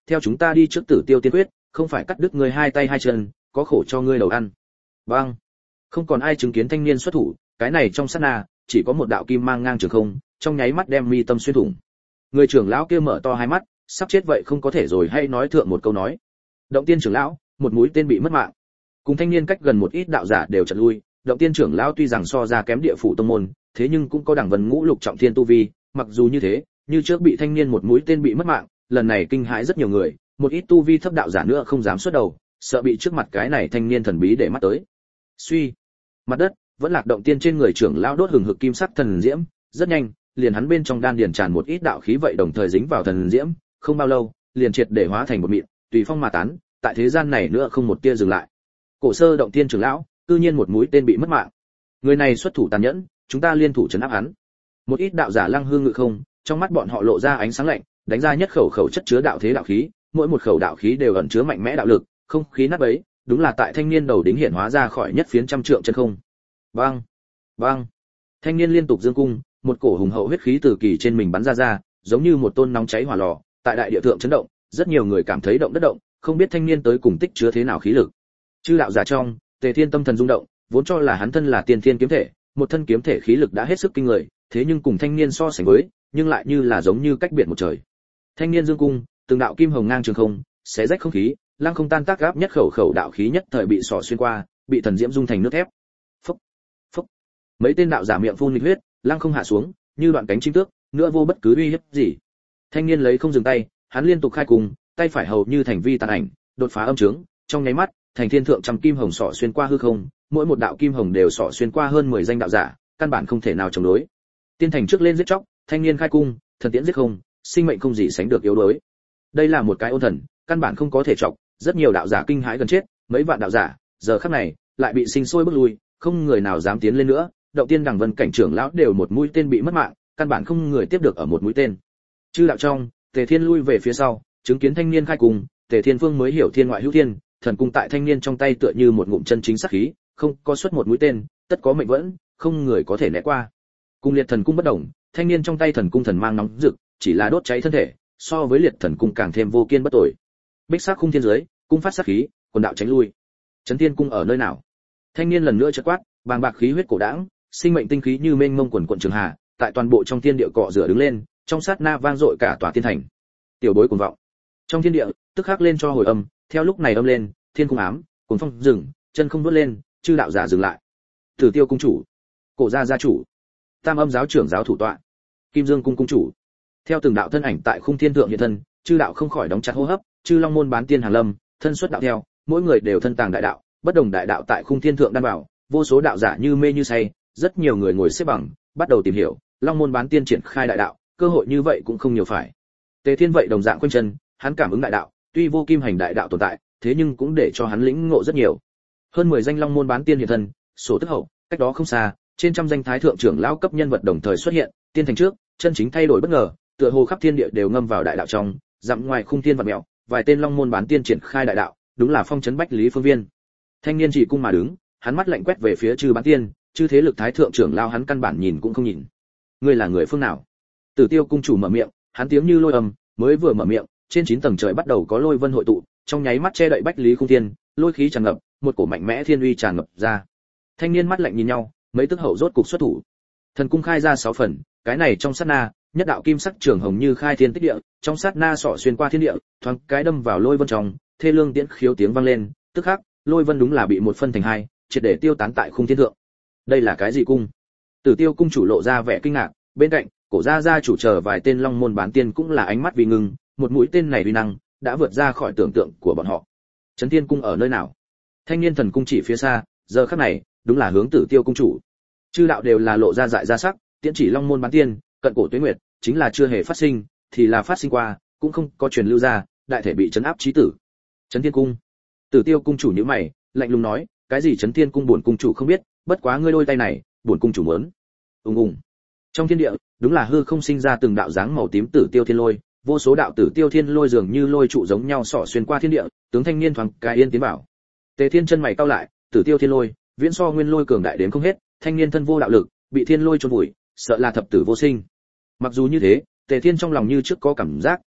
theo chúng ta đi trước Tử Tiêu tiên quyết, không phải cắt đứt ngươi hai tay hai chân, có khổ cho ngươi đầu ăn. Bang! Không còn ai chứng kiến thanh niên xuất thủ, cái này trong sát na, chỉ có một đạo kim mang ngang trường không, trong nháy mắt đem mi tâm xuyên thủng. Người trưởng lão kia mở to hai mắt, sắp chết vậy không có thể rồi hay nói thượng một câu nói. Động Tiên trưởng lão, một mũi tên bị mất mạng. Cùng thanh niên cách gần một ít đạo giả đều chợt lui, Động Tiên trưởng lão tuy rằng so ra kém địa phủ tông môn, thế nhưng cũng có đẳng vân ngũ lục trọng thiên tu vi, mặc dù như thế, như trước bị thanh niên một mũi tên bị mất mạng, lần này kinh hãi rất nhiều người, một ít tu vi thấp đạo giả nữa không dám xuất đầu, sợ bị trước mặt cái này thanh niên thần bí để mắt tới. Suy, mặt đất vẫn lạc Động Tiên trên người trưởng lão đốt hừng hực kim sắc thần diễm, rất nhanh, liền hắn bên trong đan điền tràn một ít đạo khí vậy đồng thời dính vào thần diễm, không bao lâu, liền triệt để hóa thành một mịn, tùy phong mà tán, tại thế gian này nữa không một tia dừng lại. Cổ sơ Động Tiên trưởng lão, cư nhiên một mũi tên bị mất mạng. Người này xuất thủ tàn nhẫn, chúng ta liên thủ trấn áp hắn. Một ít đạo giả lăng hương ngự không, trong mắt bọn họ lộ ra ánh sáng lạnh, đánh ra nhất khẩu khẩu chất chứa đạo thế đạo khí, mỗi một khẩu đạo khí đều ẩn chứa mạnh mẽ đạo lực, không khí nát bấy, đúng là tại thanh niên đầu đính hiện hóa ra khỏi nhất phiến trăm trượng chân không. Bang, bang. Thanh niên liên tục giương cung, một cổ hùng hậu huyết khí từ kỳ trên mình bắn ra, giống như một tôn nóng cháy hỏa lò, tại đại địa thượng chấn động, rất nhiều người cảm thấy động đất động, không biết thanh niên tới cùng tích chứa thế nào khí lực. Chư đạo giả trong, Tề Thiên tâm thần rung động, vốn cho là hắn thân là tiên thiên kiếm thể, một thân kiếm thể khí lực đã hết sức kinh người, thế nhưng cùng thanh niên so sánh với, nhưng lại như là giống như cách biệt một trời. Thanh niên dương cung, từng đạo kim hồng ngang trường không, xé rách không khí, lăng không tan tác gáp nhất khẩu khẩu đạo khí nhất thời bị xỏ xuyên qua, bị thần diễm dung thành nước thép. Phốc, phốc. Mấy tên đạo giả miệng phun nghịch huyết, lăng không hạ xuống, như đoạn cánh chim tước, nữa vô bất cứ uy hiếp gì. Thanh niên lấy không dừng tay, hắn liên tục khai cùng, tay phải hầu như thành vi tàn ảnh, đột phá âm trướng, trong nháy mắt, thành thiên thượng trăm kim hồng xỏ xuyên qua hư không, mỗi một đạo kim hồng đều xỏ xuyên qua hơn 10 danh đạo giả, căn bản không thể nào chống đối. Tiên thành trước lên giết chóc, thanh niên khai cung, thần tiễn giết không, sinh mệnh không gì sánh được yếu đuối. Đây là một cái ôn thần, căn bản không có thể chọc, rất nhiều đạo giả kinh hãi gần chết, mấy vạn đạo giả, giờ khắc này lại bị sinh sôi bước lui, không người nào dám tiến lên nữa. Động Tiên đẳng vân cảnh trưởng lão đều một mũi tên bị mất mạng, căn bản không người tiếp được ở một mũi tên. Chư đạo trong, Tề Thiên lui về phía sau, chứng kiến thanh niên khai cung, Tề Thiên Phương mới hiểu thiên ngoại hữu thiên, thần cung tại thanh niên trong tay tựa như một ngụm chân chính sát khí, không có xuất một mũi tên, tất có mệnh vẫn, không người có thể né qua. Cung liệt thần cung bất động, thanh niên trong tay thần cung thần mang nóng rực, chỉ là đốt cháy thân thể, so với liệt thần cung càng thêm vô kiên bất tồi. Bích sắc khung thiên dưới, cung phát sát khí, quần đạo tránh lui. Chấn Thiên cung ở nơi nào? Thanh niên lần nữa chợt quát, bàng bạc khí huyết cổ đãng, sinh mệnh tinh khí như mênh mông quần quần trường hà, tại toàn bộ trong thiên địa cọ rửa đứng lên, trong sát na vang dội cả tòa tiên thành. Tiểu bối cuồng vọng. Trong thiên địa, tức khắc lên cho hồi âm, theo lúc này âm lên, thiên cung ám, cuồng phong dừng, chân không đuốt lên, chư đạo giả dừng lại. Tử Tiêu cung chủ, Cổ gia gia chủ, Tam Âm giáo trưởng giáo thủ tọa, Kim Dương cung cung chủ. Theo từng đạo thân ảnh tại khung thiên thượng hiện thân, chư đạo không khỏi đóng chặt hô hấp, chư long môn bán tiên hàng lâm, thân xuất đạo theo, mỗi người đều thân tàng đại đạo, bất đồng đại đạo tại khung thiên thượng đan bảo, vô số đạo giả như mê như say, rất nhiều người ngồi xếp bằng, bắt đầu tìm hiểu, long môn bán tiên triển khai đại đạo, cơ hội như vậy cũng không nhiều phải. Tề Thiên vậy đồng dạng quanh chân, hắn cảm ứng đại đạo, tuy vô kim hành đại đạo tồn tại, thế nhưng cũng để cho hắn lĩnh ngộ rất nhiều. Hơn 10 danh long môn bán tiên hiện thân, sổ tức hậu, cách đó không xa, trên trăm danh thái thượng trưởng lão cấp nhân vật đồng thời xuất hiện, tiên thành trước, chân chính thay đổi bất ngờ, tựa hồ khắp thiên địa đều ngâm vào đại đạo trong, dặm ngoài khung thiên vật mèo, vài tên long môn bán tiên triển khai đại đạo, đúng là phong trấn bách lý phương viên. Thanh niên chỉ cung mà đứng, hắn mắt lạnh quét về phía chư bán tiên, chư thế lực thái thượng trưởng lão hắn căn bản nhìn cũng không nhìn. Ngươi là người phương nào? Tử Tiêu cung chủ mở miệng, hắn tiếng như lôi âm, mới vừa mở miệng, trên 9 tầng trời bắt đầu có lôi vân hội tụ, trong nháy mắt che đậy bách lý khung thiên, lôi khí tràn ngập, một cổ mạnh mẽ thiên uy tràn ngập ra. Thanh niên mắt lạnh nhìn nhau, mấy tức hậu rốt cục xuất thủ. Thần cung khai ra 6 phần, cái này trong sát na, nhất đạo kim sắc trường hồng như khai thiên tích địa, trong sát na sọ xuyên qua thiên địa, thoáng cái đâm vào lôi vân trong, thê lương tiễn khiếu tiếng vang lên, tức khắc, lôi vân đúng là bị một phân thành hai, triệt để tiêu tán tại khung thiên thượng. Đây là cái gì cung? Tử Tiêu cung chủ lộ ra vẻ kinh ngạc, bên cạnh, Cổ gia gia chủ chờ vài tên long môn bán tiên cũng là ánh mắt vì ngừng, một mũi tên này uy năng đã vượt ra khỏi tưởng tượng của bọn họ. Chấn Thiên cung ở nơi nào? Thanh niên thần cung chỉ phía xa, giờ khắc này, đúng là hướng Tử Tiêu cung chủ. Chư đạo đều là lộ ra dại ra sắc, tiễn chỉ long môn bán tiên, cận cổ tuế nguyệt, chính là chưa hề phát sinh, thì là phát sinh qua, cũng không có truyền lưu ra, đại thể bị trấn áp chí tử. Chấn Thiên cung. Tử Tiêu cung chủ nhíu mày, lạnh lùng nói, cái gì Chấn Thiên cung bổn cung chủ không biết, bất quá ngươi đôi tay này, bổn cung chủ muốn. Ùng ùng. Trong thiên địa, đúng là hư không sinh ra từng đạo dáng màu tím tử tiêu thiên lôi, vô số đạo tử tiêu thiên lôi dường như lôi trụ giống nhau xỏ xuyên qua thiên địa, tướng thanh niên thoáng cái yên tiến bảo. Tề Thiên chân mày cau lại, tử tiêu thiên lôi, viễn so nguyên lôi cường đại đến không hết, thanh niên thân vô đạo lực, bị thiên lôi chôn vùi, sợ là thập tử vô sinh. Mặc dù như thế, Tề Thiên trong lòng như trước có cảm giác,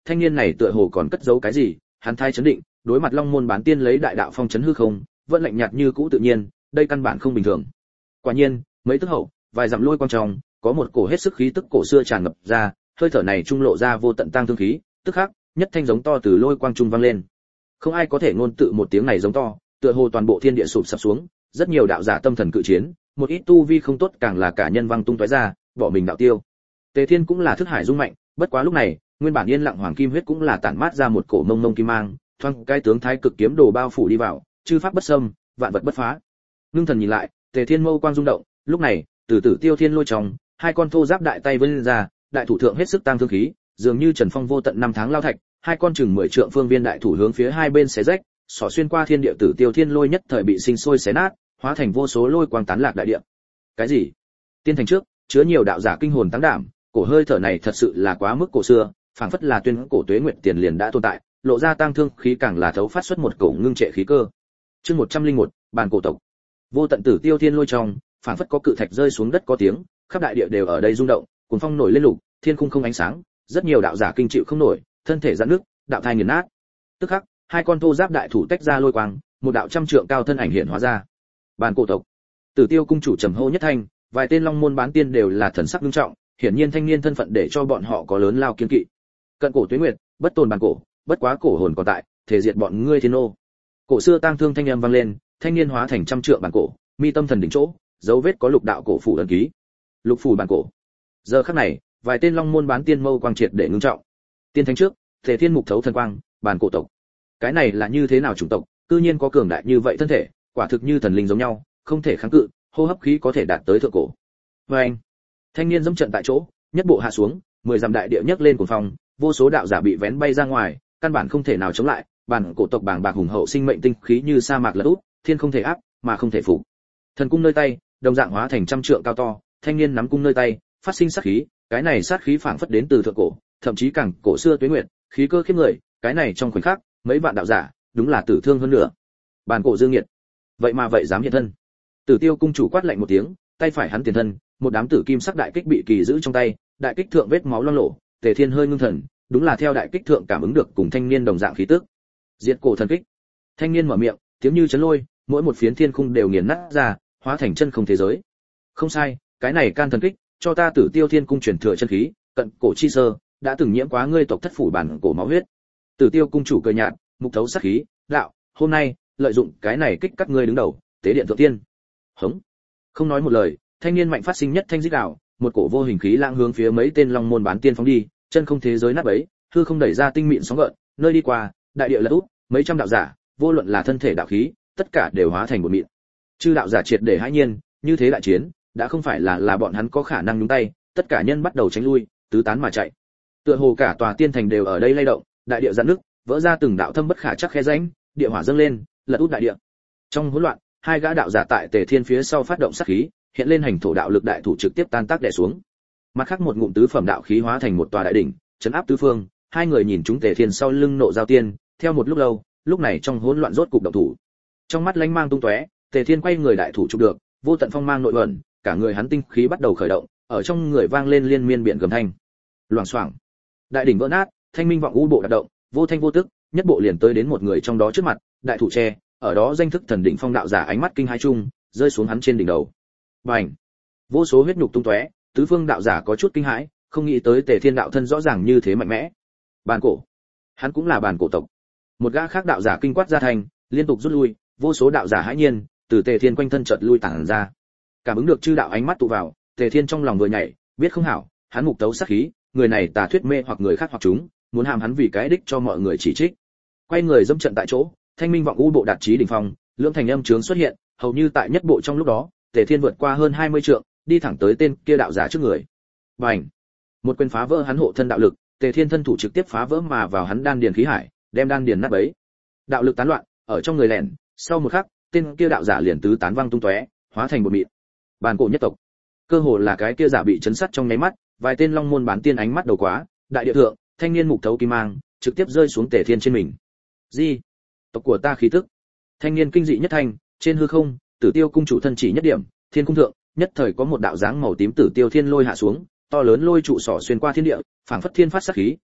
thanh niên này tựa hồ còn cất giấu cái gì, hắn thái chấn định, đối mặt Long môn bán tiên lấy đại đạo phong chấn hư không, vẫn lạnh nhạt như cũ tự nhiên, đây căn bản không bình thường. Quả nhiên, mấy tức hậu, vài dặm lôi quang trong, có một cổ hết sức khí tức cổ xưa tràn ngập ra, hơi thở này trung lộ ra vô tận tang thương khí, tức khắc, nhất thanh giống to từ lôi quang trung vang lên. Không ai có thể ngôn tự một tiếng này giống to, tựa hồ toàn bộ thiên địa sụp sập xuống, rất nhiều đạo giả tâm thần cự chiến, một ít tu vi không tốt càng là cả nhân văng tung tóe ra, bỏ mình đạo tiêu. Tề Thiên cũng là thức hải rung mạnh, bất quá lúc này, nguyên bản yên lặng hoàng kim huyết cũng là tản mát ra một cổ mông mông kim mang, thoáng cái tướng thái cực kiếm đồ bao phủ đi vào, chư pháp bất xâm, vạn vật bất phá. Ngưng thần nhìn lại, Tề Thiên mâu quang rung động, lúc này, từ Tử Tiêu Thiên lôi trong, hai con thô giáp đại tay vươn ra, đại thủ thượng hết sức tăng thương khí, dường như Trần Phong vô tận năm tháng lao thạch, hai con chừng 10 trượng phương viên đại thủ hướng phía hai bên xé rách, xỏ xuyên qua thiên địa Tử Tiêu Thiên lôi nhất thời bị sinh sôi xé nát, hóa thành vô số lôi quang tán lạc đại địa. Cái gì? Tiên thành trước, chứa nhiều đạo giả kinh hồn tăng đảm, cổ hơi thở này thật sự là quá mức cổ xưa, phảng phất là tuyên cổ tuế nguyệt tiền liền đã tồn tại, lộ ra tăng thương khí càng là thấu phát xuất một cổ ngưng trệ khí cơ. Chương 101, bàn cổ tộc. Vô tận Tử Tiêu Thiên lôi trong, phảng phất có cự thạch rơi xuống đất có tiếng, khắp đại địa đều ở đây rung động, cuồng phong nổi lên lục, thiên khung không ánh sáng, rất nhiều đạo giả kinh chịu không nổi, thân thể giãn nước, đạo thai nghiền nát. Tức khắc, hai con thô giáp đại thủ tách ra lôi quang, một đạo trăm trượng cao thân ảnh hiện hóa ra. Bàn cổ tộc. Tử Tiêu cung chủ trầm hô nhất thanh, vài tên long môn bán tiên đều là thần sắc nghiêm trọng, hiển nhiên thanh niên thân phận để cho bọn họ có lớn lao kiên kỵ. Cận cổ tuế nguyệt, bất tồn bàn cổ, bất quá cổ hồn còn tại, thể diệt bọn ngươi thiên ô. Cổ xưa tang thương thanh âm vang lên, thanh niên hóa thành trăm trượng bàn cổ, mi tâm thần đỉnh chỗ, dấu vết có lục đạo cổ phủ ấn ký. Lục phủ bàn cổ. Giờ khắc này, vài tên long môn bán tiên mâu quang triệt để ngưng trọng. Tiên thánh trước, Thể Thiên mục thấu thần quang, bàn cổ tộc. Cái này là như thế nào chủng tộc, cư nhiên có cường đại như vậy thân thể, quả thực như thần linh giống nhau, không thể kháng cự, hô hấp khí có thể đạt tới thượng cổ. Oeng! Thanh niên dẫm trận tại chỗ, nhất bộ hạ xuống, 10 dặm đại địa nhấc lên cuồng phong, vô số đạo giả bị vén bay ra ngoài, căn bản không thể nào chống lại, bản cổ tộc bàng bạc hùng hậu sinh mệnh tinh khí như sa mạc lật úp, thiên không thể áp, mà không thể phục. Thần cung nơi tay, đồng dạng hóa thành trăm trượng cao to, thanh niên nắm cung nơi tay, phát sinh sát khí, cái này sát khí phảng phất đến từ thượng cổ, thậm chí càng cổ xưa tuế nguyệt, khí cơ khiếp người, cái này trong khoảnh khắc, mấy vạn đạo giả, đúng là tử thương hơn nữa. Bản cổ dương nghiệt, vậy mà vậy dám hiện thân. Tử Tiêu cung chủ quát lạnh một tiếng, tay phải hắn tiền thân, một đám tử kim sắc đại kích bị kỳ giữ trong tay, đại kích thượng vết máu loang lổ, Tề Thiên hơi ngưng thần, đúng là theo đại kích thượng cảm ứng được cùng thanh niên đồng dạng khí tức. Diệt cổ thần kích. Thanh niên mở miệng, tiếng như chấn lôi, mỗi một phiến thiên khung đều nghiền nát ra, hóa thành chân không thế giới. Không sai, cái này can thần kích, cho ta Tử Tiêu Thiên cung truyền thừa chân khí, cận cổ chi sơ, đã từng nhiễm quá ngươi tộc thất phủ bản cổ máu huyết. Tử Tiêu cung chủ cười nhạt, mục thấu sát khí, đạo, hôm nay, lợi dụng cái này kích cắt ngươi đứng đầu, tế điện thượng tiên. Hống. Không nói một lời, thanh niên mạnh phát sinh nhất thanh rít gào, một cổ vô hình khí lãng hướng phía mấy tên long môn bán tiên phóng đi, chân không thế giới nát bấy, hư không đẩy ra tinh mịn sóng gợn, nơi đi qua, đại địa lật úp, mấy trăm đạo giả, vô luận là thân thể đạo khí, tất cả đều hóa thành một mịn. Chư đạo giả triệt để hãi nhiên, như thế đại chiến, đã không phải là bọn hắn có khả năng nhúng tay, tất cả nhân bắt đầu tránh lui, tứ tán mà chạy. Tựa hồ cả tòa tiên thành đều ở đây lay động, đại địa giãn nứt, vỡ ra từng đạo thâm bất khả chắc khe rãnh, địa hỏa dâng lên, lật úp đại địa. Trong hỗn loạn, hai gã đạo giả tại Tề Thiên phía sau phát động sát khí, hiện lên hành thổ đạo lực đại thủ trực tiếp tan tác đè xuống. Mặt khác một ngụm tứ phẩm đạo khí hóa thành một tòa đại đỉnh, trấn áp tứ phương, hai người nhìn chúng Tề Thiên sau lưng nộ giao tiên, theo một lúc lâu, lúc này trong hỗn loạn rốt cục động thủ. Trong mắt lánh mang tung tóe, Tề Thiên quay người đại thủ chụp được, vô tận phong mang nội ẩn, cả người hắn tinh khí bắt đầu khởi động, ở trong người vang lên liên miên biển gầm thanh. Loảng xoảng, đại đỉnh vỡ nát, thanh minh vọng u bộ đạp động, vô thanh vô tức, nhất bộ liền tới đến một người trong đó trước mặt, đại thủ che, ở đó danh thức thần đỉnh phong đạo giả ánh mắt kinh hai chung, rơi xuống hắn trên đỉnh đầu. Bành! Vô số huyết nhục tung tóe, tứ phương đạo giả có chút kinh hãi, không nghĩ tới Tề Thiên đạo thân rõ ràng như thế mạnh mẽ. Bàn cổ, hắn cũng là bàn cổ tộc. Một gã khác đạo giả kinh quát ra thành, liên tục rút lui, vô số đạo giả hãi nhiên, từ Tề Thiên quanh thân chợt lui tản ra. Cảm ứng được chư đạo ánh mắt tụ vào, Tề Thiên trong lòng vừa nhảy, biết không hảo, hắn mục tấu sát khí, người này tà thuyết mê hoặc người khác hoặc chúng, muốn hàm hắn vì cái đích cho mọi người chỉ trích. Quay người dâm trận tại chỗ, thanh minh vọng u bộ đạt chí đỉnh phong, lưỡng thành âm chướng xuất hiện, hầu như tại nhất bộ trong lúc đó, Tề Thiên vượt qua hơn 20 trượng, đi thẳng tới tên kia đạo giả trước người. Bành! Một quyền phá vỡ hắn hộ thân đạo lực, Tề Thiên thân thủ trực tiếp phá vỡ mà vào hắn đan điền khí hải, đem đan điền nát bấy. Đạo lực tán loạn, ở trong người lẻn, sau một khắc, tên kia đạo giả liền tứ tán văng tung tóe, hóa thành một mịn. Bàn cổ nhất tộc. Cơ hồ là cái kia giả bị chấn sát trong nháy mắt, vài tên long môn bán tiên ánh mắt đầu quá, đại địa thượng, thanh niên mục thấu kim mang, trực tiếp rơi xuống Tề Thiên trên mình. Gì? Tộc của ta khí tức. Thanh niên kinh dị nhất thanh, trên hư không, Tử Tiêu cung chủ thân chỉ nhất điểm, thiên cung thượng, nhất thời có một đạo dáng màu tím Tử Tiêu thiên lôi hạ xuống, to lớn lôi trụ sỏ xuyên qua thiên địa, phảng phất thiên phát sát khí,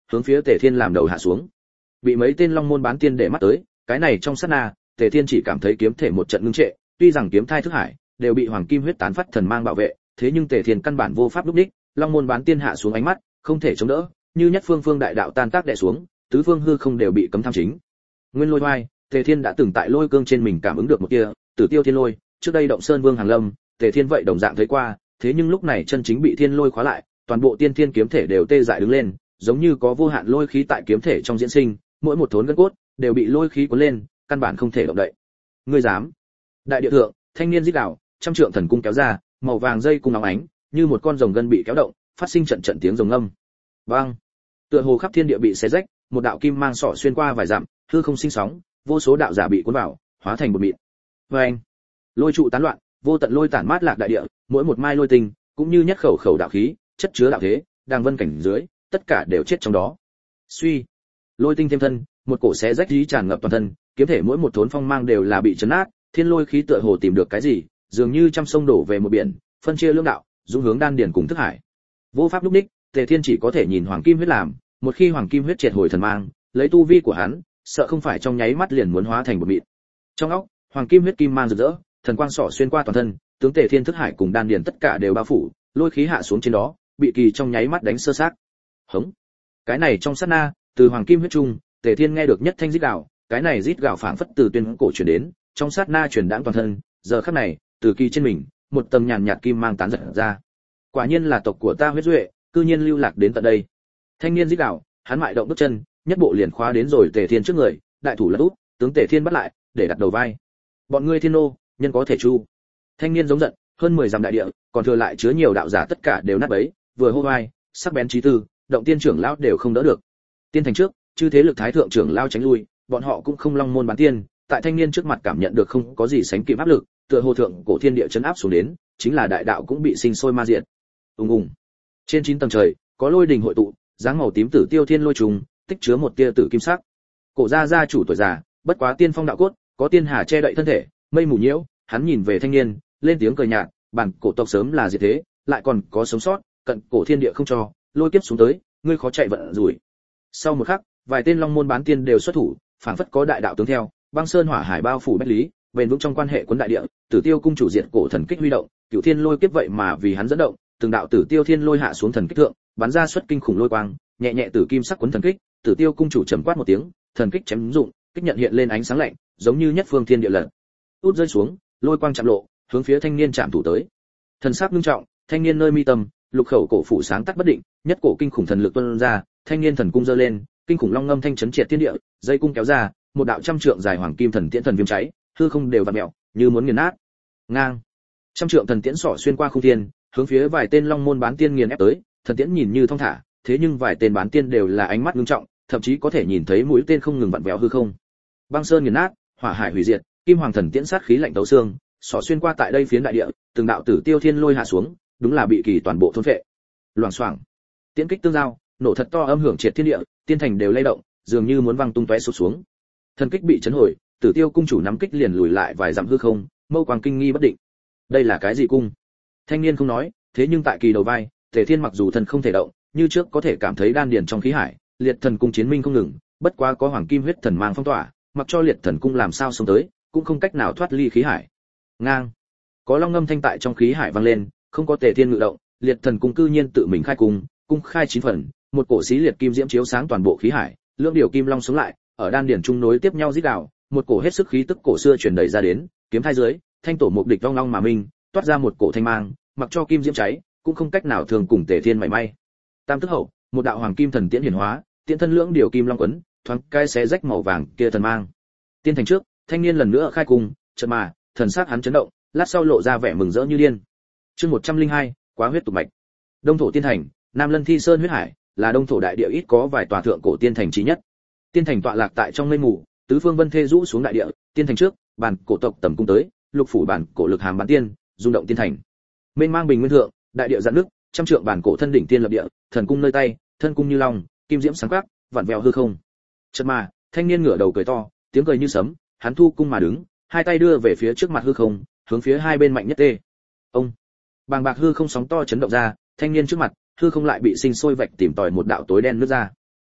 hướng phía Tề Thiên làm đầu hạ xuống. Bị mấy tên Long môn bán tiên để mắt tới, cái này trong sát na, Tề Thiên chỉ cảm thấy kiếm thể một trận ngưng trệ, tuy rằng kiếm thai thức hải đều bị hoàng kim huyết tán phát thần mang bảo vệ, thế nhưng Tề Thiên căn bản vô pháp lúc đích, Long môn bán tiên hạ xuống ánh mắt, không thể chống đỡ, như nhất phương phương đại đạo tan tác đè xuống, tứ phương hư không đều bị cấm tham chính. Nguyên lôi oai, Tề Thiên đã từng tại lôi cương trên mình cảm ứng được một kia, Tử Tiêu Thiên Lôi, trước đây Động Sơn Vương Hàng Lâm, Tề Thiên vậy đồng dạng thấy qua, thế nhưng lúc này chân chính bị thiên lôi khóa lại, toàn bộ tiên thiên kiếm thể đều tê dại đứng lên, giống như có vô hạn lôi khí tại kiếm thể trong diễn sinh, mỗi một thốn gân cốt đều bị lôi khí cuốn lên, căn bản không thể động đậy. Ngươi dám? Đại địa thượng, thanh niên rít gào, trăm trượng thần cung kéo ra, màu vàng dây cung óng ánh, như một con rồng gân bị kéo động, phát sinh trận trận tiếng rồng ngâm. Bang! Tựa hồ khắp thiên địa bị xé rách, một đạo kim mang sọ xuyên qua vài dặm, hư không sinh sóng, vô số đạo giả bị cuốn vào, hóa thành một mịn. Oeng! Lôi trụ tán loạn, vô tận lôi tản mát lạc đại địa, mỗi một mai lôi tinh cũng như nhất khẩu khẩu đạo khí, chất chứa đạo thế, đang vân cảnh dưới, tất cả đều chết trong đó. Suy! Lôi tinh thêm thân, một cổ xé rách khí tràn ngập toàn thân, kiếm thể mỗi một thốn phong mang đều là bị chấn nát, thiên lôi khí tựa hồ tìm được cái gì, dường như trăm sông đổ về một biển, phân chia lưỡng đạo, dung hướng đan điền cùng thức hải. Vô pháp lúc đích, Tề Thiên chỉ có thể nhìn hoàng kim huyết làm, một khi hoàng kim huyết triệt hồi thần mang, lấy tu vi của hắn, sợ không phải trong nháy mắt liền muốn hóa thành một mịn. Trong óc, hoàng kim huyết kim mang rực rỡ, thần quang sỏ xuyên qua toàn thân, tướng Tề Thiên thức hải cùng đan điền tất cả đều bao phủ, lôi khí hạ xuống trên đó, bị kỳ trong nháy mắt đánh sơ xác. Hống. Cái này trong sát na, từ hoàng kim huyết trung, Tề Thiên nghe được nhất thanh rít gào, cái này rít gào phảng phất từ tuyên cổ truyền đến, trong sát na truyền đãng toàn thân, giờ khắc này, từ kỳ trên mình, một tầng nhàn nhạt kim mang tán giật ra. Quả nhiên là tộc của ta huyết duệ, cư nhiên lưu lạc đến tận đây. Thanh niên rít gào, hắn mại động bước chân, nhất bộ liền khóa đến rồi Tề Thiên trước người, đại thủ lật úp, tướng Tề Thiên bắt lại, để đặt đầu vai. Bọn ngươi thiên nô, nhân có thể chu. Thanh niên giống giận, hơn 10 dặm đại địa, còn thừa lại chứa nhiều đạo giả tất cả đều nát bấy, vừa hô vai, sắc bén chí tư, động tiên trưởng lão đều không đỡ được. Tiên thành trước, chư thế lực thái thượng trưởng lão tránh lui, bọn họ cũng không long môn bán tiên, tại thanh niên trước mặt cảm nhận được không có gì sánh kịp áp lực, tựa hồ thượng cổ thiên địa chấn áp xuống đến, chính là đại đạo cũng bị sinh sôi ma diệt. Ùng ùng. Trên 9 tầng trời, có lôi đình hội tụ, dáng màu tím tử tiêu thiên lôi trùng, tích chứa một tia tử kim sắc. Cổ gia chủ tuổi già, bất quá tiên phong đạo cốt, có tiên hà che đậy thân thể, mây mù nhiễu, hắn nhìn về thanh niên, lên tiếng cười nhạt, bản cổ tộc sớm là diệt thế, lại còn có sống sót, cận cổ thiên địa không cho, lôi kiếp xuống tới, ngươi khó chạy vận rủi. Sau một khắc, vài tên long môn bán tiên đều xuất thủ, phảng phất có đại đạo tướng theo, băng sơn hỏa hải bao phủ bách lý, bền vững trong quan hệ quân đại địa, Tử Tiêu cung chủ diệt cổ thần kích huy động, Cửu Thiên lôi kiếp vậy mà vì hắn dẫn động, từng đạo Tử Tiêu thiên lôi hạ xuống thần kích thượng, bắn ra xuất kinh khủng lôi quang, nhẹ nhẹ tử kim sắc cuốn thần kích, Tử Tiêu cung chủ trầm quát một tiếng, thần kích chém dụng, kích nhận hiện lên ánh sáng lạnh, giống như nhất phương thiên địa lật. Út rơi xuống, lôi quang chạm lộ, hướng phía thanh niên chạm thủ tới. Thần sắc nghiêm trọng, thanh niên nơi mi tâm, lục khẩu cổ phủ sáng tắt bất định, nhất cổ kinh khủng thần lực tuôn ra, thanh niên thần cung giơ lên, kinh khủng long ngâm thanh chấn triệt thiên địa, dây cung kéo ra, một đạo trăm trượng dài hoàng kim thần tiễn thần viêm cháy, hư không đều vặn mèo, như muốn nghiền nát. Ngang. Trăm trượng thần tiễn xỏ xuyên qua không thiên, hướng phía vài tên long môn bán tiên nghiền ép tới, thần tiễn nhìn như thong thả, thế nhưng vài tên bán tiên đều là ánh mắt nghiêm trọng, thậm chí có thể nhìn thấy mũi tên không ngừng vặn vẹo hư không. Băng sơn nghiền nát, hỏa hải hủy diệt, kim hoàng thần tiễn sát khí lạnh tấu xương, xỏ xuyên qua tại đây phiến đại địa, từng đạo Tử Tiêu thiên lôi hạ xuống, đúng là bị kỳ toàn bộ thôn phệ. Loảng xoảng. Tiễn kích tương giao, nổ thật to âm hưởng triệt thiên địa, tiên thành đều lay động, dường như muốn văng tung tóe sụp xuống. Thần kích bị chấn hồi, Tử Tiêu cung chủ nắm kích liền lùi lại vài dặm hư không, mâu quang kinh nghi bất định. Đây là cái gì cung? Thanh niên không nói, thế nhưng tại kỳ đầu vai, Tề Thiên mặc dù thân không thể động, như trước có thể cảm thấy đan điền trong khí hải, liệt thần cung chiến minh không ngừng, bất quá có hoàng kim huyết thần mang phong tỏa, mặc cho liệt thần cung làm sao xông tới, cũng không cách nào thoát ly khí hải. Ngang. Có long ngâm thanh tại trong khí hải vang lên, không có Tề Thiên ngự động, liệt thần cung cư nhiên tự mình khai cung, cung khai 9 phần, một cổ xí liệt kim diễm chiếu sáng toàn bộ khí hải, lưỡng điều kim long sống lại, ở đan điền trung nối tiếp nhau rít gào, một cổ hết sức khí tức cổ xưa truyền đầy ra đến, kiếm thai dưới, thanh tổ mục địch long long mà minh, toát ra một cổ thanh mang, mặc cho kim diễm cháy, cũng không cách nào thường cùng Tề Thiên mảy may. Tam tức hậu, một đạo hoàng kim thần tiễn hiển hóa, tiễn thân lưỡng điều kim long quấn, thoáng cái xé rách màu vàng kia thần mang. Tiên thành trước, thanh niên lần nữa khai cung, chợt mà, thần sắc hắn chấn động, lát sau lộ ra vẻ mừng rỡ như điên. Chương 102, quá huyết tục mạch. Đông thổ tiên thành, Nam Lân Thi Sơn huyết hải, là đông thổ đại địa ít có vài tòa thượng cổ tiên thành chí nhất. Tiên thành tọa lạc tại trong mây mù, tứ phương vân thê rũ xuống đại địa, tiên thành trước, bản cổ tộc tầm cung tới, lục phủ bản cổ lực hàm bán tiên, rung động tiên thành. Mênh mang bình nguyên thượng, đại địa dạn nước, trăm trượng bản cổ thân đỉnh tiên lập địa, thần cung nơi tay, thân cung như long, kim diễm sáng quắc, vặn vẹo hư không. Chợt mà, thanh niên ngửa đầu cười to, tiếng cười như sấm, hắn thu cung mà đứng, hai tay đưa về phía trước mặt hư không, hướng phía hai bên mạnh nhất tê. Ông. Bàng bạc hư không sóng to chấn động ra, thanh niên trước mặt, hư không lại bị sinh sôi vạch tìm tòi một đạo tối đen nứt ra.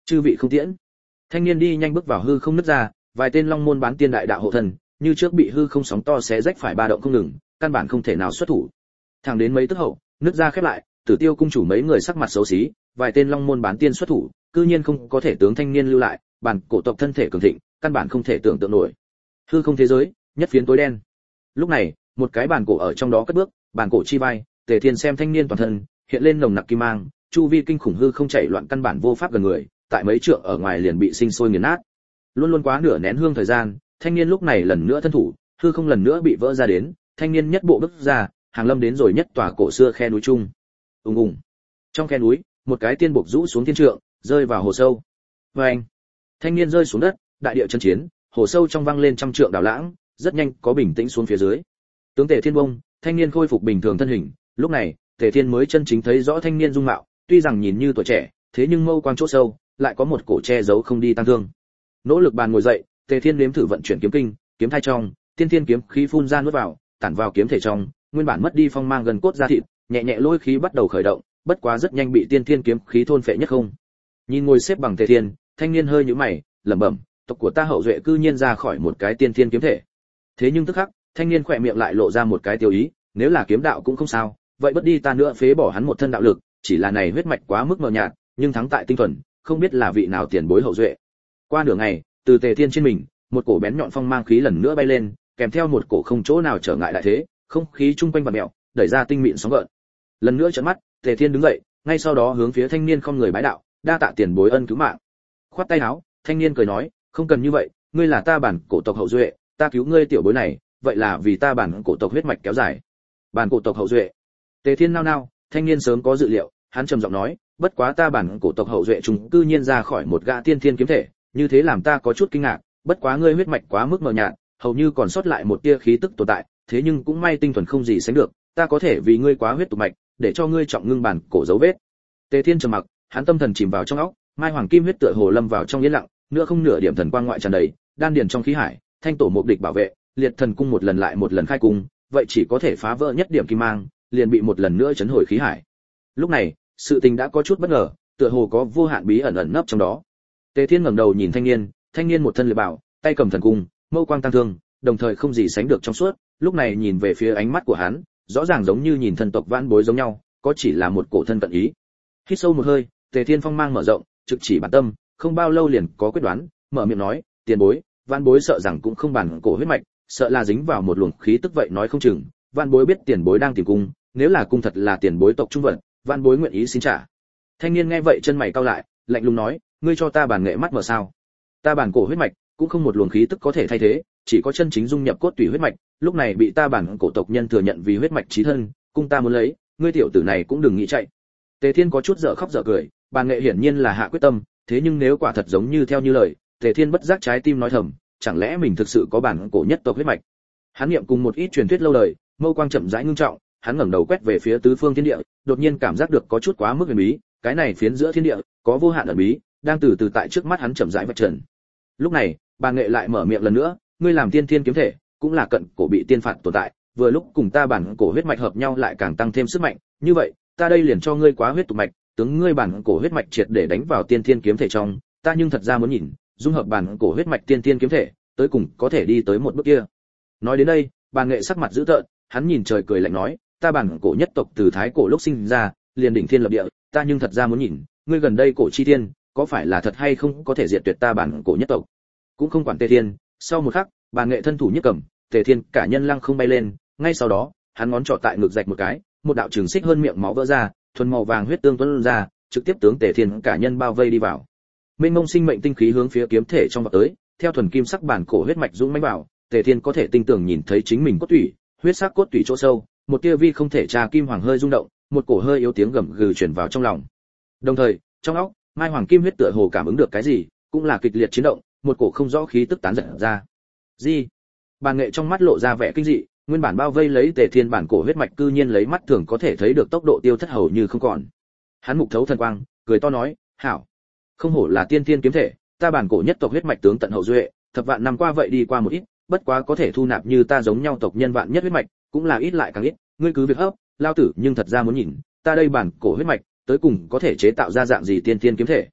Chư vị không tiễn. Thanh niên đi nhanh bước vào hư không nứt ra, vài tên long môn bán tiên đại đạo hộ thần, như trước bị hư không sóng to xé rách phải ba động không ngừng, căn bản không thể nào xuất thủ. Thẳng đến mấy tức hậu, nứt ra khép lại, Tử Tiêu cung chủ mấy người sắc mặt xấu xí, vài tên long môn bán tiên xuất thủ, cư nhiên không có thể tướng thanh niên lưu lại, bản cổ tộc thân thể cường thịnh, căn bản không thể tưởng tượng nổi. Hư không thế giới, nhất phiến tối đen. Lúc này, một cái bản cổ ở trong đó cất bước, bản cổ chi vai, Tề Thiên xem thanh niên toàn thân, hiện lên nồng nặc kim mang, chu vi kinh khủng hư không chạy loạn căn bản vô pháp gần người, tại mấy trượng ở ngoài liền bị sinh sôi nghiền nát. Luôn luôn quá nửa nén hương thời gian, thanh niên lúc này lần nữa thân thủ, hư không lần nữa bị vỡ ra đến, thanh niên nhất bộ bước ra, hàng lâm đến rồi nhất tòa cổ xưa khe núi trung. Ùng ùng. Trong khe núi, một cái tiên bộc rũ xuống thiên trượng, rơi vào hồ sâu. Oeng. Thanh niên rơi xuống đất, đại địa chấn chiến, hồ sâu trong vang lên trăm trượng đảo lãng, rất nhanh có bình tĩnh xuống phía dưới. Tướng Tề Thiên bông, thanh niên khôi phục bình thường thân hình, lúc này, Tề Thiên mới chân chính thấy rõ thanh niên dung mạo, tuy rằng nhìn như tuổi trẻ, thế nhưng mâu quang chỗ sâu, lại có một cổ che giấu không đi tăng thương. Nỗ lực bàn ngồi dậy, Tề Thiên nếm thử vận chuyển kiếm kinh, kiếm thai trong, tiên thiên kiếm khí phun ra nuốt vào, tản vào kiếm thể trong, nguyên bản mất đi phong mang gần cốt ra thịt, nhẹ nhẹ lôi khí bắt đầu khởi động, bất quá rất nhanh bị tiên thiên kiếm khí thôn phệ nhất không. Nhìn ngồi xếp bằng Tề Thiên, thanh niên hơi nhíu mày, lẩm bẩm, tộc của ta hậu duệ cư nhiên ra khỏi một cái tiên thiên kiếm thể. Thế nhưng tức khắc, thanh niên khỏe miệng lại lộ ra một cái tiêu ý, nếu là kiếm đạo cũng không sao, vậy bất đi ta nữa phế bỏ hắn một thân đạo lực, chỉ là này huyết mạch quá mức mờ nhạt, nhưng thắng tại tinh thuần, không biết là vị nào tiền bối hậu duệ. Qua nửa ngày, từ Tề Thiên trên mình, một cổ bén nhọn phong mang khí lần nữa bay lên, kèm theo một cổ không chỗ nào trở ngại đại thế, không khí chung quanh vặn mèo, đẩy ra tinh mịn sóng gợn. Lần nữa trợn mắt, Tề Thiên đứng dậy, ngay sau đó hướng phía thanh niên không người bái đạo, đa tạ tiền bối ân cứu mạng. Khoát tay áo, thanh niên cười nói, không cần như vậy, ngươi là ta bản cổ tộc hậu duệ, ta cứu ngươi tiểu bối này, vậy là vì ta bản cổ tộc huyết mạch kéo dài. Bản cổ tộc hậu duệ. Tề Thiên nao nao, thanh niên sớm có dự liệu, hắn trầm giọng nói, bất quá ta bản cổ tộc hậu duệ trùng cư nhiên ra khỏi một gã tiên thiên kiếm thể, như thế làm ta có chút kinh ngạc, bất quá ngươi huyết mạch quá mức mờ nhạt, hầu như còn sót lại một tia khí tức tồn tại, thế nhưng cũng may tinh thuần không gì sánh được, ta có thể vì ngươi quá huyết tụ mạch, để cho ngươi trọng ngưng bản cổ dấu vết. Tề Thiên trầm mặc, hắn tâm thần chìm vào trong óc, mai hoàng kim huyết tựa hồ lâm vào trong yên lặng, nữa không nửa điểm thần quang ngoại tràn đầy, đan điền trong khí hải, thanh tổ mục địch bảo vệ, liệt thần cung một lần lại một lần khai cung, vậy chỉ có thể phá vỡ nhất điểm kim mang, liền bị một lần nữa chấn hồi khí hải. Lúc này, sự tình đã có chút bất ngờ, tựa hồ có vô hạn bí ẩn ẩn nấp trong đó. Tề Thiên ngẩng đầu nhìn thanh niên một thân liệt bảo, tay cầm thần cung, mâu quang tăng thương, đồng thời không gì sánh được trong suốt, lúc này nhìn về phía ánh mắt của hắn, rõ ràng giống như nhìn thần tộc vãn bối giống nhau, có chỉ là một cổ thân cận ý. Hít sâu một hơi, Tề Thiên phong mang mở rộng, trực chỉ bản tâm, không bao lâu liền có quyết đoán, mở miệng nói, tiền bối, vãn bối sợ rằng cũng không bản cổ huyết mạch, sợ là dính vào một luồng khí tức vậy nói không chừng, vãn bối biết tiền bối đang tìm cung, nếu là cung thật là tiền bối tộc trung vận, vãn bối nguyện ý xin trả. Thanh niên nghe vậy chân mày cau lại, lạnh lùng nói, ngươi cho ta bản nghệ mắt mở sao? Ta bản cổ huyết mạch cũng không một luồng khí tức có thể thay thế, chỉ có chân chính dung nhập cốt tủy huyết mạch, lúc này bị ta bản cổ tộc nhân thừa nhận vì huyết mạch chí thân, cung ta muốn lấy, ngươi tiểu tử này cũng đừng nghĩ chạy. Tề Thiên có chút dở khóc dở cười, bản nghệ hiển nhiên là hạ quyết tâm, thế nhưng nếu quả thật giống như theo như lời, Tề Thiên bất giác trái tim nói thầm, chẳng lẽ mình thực sự có bản cổ nhất tộc huyết mạch? Hắn niệm cùng một ít truyền thuyết lâu đời, mâu quang chậm rãi ngưng trọng, hắn ngẩng đầu quét về phía tứ phương thiên địa, đột nhiên cảm giác được có chút quá mức huyền bí, cái này phiến giữa thiên địa có vô hạn ẩn bí, đang từ từ tại trước mắt hắn chậm rãi vạch trần. Lúc này, bản nghệ lại mở miệng lần nữa, ngươi làm tiên thiên kiếm thể, cũng là cận cổ bị tiên phạt tồn tại, vừa lúc cùng ta bản cổ huyết mạch hợp nhau lại càng tăng thêm sức mạnh, như vậy, ta đây liền cho ngươi quá huyết tụ mạch, tướng ngươi bản cổ huyết mạch triệt để đánh vào tiên thiên kiếm thể trong, ta nhưng thật ra muốn nhìn, dung hợp bản cổ huyết mạch tiên thiên kiếm thể, tới cùng có thể đi tới một bước kia. Nói đến đây, bản nghệ sắc mặt dữ tợn, hắn nhìn trời cười lạnh nói, ta bản cổ nhất tộc từ thái cổ lúc sinh ra, liền đỉnh thiên lập địa, ta nhưng thật ra muốn nhìn, ngươi gần đây cổ chi thiên, có phải là thật hay không có thể diệt tuyệt ta bản cổ nhất tộc. Cũng không quản Tề Thiên, sau một khắc, bản nghệ thân thủ nhất cầm, Tề Thiên cả nhân lăng không bay lên, ngay sau đó, hắn ngón trỏ tại ngực rạch một cái, một đạo trường xích hơn miệng máu vỡ ra, thuần màu vàng huyết tương tuôn ra, trực tiếp tướng Tề Thiên cả nhân bao vây đi vào. Mênh mông sinh mệnh tinh khí hướng phía kiếm thể trong vọt tới, theo thuần kim sắc bản cổ huyết mạch dũng mãnh vào, Tề Thiên có thể tinh tường nhìn thấy chính mình cốt tủy, huyết sắc cốt tủy chỗ sâu, một tia vi không thể tra kim hoàng hơi rung động, một cổ hơi yếu tiếng gầm gừ truyền vào trong lòng. Đồng thời, trong óc, mai hoàng kim huyết tựa hồ cảm ứng được cái gì, cũng là kịch liệt chiến động, một cổ không rõ khí tức tán dật ra. Gì? Bản nghệ trong mắt lộ ra vẻ kinh dị, nguyên bản bao vây lấy Tề Thiên bản cổ huyết mạch cư nhiên lấy mắt thường có thể thấy được tốc độ tiêu thất hầu như không còn. Hắn mục thấu thần quang, cười to nói, "Hảo, không hổ là tiên tiên kiếm thể, ta bản cổ nhất tộc huyết mạch tướng tận hậu duệ, thập vạn năm qua vậy đi qua một ít, bất quá có thể thu nạp như ta giống nhau tộc nhân vạn nhất huyết mạch, cũng là ít lại càng ít, ngươi cứ việc hấp, lao tử nhưng thật ra muốn nhìn, ta đây bản cổ huyết mạch, tới cùng có thể chế tạo ra dạng gì tiên tiên kiếm thể."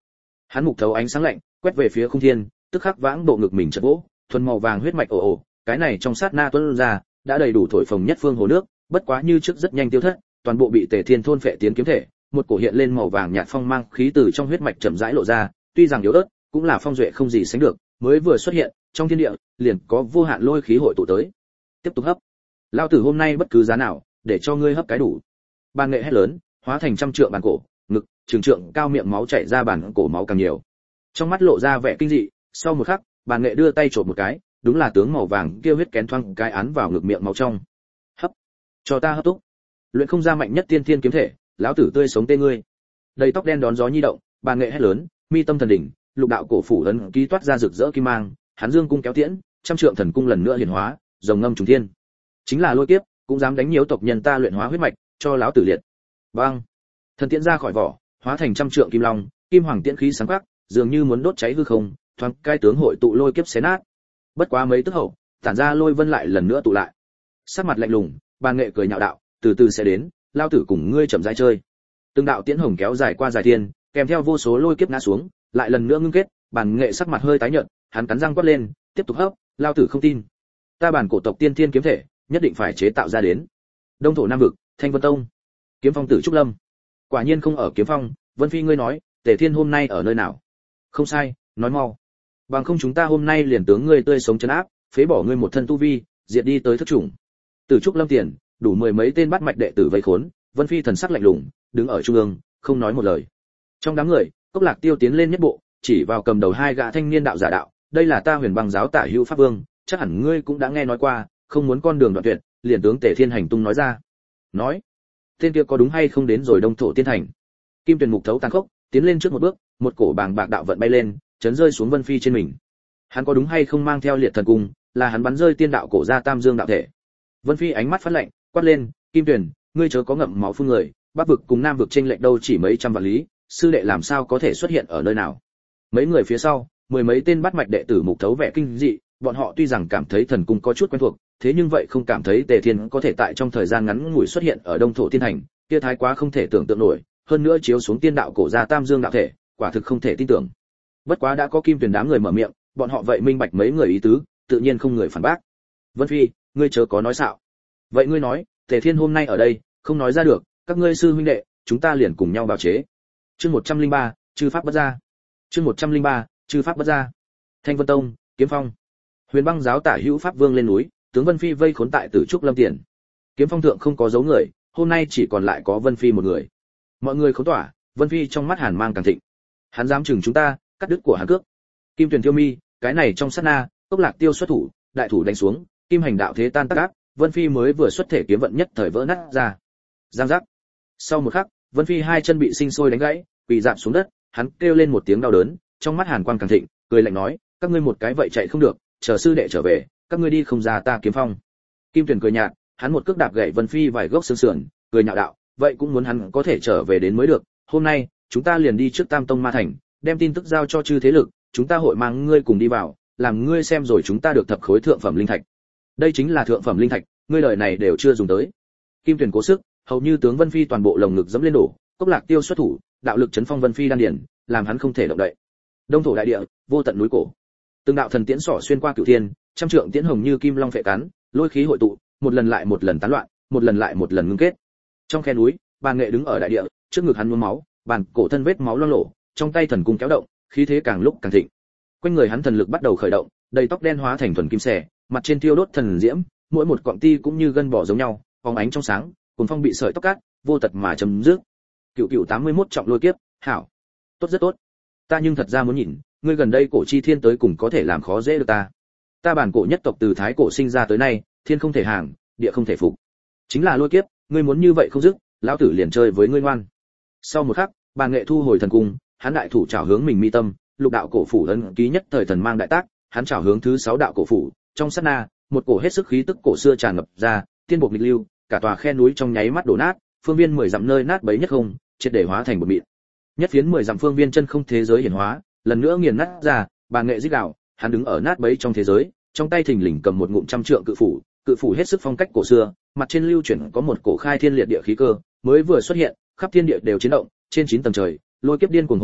Hắn mục thấu ánh sáng lạnh, quét về phía Khung Thiên, tức khắc vãng bộ ngực mình chợt vỗ, thuần màu vàng huyết mạch ồ ồ, cái này trong sát na tuôn ra, đã đầy đủ thổi phồng nhất phương hồ nước, bất quá như trước rất nhanh tiêu thất, toàn bộ bị Tề Thiên thôn phệ tiến kiếm thể, một cổ hiện lên màu vàng nhạt phong mang khí từ trong huyết mạch chậm rãi lộ ra, tuy rằng yếu ớt, cũng là phong duệ không gì sánh được, mới vừa xuất hiện, trong thiên địa liền có vô hạn lôi khí hội tụ tới. Tiếp tục hấp. Lão tử hôm nay bất cứ giá nào, để cho ngươi hấp cái đủ. Bàn nghệ hét lớn, hóa thành trăm trượng bàn cổ, ngực, trường trượng cao miệng máu chảy ra bàn cổ máu càng nhiều. Trong mắt lộ ra vẻ kinh dị, sau một khắc, bàn nghệ đưa tay chộp một cái, đúng là tướng màu vàng kia huyết kén thoang cái án vào ngực miệng máu trong. Hấp, cho ta hấp túc. Luyện không ra mạnh nhất tiên thiên kiếm thể, lão tử tươi sống tê ngươi. Đầy tóc đen đón gió nhi động, bàn nghệ hét lớn, mi tâm thần đỉnh, lục đạo cổ phủ ấn ký toát ra rực rỡ kim mang, hắn dương cung kéo tiễn, trăm trượng thần cung lần nữa hiển hóa, rồng ngâm trùng thiên. Chính là lôi kiếp, cũng dám đánh nhiễu tộc nhân ta luyện hóa huyết mạch, cho lão tử liệt. Bang! Thần tiễn ra khỏi vỏ, hóa thành trăm trượng kim long, kim hoàng tiễn khí sáng quắc, dường như muốn đốt cháy hư không, thoáng cái tướng hội tụ lôi kiếp xé nát. Bất quá mấy tức hậu, tản ra lôi vân lại lần nữa tụ lại. Sắc mặt lạnh lùng, bàn nghệ cười nhạo đạo, từ từ sẽ đến, lao tử cùng ngươi chậm rãi chơi. Từng đạo tiễn hồng kéo dài qua dài thiên, kèm theo vô số lôi kiếp ngã xuống, lại lần nữa ngưng kết, bàn nghệ sắc mặt hơi tái nhợt, hắn cắn răng quát lên, tiếp tục hấp, lao tử không tin. Ta bản cổ tộc tiên thiên kiếm thể, nhất định phải chế tạo ra đến. Đông thổ nam vực, Thanh Vân Tông, Kiếm Phong Tử Trúc Lâm. Quả nhiên không ở Kiếm Phong, Vân Phi ngươi nói, Tề Thiên hôm nay ở nơi nào? Không sai, nói mau. Bằng không chúng ta hôm nay liền tướng ngươi tươi sống trấn áp, phế bỏ ngươi một thân tu vi, diệt đi tới thất chủng. Tử Trúc Lâm tiền, đủ mười mấy tên bắt mạch đệ tử vây khốn, Vân Phi thần sắc lạnh lùng, đứng ở trung ương, không nói một lời. Trong đám người, Cốc Lạc Tiêu tiến lên nhất bộ, chỉ vào cầm đầu hai gã thanh niên đạo giả đạo, đây là ta Huyền Băng giáo Tả Hữu Pháp Vương, chắc hẳn ngươi cũng đã nghe nói qua, không muốn con đường đoạn tuyệt, liền tướng Tề Thiên hành tung nói ra. Nói, tên kia có đúng hay không đến rồi Đông thổ tiên thành? Kim Tuyền mục thấu tàn khốc, tiến lên trước một bước, một cổ bàng bạc đạo vận bay lên, chấn rơi xuống Vân Phi trên mình. Hắn có đúng hay không mang theo liệt thần cung, là hắn bắn rơi tiên đạo cổ ra Tam Dương đạo thể. Vân Phi ánh mắt phát lạnh, quát lên, Kim Tuyền, ngươi chớ có ngậm máu phun người, Bắc vực cùng Nam vực chênh lệch đâu chỉ mấy trăm vạn lý, sư đệ làm sao có thể xuất hiện ở nơi nào? Mấy người phía sau, mười mấy tên bắt mạch đệ tử mục thấu vẻ kinh dị, bọn họ tuy rằng cảm thấy thần cung có chút quen thuộc, thế nhưng vậy không cảm thấy Tề Thiên có thể tại trong thời gian ngắn ngủi xuất hiện ở Đông thổ tiên thành, kia thái quá không thể tưởng tượng nổi, hơn nữa chiếu xuống tiên đạo cổ ra Tam Dương đạo thể, quả thực không thể tin tưởng. Bất quá đã có Kim Tuyền đám người mở miệng, bọn họ vậy minh bạch mấy người ý tứ, tự nhiên không người phản bác. Vân Phi, ngươi chớ có nói xạo. Vậy ngươi nói, Tề Thiên hôm nay ở đây, không nói ra được, các ngươi sư huynh đệ, chúng ta liền cùng nhau bào chế. Chương 103, chư pháp bất gia. Chương 103, chư pháp bất gia. Thanh Vân Tông, Kiếm Phong. Huyền Băng giáo Tả Hữu Pháp Vương lên núi, tướng Vân Phi vây khốn tại Tử Trúc Lâm tiền. Kiếm Phong thượng không có dấu người, hôm nay chỉ còn lại có Vân Phi một người. Mọi người khốn tỏa, Vân Phi trong mắt hàn mang càng thịnh. Hắn dám chừng chúng ta, cắt đứt của hắn cước. Kim Tuyền Thiêu Mi, cái này trong sát na, Cốc Lạc Tiêu xuất thủ, đại thủ đánh xuống, kim hành đạo thế tan tác áp, Vân Phi mới vừa xuất thể kiếm vận nhất thời vỡ nát ra. Giang giác. Sau một khắc, Vân Phi hai chân bị sinh sôi đánh gãy, quỳ rạp xuống đất, hắn kêu lên một tiếng đau đớn, trong mắt hàn quang càng thịnh, cười lạnh nói, các ngươi một cái vậy chạy không được, chờ sư đệ trở về, các ngươi đi không ra ta Kiếm Phong. Kim Tuyền cười nhạt, hắn một cước đạp gãy Vân Phi vài gốc xương sườn, cười nhạo đạo, vậy cũng muốn hắn có thể trở về đến mới được, hôm nay, chúng ta liền đi trước Tam Tông Ma Thành, đem tin tức giao cho chư thế lực, chúng ta hội mang ngươi cùng đi vào, làm ngươi xem rồi chúng ta được thập khối thượng phẩm linh thạch. Đây chính là thượng phẩm linh thạch, ngươi đời này đều chưa dùng tới. Kim Tuyền cố sức, hầu như tướng Vân Phi toàn bộ lồng ngực dẫm lên đổ, Cốc Lạc Tiêu xuất thủ, đạo lực chấn phong Vân Phi đan điển, làm hắn không thể động đậy. Đông thổ đại địa, vô tận núi cổ. Từng đạo thần tiễn xỏ xuyên qua cửu thiên, trăm trượng tiễn hồng như kim long phệ cắn, lôi khí hội tụ, một lần lại một lần tán loạn, một lần lại một lần ngưng kết. Trong khe núi, Bàn Nghệ đứng ở đại địa, trước ngực hắn nhuốm máu, bàn cổ thân vết máu loang lổ, trong tay thần cung kéo động, khí thế càng lúc càng thịnh. Quanh người hắn thần lực bắt đầu khởi động, đầy tóc đen hóa thành thuần kim xẻ, mặt trên thiêu đốt thần diễm, mỗi một cọng ti cũng như gân bò giống nhau, phóng ánh trong sáng, cuốn phong bị sợi tóc cắt, vô tật mà chấm dứt. Cửu 81 trọng lôi kiếp, hảo, tốt rất tốt. Ta nhưng thật ra muốn nhìn, ngươi gần đây cổ chi thiên tới cùng có thể làm khó dễ được ta. Ta bản cổ nhất tộc từ thái cổ sinh ra tới nay, thiên không thể hàng, địa không thể phục. Chính là lôi kiếp, ngươi muốn như vậy không dứt, lão tử liền chơi với ngươi ngoan. Sau một khắc, Bàn Nghệ thu hồi thần cung, hắn đại thủ chảo hướng mình mi tâm, lục đạo cổ phủ ấn ký nhất thời thần mang đại tác, hắn chảo hướng thứ 6 đạo cổ phủ, trong sát na, một cổ hết sức khí tức cổ xưa tràn ngập ra, tiên bộ nghịch lưu, cả tòa khe núi trong nháy mắt đổ nát, phương viên 10 dặm nơi nát bấy nhất không, triệt để hóa thành một mịn. Nhất phiến 10 dặm phương viên chân không thế giới hiển hóa, lần nữa nghiền nát ra, Bàn Nghệ rít gào, hắn đứng ở nát bấy trong thế giới, trong tay thình lình cầm một ngụm trăm trượng cự phủ hết sức phong cách cổ xưa, mặt trên lưu chuyển có một cổ khai thiên liệt địa khí cơ, mới vừa xuất hiện, khắp thiên địa đều chấn động, trên 9 tầng trời, lôi kiếp điên cuồng hội tụ,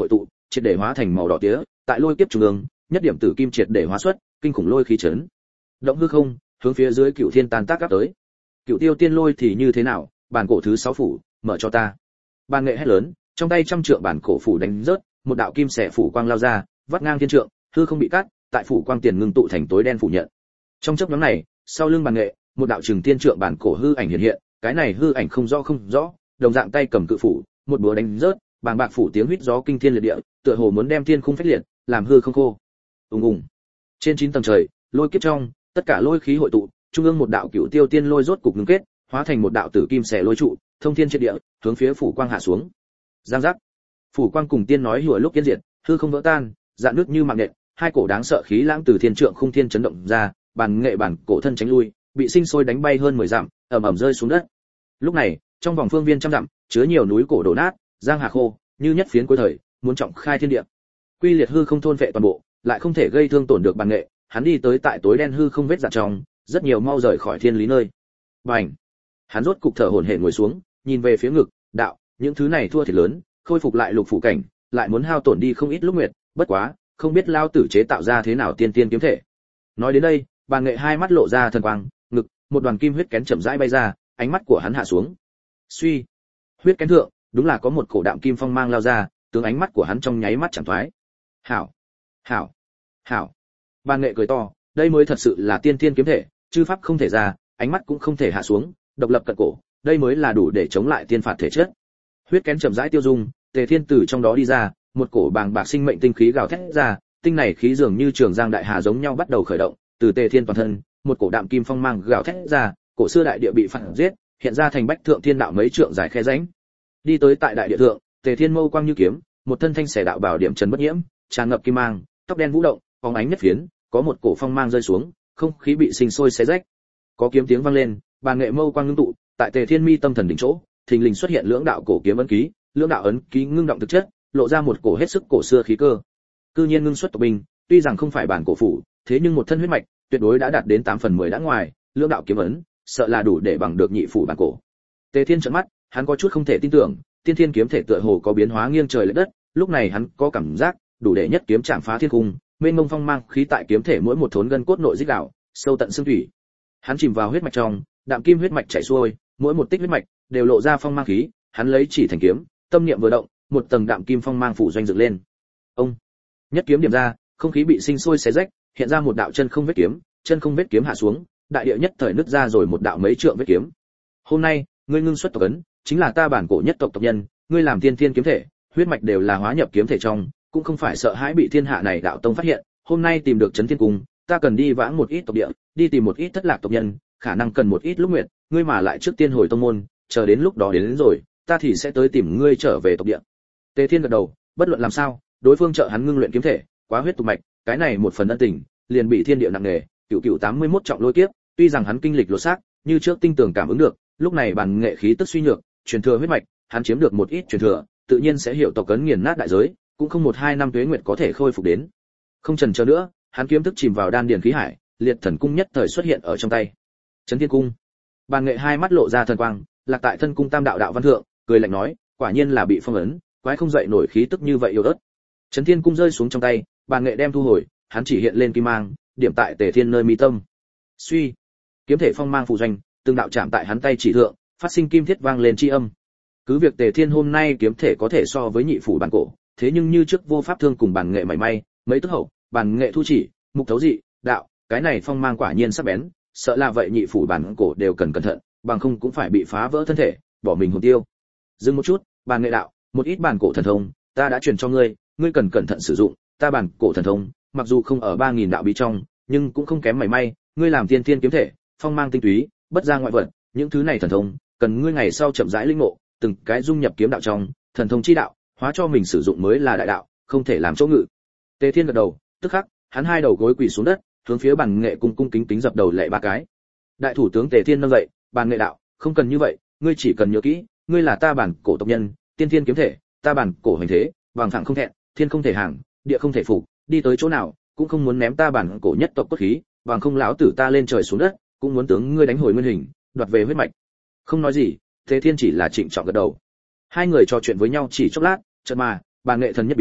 triệt để hóa thành màu đỏ tía, tại lôi kiếp trung ương, nhất điểm tử kim triệt để hóa xuất, kinh khủng lôi khí chấn. Động hư không, hướng phía dưới Cựu Thiên tan tác áp tới. Cựu Tiêu Tiên Lôi thì như thế nào, bản cổ thứ 6 phủ, mở cho ta. Ban Nghệ hét lớn, trong tay trăm trượng bản cổ phủ đánh rớt, một đạo kim xẻ phủ quang lao ra, vắt ngang thiên trượng, hư không bị cắt, tại phủ quang tiền ngưng tụ thành tối đen phủ nhận. Trong chớp nhoáng này, sau lưng Ban Nghệ, một đạo trường tiên trượng bản cổ hư ảnh hiện hiện, cái này hư ảnh không rõ, đồng dạng tay cầm cự phủ, một búa đánh rớt, bàng bạc phủ tiếng huýt gió kinh thiên liệt địa, tựa hồ muốn đem thiên khung phách liệt, làm hư không khô. Ùng ùng. Trên 9 tầng trời, lôi kiếp trong, tất cả lôi khí hội tụ, trung ương một đạo Cựu Tiêu Tiên Lôi rốt cục ngưng kết, hóa thành một đạo tử kim xẻ lôi trụ, thông thiên triệt địa, hướng phía phủ quang hạ xuống. Giang giác. Phủ quang cùng tiên nói hùa lúc kiến diệt, hư không vỡ tan, dạn nước như mạng nện, hai cổ đáng sợ khí lãng từ thiên trượng khung thiên chấn động ra, bản nghệ bản cổ thân tránh lui, bị sinh sôi đánh bay hơn 10 dặm, ầm ầm rơi xuống đất. Lúc này, trong vòng phương viên trăm dặm, chứa nhiều núi cổ đổ nát, giang hà khô, như nhất phiến cuối thời, muốn trọng khai thiên địa. Quy liệt hư không thôn vệ toàn bộ, lại không thể gây thương tổn được bản nghệ, hắn đi tới tại tối đen hư không vết dạn trong, rất nhiều mau rời khỏi thiên lý nơi. Bành! Hắn rốt cục thở hổn hển ngồi xuống, nhìn về phía ngực, đạo, những thứ này thua thiệt lớn, khôi phục lại lục phủ cảnh, lại muốn hao tổn đi không ít lúc nguyệt, bất quá, không biết lao tử chế tạo ra thế nào tiên tiên kiếm thể. Nói đến đây, Bàn Nghệ hai mắt lộ ra thần quang, ngực, một đoàn kim huyết kén chậm rãi bay ra, ánh mắt của hắn hạ xuống. Suy, huyết kén thượng, đúng là có một cổ đạm kim phong mang lao ra, tướng ánh mắt của hắn trong nháy mắt chẳng thoái. Hảo, hảo, hảo. Bàn Nghệ cười to, đây mới thật sự là tiên tiên kiếm thể, chư pháp không thể ra, ánh mắt cũng không thể hạ xuống, độc lập cận cổ, đây mới là đủ để chống lại tiên phạt thể chất. Huyết kén chậm rãi tiêu dung, Tề Thiên từ trong đó đi ra, một cổ bàng bạc sinh mệnh tinh khí gào thét ra, tinh này khí dường như trường giang đại hà giống nhau bắt đầu khởi động, từ Tề Thiên toàn thân, một cổ đạm kim phong mang gào thét ra, cổ xưa đại địa bị phản giết, hiện ra thành bách thượng thiên đạo mấy trượng dài khe rãnh. Đi tới tại đại địa thượng, Tề Thiên mâu quang như kiếm, một thân thanh xẻ đạo bảo điểm trần bất nhiễm, tràn ngập kim mang, tóc đen vũ động, phóng ánh nhất phiến, có một cổ phong mang rơi xuống, không khí bị sinh sôi xé rách. Có kiếm tiếng vang lên, Bàn Nghệ mâu quang ngưng tụ, tại Tề Thiên mi tâm thần đỉnh chỗ, thình lình xuất hiện lưỡng đạo cổ kiếm ấn ký, lưỡng đạo ấn ký ngưng động thực chất, lộ ra một cổ hết sức cổ xưa khí cơ. Cư nhiên ngưng xuất tộc binh, tuy rằng không phải bản cổ phủ, thế nhưng một thân huyết mạch, tuyệt đối đã đạt đến 8/10 đã ngoài, lưỡng đạo kiếm ấn, sợ là đủ để bằng được nhị phủ bản cổ. Tề Thiên trợn mắt, hắn có chút không thể tin tưởng, tiên thiên kiếm thể tựa hồ có biến hóa nghiêng trời lệch đất, lúc này hắn có cảm giác, đủ để nhất kiếm chạm phá thiên cung, mênh mông phong mang khí tại kiếm thể mỗi một thốn gân cốt nội rít gào, sâu tận xương thủy. Hắn chìm vào huyết mạch trong, đạm kim huyết mạch chảy xuôi, mỗi một tích huyết mạch đều lộ ra phong mang khí, hắn lấy chỉ thành kiếm, tâm niệm vừa động, một tầng đạm kim phong mang phủ doanh dựng lên. Ông nhất kiếm điểm ra, không khí bị sinh sôi xé rách, hiện ra một đạo chân không vết kiếm hạ xuống, đại địa nhất thời nứt ra rồi một đạo mấy trượng vết kiếm. Hôm nay, ngươi ngưng xuất tộc ấn, chính là ta bản cổ nhất tộc tộc nhân, ngươi làm tiên thiên kiếm thể, huyết mạch đều là hóa nhập kiếm thể trong, cũng không phải sợ hãi bị thiên hạ này đạo tông phát hiện, hôm nay tìm được Chấn Thiên Cung, ta cần đi vãng một ít tộc địa, đi tìm một ít thất lạc tộc nhân, khả năng cần một ít lúc nguyện, ngươi mà lại trước tiên hồi tông môn, chờ đến lúc đó đến rồi, ta thì sẽ tới tìm ngươi trở về tộc địa. Tề Thiên gật đầu, bất luận làm sao, đối phương trợ hắn ngưng luyện kiếm thể, quá huyết tục mạch, cái này một phần ân tình, liền bị thiên địa nặng nề, cửu 81 trọng lôi kiếp, tuy rằng hắn kinh lịch lỗ xác, như trước tinh tường cảm ứng được, lúc này Bàn Nghệ khí tức suy nhược, truyền thừa huyết mạch, hắn chiếm được một ít truyền thừa, tự nhiên sẽ hiểu tộc cấn nghiền nát đại giới, cũng không 1-2 năm tuế nguyệt có thể khôi phục đến. Không chần chờ nữa, hắn kiếm thức chìm vào đan điền khí hải, liệt thần cung nhất thời xuất hiện ở trong tay. Chấn Thiên Cung. Bàn Nghệ hai mắt lộ ra thần quang, lạc tại thân cung tam đạo đạo văn thượng, cười lạnh nói, quả nhiên là bị phong ấn, quái không dậy nổi khí tức như vậy yếu ớt. Chấn Thiên Cung rơi xuống trong tay, Bàn Nghệ đem thu hồi, hắn chỉ hiện lên kim mang, điểm tại Tề Thiên nơi mi tâm. Suy, kiếm thể phong mang phù doanh, từng đạo chạm tại hắn tay chỉ thượng, phát sinh kim thiết vang lên chi âm. Cứ việc Tề Thiên hôm nay kiếm thể có thể so với nhị phủ bản cổ, thế nhưng như trước vô pháp thương cùng Bàn Nghệ mảy may, mấy tức hậu, Bàn Nghệ thu chỉ, mục thấu dị, đạo, cái này phong mang quả nhiên sắc bén, sợ là vậy nhị phủ bản cổ đều cần cẩn thận, bằng không cũng phải bị phá vỡ thân thể, bỏ mình hồn tiêu. Dừng một chút, Bàn Nghệ đạo, một ít bản cổ thần thông, ta đã truyền cho ngươi, ngươi cần cẩn thận sử dụng, ta bản cổ thần thông, mặc dù không ở 3000 đạo bí trong, nhưng cũng không kém mảy may, ngươi làm tiên thiên kiếm thể, phong mang tinh túy, bất ra ngoại vật, những thứ này thần thông, cần ngươi ngày sau chậm rãi linh ngộ, từng cái dung nhập kiếm đạo trong, thần thông chi đạo, hóa cho mình sử dụng mới là đại đạo, không thể làm chỗ ngự. Tề Thiên gật đầu, tức khắc, hắn hai đầu gối quỳ xuống đất, hướng phía Bàn Nghệ cung cung kính kính dập đầu lạy 3 cái. Đại thủ tướng Tề Thiên nâng dậy, Bàn Nghệ đạo, không cần như vậy, ngươi chỉ cần nhớ kỹ, ngươi là ta bản cổ tộc nhân, tiên thiên kiếm thể, ta bản cổ hành thế, vàng phẳng không thẹn, thiên không thể hàng, địa không thể phục, đi tới chỗ nào, cũng không muốn ném ta bản cổ nhất tộc cốt khí, vàng không lão tử ta lên trời xuống đất, cũng muốn tướng ngươi đánh hồi nguyên hình, đoạt về huyết mạch. Không nói gì, Tề Thiên chỉ là trịnh trọng gật đầu. Hai người trò chuyện với nhau chỉ chốc lát, chợt mà, Bàn Nghệ thần nhất biến,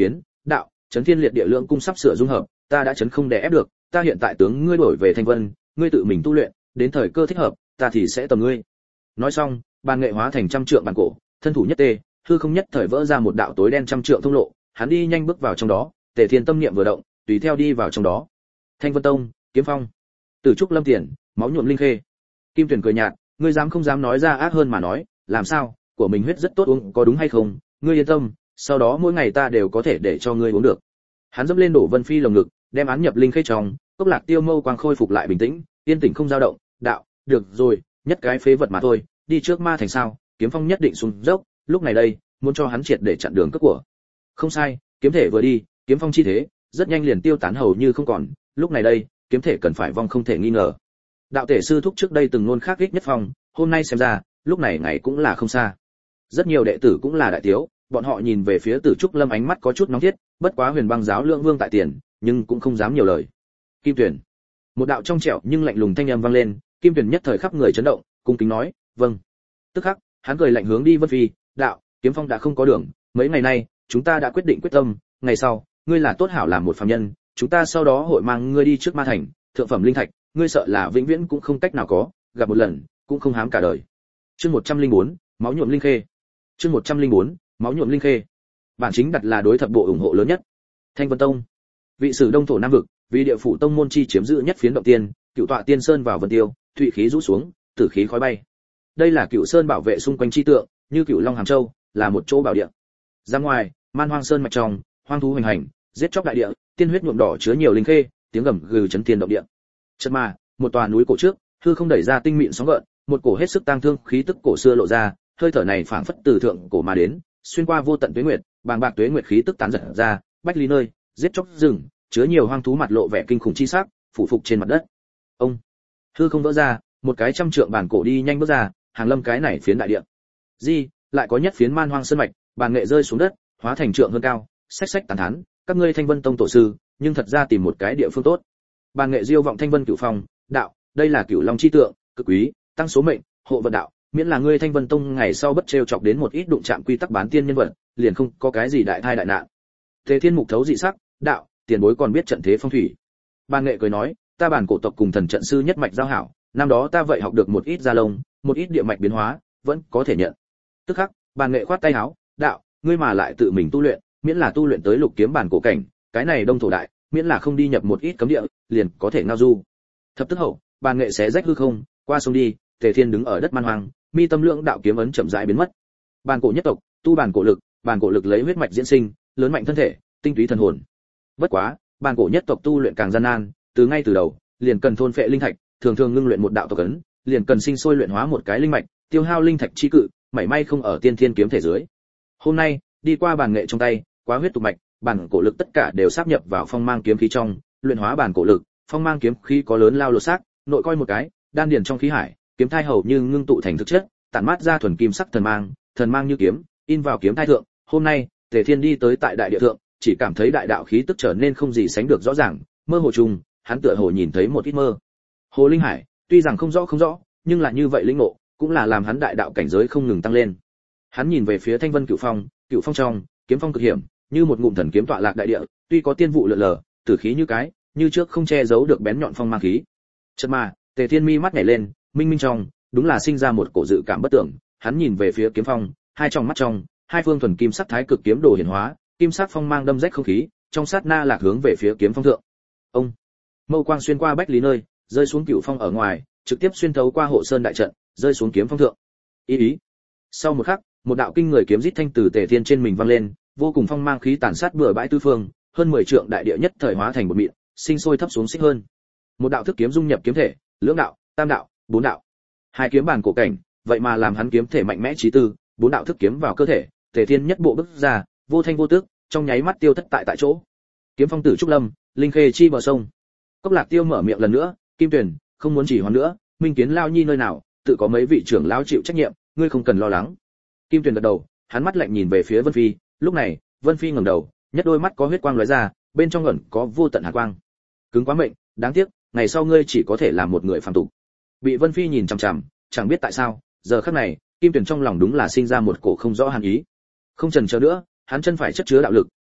đạo, chấn thiên liệt địa lượng cung sắp sửa dung hợp, ta đã chấn không đè ép được, ta hiện tại tướng ngươi đổi về Thanh Vân, ngươi tự mình tu luyện, đến thời cơ thích hợp, ta thì sẽ tầm ngươi. Nói xong, bàn nghệ hóa thành trăm trượng bàn cổ, thân thủ nhất tê, hư không nhất thời vỡ ra một đạo tối đen trăm trượng thông lộ, hắn đi nhanh bước vào trong đó, Tề Thiên tâm niệm vừa động, tùy theo đi vào trong đó. Thanh Vân Tông, Kiếm Phong, Tử Trúc Lâm Tiền, máu nhuộm linh khê. Kim Tuyển cười nhạt, ngươi dám không dám nói ra ác hơn mà nói, làm sao, của mình huyết rất tốt uống, có đúng hay không? Ngươi yên tâm, sau đó mỗi ngày ta đều có thể để cho ngươi uống được. Hắn dẫm lên đổ Vân Phi lồng ngực, đem án nhập linh khê trong, Cốc Lạc Tiêu mâu quang khôi phục lại bình tĩnh, yên tĩnh không dao động, đạo, được rồi, nhất cái phế vật mà thôi, đi trước ma thành sao? Kiếm Phong nhất định xuống dốc, lúc này đây, muốn cho hắn triệt để chặn đường cướp của. Không sai, kiếm thể vừa đi, kiếm phong chi thế, rất nhanh liền tiêu tán hầu như không còn, lúc này đây, kiếm thể cần phải vong không thể nghi ngờ. Đạo thể sư thúc trước đây từng luôn khác ích nhất phong, hôm nay xem ra, lúc này ngày cũng là không xa. Rất nhiều đệ tử cũng là đại thiếu, bọn họ nhìn về phía Tử Trúc Lâm ánh mắt có chút nóng thiết, bất quá Huyền Băng giáo lượng vương tại tiền, nhưng cũng không dám nhiều lời. Kim Tuyển, một đạo trong trẻo nhưng lạnh lùng thanh âm vang lên, Kim Tuyển nhất thời khắp người chấn động, cung kính nói, vâng. Tức khắc, hắn cười lạnh hướng đi Vân Phi, đạo, Kiếm Phong đã không có đường, mấy ngày nay, chúng ta đã quyết định quyết tâm, ngày sau, ngươi là tốt hảo làm một phàm nhân, chúng ta sau đó hội mang ngươi đi trước ma thành, thượng phẩm linh thạch, ngươi sợ là vĩnh viễn cũng không cách nào có, gặp một lần, cũng không hám cả đời. Chương 104, máu nhuộm linh khê. Chương 104, máu nhuộm linh khê. Bản chính đặt là đối thập bộ ủng hộ lớn nhất. Thanh Vân Tông, vị sử Đông thổ Nam vực, vì địa phủ tông môn chi chiếm giữ nhất phiến động tiên, cựu tọa tiên sơn vào vân tiêu, thủy khí rũ xuống, tử khí khói bay. Đây là cựu sơn bảo vệ xung quanh chi tượng, như cựu long hàm châu, là một chỗ bảo địa. Ra ngoài, man hoang sơn mạch trong, hoang thú hoành hành, giết chóc đại địa, tiên huyết nhuộm đỏ chứa nhiều linh khê, tiếng gầm gừ chấn thiên động địa. Chợt mà, một tòa núi cổ trước, hư không đẩy ra tinh mịn sóng gợn, một cổ hết sức tang thương khí tức cổ xưa lộ ra, hơi thở này phảng phất từ thượng cổ mà đến, xuyên qua vô tận tuế nguyệt, bàng bạc tuế nguyệt khí tức tán dật ra, bách lý nơi, giết chóc rừng, chứa nhiều hoang thú mặt lộ vẻ kinh khủng chi sắc, phủ phục trên mặt đất. Ông, hư không vỡ ra, một cái trăm trượng bản cổ đi nhanh bước ra, hàng lâm cái này phiến đại địa. Di, lại có nhất phiến man hoang sơn mạch, bàn nghệ rơi xuống đất, hóa thành trượng hơn cao, xách xách tán thán, các ngươi Thanh Vân Tông tổ sư, nhưng thật ra tìm một cái địa phương tốt. Bàn nghệ diêu vọng Thanh Vân Cửu Phong, đạo, đây là Cửu Long chi tượng, cực quý, tăng số mệnh, hộ vận đạo, miễn là ngươi Thanh Vân Tông ngày sau bất trêu chọc đến một ít đụng chạm quy tắc bán tiên nhân vật, liền không có cái gì đại thai đại nạn. Thế Thiên Mục thấu dị sắc, đạo, tiền bối còn biết trận thế phong thủy. Bàn nghệ cười nói, ta bản cổ tộc cùng thần trận sư nhất mạch giao hảo, năm đó ta vậy học được một ít gia lông, một ít địa mạch biến hóa, vẫn có thể nhận. Tức khắc, bàn nghệ khoát tay áo, đạo, ngươi mà lại tự mình tu luyện, miễn là tu luyện tới lục kiếm bản cổ cảnh, cái này đông thổ đại, miễn là không đi nhập một ít cấm địa, liền có thể ngao du. Thập tức hậu, bàn nghệ xé rách hư không, qua sông đi, Tề Thiên đứng ở đất man hoang, mi tâm lượng đạo kiếm ấn chậm rãi biến mất. Bản cổ nhất tộc, tu bản cổ lực lấy huyết mạch diễn sinh, lớn mạnh thân thể, tinh túy thần hồn. Bất quá, bản cổ nhất tộc tu luyện càng gian nan, từ ngay từ đầu, liền cần thôn phệ linh thạch, thường thường ngưng luyện một đạo tộc ấn, liền cần sinh sôi luyện hóa một cái linh mạch, tiêu hao linh thạch chi cự, mảy may không ở tiên thiên kiếm thể dưới. Hôm nay, đi qua bản nghệ trong tay, quá huyết tục mạch, bản cổ lực tất cả đều sáp nhập vào phong mang kiếm khí trong, luyện hóa bản cổ lực, phong mang kiếm khí có lớn lao lột xác, nội coi một cái, đan điền trong khí hải, kiếm thai hầu như ngưng tụ thành thực chất, tản mát ra thuần kim sắc thần mang như kiếm, in vào kiếm thai thượng. Hôm nay, Tề Thiên đi tới tại đại địa thượng, chỉ cảm thấy đại đạo khí tức trở nên không gì sánh được rõ ràng, mơ hồ trùng, hắn tựa hồ nhìn thấy một ít mơ. Hồ Linh Hải, tuy rằng không rõ, nhưng là như vậy linh ngộ, cũng là làm hắn đại đạo cảnh giới không ngừng tăng lên. Hắn nhìn về phía Thanh Vân Cửu Phong trong, kiếm phong cực hiểm, như một ngụm thần kiếm tọa lạc đại địa, tuy có tiên vụ lượn lờ, tử khí như cái, như trước không che giấu được bén nhọn phong mang khí. Chợt mà, Tề Thiên mi mắt nhảy lên, minh trong, đúng là sinh ra một cổ dự cảm bất tưởng, hắn nhìn về phía kiếm phong, hai trong mắt trong, hai phương thuần kim sắc thái cực kiếm đồ hiển hóa, kim sắc phong mang đâm rách không khí, trong sát na lạc hướng về phía kiếm phong thượng. Ông, mâu quang xuyên qua bách lý nơi, rơi xuống Cửu Phong ở ngoài, trực tiếp xuyên thấu qua hộ sơn đại trận, rơi xuống kiếm phong thượng. Ý. Sau một khắc, một đạo kinh người kiếm rít thanh từ Tề Thiên trên mình vang lên, vô cùng phong mang khí tàn sát bừa bãi tứ phương, hơn 10 trượng đại địa nhất thời hóa thành một mịn, sinh sôi thấp xuống xích hơn. Một đạo thức kiếm dung nhập kiếm thể, lưỡng đạo, tam đạo, bốn đạo. Hai kiếm bản cổ cảnh, vậy mà làm hắn kiếm thể mạnh mẽ chí tư, bốn đạo thức kiếm vào cơ thể, Tề Thiên nhất bộ bước ra, vô thanh vô tức, trong nháy mắt tiêu thất tại chỗ. Kiếm phong Tử Trúc Lâm, linh khê chi bờ sông. Cốc Lạc Tiêu mở miệng lần nữa, Kim Tuyển, không muốn chỉ hoãn nữa, Minh Kiến lao nhi nơi nào, tự có mấy vị trưởng lão chịu trách nhiệm, ngươi không cần lo lắng. Kim Tuyển gật đầu, hắn mắt lạnh nhìn về phía Vân Phi, lúc này, Vân Phi ngẩng đầu, nhất đôi mắt có huyết quang lóe ra, bên trong ẩn có vô tận hàn quang. Cứng quá mệnh, đáng tiếc, ngày sau ngươi chỉ có thể làm một người phàm tục. Bị Vân Phi nhìn chằm chằm, chẳng biết tại sao, giờ khắc này, Kim Tuyển trong lòng đúng là sinh ra một cổ không rõ hàn ý. Không chần chờ nữa, hắn chân phải chất chứa đạo lực,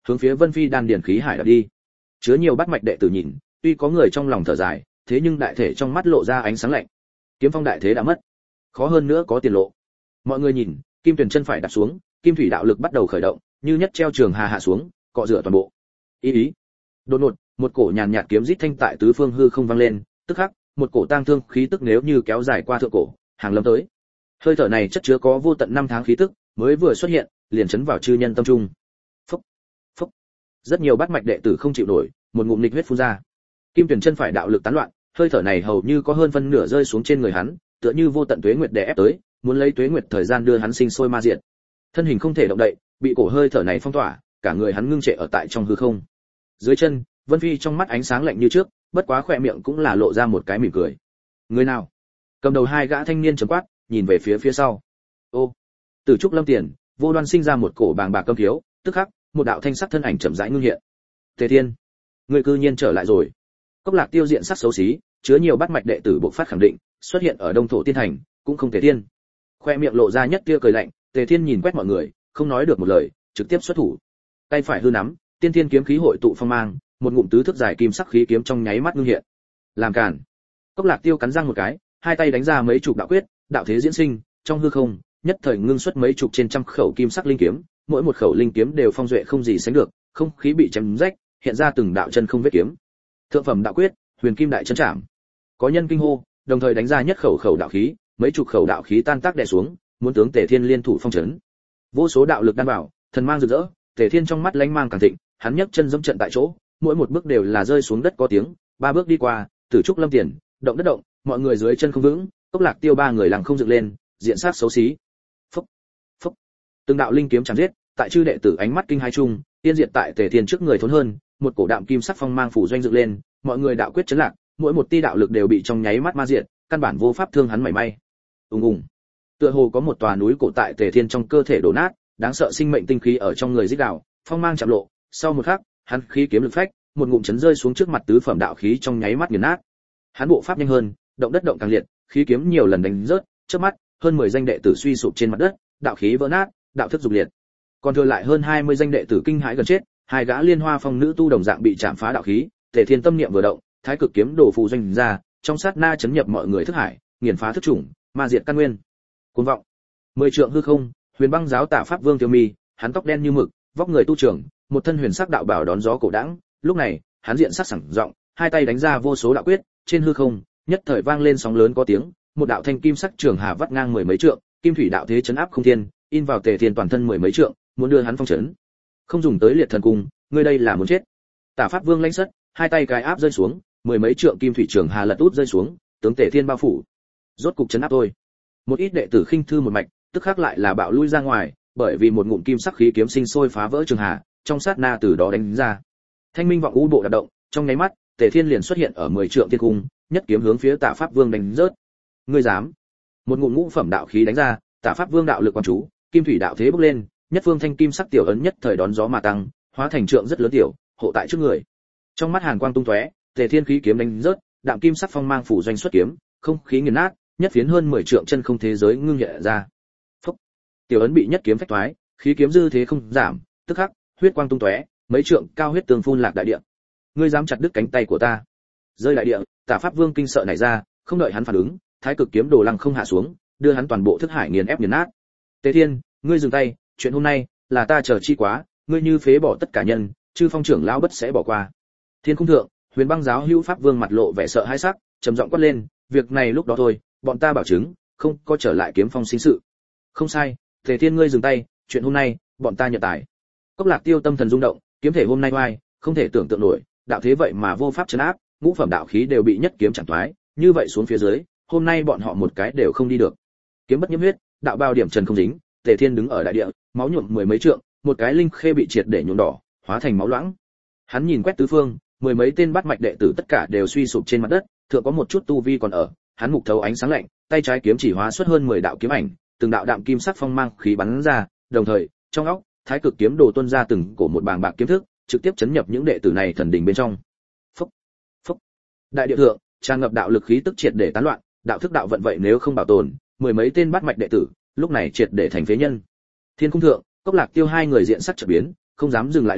hướng phía Vân Phi đan điển khí hải đi. Chứa nhiều bát mạch đệ tử nhìn, tuy có người trong lòng thở dài, thế nhưng đại thể trong mắt lộ ra ánh sáng lạnh. Kiếm phong đại thế đã mất, khó hơn nữa có tiền lộ. Mọi người nhìn, kim tuyển chân phải đặt xuống, kim thủy đạo lực bắt đầu khởi động, như nhất treo trường hà hạ xuống, cọ rửa toàn bộ. Ý. Đột ngột, một cổ nhàn nhạt kiếm rít thanh tại tứ phương hư không vang lên, tức khắc, một cổ tang thương khí tức nếu như kéo dài qua thượng cổ, hàng lâm tới. Hơi thở này chất chứa có vô tận năm tháng khí tức, mới vừa xuất hiện, liền chấn vào chư nhân tâm trung. Phốc, phốc. Rất nhiều bát mạch đệ tử không chịu nổi, một ngụm nghịch huyết phun ra. Kim tuyển chân phải đạo lực tán loạn, hơi thở này hầu như có hơn phân nửa rơi xuống trên người hắn, tựa như vô tận tuế nguyệt đè ép tới, muốn lấy tuế nguyệt thời gian đưa hắn sinh sôi ma diệt. Thân hình không thể động đậy, bị cổ hơi thở này phong tỏa, cả người hắn ngưng trệ ở tại trong hư không. Dưới chân, Vân Phi trong mắt ánh sáng lạnh như trước, bất quá khỏe miệng cũng là lộ ra một cái mỉm cười. Người nào? Cầm đầu hai gã thanh niên trầm quát, nhìn về phía sau. Ô, từ trúc lâm tiền, vô đoan sinh ra một cổ bàng bạc câm thiếu, tức khắc, một đạo thanh sắc thân ảnh chậm rãi ngưng hiện. Tề Thiên, người cư nhiên trở lại rồi. Cốc Lạc Tiêu diện sắc xấu xí, chứa nhiều bát mạch đệ tử bộc phát khẳng định, xuất hiện ở Đông Thổ Tiên Thành, cũng không Tề Thiên. Khoe miệng lộ ra nhất tia cười lạnh, Tề Thiên nhìn quét mọi người, không nói được một lời, trực tiếp xuất thủ. Tay phải hư nắm, tiên thiên kiếm khí hội tụ phong mang, một ngụm tứ thước dài kim sắc khí kiếm trong nháy mắt ngưng hiện. Làm cản. Cốc Lạc Tiêu cắn răng một cái, hai tay đánh ra mấy chục đạo quyết, đạo thế diễn sinh, trong hư không, nhất thời ngưng xuất mấy chục trên trăm khẩu kim sắc linh kiếm, mỗi một khẩu linh kiếm đều phong duệ không gì sánh được, không khí bị chém rách, hiện ra từng đạo chân không vết kiếm. Thượng phẩm đạo quyết, Huyền Kim Đại Chân Trảm. Có nhân kinh hô, đồng thời đánh ra nhất khẩu khẩu đạo khí, mấy chục khẩu đạo khí tan tác đè xuống, muốn tướng Tề Thiên liên thủ phong trấn. Vô số đạo lực đan bảo, thần mang rực rỡ, Tề Thiên trong mắt lánh mang càng thịnh, hắn nhấc chân giẫm trận tại chỗ, mỗi một bước đều là rơi xuống đất có tiếng, ba bước đi qua, Tử trúc lâm tiền, động đất động, mọi người dưới chân không vững, Cốc Lạc Tiêu ba người lằng không dựng lên, diện sát xấu xí. Phốc, phốc. Từng đạo linh kiếm chém giết, tại chư đệ tử ánh mắt kinh hai chung, tiên diệt tại Tề Thiên trước người thốn hơn, một cổ đạm kim sắc phong mang phủ doanh dựng lên, mọi người đạo quyết chấn lạc, mỗi một tia đạo lực đều bị trong nháy mắt ma diệt, căn bản vô pháp thương hắn mảy may. Ùng ùng. Tựa hồ có một tòa núi cổ tại Tề Thiên trong cơ thể đổ nát, đáng sợ sinh mệnh tinh khí ở trong người rít gào, phong mang chạm lộ, sau một khắc, hắn khí kiếm lực phách, một ngụm chấn rơi xuống trước mặt tứ phẩm đạo khí trong nháy mắt nghiền nát. Hắn bộ pháp nhanh hơn, động đất động càng liệt, khí kiếm nhiều lần đánh rớt, trước mắt, hơn 10 danh đệ tử suy sụp trên mặt đất, đạo khí vỡ nát, đạo thức dục liệt. Còn thừa lại hơn 20 danh đệ tử kinh hãi gần chết, hai gã Liên Hoa Phong nữ tu đồng dạng bị chạm phá đạo khí, Tề Thiên tâm niệm vừa động, Thái Cực kiếm đổ phù doanh ra, trong sát na chấn nhập mọi người thức hải, nghiền phá thức chủng, ma diệt căn nguyên. Cuồng vọng. 10 trượng hư không, Huyền Băng giáo Tả Pháp Vương Tiêu Mi, hắn tóc đen như mực, vóc người tu trưởng, một thân huyền sắc đạo bảo đón gió cổ đãng, lúc này, hắn diện sắc sảng rộng, hai tay đánh ra vô số đạo quyết, trên hư không, nhất thời vang lên sóng lớn có tiếng, một đạo thanh kim sắc trường hà vắt ngang mười mấy trượng, kim thủy đạo thế chấn áp không thiên, in vào Tề Thiên toàn thân mười mấy trượng, muốn đưa hắn phong trấn. Không dùng tới liệt thần cung, ngươi đây là muốn chết. Tả Pháp Vương lãnh sất, hai tay cái áp rơi xuống, mười mấy trượng kim thủy trường hà lật út rơi xuống, tướng Tề Thiên bao phủ. Rốt cục chấn áp thôi. Một ít đệ tử khinh thư một mạch, tức khắc lại là bạo lui ra ngoài, bởi vì một ngụm kim sắc khí kiếm sinh sôi phá vỡ trường hà, trong sát na từ đó đánh ra. Thanh minh vọng u bộ đạp động, trong nháy mắt, Tề Thiên liền xuất hiện ở 10 trượng thiên cung, nhất kiếm hướng phía Tả Pháp Vương đánh rớt. Ngươi dám? Một ngụm ngũ phẩm đạo khí đánh ra, Tả Pháp Vương đạo lực quan chú, kim thủy đạo thế bốc lên, nhất phương thanh kim sắc tiểu ấn nhất thời đón gió mà tăng, hóa thành trượng rất lớn tiểu, hộ tại trước người. Trong mắt hàn quang tung tóe, Tề Thiên khí kiếm đánh rớt, đạm kim sắc phong mang phủ doanh xuất kiếm, không khí nghiền nát, nhất phiến hơn 10 trượng chân không thế giới ngưng nhẹ ra. Phốc. Tiểu ấn bị nhất kiếm phách thoái, khí kiếm dư thế không giảm, tức khắc, huyết quang tung tóe, mấy trượng cao huyết tương phun lạc đại địa. Ngươi dám chặt đứt cánh tay của ta? Rơi đại địa, Tả Pháp Vương kinh sợ nảy ra, không đợi hắn phản ứng, Thái Cực kiếm đồ lăng không hạ xuống, đưa hắn toàn bộ thức hải nghiền ép nghiền nát. Tề Thiên, ngươi dừng tay, chuyện hôm nay là ta chờ chi quá, ngươi như phế bỏ tất cả nhân, chư phong trưởng lão bất sẽ bỏ qua. Thiên cung thượng, Huyền Băng giáo hữu Pháp Vương mặt lộ vẻ sợ hãi sắc, trầm giọng quát lên, việc này lúc đó thôi, bọn ta bảo chứng, không có trở lại kiếm phong sinh sự. Không sai, Tề Thiên ngươi dừng tay, chuyện hôm nay, bọn ta nhận tài. Cốc Lạc Tiêu tâm thần rung động, kiếm thể hôm nay oai, không thể tưởng tượng nổi, đạo thế vậy mà vô pháp trấn áp, ngũ phẩm đạo khí đều bị nhất kiếm chặn toái, như vậy xuống phía dưới, hôm nay bọn họ một cái đều không đi được. Kiếm bất nhiễm huyết, đạo bao điểm trần không dính, Tề Thiên đứng ở đại địa, máu nhuộm mười mấy trượng, một cái linh khê bị triệt để nhuộm đỏ, hóa thành máu loãng. Hắn nhìn quét tứ phương, mười mấy tên bát mạch đệ tử tất cả đều suy sụp trên mặt đất, thượng có một chút tu vi còn ở, hắn mục thấu ánh sáng lạnh, tay trái kiếm chỉ hóa xuất hơn 10 đạo kiếm ảnh, từng đạo đạm kim sắc phong mang khí bắn ra, đồng thời, trong óc, Thái Cực kiếm đồ tuôn ra từng cổ một bàng bạc kiếm thức, trực tiếp chấn nhập những đệ tử này thần đình bên trong. Phốc, phốc. Đại địa thượng, tràn ngập đạo lực khí tức triệt để tán loạn, đạo thức đạo vận vậy nếu không bảo tồn, mười mấy tên bát mạch đệ tử, lúc này triệt để thành phế nhân. Thiên cung thượng, Cốc Lạc Tiêu hai người diện sắc chợt biến, không dám dừng lại lưu,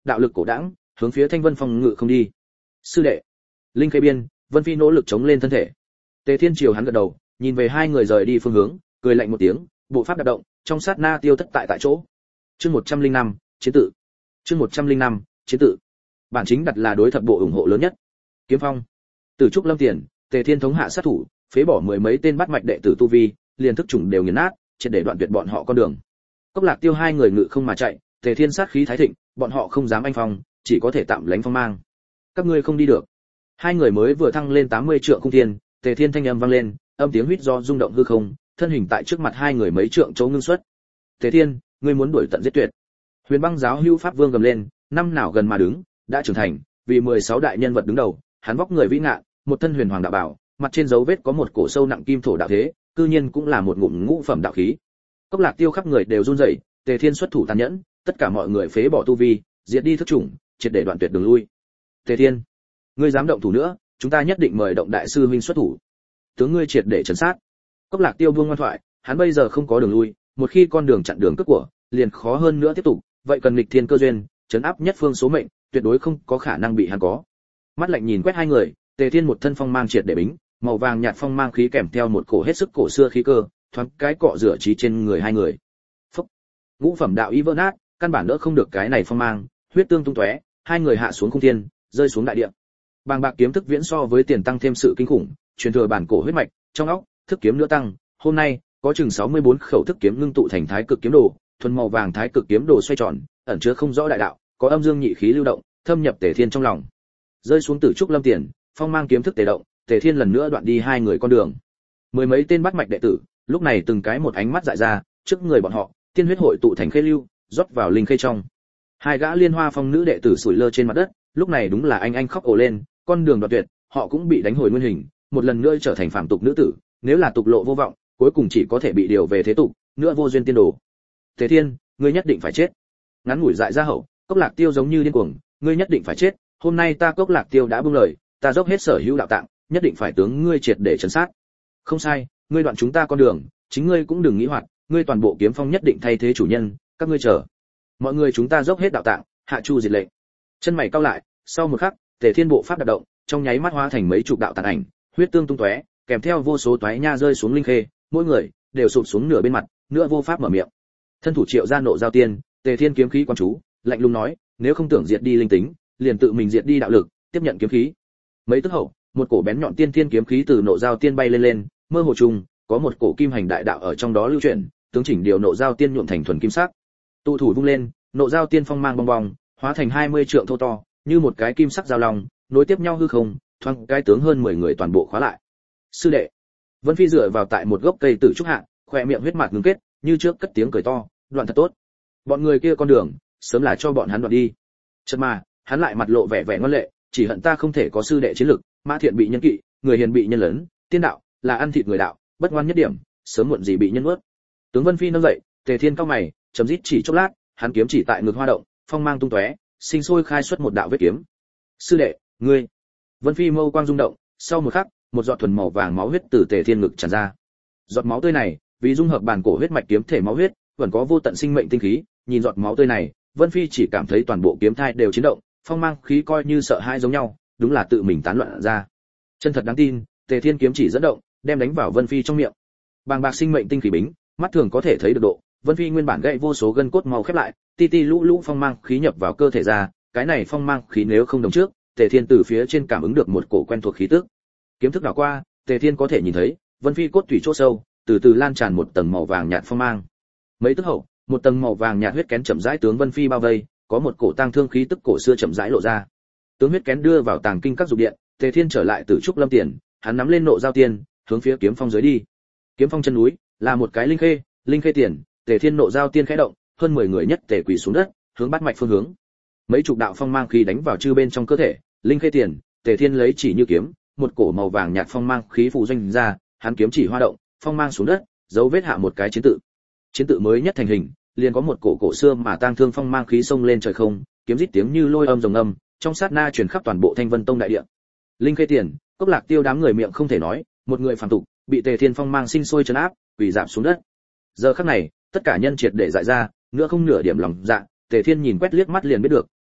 đạo lực cổ đãng, hướng phía Thanh Vân Phong ngự không đi. Sư đệ, linh khê biên, Vân Phi nỗ lực chống lên thân thể. Tề Thiên Triều hắn gật đầu, nhìn về hai người rời đi phương hướng, cười lạnh một tiếng, bộ pháp đạp động, trong sát na tiêu thất tại chỗ. Chương 105, chiến tự. Chương 105, chiến tự. Bản chính đặt là đối thập bộ ủng hộ lớn nhất. Kiếm Phong. Từ trúc lâm tiền, Tề Thiên thống hạ sát thủ, phế bỏ mười mấy tên bắt mạch đệ tử tu vi, liền thức chủng đều nghiền nát, triệt để đoạn tuyệt bọn họ con đường. Cốc Lạc Tiêu hai người ngự không mà chạy, Tề Thiên sát khí thái thịnh, bọn họ không dám anh phong, chỉ có thể tạm lánh phong mang. Các ngươi không đi được. Hai người mới vừa thăng lên 80 trượng cung thiên, Tề Thiên thanh âm vang lên, âm tiếng huýt do rung động hư không, thân hình tại trước mặt hai người mấy trượng chỗ ngưng xuất. Tề Thiên, ngươi muốn đuổi tận giết tuyệt. Huyền Băng giáo Hưu Pháp Vương gầm lên, năm nào gần mà đứng, đã trưởng thành, vì 16 đại nhân vật đứng đầu, hắn vóc người vĩ ngạn, một thân huyền hoàng đạo bảo, mặt trên dấu vết có một cổ sâu nặng kim thổ đạo thế, cư nhiên cũng là một ngụm ngũ phẩm đạo khí. Cốc Lạc Tiêu khắp người đều run rẩy, Tề Thiên xuất thủ tàn nhẫn, tất cả mọi người phế bỏ tu vi, diệt đi thức chủng, triệt để đoạn tuyệt đường lui. Tề Thiên, ngươi dám động thủ nữa, chúng ta nhất định mời động đại sư huynh xuất thủ. Tướng ngươi triệt để trấn sát. Cốc Lạc Tiêu buông ngoan thoại, hắn bây giờ không có đường lui, một khi con đường chặn đường cướp của, liền khó hơn nữa tiếp tục, vậy cần nghịch thiên cơ duyên, trấn áp nhất phương số mệnh, tuyệt đối không có khả năng bị hắn có. Mắt lạnh nhìn quét hai người, Tề Thiên một thân phong mang triệt để bính, màu vàng nhạt phong mang khí kèm theo một cổ hết sức cổ xưa khí cơ, thoáng cái cọ rửa trí trên người hai người. Phốc. Ngũ phẩm đạo ý vỡ nát, căn bản đỡ không được cái này phong mang, huyết tương tung tóe, hai người hạ xuống cung thiên, rơi xuống đại địa. Bàng bạc kiếm thức viễn so với tiền tăng thêm sự kinh khủng, truyền thừa bản cổ huyết mạch, trong óc, thức kiếm nữa tăng, hôm nay có chừng 64 khẩu thức kiếm ngưng tụ thành thái cực kiếm đồ, thuần màu vàng thái cực kiếm đồ xoay tròn, ẩn chứa không rõ đại đạo, có âm dương nhị khí lưu động, thâm nhập Tề Thiên trong lòng. Rơi xuống Tử Trúc Lâm Tiền, phong mang kiếm thức tề động, Tề Thiên lần nữa đoạn đi hai người con đường. Mười mấy tên bắt mạch đệ tử, lúc này từng cái một ánh mắt dại ra, trước người bọn họ, tiên huyết hội tụ thành khê lưu, rót vào linh khê trong. Hai gã Liên Hoa Phong nữ đệ tử sủi lơ trên mặt đất, lúc này đúng là anh khóc ồ lên, con đường đoạn tuyệt, họ cũng bị đánh hồi nguyên hình, một lần nữa trở thành phàm tục nữ tử, nếu là tục lộ vô vọng, cuối cùng chỉ có thể bị điều về thế tục, nữa vô duyên tiên đồ. Tề Thiên, ngươi nhất định phải chết. Ngắn ngủi dại ra hậu, Cốc Lạc Tiêu giống như điên cuồng, ngươi nhất định phải chết, hôm nay ta Cốc Lạc Tiêu đã buông lời, ta dốc hết sở hữu đạo tạng, nhất định phải tướng ngươi triệt để trấn sát. Không sai, ngươi đoạn chúng ta con đường, chính ngươi cũng đừng nghĩ hoạt, ngươi toàn bộ kiếm phong nhất định thay thế chủ nhân, các ngươi chờ. Mọi người chúng ta dốc hết đạo tạng, hạ chu diệt lệnh. Chân mày cau lại, sau một khắc, Tề Thiên bộ pháp đạp động, trong nháy mắt hóa thành mấy chục đạo tàn ảnh, huyết tương tung tóe, kèm theo vô số toái nha rơi xuống linh khê, mỗi người đều sụp xuống nửa bên mặt, nửa vô pháp mở miệng. Thân thủ Triệu Gia nộ giao tiên, Tề Thiên kiếm khí quan chú, lạnh lùng nói, nếu không tưởng diệt đi linh tính, liền tự mình diệt đi đạo lực, tiếp nhận kiếm khí. Mấy tức hậu, một cổ bén nhọn tiên thiên kiếm khí từ nộ giao tiên bay lên, mơ hồ trùng, có một cổ kim hành đại đạo ở trong đó lưu chuyển, tướng chỉnh điều nộ giao tiên nhuộm thành thuần kim sắc. Tụ thủ vung lên, nộ giao tiên phong mang bong bong, hóa thành 20 trượng thô to, như một cái kim sắc giao long, nối tiếp nhau hư không, thoáng cái tướng hơn 10 người toàn bộ khóa lại. Sư đệ. Vân Phi dựa vào tại một gốc cây tử trúc hạ, khóe miệng huyết mạt ngưng kết, như trước cất tiếng cười to, đoạn thật tốt. Bọn người kia con đường, sớm là cho bọn hắn đoạn đi. Chợt mà, hắn lại mặt lộ vẻ vẻ ngoan lệ, chỉ hận ta không thể có sư đệ chiến lực, Mã Thiện bị nhân kỵ, người hiền bị nhân lớn, tiên đạo là ăn thịt người đạo, bất ngoan nhất điểm, sớm muộn gì bị nhân nuốt. Tướng Vân Phi nâng dậy, Tề Thiên cao mày, chấm dít chỉ chốc lát, hắn kiếm chỉ tại ngực hoa động, phong mang tung tóe, sinh sôi khai xuất một đạo vết kiếm. Sư đệ, ngươi. Vân Phi mâu quang rung động, sau một khắc, một giọt thuần màu vàng máu huyết từ Tề Thiên ngực tràn ra. Giọt máu tươi này, vì dung hợp bản cổ huyết mạch kiếm thể máu huyết, vẫn có vô tận sinh mệnh tinh khí, nhìn giọt máu tươi này, Vân Phi chỉ cảm thấy toàn bộ kiếm thai đều chấn động, phong mang khí coi như sợ hãi giống nhau, đúng là tự mình tán loạn ra. Chân thật đáng tin, Tề Thiên kiếm chỉ dẫn động, đem đánh vào Vân Phi trong miệng. Bàng bạc sinh mệnh tinh khí bính, mắt thường có thể thấy được độ, Vân Phi nguyên bản gãy vô số gân cốt màu khép lại, ti ti lũ lũ phong mang khí nhập vào cơ thể ra, cái này phong mang khí nếu không đồng trước, Tề Thiên từ phía trên cảm ứng được một cổ quen thuộc khí tức. Kiếm thức đảo qua, Tề Thiên có thể nhìn thấy, Vân Phi cốt thủy chỗ sâu, từ từ lan tràn một tầng màu vàng nhạt phong mang. Mấy tức hậu, một tầng màu vàng nhạt huyết kén chậm rãi tướng Vân Phi bao vây, có một cổ tang thương khí tức cổ xưa chậm rãi lộ ra. Tướng huyết kén đưa vào tàng kinh các dục điện, Tề Thiên trở lại Tử Trúc Lâm Tiền, hắn nắm lên nộ giao tiên, hướng phía kiếm phong dưới đi. Kiếm phong chân núi là một cái linh khê tiền, Tề Thiên nộ giao tiên khẽ động, hơn 10 người nhất tề quỳ xuống đất, hướng bắt mạch phương hướng. Mấy chục đạo phong mang khí đánh vào chư bên trong cơ thể, linh khê tiền, Tề Thiên lấy chỉ như kiếm, một cổ màu vàng nhạt phong mang khí phụ doanh ra, hắn kiếm chỉ hoa động, phong mang xuống đất, dấu vết hạ một cái chiến tự. Chiến tự mới nhất thành hình, liền có một cổ cổ xưa mà tang thương phong mang khí xông lên trời không, kiếm rít tiếng như lôi âm rồng âm, trong sát na truyền khắp toàn bộ Thanh Vân Tông đại địa. Linh khê tiền, Cốc Lạc Tiêu đám người miệng không thể nói, một người phàm tục, bị Tề Thiên phong mang sinh sôi trấn áp, quỳ rạp xuống đất. Giờ khắc này, tất cả nhân triệt để dại ra, nữa không nửa điểm lòng dạ, Tề Thiên nhìn quét liếc mắt liền biết được,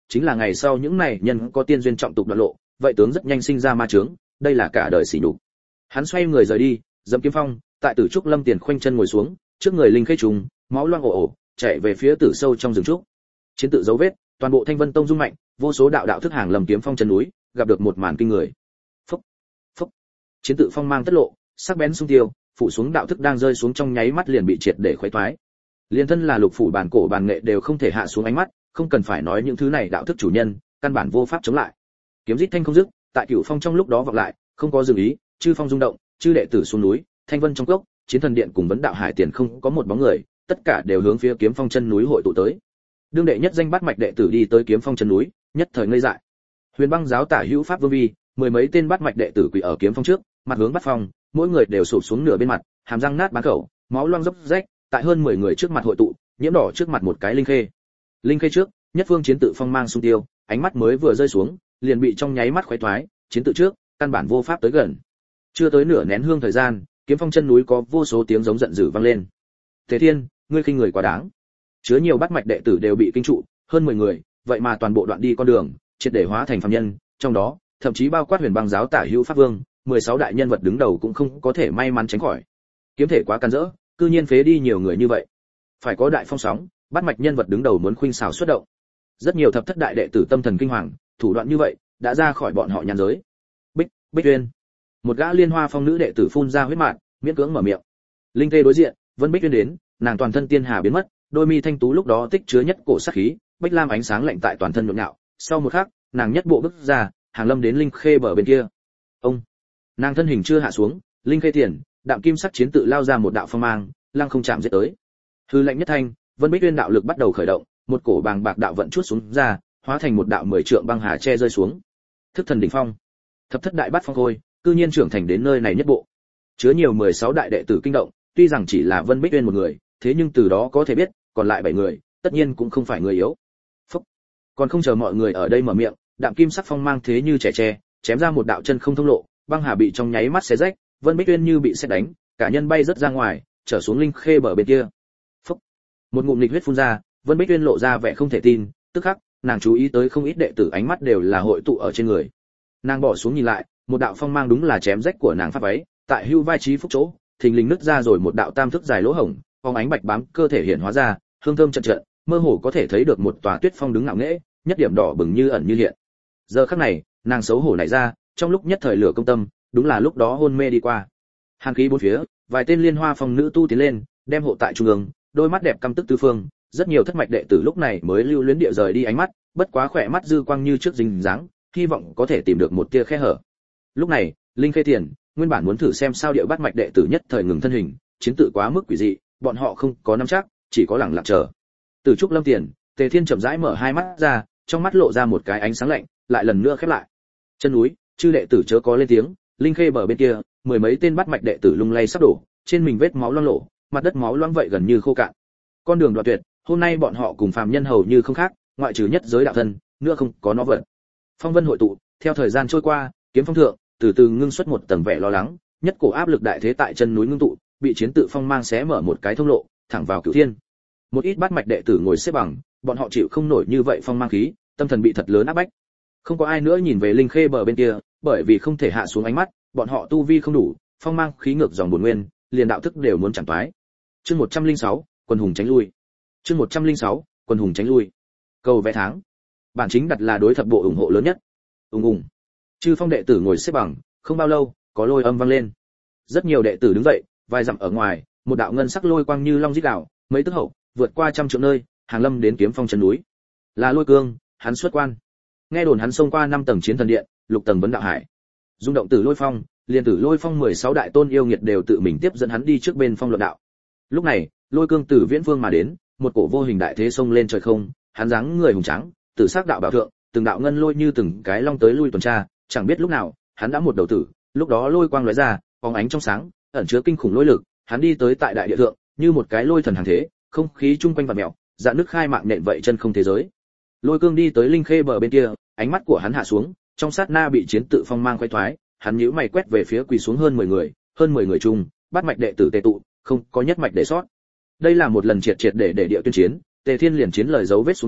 chính là ngày sau những này nhân có tiên duyên trọng tục đoạn lộ, vậy tướng rất nhanh sinh ra ma chướng, đây là cả đời sỉ nhục. Hắn xoay người rời đi, dẫm kiếm phong, tại Tử Trúc Lâm tiền khoanh chân ngồi xuống, trước người linh khê trùng, máu loang ồ ồ, chạy về phía tử sâu trong rừng trúc. Chiến tự dấu vết, toàn bộ Thanh Vân Tông rung mạnh, vô số đạo đạo thức hàng lầm kiếm phong chân núi, gặp được một màn kinh người. Phốc, phốc. Chiến tự phong mang tất lộ, sắc bén xung tiêu, phủ xuống đạo thức đang rơi xuống trong nháy mắt liền bị triệt để khuấy toái. Liên thân là lục phủ bản cổ bản nghệ đều không thể hạ xuống ánh mắt, không cần phải nói những thứ này đạo thức chủ nhân, căn bản vô pháp chống lại. Kiếm rít thanh không dứt, tại Cửu Phong trong lúc đó vọng lại, không có dừng ý, chư phong rung động, chư đệ tử xuống núi, Thanh Vân trong cốc, Chiến Thần Điện cùng Vấn Đạo Hải Tiền không có một bóng người, tất cả đều hướng phía Kiếm Phong chân núi hội tụ tới. Đương đệ nhất danh bát mạch đệ tử đi tới Kiếm Phong chân núi, nhất thời ngây dại. Huyền Băng giáo tả hữu pháp vương vi, mười mấy tên bát mạch đệ tử quỳ ở Kiếm Phong trước, mặt hướng Bát Phong, mỗi người đều sụp xuống nửa bên mặt, hàm răng nát bán khẩu, máu loang dốc rách, tại hơn 10 người trước mặt hội tụ, nhiễm đỏ trước mặt một cái linh khê. Linh khê trước, nhất phương chiến tự phong mang xung tiêu, ánh mắt mới vừa rơi xuống, liền bị trong nháy mắt khuấy toái, chiến tự trước, căn bản vô pháp tới gần. Chưa tới nửa nén hương thời gian, Kiếm Phong chân núi có vô số tiếng giống giận dữ vang lên. Thế Thiên, ngươi khinh người quá đáng. Chứa nhiều bát mạch đệ tử đều bị kinh trụ, hơn 10 người, vậy mà toàn bộ đoạn đi con đường, triệt để hóa thành phàm nhân, trong đó, thậm chí bao quát Huyền Băng giáo tả hữu pháp vương, 16 đại nhân vật đứng đầu cũng không có thể may mắn tránh khỏi. Kiếm thể quá can dỡ, cư nhiên phế đi nhiều người như vậy. Phải có đại phong sóng, bát mạch nhân vật đứng đầu muốn khuynh xảo xuất động. Rất nhiều thập thất đại đệ tử tâm thần kinh hoàng, thủ đoạn như vậy đã ra khỏi bọn họ nhàn giới. Bích Uyên, một gã Liên Hoa Phong nữ đệ tử phun ra huyết mạn, miễn cưỡng mở miệng. Linh Tê đối diện, Vân Bích Uyên đến, nàng toàn thân tiên hà biến mất, đôi mi thanh tú lúc đó tích chứa nhất cổ sát khí, bách lam ánh sáng lạnh tại toàn thân nhộn nhạo. Sau một khắc, nàng nhất bộ bước ra, hàng lâm đến linh khê bờ bên kia. Ông, nàng thân hình chưa hạ xuống, linh khê tiền, đạm kim sắc chiến tự lao ra một đạo phong mang, lăng không chạm giết tới. Hư lệnh nhất thanh, Vân Bích Uyên đạo lực bắt đầu khởi động, một cổ bàng bạc đạo vận chuốt xuống ra, hóa thành một đạo 10 trượng băng hà che rơi xuống. Thức thần đỉnh phong, thập thất đại bát phong khôi, cư nhiên trưởng thành đến nơi này nhất bộ. Chứa nhiều 16 đại đệ tử kinh động, tuy rằng chỉ là Vân Bích Uyên một người, thế nhưng từ đó có thể biết, còn lại 7 người, tất nhiên cũng không phải người yếu. Phúc. Còn không chờ mọi người ở đây mở miệng, đạm kim sắc phong mang thế như trẻ tre, chém ra một đạo chân không thông lộ, băng hà bị trong nháy mắt xé rách, Vân Bích Uyên như bị sét đánh, cả nhân bay rất ra ngoài, trở xuống linh khê bờ bên kia. Phúc. Một ngụm nghịch huyết phun ra, Vân Bích Uyên lộ ra vẻ không thể tin, tức khắc, nàng chú ý tới không ít đệ tử ánh mắt đều là hội tụ ở trên người. Nàng bỏ xuống nhìn lại, một đạo phong mang đúng là chém rách của nàng pháp váy, tại hưu vai trí phúc chỗ, thình lình nứt ra rồi một đạo tam thức dài lỗ hổng, phóng ánh bạch bám cơ thể hiện hóa ra, hương thơm chợt chợt, mơ hồ có thể thấy được một tòa tuyết phong đứng ngạo nghễ, nhất điểm đỏ bừng như ẩn như hiện. Giờ khắc này, nàng xấu hổ nảy ra, trong lúc nhất thời lửa công tâm, đúng là lúc đó hôn mê đi qua. Hàn khí bốn phía, vài tên Liên Hoa Phong nữ tu tiến lên, đem hộ tại trung ương, đôi mắt đẹp căm tức tứ phương, rất nhiều thất mạch đệ tử lúc này mới lưu luyến địa rời đi ánh mắt, bất quá khỏe mắt dư quang như trước dính dáng, hy vọng có thể tìm được một tia khe hở. Lúc này, Linh Khê Tiền, nguyên bản muốn thử xem sao điệu bắt mạch đệ tử nhất thời ngừng thân hình, chiến tự quá mức quỷ dị, bọn họ không có nắm chắc, chỉ có lẳng lặng chờ. Từ Trúc Lâm Tiền, Tề Thiên chậm rãi mở hai mắt ra, trong mắt lộ ra một cái ánh sáng lạnh, lại lần nữa khép lại. Chân núi, chư đệ tử chớ có lên tiếng, Linh Khê bờ bên kia, mười mấy tên bắt mạch đệ tử lung lay sắp đổ, trên mình vết máu loang lổ, mặt đất máu loang vậy gần như khô cạn. Con đường đoạn tuyệt, hôm nay bọn họ cùng phàm nhân hầu như không khác, ngoại trừ nhất giới đạo thân, nữa không có nó vật. Phong vân hội tụ, theo thời gian trôi qua, kiếm phong thượng, từ từ ngưng xuất một tầng vẻ lo lắng, nhất cổ áp lực đại thế tại chân núi ngưng tụ, bị chiến tự phong mang xé mở một cái thông lộ, thẳng vào cửu thiên. Một ít bát mạch đệ tử ngồi xếp bằng, bọn họ chịu không nổi như vậy phong mang khí, tâm thần bị thật lớn áp bách. Không có ai nữa nhìn về Linh Khê bờ bên kia, bởi vì không thể hạ xuống ánh mắt, bọn họ tu vi không đủ, phong mang khí ngược dòng buồn nguyên, liền đạo thức đều muốn chẳng toái. Chương 106, quân hùng tránh lui. Chương 106, quân hùng tránh lui. Cầu vẽ tháng. Bản chính đặt là đối thập bộ ủng hộ lớn nhất. Ùng ùng. Chư phong đệ tử ngồi xếp bằng, không bao lâu, có lôi âm vang lên. Rất nhiều đệ tử đứng dậy, vài dặm ở ngoài, một đạo ngân sắc lôi quang như long rít gào, mấy tức hậu, vượt qua trăm trượng nơi, hàng lâm đến kiếm phong chân núi. Là Lôi Cương, hắn xuất quan. Nghe đồn hắn xông qua 5 tầng chiến thần điện, lục tầng vấn đạo hải. Dung động tử Lôi Phong, liền tử Lôi Phong 16 đại tôn yêu nghiệt đều tự mình tiếp dẫn hắn đi trước bên phong luận đạo. Lúc này, Lôi Cương từ viễn phương mà đến, một cổ vô hình đại thế xông lên trời không, hắn dáng người hùng tráng, tử sắc đạo bảo thượng, từng đạo ngân lôi như từng cái long tới lui tuần tra, chẳng biết lúc nào, hắn đã một đầu tử, lúc đó lôi quang lóe ra, phóng ánh trong sáng, ẩn chứa kinh khủng lôi lực, hắn đi tới tại đại địa thượng, như một cái lôi thần hàng thế, không khí chung quanh vặn mèo, dạn nước khai mạng nện vậy chân không thế giới. Lôi Cương đi tới Linh Khê bờ bên kia, ánh mắt của hắn hạ xuống, trong sát na bị chiến tự phong mang quay thoái, hắn nhíu mày quét về phía quỳ xuống hơn 10 người chung, bát mạch đệ tử tề tụ, không có nhất mạch để sót. Đây là một lần triệt để địa tuyên chiến, Tề Thiên liền chiến lời dấu vết xuống tới,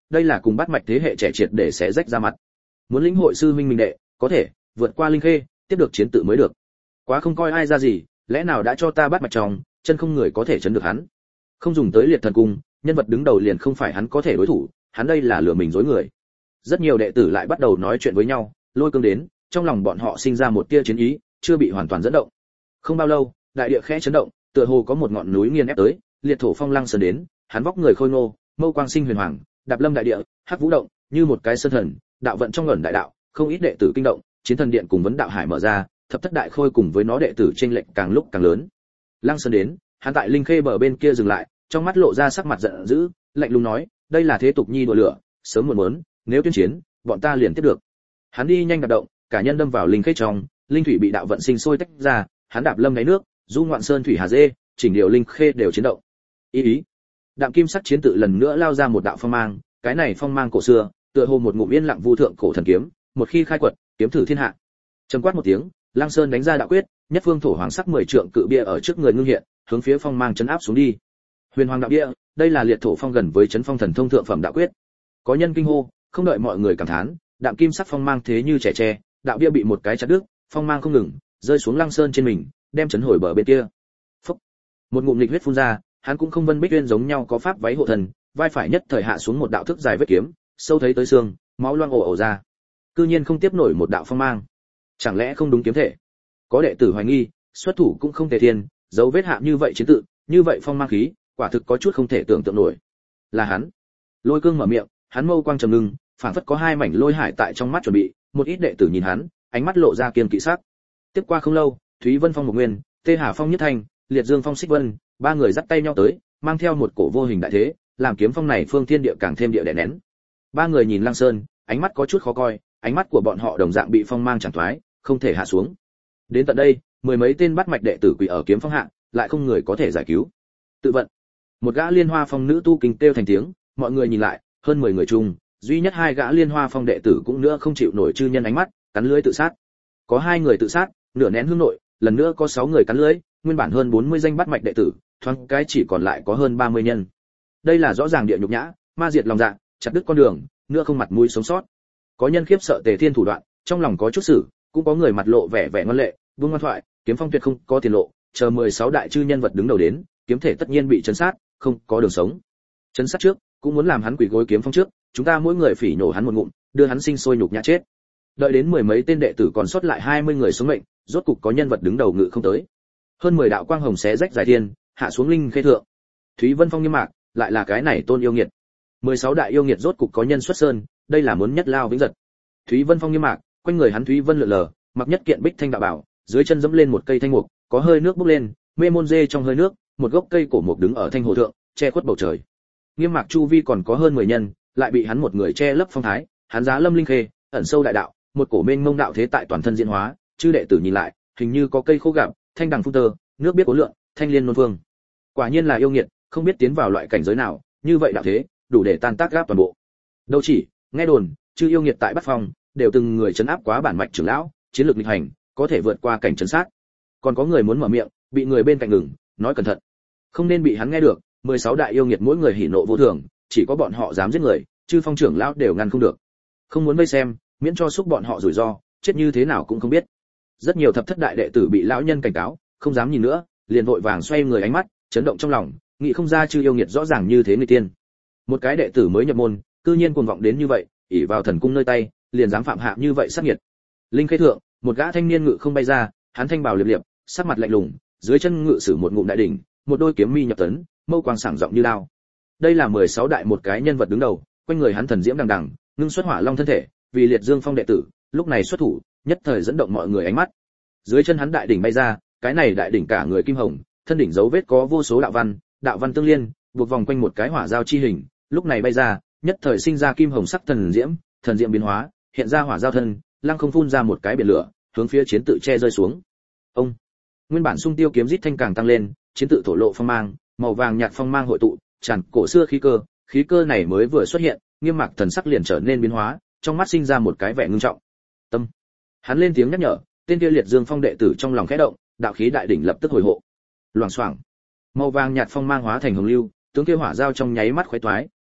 đây là cùng bắt mạch thế hệ trẻ triệt để sẽ rách ra mặt. Muốn lĩnh hội sư huynh minh đệ, có thể vượt qua linh khê, tiếp được chiến tự mới được. Quá không coi ai ra gì, lẽ nào đã cho ta bắt mạch trong, chân không người có thể chấn được hắn. Không dùng tới liệt thần cung, nhân vật đứng đầu liền không phải hắn có thể đối thủ, hắn đây là lừa mình dối người. Rất nhiều đệ tử lại bắt đầu nói chuyện với nhau, Lôi Cương đến, trong lòng bọn họ sinh ra một tia chiến ý, chưa bị hoàn toàn dẫn động. Không bao lâu, đại địa khẽ chấn động, tựa hồ có một ngọn núi nghiền ép tới, liệt thổ phong Lăng Sơn đến, hắn vóc người khôi ngô, mâu quang sinh huyền hoàng, đạp lâm đại địa, hắc vũ động, như một cái sơn thần, đạo vận trong ẩn đại đạo, không ít đệ tử kinh động, chiến thần điện cùng vấn đạo hải mở ra, thập thất đại khôi cùng với nó đệ tử chênh lệch càng lúc càng lớn. Lăng Sơn đến, hắn tại linh khê bờ bên kia dừng lại, trong mắt lộ ra sắc mặt giận dữ, lạnh lùng nói, đây là thế tục nhi đùa lửa, sớm muộn muốn, nếu tuyên chiến, bọn ta liền tiếp được. Hắn đi nhanh đạp động, cả nhân đâm vào linh khê trong, linh thủy bị đạo vận sinh sôi tách ra, hắn đạp lâm đáy nước, du ngoạn sơn thủy hà dê, chỉnh điều linh khê đều chiến động. Ý. Đạm kim sắc chiến tự lần nữa lao ra một đạo phong mang, cái này phong mang cổ xưa, tựa hồ một ngụm yên lặng vu thượng cổ thần kiếm, một khi khai quật, kiếm thử thiên hạ. Trầm quát một tiếng, Lăng Sơn đánh ra đạo quyết, nhất phương thổ hoàng sắc 10 trượng cự bia ở trước người ngưng hiện, hướng phía phong mang chấn áp xuống đi. Huyền Hoàng đạo bia, đây là liệt thổ phong gần với chấn phong thần thông thượng phẩm đạo quyết. Có nhân kinh hô, không đợi mọi người cảm thán, đạm kim sắc phong mang thế như trẻ tre, đạo bia bị một cái chặt đứt, phong mang không ngừng, rơi xuống Lăng Sơn trên mình, đem chấn hồi bờ bên kia. Phốc. Một ngụm lịch huyết phun ra, hắn cũng không Vân Bích Uyên giống nhau có pháp váy hộ thần, vai phải nhất thời hạ xuống một đạo thức dài vết kiếm, sâu thấy tới xương, máu loang ồ ồ ra. Cư nhiên không tiếp nổi một đạo phong mang. Chẳng lẽ không đúng kiếm thể? Có đệ tử hoài nghi, xuất thủ cũng không thể thiên, dấu vết hạ như vậy chiến tự, như vậy phong mang khí, quả thực có chút không thể tưởng tượng nổi. Là hắn. Lôi Cương mở miệng, hắn mâu quang trầm ngưng, phảng phất có hai mảnh lôi hải tại trong mắt chuẩn bị, một ít đệ tử nhìn hắn, ánh mắt lộ ra kiên kỵ sắc. Tiếp qua không lâu, Thúy Vân Phong Một Nguyên, Tê Hà Phong Nhất Thanh, Liệt Dương Phong Xích Vân, ba người dắt tay nhau tới, mang theo một cổ vô hình đại thế, làm kiếm phong này phương thiên địa càng thêm địa đè nén. Ba người nhìn Lăng Sơn, ánh mắt có chút khó coi, ánh mắt của bọn họ đồng dạng bị phong mang chẳng thoái, không thể hạ xuống. Đến tận đây, mười mấy tên bắt mạch đệ tử quỳ ở kiếm phong hạ, lại không người có thể giải cứu. Tự vận. Một gã Liên Hoa Phong nữ tu kinh kêu thành tiếng, mọi người nhìn lại, hơn 10 người chung, duy nhất hai gã Liên Hoa Phong đệ tử cũng nữa không chịu nổi chư nhân ánh mắt, cắn lưỡi tự sát. Có hai người tự sát, nửa nén hương nội, lần nữa có 6 người cắn lưỡi, nguyên bản hơn 40 danh bắt mạch đệ tử, thoáng cái chỉ còn lại có hơn 30 nhân. Đây là rõ ràng địa nhục nhã, ma diệt lòng dạ, chặt đứt con đường, nữa không mặt mũi sống sót. Có nhân khiếp sợ Tề Thiên thủ đoạn, trong lòng có chút xử, cũng có người mặt lộ vẻ vẻ ngoan lệ, buông ngoan thoại, kiếm phong tuyệt không có tiền lộ, chờ 16 đại chư nhân vật đứng đầu đến, kiếm thể tất nhiên bị chấn sát, không có đường sống. Chấn sát trước, cũng muốn làm hắn quỳ gối kiếm phong trước, chúng ta mỗi người phỉ nổ hắn một ngụm, đưa hắn sinh sôi nhục nhã chết. Đợi đến mười mấy tên đệ tử còn sót lại 20 người sống mệnh, rốt cục có nhân vật đứng đầu ngự không tới. Hơn 10 đạo quang hồng xé rách giải thiên, hạ xuống linh khê thượng. Thúy Vân Phong nghiêm mạc, lại là cái này tôn yêu nghiệt. 16 đại yêu nghiệt rốt cục có nhân xuất sơn, đây là muốn nhất lao vĩnh giật. Thúy Vân Phong nghiêm mạc, quanh người hắn Thúy Vân lượn lờ, mặc nhất kiện bích thanh đạo bảo, dưới chân dẫm lên một cây thanh mục, có hơi nước bốc lên, mê môn dê trong hơi nước, một gốc cây cổ mục đứng ở thanh hồ thượng, che khuất bầu trời. Nghiêm mạc chu vi còn có hơn 10 nhân, lại bị hắn một người che lấp phong thái, hắn giá lâm linh khê, ẩn sâu đại đạo, một cổ mênh mông đạo thế tại toàn thân diễn hóa, chư đệ tử nhìn lại, hình như có cây khô gặp, thanh đằng phun tơ, nước biết cố lượng, thanh liên nôn phương. Quả nhiên là yêu nghiệt, không biết tiến vào loại cảnh giới nào, như vậy đạo thế, đủ để tan tác gáp toàn bộ. Đâu chỉ, nghe đồn, chư yêu nghiệt tại Bắc Phong, đều từng người trấn áp quá bản mạch trưởng lão, chiến lược nghịch hành, có thể vượt qua cảnh trấn sát. Còn có người muốn mở miệng, bị người bên cạnh ngừng, nói cẩn thận. Không nên bị hắn nghe được, 16 đại yêu nghiệt mỗi người hỉ nộ vô thường, chỉ có bọn họ dám giết người, chư phong trưởng lão đều ngăn không được. Không muốn vây xem, miễn cho xúc bọn họ rủi ro, chết như thế nào cũng không biết. Rất nhiều thập thất đại đệ tử bị lão nhân cảnh cáo, không dám nhìn nữa, liền vội vàng xoay người ánh mắt, chấn động trong lòng, nghĩ không ra chư yêu nghiệt rõ ràng như thế người tiên. Một cái đệ tử mới nhập môn, cư nhiên cuồng vọng đến như vậy, ỷ vào thần cung nơi tay, liền dám phạm hạ như vậy sát nghiệt. Linh khê thượng, một gã thanh niên ngự không bay ra, hắn thanh bào liệp liệp, sắc mặt lạnh lùng, dưới chân ngự sử một ngụm đại đỉnh, một đôi kiếm mi nhập tấn, mâu quang sảng rộng như đao. Đây là 16 đại một cái nhân vật đứng đầu, quanh người hắn thần diễm đằng đằng, ngưng xuất hỏa long thân thể, vì Liệt Dương Phong đệ tử, lúc này xuất thủ, nhất thời dẫn động mọi người ánh mắt. Dưới chân hắn đại đỉnh bay ra, cái này đại đỉnh cả người kim hồng, thân đỉnh dấu vết có vô số đạo văn tương liên, buộc vòng quanh một cái hỏa giao chi hình, lúc này bay ra, nhất thời sinh ra kim hồng sắc thần diễm biến hóa, hiện ra hỏa giao thân, lăng không phun ra một cái biển lửa, hướng phía chiến tự che rơi xuống. Ông, nguyên bản sung tiêu kiếm rít thanh càng tăng lên, chiến tự thổ lộ phong mang, màu vàng nhạt phong mang hội tụ, tràn cổ xưa khí cơ này mới vừa xuất hiện, Nghiêm Mạc thần sắc liền trở nên biến hóa, trong mắt sinh ra một cái vẻ ngưng trọng. Tâm, hắn lên tiếng nhắc nhở, tên kia Liệt Dương Phong đệ tử trong lòng khẽ động, đạo khí đại đỉnh lập tức hồi hộ. Loảng xoảng, màu vàng nhạt phong mang hóa thành hồng lưu, tướng kia hỏa giao trong nháy mắt khuấy toái,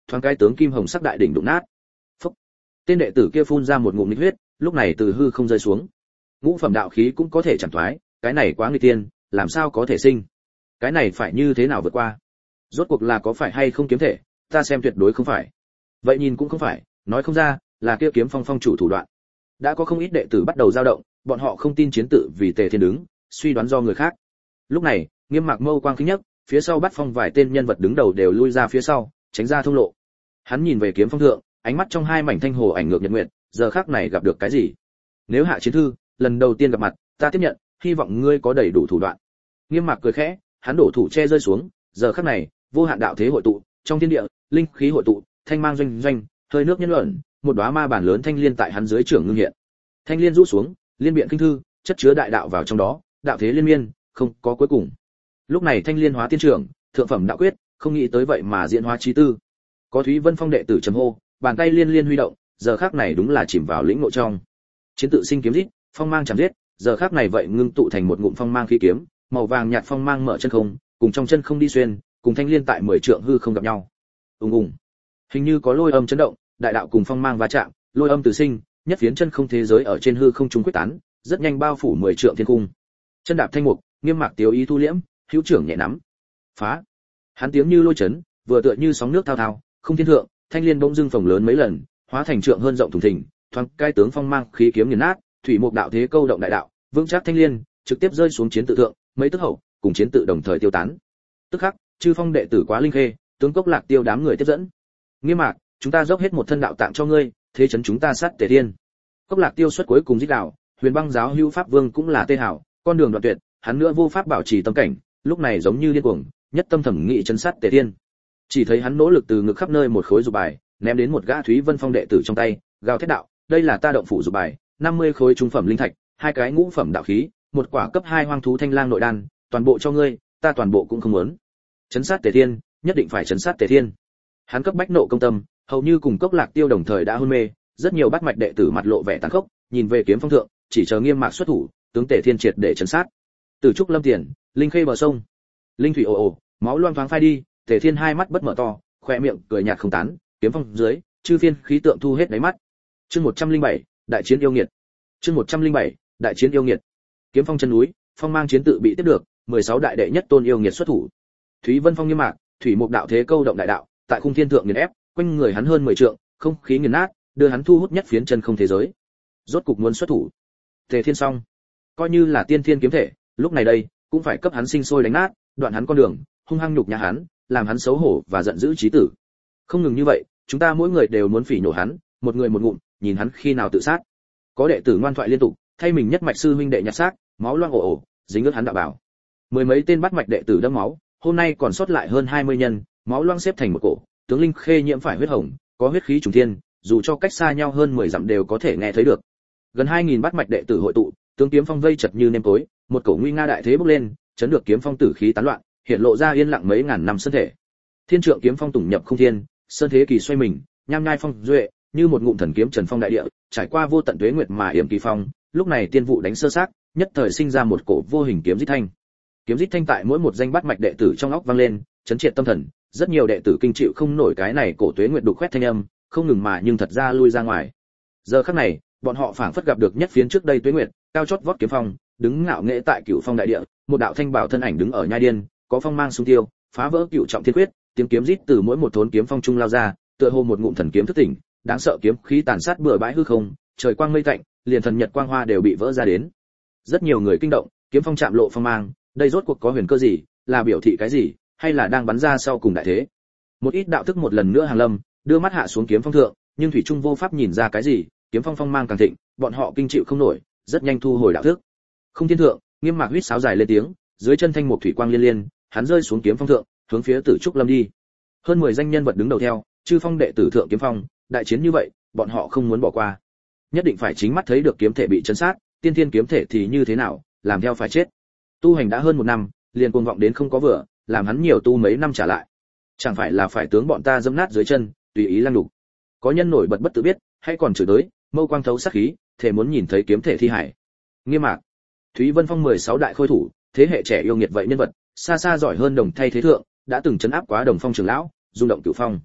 thoáng cái tướng kim hồng sắc đại đỉnh đụng nát. Phốc. Tên đệ tử kia phun ra một ngụm nghịch huyết, lúc này từ hư không rơi xuống. Ngũ phẩm đạo khí cũng có thể chẳng thoái, cái này quá nguy tiên, làm sao có thể sinh? Cái này phải như thế nào vượt qua? Rốt cuộc là có phải hay không kiếm thể, ta xem tuyệt đối không phải. Vậy nhìn cũng không phải, nói không ra, là kia kiếm phong phong chủ thủ đoạn. Đã có không ít đệ tử bắt đầu dao động, bọn họ không tin chiến tự vì Tề Thiên đứng, suy đoán do người khác. Lúc này, Nghiêm Mạc mâu quang khinh nhất, phía sau bắt phong vài tên nhân vật đứng đầu đều lui ra phía sau, tránh ra thông lộ. Hắn nhìn về kiếm phong thượng, ánh mắt trong hai mảnh thanh hồ ảnh ngược nhật nguyệt, giờ khắc này gặp được cái gì? Nếu Hạ Chiến Thư, lần đầu tiên gặp mặt, ta tiếp nhận, hy vọng ngươi có đầy đủ thủ đoạn. Nghiêm Mạc cười khẽ, hắn đổ thủ che rơi xuống, giờ khắc này, vô hạn đạo thế hội tụ, trong thiên địa, linh khí hội tụ, thanh mang doanh doanh, hơi nước nhân luận, một đóa ma bản lớn thanh liên tại hắn dưới trưởng ngưng hiện. Thanh liên rũ xuống, liên biện kinh thư, chất chứa đại đạo vào trong đó, đạo thế liên miên, không có cuối cùng. Lúc này thanh liên hóa tiên trưởng, thượng phẩm đạo quyết, không nghĩ tới vậy mà diễn hóa trí tư. Có Thúy Vân Phong đệ tử trầm hô, bàn tay liên liên huy động, giờ khắc này đúng là chìm vào lĩnh ngộ trong. Chiến tự sinh kiếm giết, phong mang chạm giết, giờ khắc này vậy ngưng tụ thành một ngụm phong mang khí kiếm, màu vàng nhạt phong mang mở chân không, cùng trong chân không đi xuyên, cùng thanh liên tại 10 trượng hư không gặp nhau. Ùng ùng. Hình như có lôi âm chấn động, đại đạo cùng phong mang va chạm, lôi âm từ sinh, nhất phiến chân không thế giới ở trên hư không trung quyết tán, rất nhanh bao phủ 10 trượng thiên cung. Chân đạp thanh mục, Nghiêm Mạc tiếu ý thu liễm, hữu trưởng nhẹ nắm. Phá. Hắn tiếng như lôi chấn, vừa tựa như sóng nước thao thao, không thiên thượng, thanh liên bỗng dưng phồng lớn mấy lần, hóa thành trượng hơn rộng thùng thình, thoáng cái tướng phong mang khí kiếm nghiền nát, thủy mục đạo thế câu động đại đạo, vững chắc thanh liên, trực tiếp rơi xuống chiến tự thượng, mấy tức hậu, cùng chiến tự đồng thời tiêu tán. Tức khắc, chư phong đệ tử quá linh khê, tướng Cốc Lạc Tiêu đám người tiếp dẫn. Nghiêm Mạc, chúng ta dốc hết một thân đạo tạng cho ngươi, thế chấn chúng ta sát Tề Thiên. Cốc Lạc Tiêu xuất cuối cùng giết đạo, Huyền Băng giáo hữu pháp vương cũng là tê hảo, con đường đoạn tuyệt, hắn nữa vô pháp bảo trì tâm cảnh, lúc này giống như điên cuồng, nhất tâm thẩm nghị chấn sát Tề Thiên. Chỉ thấy hắn nỗ lực từ ngực khắp nơi một khối dục bài, ném đến một gã Thúy Vân Phong đệ tử trong tay, gào thét đạo, đây là ta động phủ dục bài, 50 khối trung phẩm linh thạch, hai cái ngũ phẩm đạo khí, một quả cấp 2 hoang thú thanh lang nội đan, toàn bộ cho ngươi, ta toàn bộ cũng không muốn. Chấn sát Tề Thiên, nhất định phải chấn sát Tề Thiên. Hắn cấp bách nộ công tâm, hầu như cùng Cốc Lạc Tiêu đồng thời đã hôn mê, rất nhiều bát mạch đệ tử mặt lộ vẻ tàn khốc, nhìn về kiếm phong thượng, chỉ chờ Nghiêm Mạc xuất thủ, tướng Tề Thiên triệt để chấn sát. Từ trúc lâm tiền, linh khê bờ sông, linh thủy ồ ồ, máu loang thoáng phai đi, Tề Thiên hai mắt bất mở to, khoe miệng cười nhạt không tán, kiếm phong dưới, chư phiên khí tượng thu hết đáy mắt. Chương 107, đại chiến yêu nghiệt. Chương 107, đại chiến yêu nghiệt. Kiếm phong chân núi, phong mang chiến tự bị tiếp được, 16 đại đệ nhất tôn yêu nghiệt xuất thủ. Thúy Vân Phong Nghiêm Mạc, thủy mục đạo thế câu động đại đạo, tại khung thiên thượng nghiền ép, quanh người hắn hơn 10 trượng, không khí nghiền nát, đưa hắn thu hút nhất phiến chân không thế giới. Rốt cục muốn xuất thủ. Tề Thiên xong, coi như là tiên thiên kiếm thể, lúc này đây, cũng phải cấp hắn sinh sôi đánh nát, đoạn hắn con đường, hung hăng nhục nhã hắn, làm hắn xấu hổ và giận dữ chí tử. Không ngừng như vậy, chúng ta mỗi người đều muốn phỉ nhổ hắn, một người một ngụm, nhìn hắn khi nào tự sát. Có đệ tử ngoan thoại liên tục, thay mình nhất mạch sư huynh đệ nhặt xác, máu loang ồ ồ, dính ướt hắn đạo bảo. Mười mấy tên bắt mạch đệ tử đẫm máu, hôm nay còn sót lại hơn 20 nhân, máu loang xếp thành một cổ, tướng linh khê nhiễm phải huyết hồng, có huyết khí trùng thiên, dù cho cách xa nhau hơn 10 dặm đều có thể nghe thấy được. Gần 2000 bắt mạch đệ tử hội tụ, tướng kiếm phong vây chật như nêm tối, một cổ nguy nga đại thế bốc lên, chấn được kiếm phong tử khí tán loạn, hiện lộ ra yên lặng mấy ngàn năm sơn thể. Thiên trượng kiếm phong tùng nhập không thiên, sơn thế kỳ xoay mình, nham nhai phong duệ, như một ngụm thần kiếm trần phong đại địa, trải qua vô tận tuế nguyệt mà yểm kỳ phong, lúc này tiên vụ đánh sơ xác, nhất thời sinh ra một cổ vô hình kiếm rít thanh. Kiếm rít thanh tại mỗi một danh bát mạch đệ tử trong óc vang lên, chấn triệt tâm thần, rất nhiều đệ tử kinh chịu không nổi cái này cổ tuế nguyệt đục khoét thanh âm, không ngừng mà nhưng thật ra lui ra ngoài. Giờ khắc này, bọn họ phảng phất gặp được nhất phiến trước đây tuế nguyệt, cao chót vót kiếm phong, đứng ngạo nghễ tại Cửu Phong đại địa, một đạo thanh bảo thân ảnh đứng ở nhai điên, có phong mang xung tiêu, phá vỡ cửu trọng thiên quyết, tiếng kiếm rít từ mỗi một thốn kiếm phong trung lao ra, tựa hồ một ngụm thần kiếm thức tỉnh, đáng sợ kiếm khí tàn sát bừa bãi hư không, trời quang mây tạnh, liền thần nhật quang hoa đều bị vỡ ra đến. Rất nhiều người kinh động, kiếm phong chạm lộ phong mang, đây rốt cuộc có huyền cơ gì, là biểu thị cái gì, hay là đang bắn ra sau cùng đại thế. Một ít đạo thức một lần nữa hàng lâm, đưa mắt hạ xuống kiếm phong thượng, nhưng thủy trung vô pháp nhìn ra cái gì, kiếm phong phong mang càng thịnh, bọn họ kinh chịu không nổi, rất nhanh thu hồi đạo thức. Không thiên thượng, Nghiêm Mạc huýt sáo dài lên tiếng, dưới chân thanh mục thủy quang liên liên, hắn rơi xuống kiếm phong thượng, hướng phía Tử Trúc Lâm đi. Hơn 10 danh nhân vật đứng đầu theo, chư phong đệ tử thượng kiếm phong, đại chiến như vậy, bọn họ không muốn bỏ qua. Nhất định phải chính mắt thấy được kiếm thể bị chấn sát, tiên thiên kiếm thể thì như thế nào, làm theo phải chết. Tu hành đã hơn 1 năm, liền cuồng vọng đến không có vừa, làm hắn nhiều tu mấy năm trả lại. Chẳng phải là phải tướng bọn ta dẫm nát dưới chân, tùy ý lăng đục. Có nhân nổi bật bất tự biết, hay còn chửi tới, mâu quang thấu sát khí, thể muốn nhìn thấy kiếm thể thi hải. Nghiêm Mạc, Thúy Vân Phong 16 đại khôi thủ, thế hệ trẻ yêu nghiệt vậy nhân vật, xa xa giỏi hơn đồng thay thế thượng, đã từng chấn áp quá Đồng Phong trưởng lão, rung động Cửu Phong.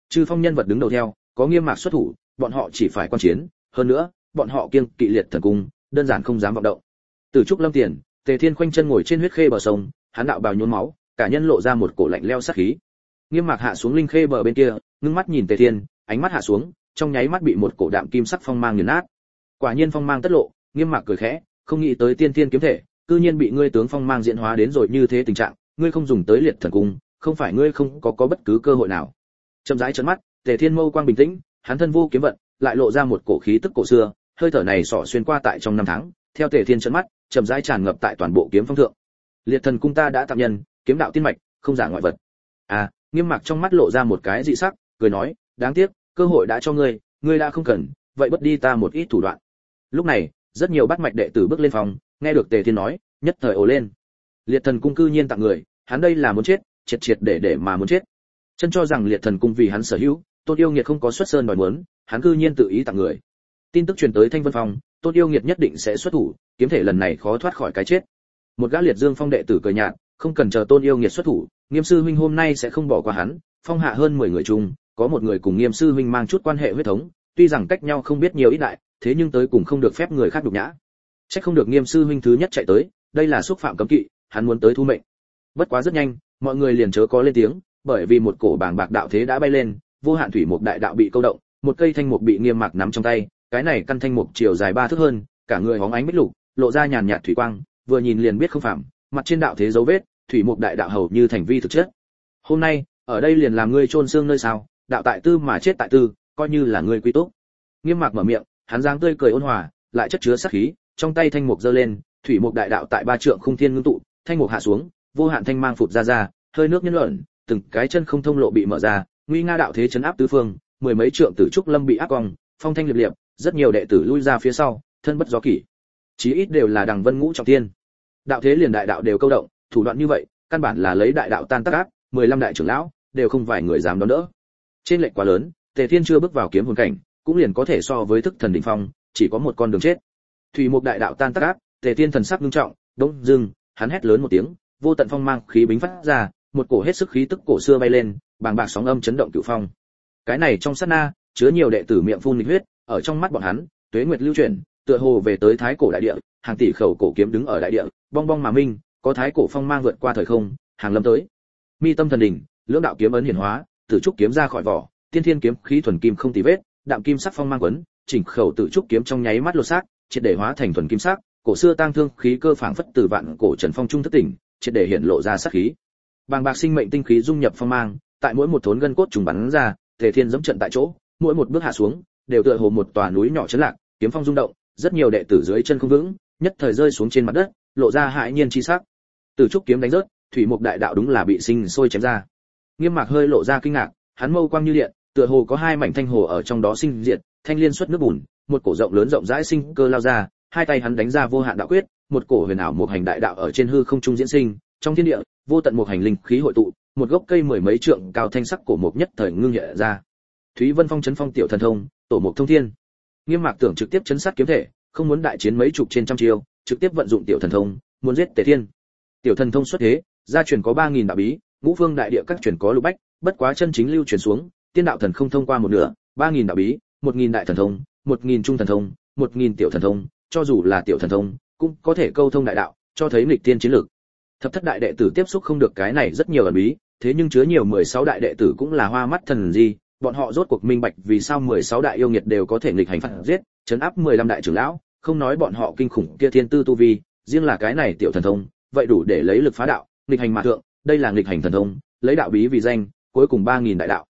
Chư phong nhân vật đứng đầu theo, có Nghiêm Mạc xuất thủ, bọn họ chỉ phải quan chiến, hơn nữa, bọn họ kiêng kỵ liệt thần cung, đơn giản không dám vọng động. Từ trúc lâm tiền, Tề Thiên khoanh chân ngồi trên huyết khê bờ sông, hắn đạo bào nhuốm máu, cả nhân lộ ra một cổ lạnh lẽo sát khí. Nghiêm Mạc hạ xuống linh khê bờ bên kia, ngưng mắt nhìn Tề Thiên, ánh mắt hạ xuống, trong nháy mắt bị một cổ đạm kim sắc phong mang nghiền nát. Quả nhiên phong mang tất lộ, Nghiêm Mạc cười khẽ, không nghĩ tới tiên thiên kiếm thể, cư nhiên bị ngươi tướng phong mang diễn hóa đến rồi như thế tình trạng, ngươi không dùng tới liệt thần cung, không phải ngươi không có bất cứ cơ hội nào. Chậm rãi trợn mắt, Tề Thiên mâu quang bình tĩnh, hắn thân vô kiếm vận, lại lộ ra một cổ khí tức cổ xưa, hơi thở này xỏ xuyên qua tại trong năm tháng, theo Tề Thiên trợn mắt, chậm rãi tràn ngập tại toàn bộ kiếm phong thượng. Liệt thần cung ta đã tạm nhân, kiếm đạo tiên mạch, không giả ngoại vật. À, Nghiêm Mạc trong mắt lộ ra một cái dị sắc, cười nói, đáng tiếc, cơ hội đã cho ngươi, ngươi đã không cần, vậy bất đi ta một ít thủ đoạn. Lúc này, rất nhiều bát mạch đệ tử bước lên phòng, nghe được Tề Thiên nói, nhất thời ồ lên. Liệt thần cung cư nhiên tặng người, hắn đây là muốn chết, triệt triệt để mà muốn chết. Chân cho rằng liệt thần cung vì hắn sở hữu, Tôn Yêu Nghiệt không có xuất sơn đòi muốn, hắn cư nhiên tự ý tặng người. Tin tức truyền tới Thanh Vân Phong, Tôn Yêu Nghiệt nhất định sẽ xuất thủ, kiếm thể lần này khó thoát khỏi cái chết. Một gã liệt dương phong đệ tử cười nhạt, không cần chờ Tôn Yêu Nghiệt xuất thủ, Nghiêm sư huynh hôm nay sẽ không bỏ qua hắn. Phong hạ hơn 10 người chung, có một người cùng Nghiêm sư huynh mang chút quan hệ huyết thống, tuy rằng cách nhau không biết nhiều ít đại, thế nhưng tới cùng không được phép người khác đục nhã. Chắc không được Nghiêm sư huynh thứ nhất chạy tới, đây là xúc phạm cấm kỵ, hắn muốn tới thu mệnh. Bất quá rất nhanh, mọi người liền chớ có lên tiếng, bởi vì một cổ bàng bạc đạo thế đã bay lên, vô hạn thủy mục đại đạo bị câu động, một cây thanh mục bị Nghiêm Mạc nắm trong tay, cái này căn thanh mục chiều dài 3 thước hơn, cả người hóng ánh bích lục, lộ ra nhàn nhạt thủy quang, vừa nhìn liền biết không phàm, mặt trên đạo thế dấu vết, thủy mục đại đạo hầu như thành vi thực chất. Hôm nay, ở đây liền làm ngươi chôn xương nơi sao, đạo tại tư mà chết tại tư, coi như là ngươi quy túc. Nghiêm Mạc mở miệng, hắn dáng tươi cười ôn hòa, lại chất chứa sát khí, trong tay thanh mục giơ lên, thủy mục đại đạo tại 3 trượng khung thiên ngưng tụ, thanh mục hạ xuống, vô hạn thanh mang phụt ra, hơi nước nhân luận, từng cái chân không thông lộ bị mở ra, nguy nga đạo thế chấn áp tứ phương, mười mấy trượng tử trúc lâm bị áp cong, phong thanh liệt liệt, rất nhiều đệ tử lui ra phía sau, thân bất gió kỷ. Chí ít đều là đằng vân ngũ trọng thiên. Đạo thế liền đại đạo đều câu động, thủ đoạn như vậy, căn bản là lấy đại đạo tan tác ác, 15 đại trưởng lão đều không vài người dám đón đỡ. Trên lệch quá lớn, Tề Thiên chưa bước vào kiếm hồn cảnh, cũng liền có thể so với thức thần đỉnh phong, chỉ có một con đường chết. Thủy mục đại đạo tan tác ác, Tề Thiên thần sắc nghiêm trọng, bỗng dưng, hắn hét lớn một tiếng, vô tận phong mang khí bính phát ra, một cổ hết sức khí tức cổ xưa bay lên, bàng bạc sóng âm chấn động cửu phong. Cái này trong sát na, chứa nhiều đệ tử miệng phun nghịch huyết, ở trong mắt bọn hắn, tuế nguyệt lưu chuyển, tựa hồ về tới thái cổ đại địa, hàng tỷ khẩu cổ kiếm đứng ở đại địa, bong bong mà minh, có thái cổ phong mang vượt qua thời không, hàng lâm tới. Mi tâm thần đỉnh, lưỡng đạo kiếm ấn hiển hóa, tử trúc kiếm ra khỏi vỏ, tiên thiên kiếm khí thuần kim không tì vết, đạm kim sắc phong mang quấn, chỉnh khẩu tử trúc kiếm trong nháy mắt lột xác, triệt để hóa thành thuần kim sắc, cổ xưa tang thương khí cơ phảng phất từ vạn cổ trần phong trung thất tỉnh, triệt để hiện lộ ra sát khí. Bàng bạc sinh mệnh tinh khí dung nhập phong mang, tại mỗi một thốn gân cốt trùng bắn ra, Tề Thiên dẫm trận tại chỗ, mỗi một bước hạ xuống, đều tựa hồ một tòa núi nhỏ chấn lạc, kiếm phong rung động, rất nhiều đệ tử dưới chân không vững, nhất thời rơi xuống trên mặt đất, lộ ra hãi nhiên chi sắc. Từ trúc kiếm đánh rớt, thủy mục đại đạo đúng là bị sinh sôi chém ra. Nghiêm Mạc hơi lộ ra kinh ngạc, hắn mâu quang như điện, tựa hồ có hai mảnh thanh hồ ở trong đó sinh diệt, thanh liên xuất nước bùn, một cổ rộng lớn rộng rãi sinh cơ lao ra, hai tay hắn đánh ra vô hạn đạo quyết, một cổ huyền ảo một hành đại đạo ở trên hư không trung diễn sinh, trong thiên địa, vô tận một hành linh khí hội tụ, một gốc cây mười mấy trượng cao thanh sắc cổ mục nhất thời ngưng hiện ra. Thúy Vân Phong chấn phong tiểu thần thông, tổ mục thông thiên. Nghiêm Mạc tưởng trực tiếp chấn sát kiếm thể, không muốn đại chiến mấy chục trên trăm chiêu, trực tiếp vận dụng tiểu thần thông, muốn giết Tề Thiên. Tiểu thần thông xuất thế, gia truyền có 3000 đạo bí, ngũ phương đại địa các truyền có lục bách, bất quá chân chính lưu truyền xuống, tiên đạo thần không thông qua một nửa, 3000 đạo bí, 1000 đại thần thông, 1000 trung thần thông, 1000 tiểu thần thông, cho dù là tiểu thần thông, cũng có thể câu thông đại đạo, cho thấy nghịch tiên chiến lược. Thập thất đại đệ tử tiếp xúc không được cái này rất nhiều ẩn bí, thế nhưng chứa nhiều 16 đại đệ tử cũng là hoa mắt thần gì, bọn họ rốt cuộc minh bạch vì sao 16 đại yêu nghiệt đều có thể nghịch hành phạt giết, trấn áp 15 đại trưởng lão, không nói bọn họ kinh khủng kia thiên tư tu vi, riêng là cái này tiểu thần thông, vậy đủ để lấy lực phá đạo, nghịch hành mà thượng, đây là nghịch hành thần thông, lấy đạo bí vì danh, cuối cùng 3000 đại đạo.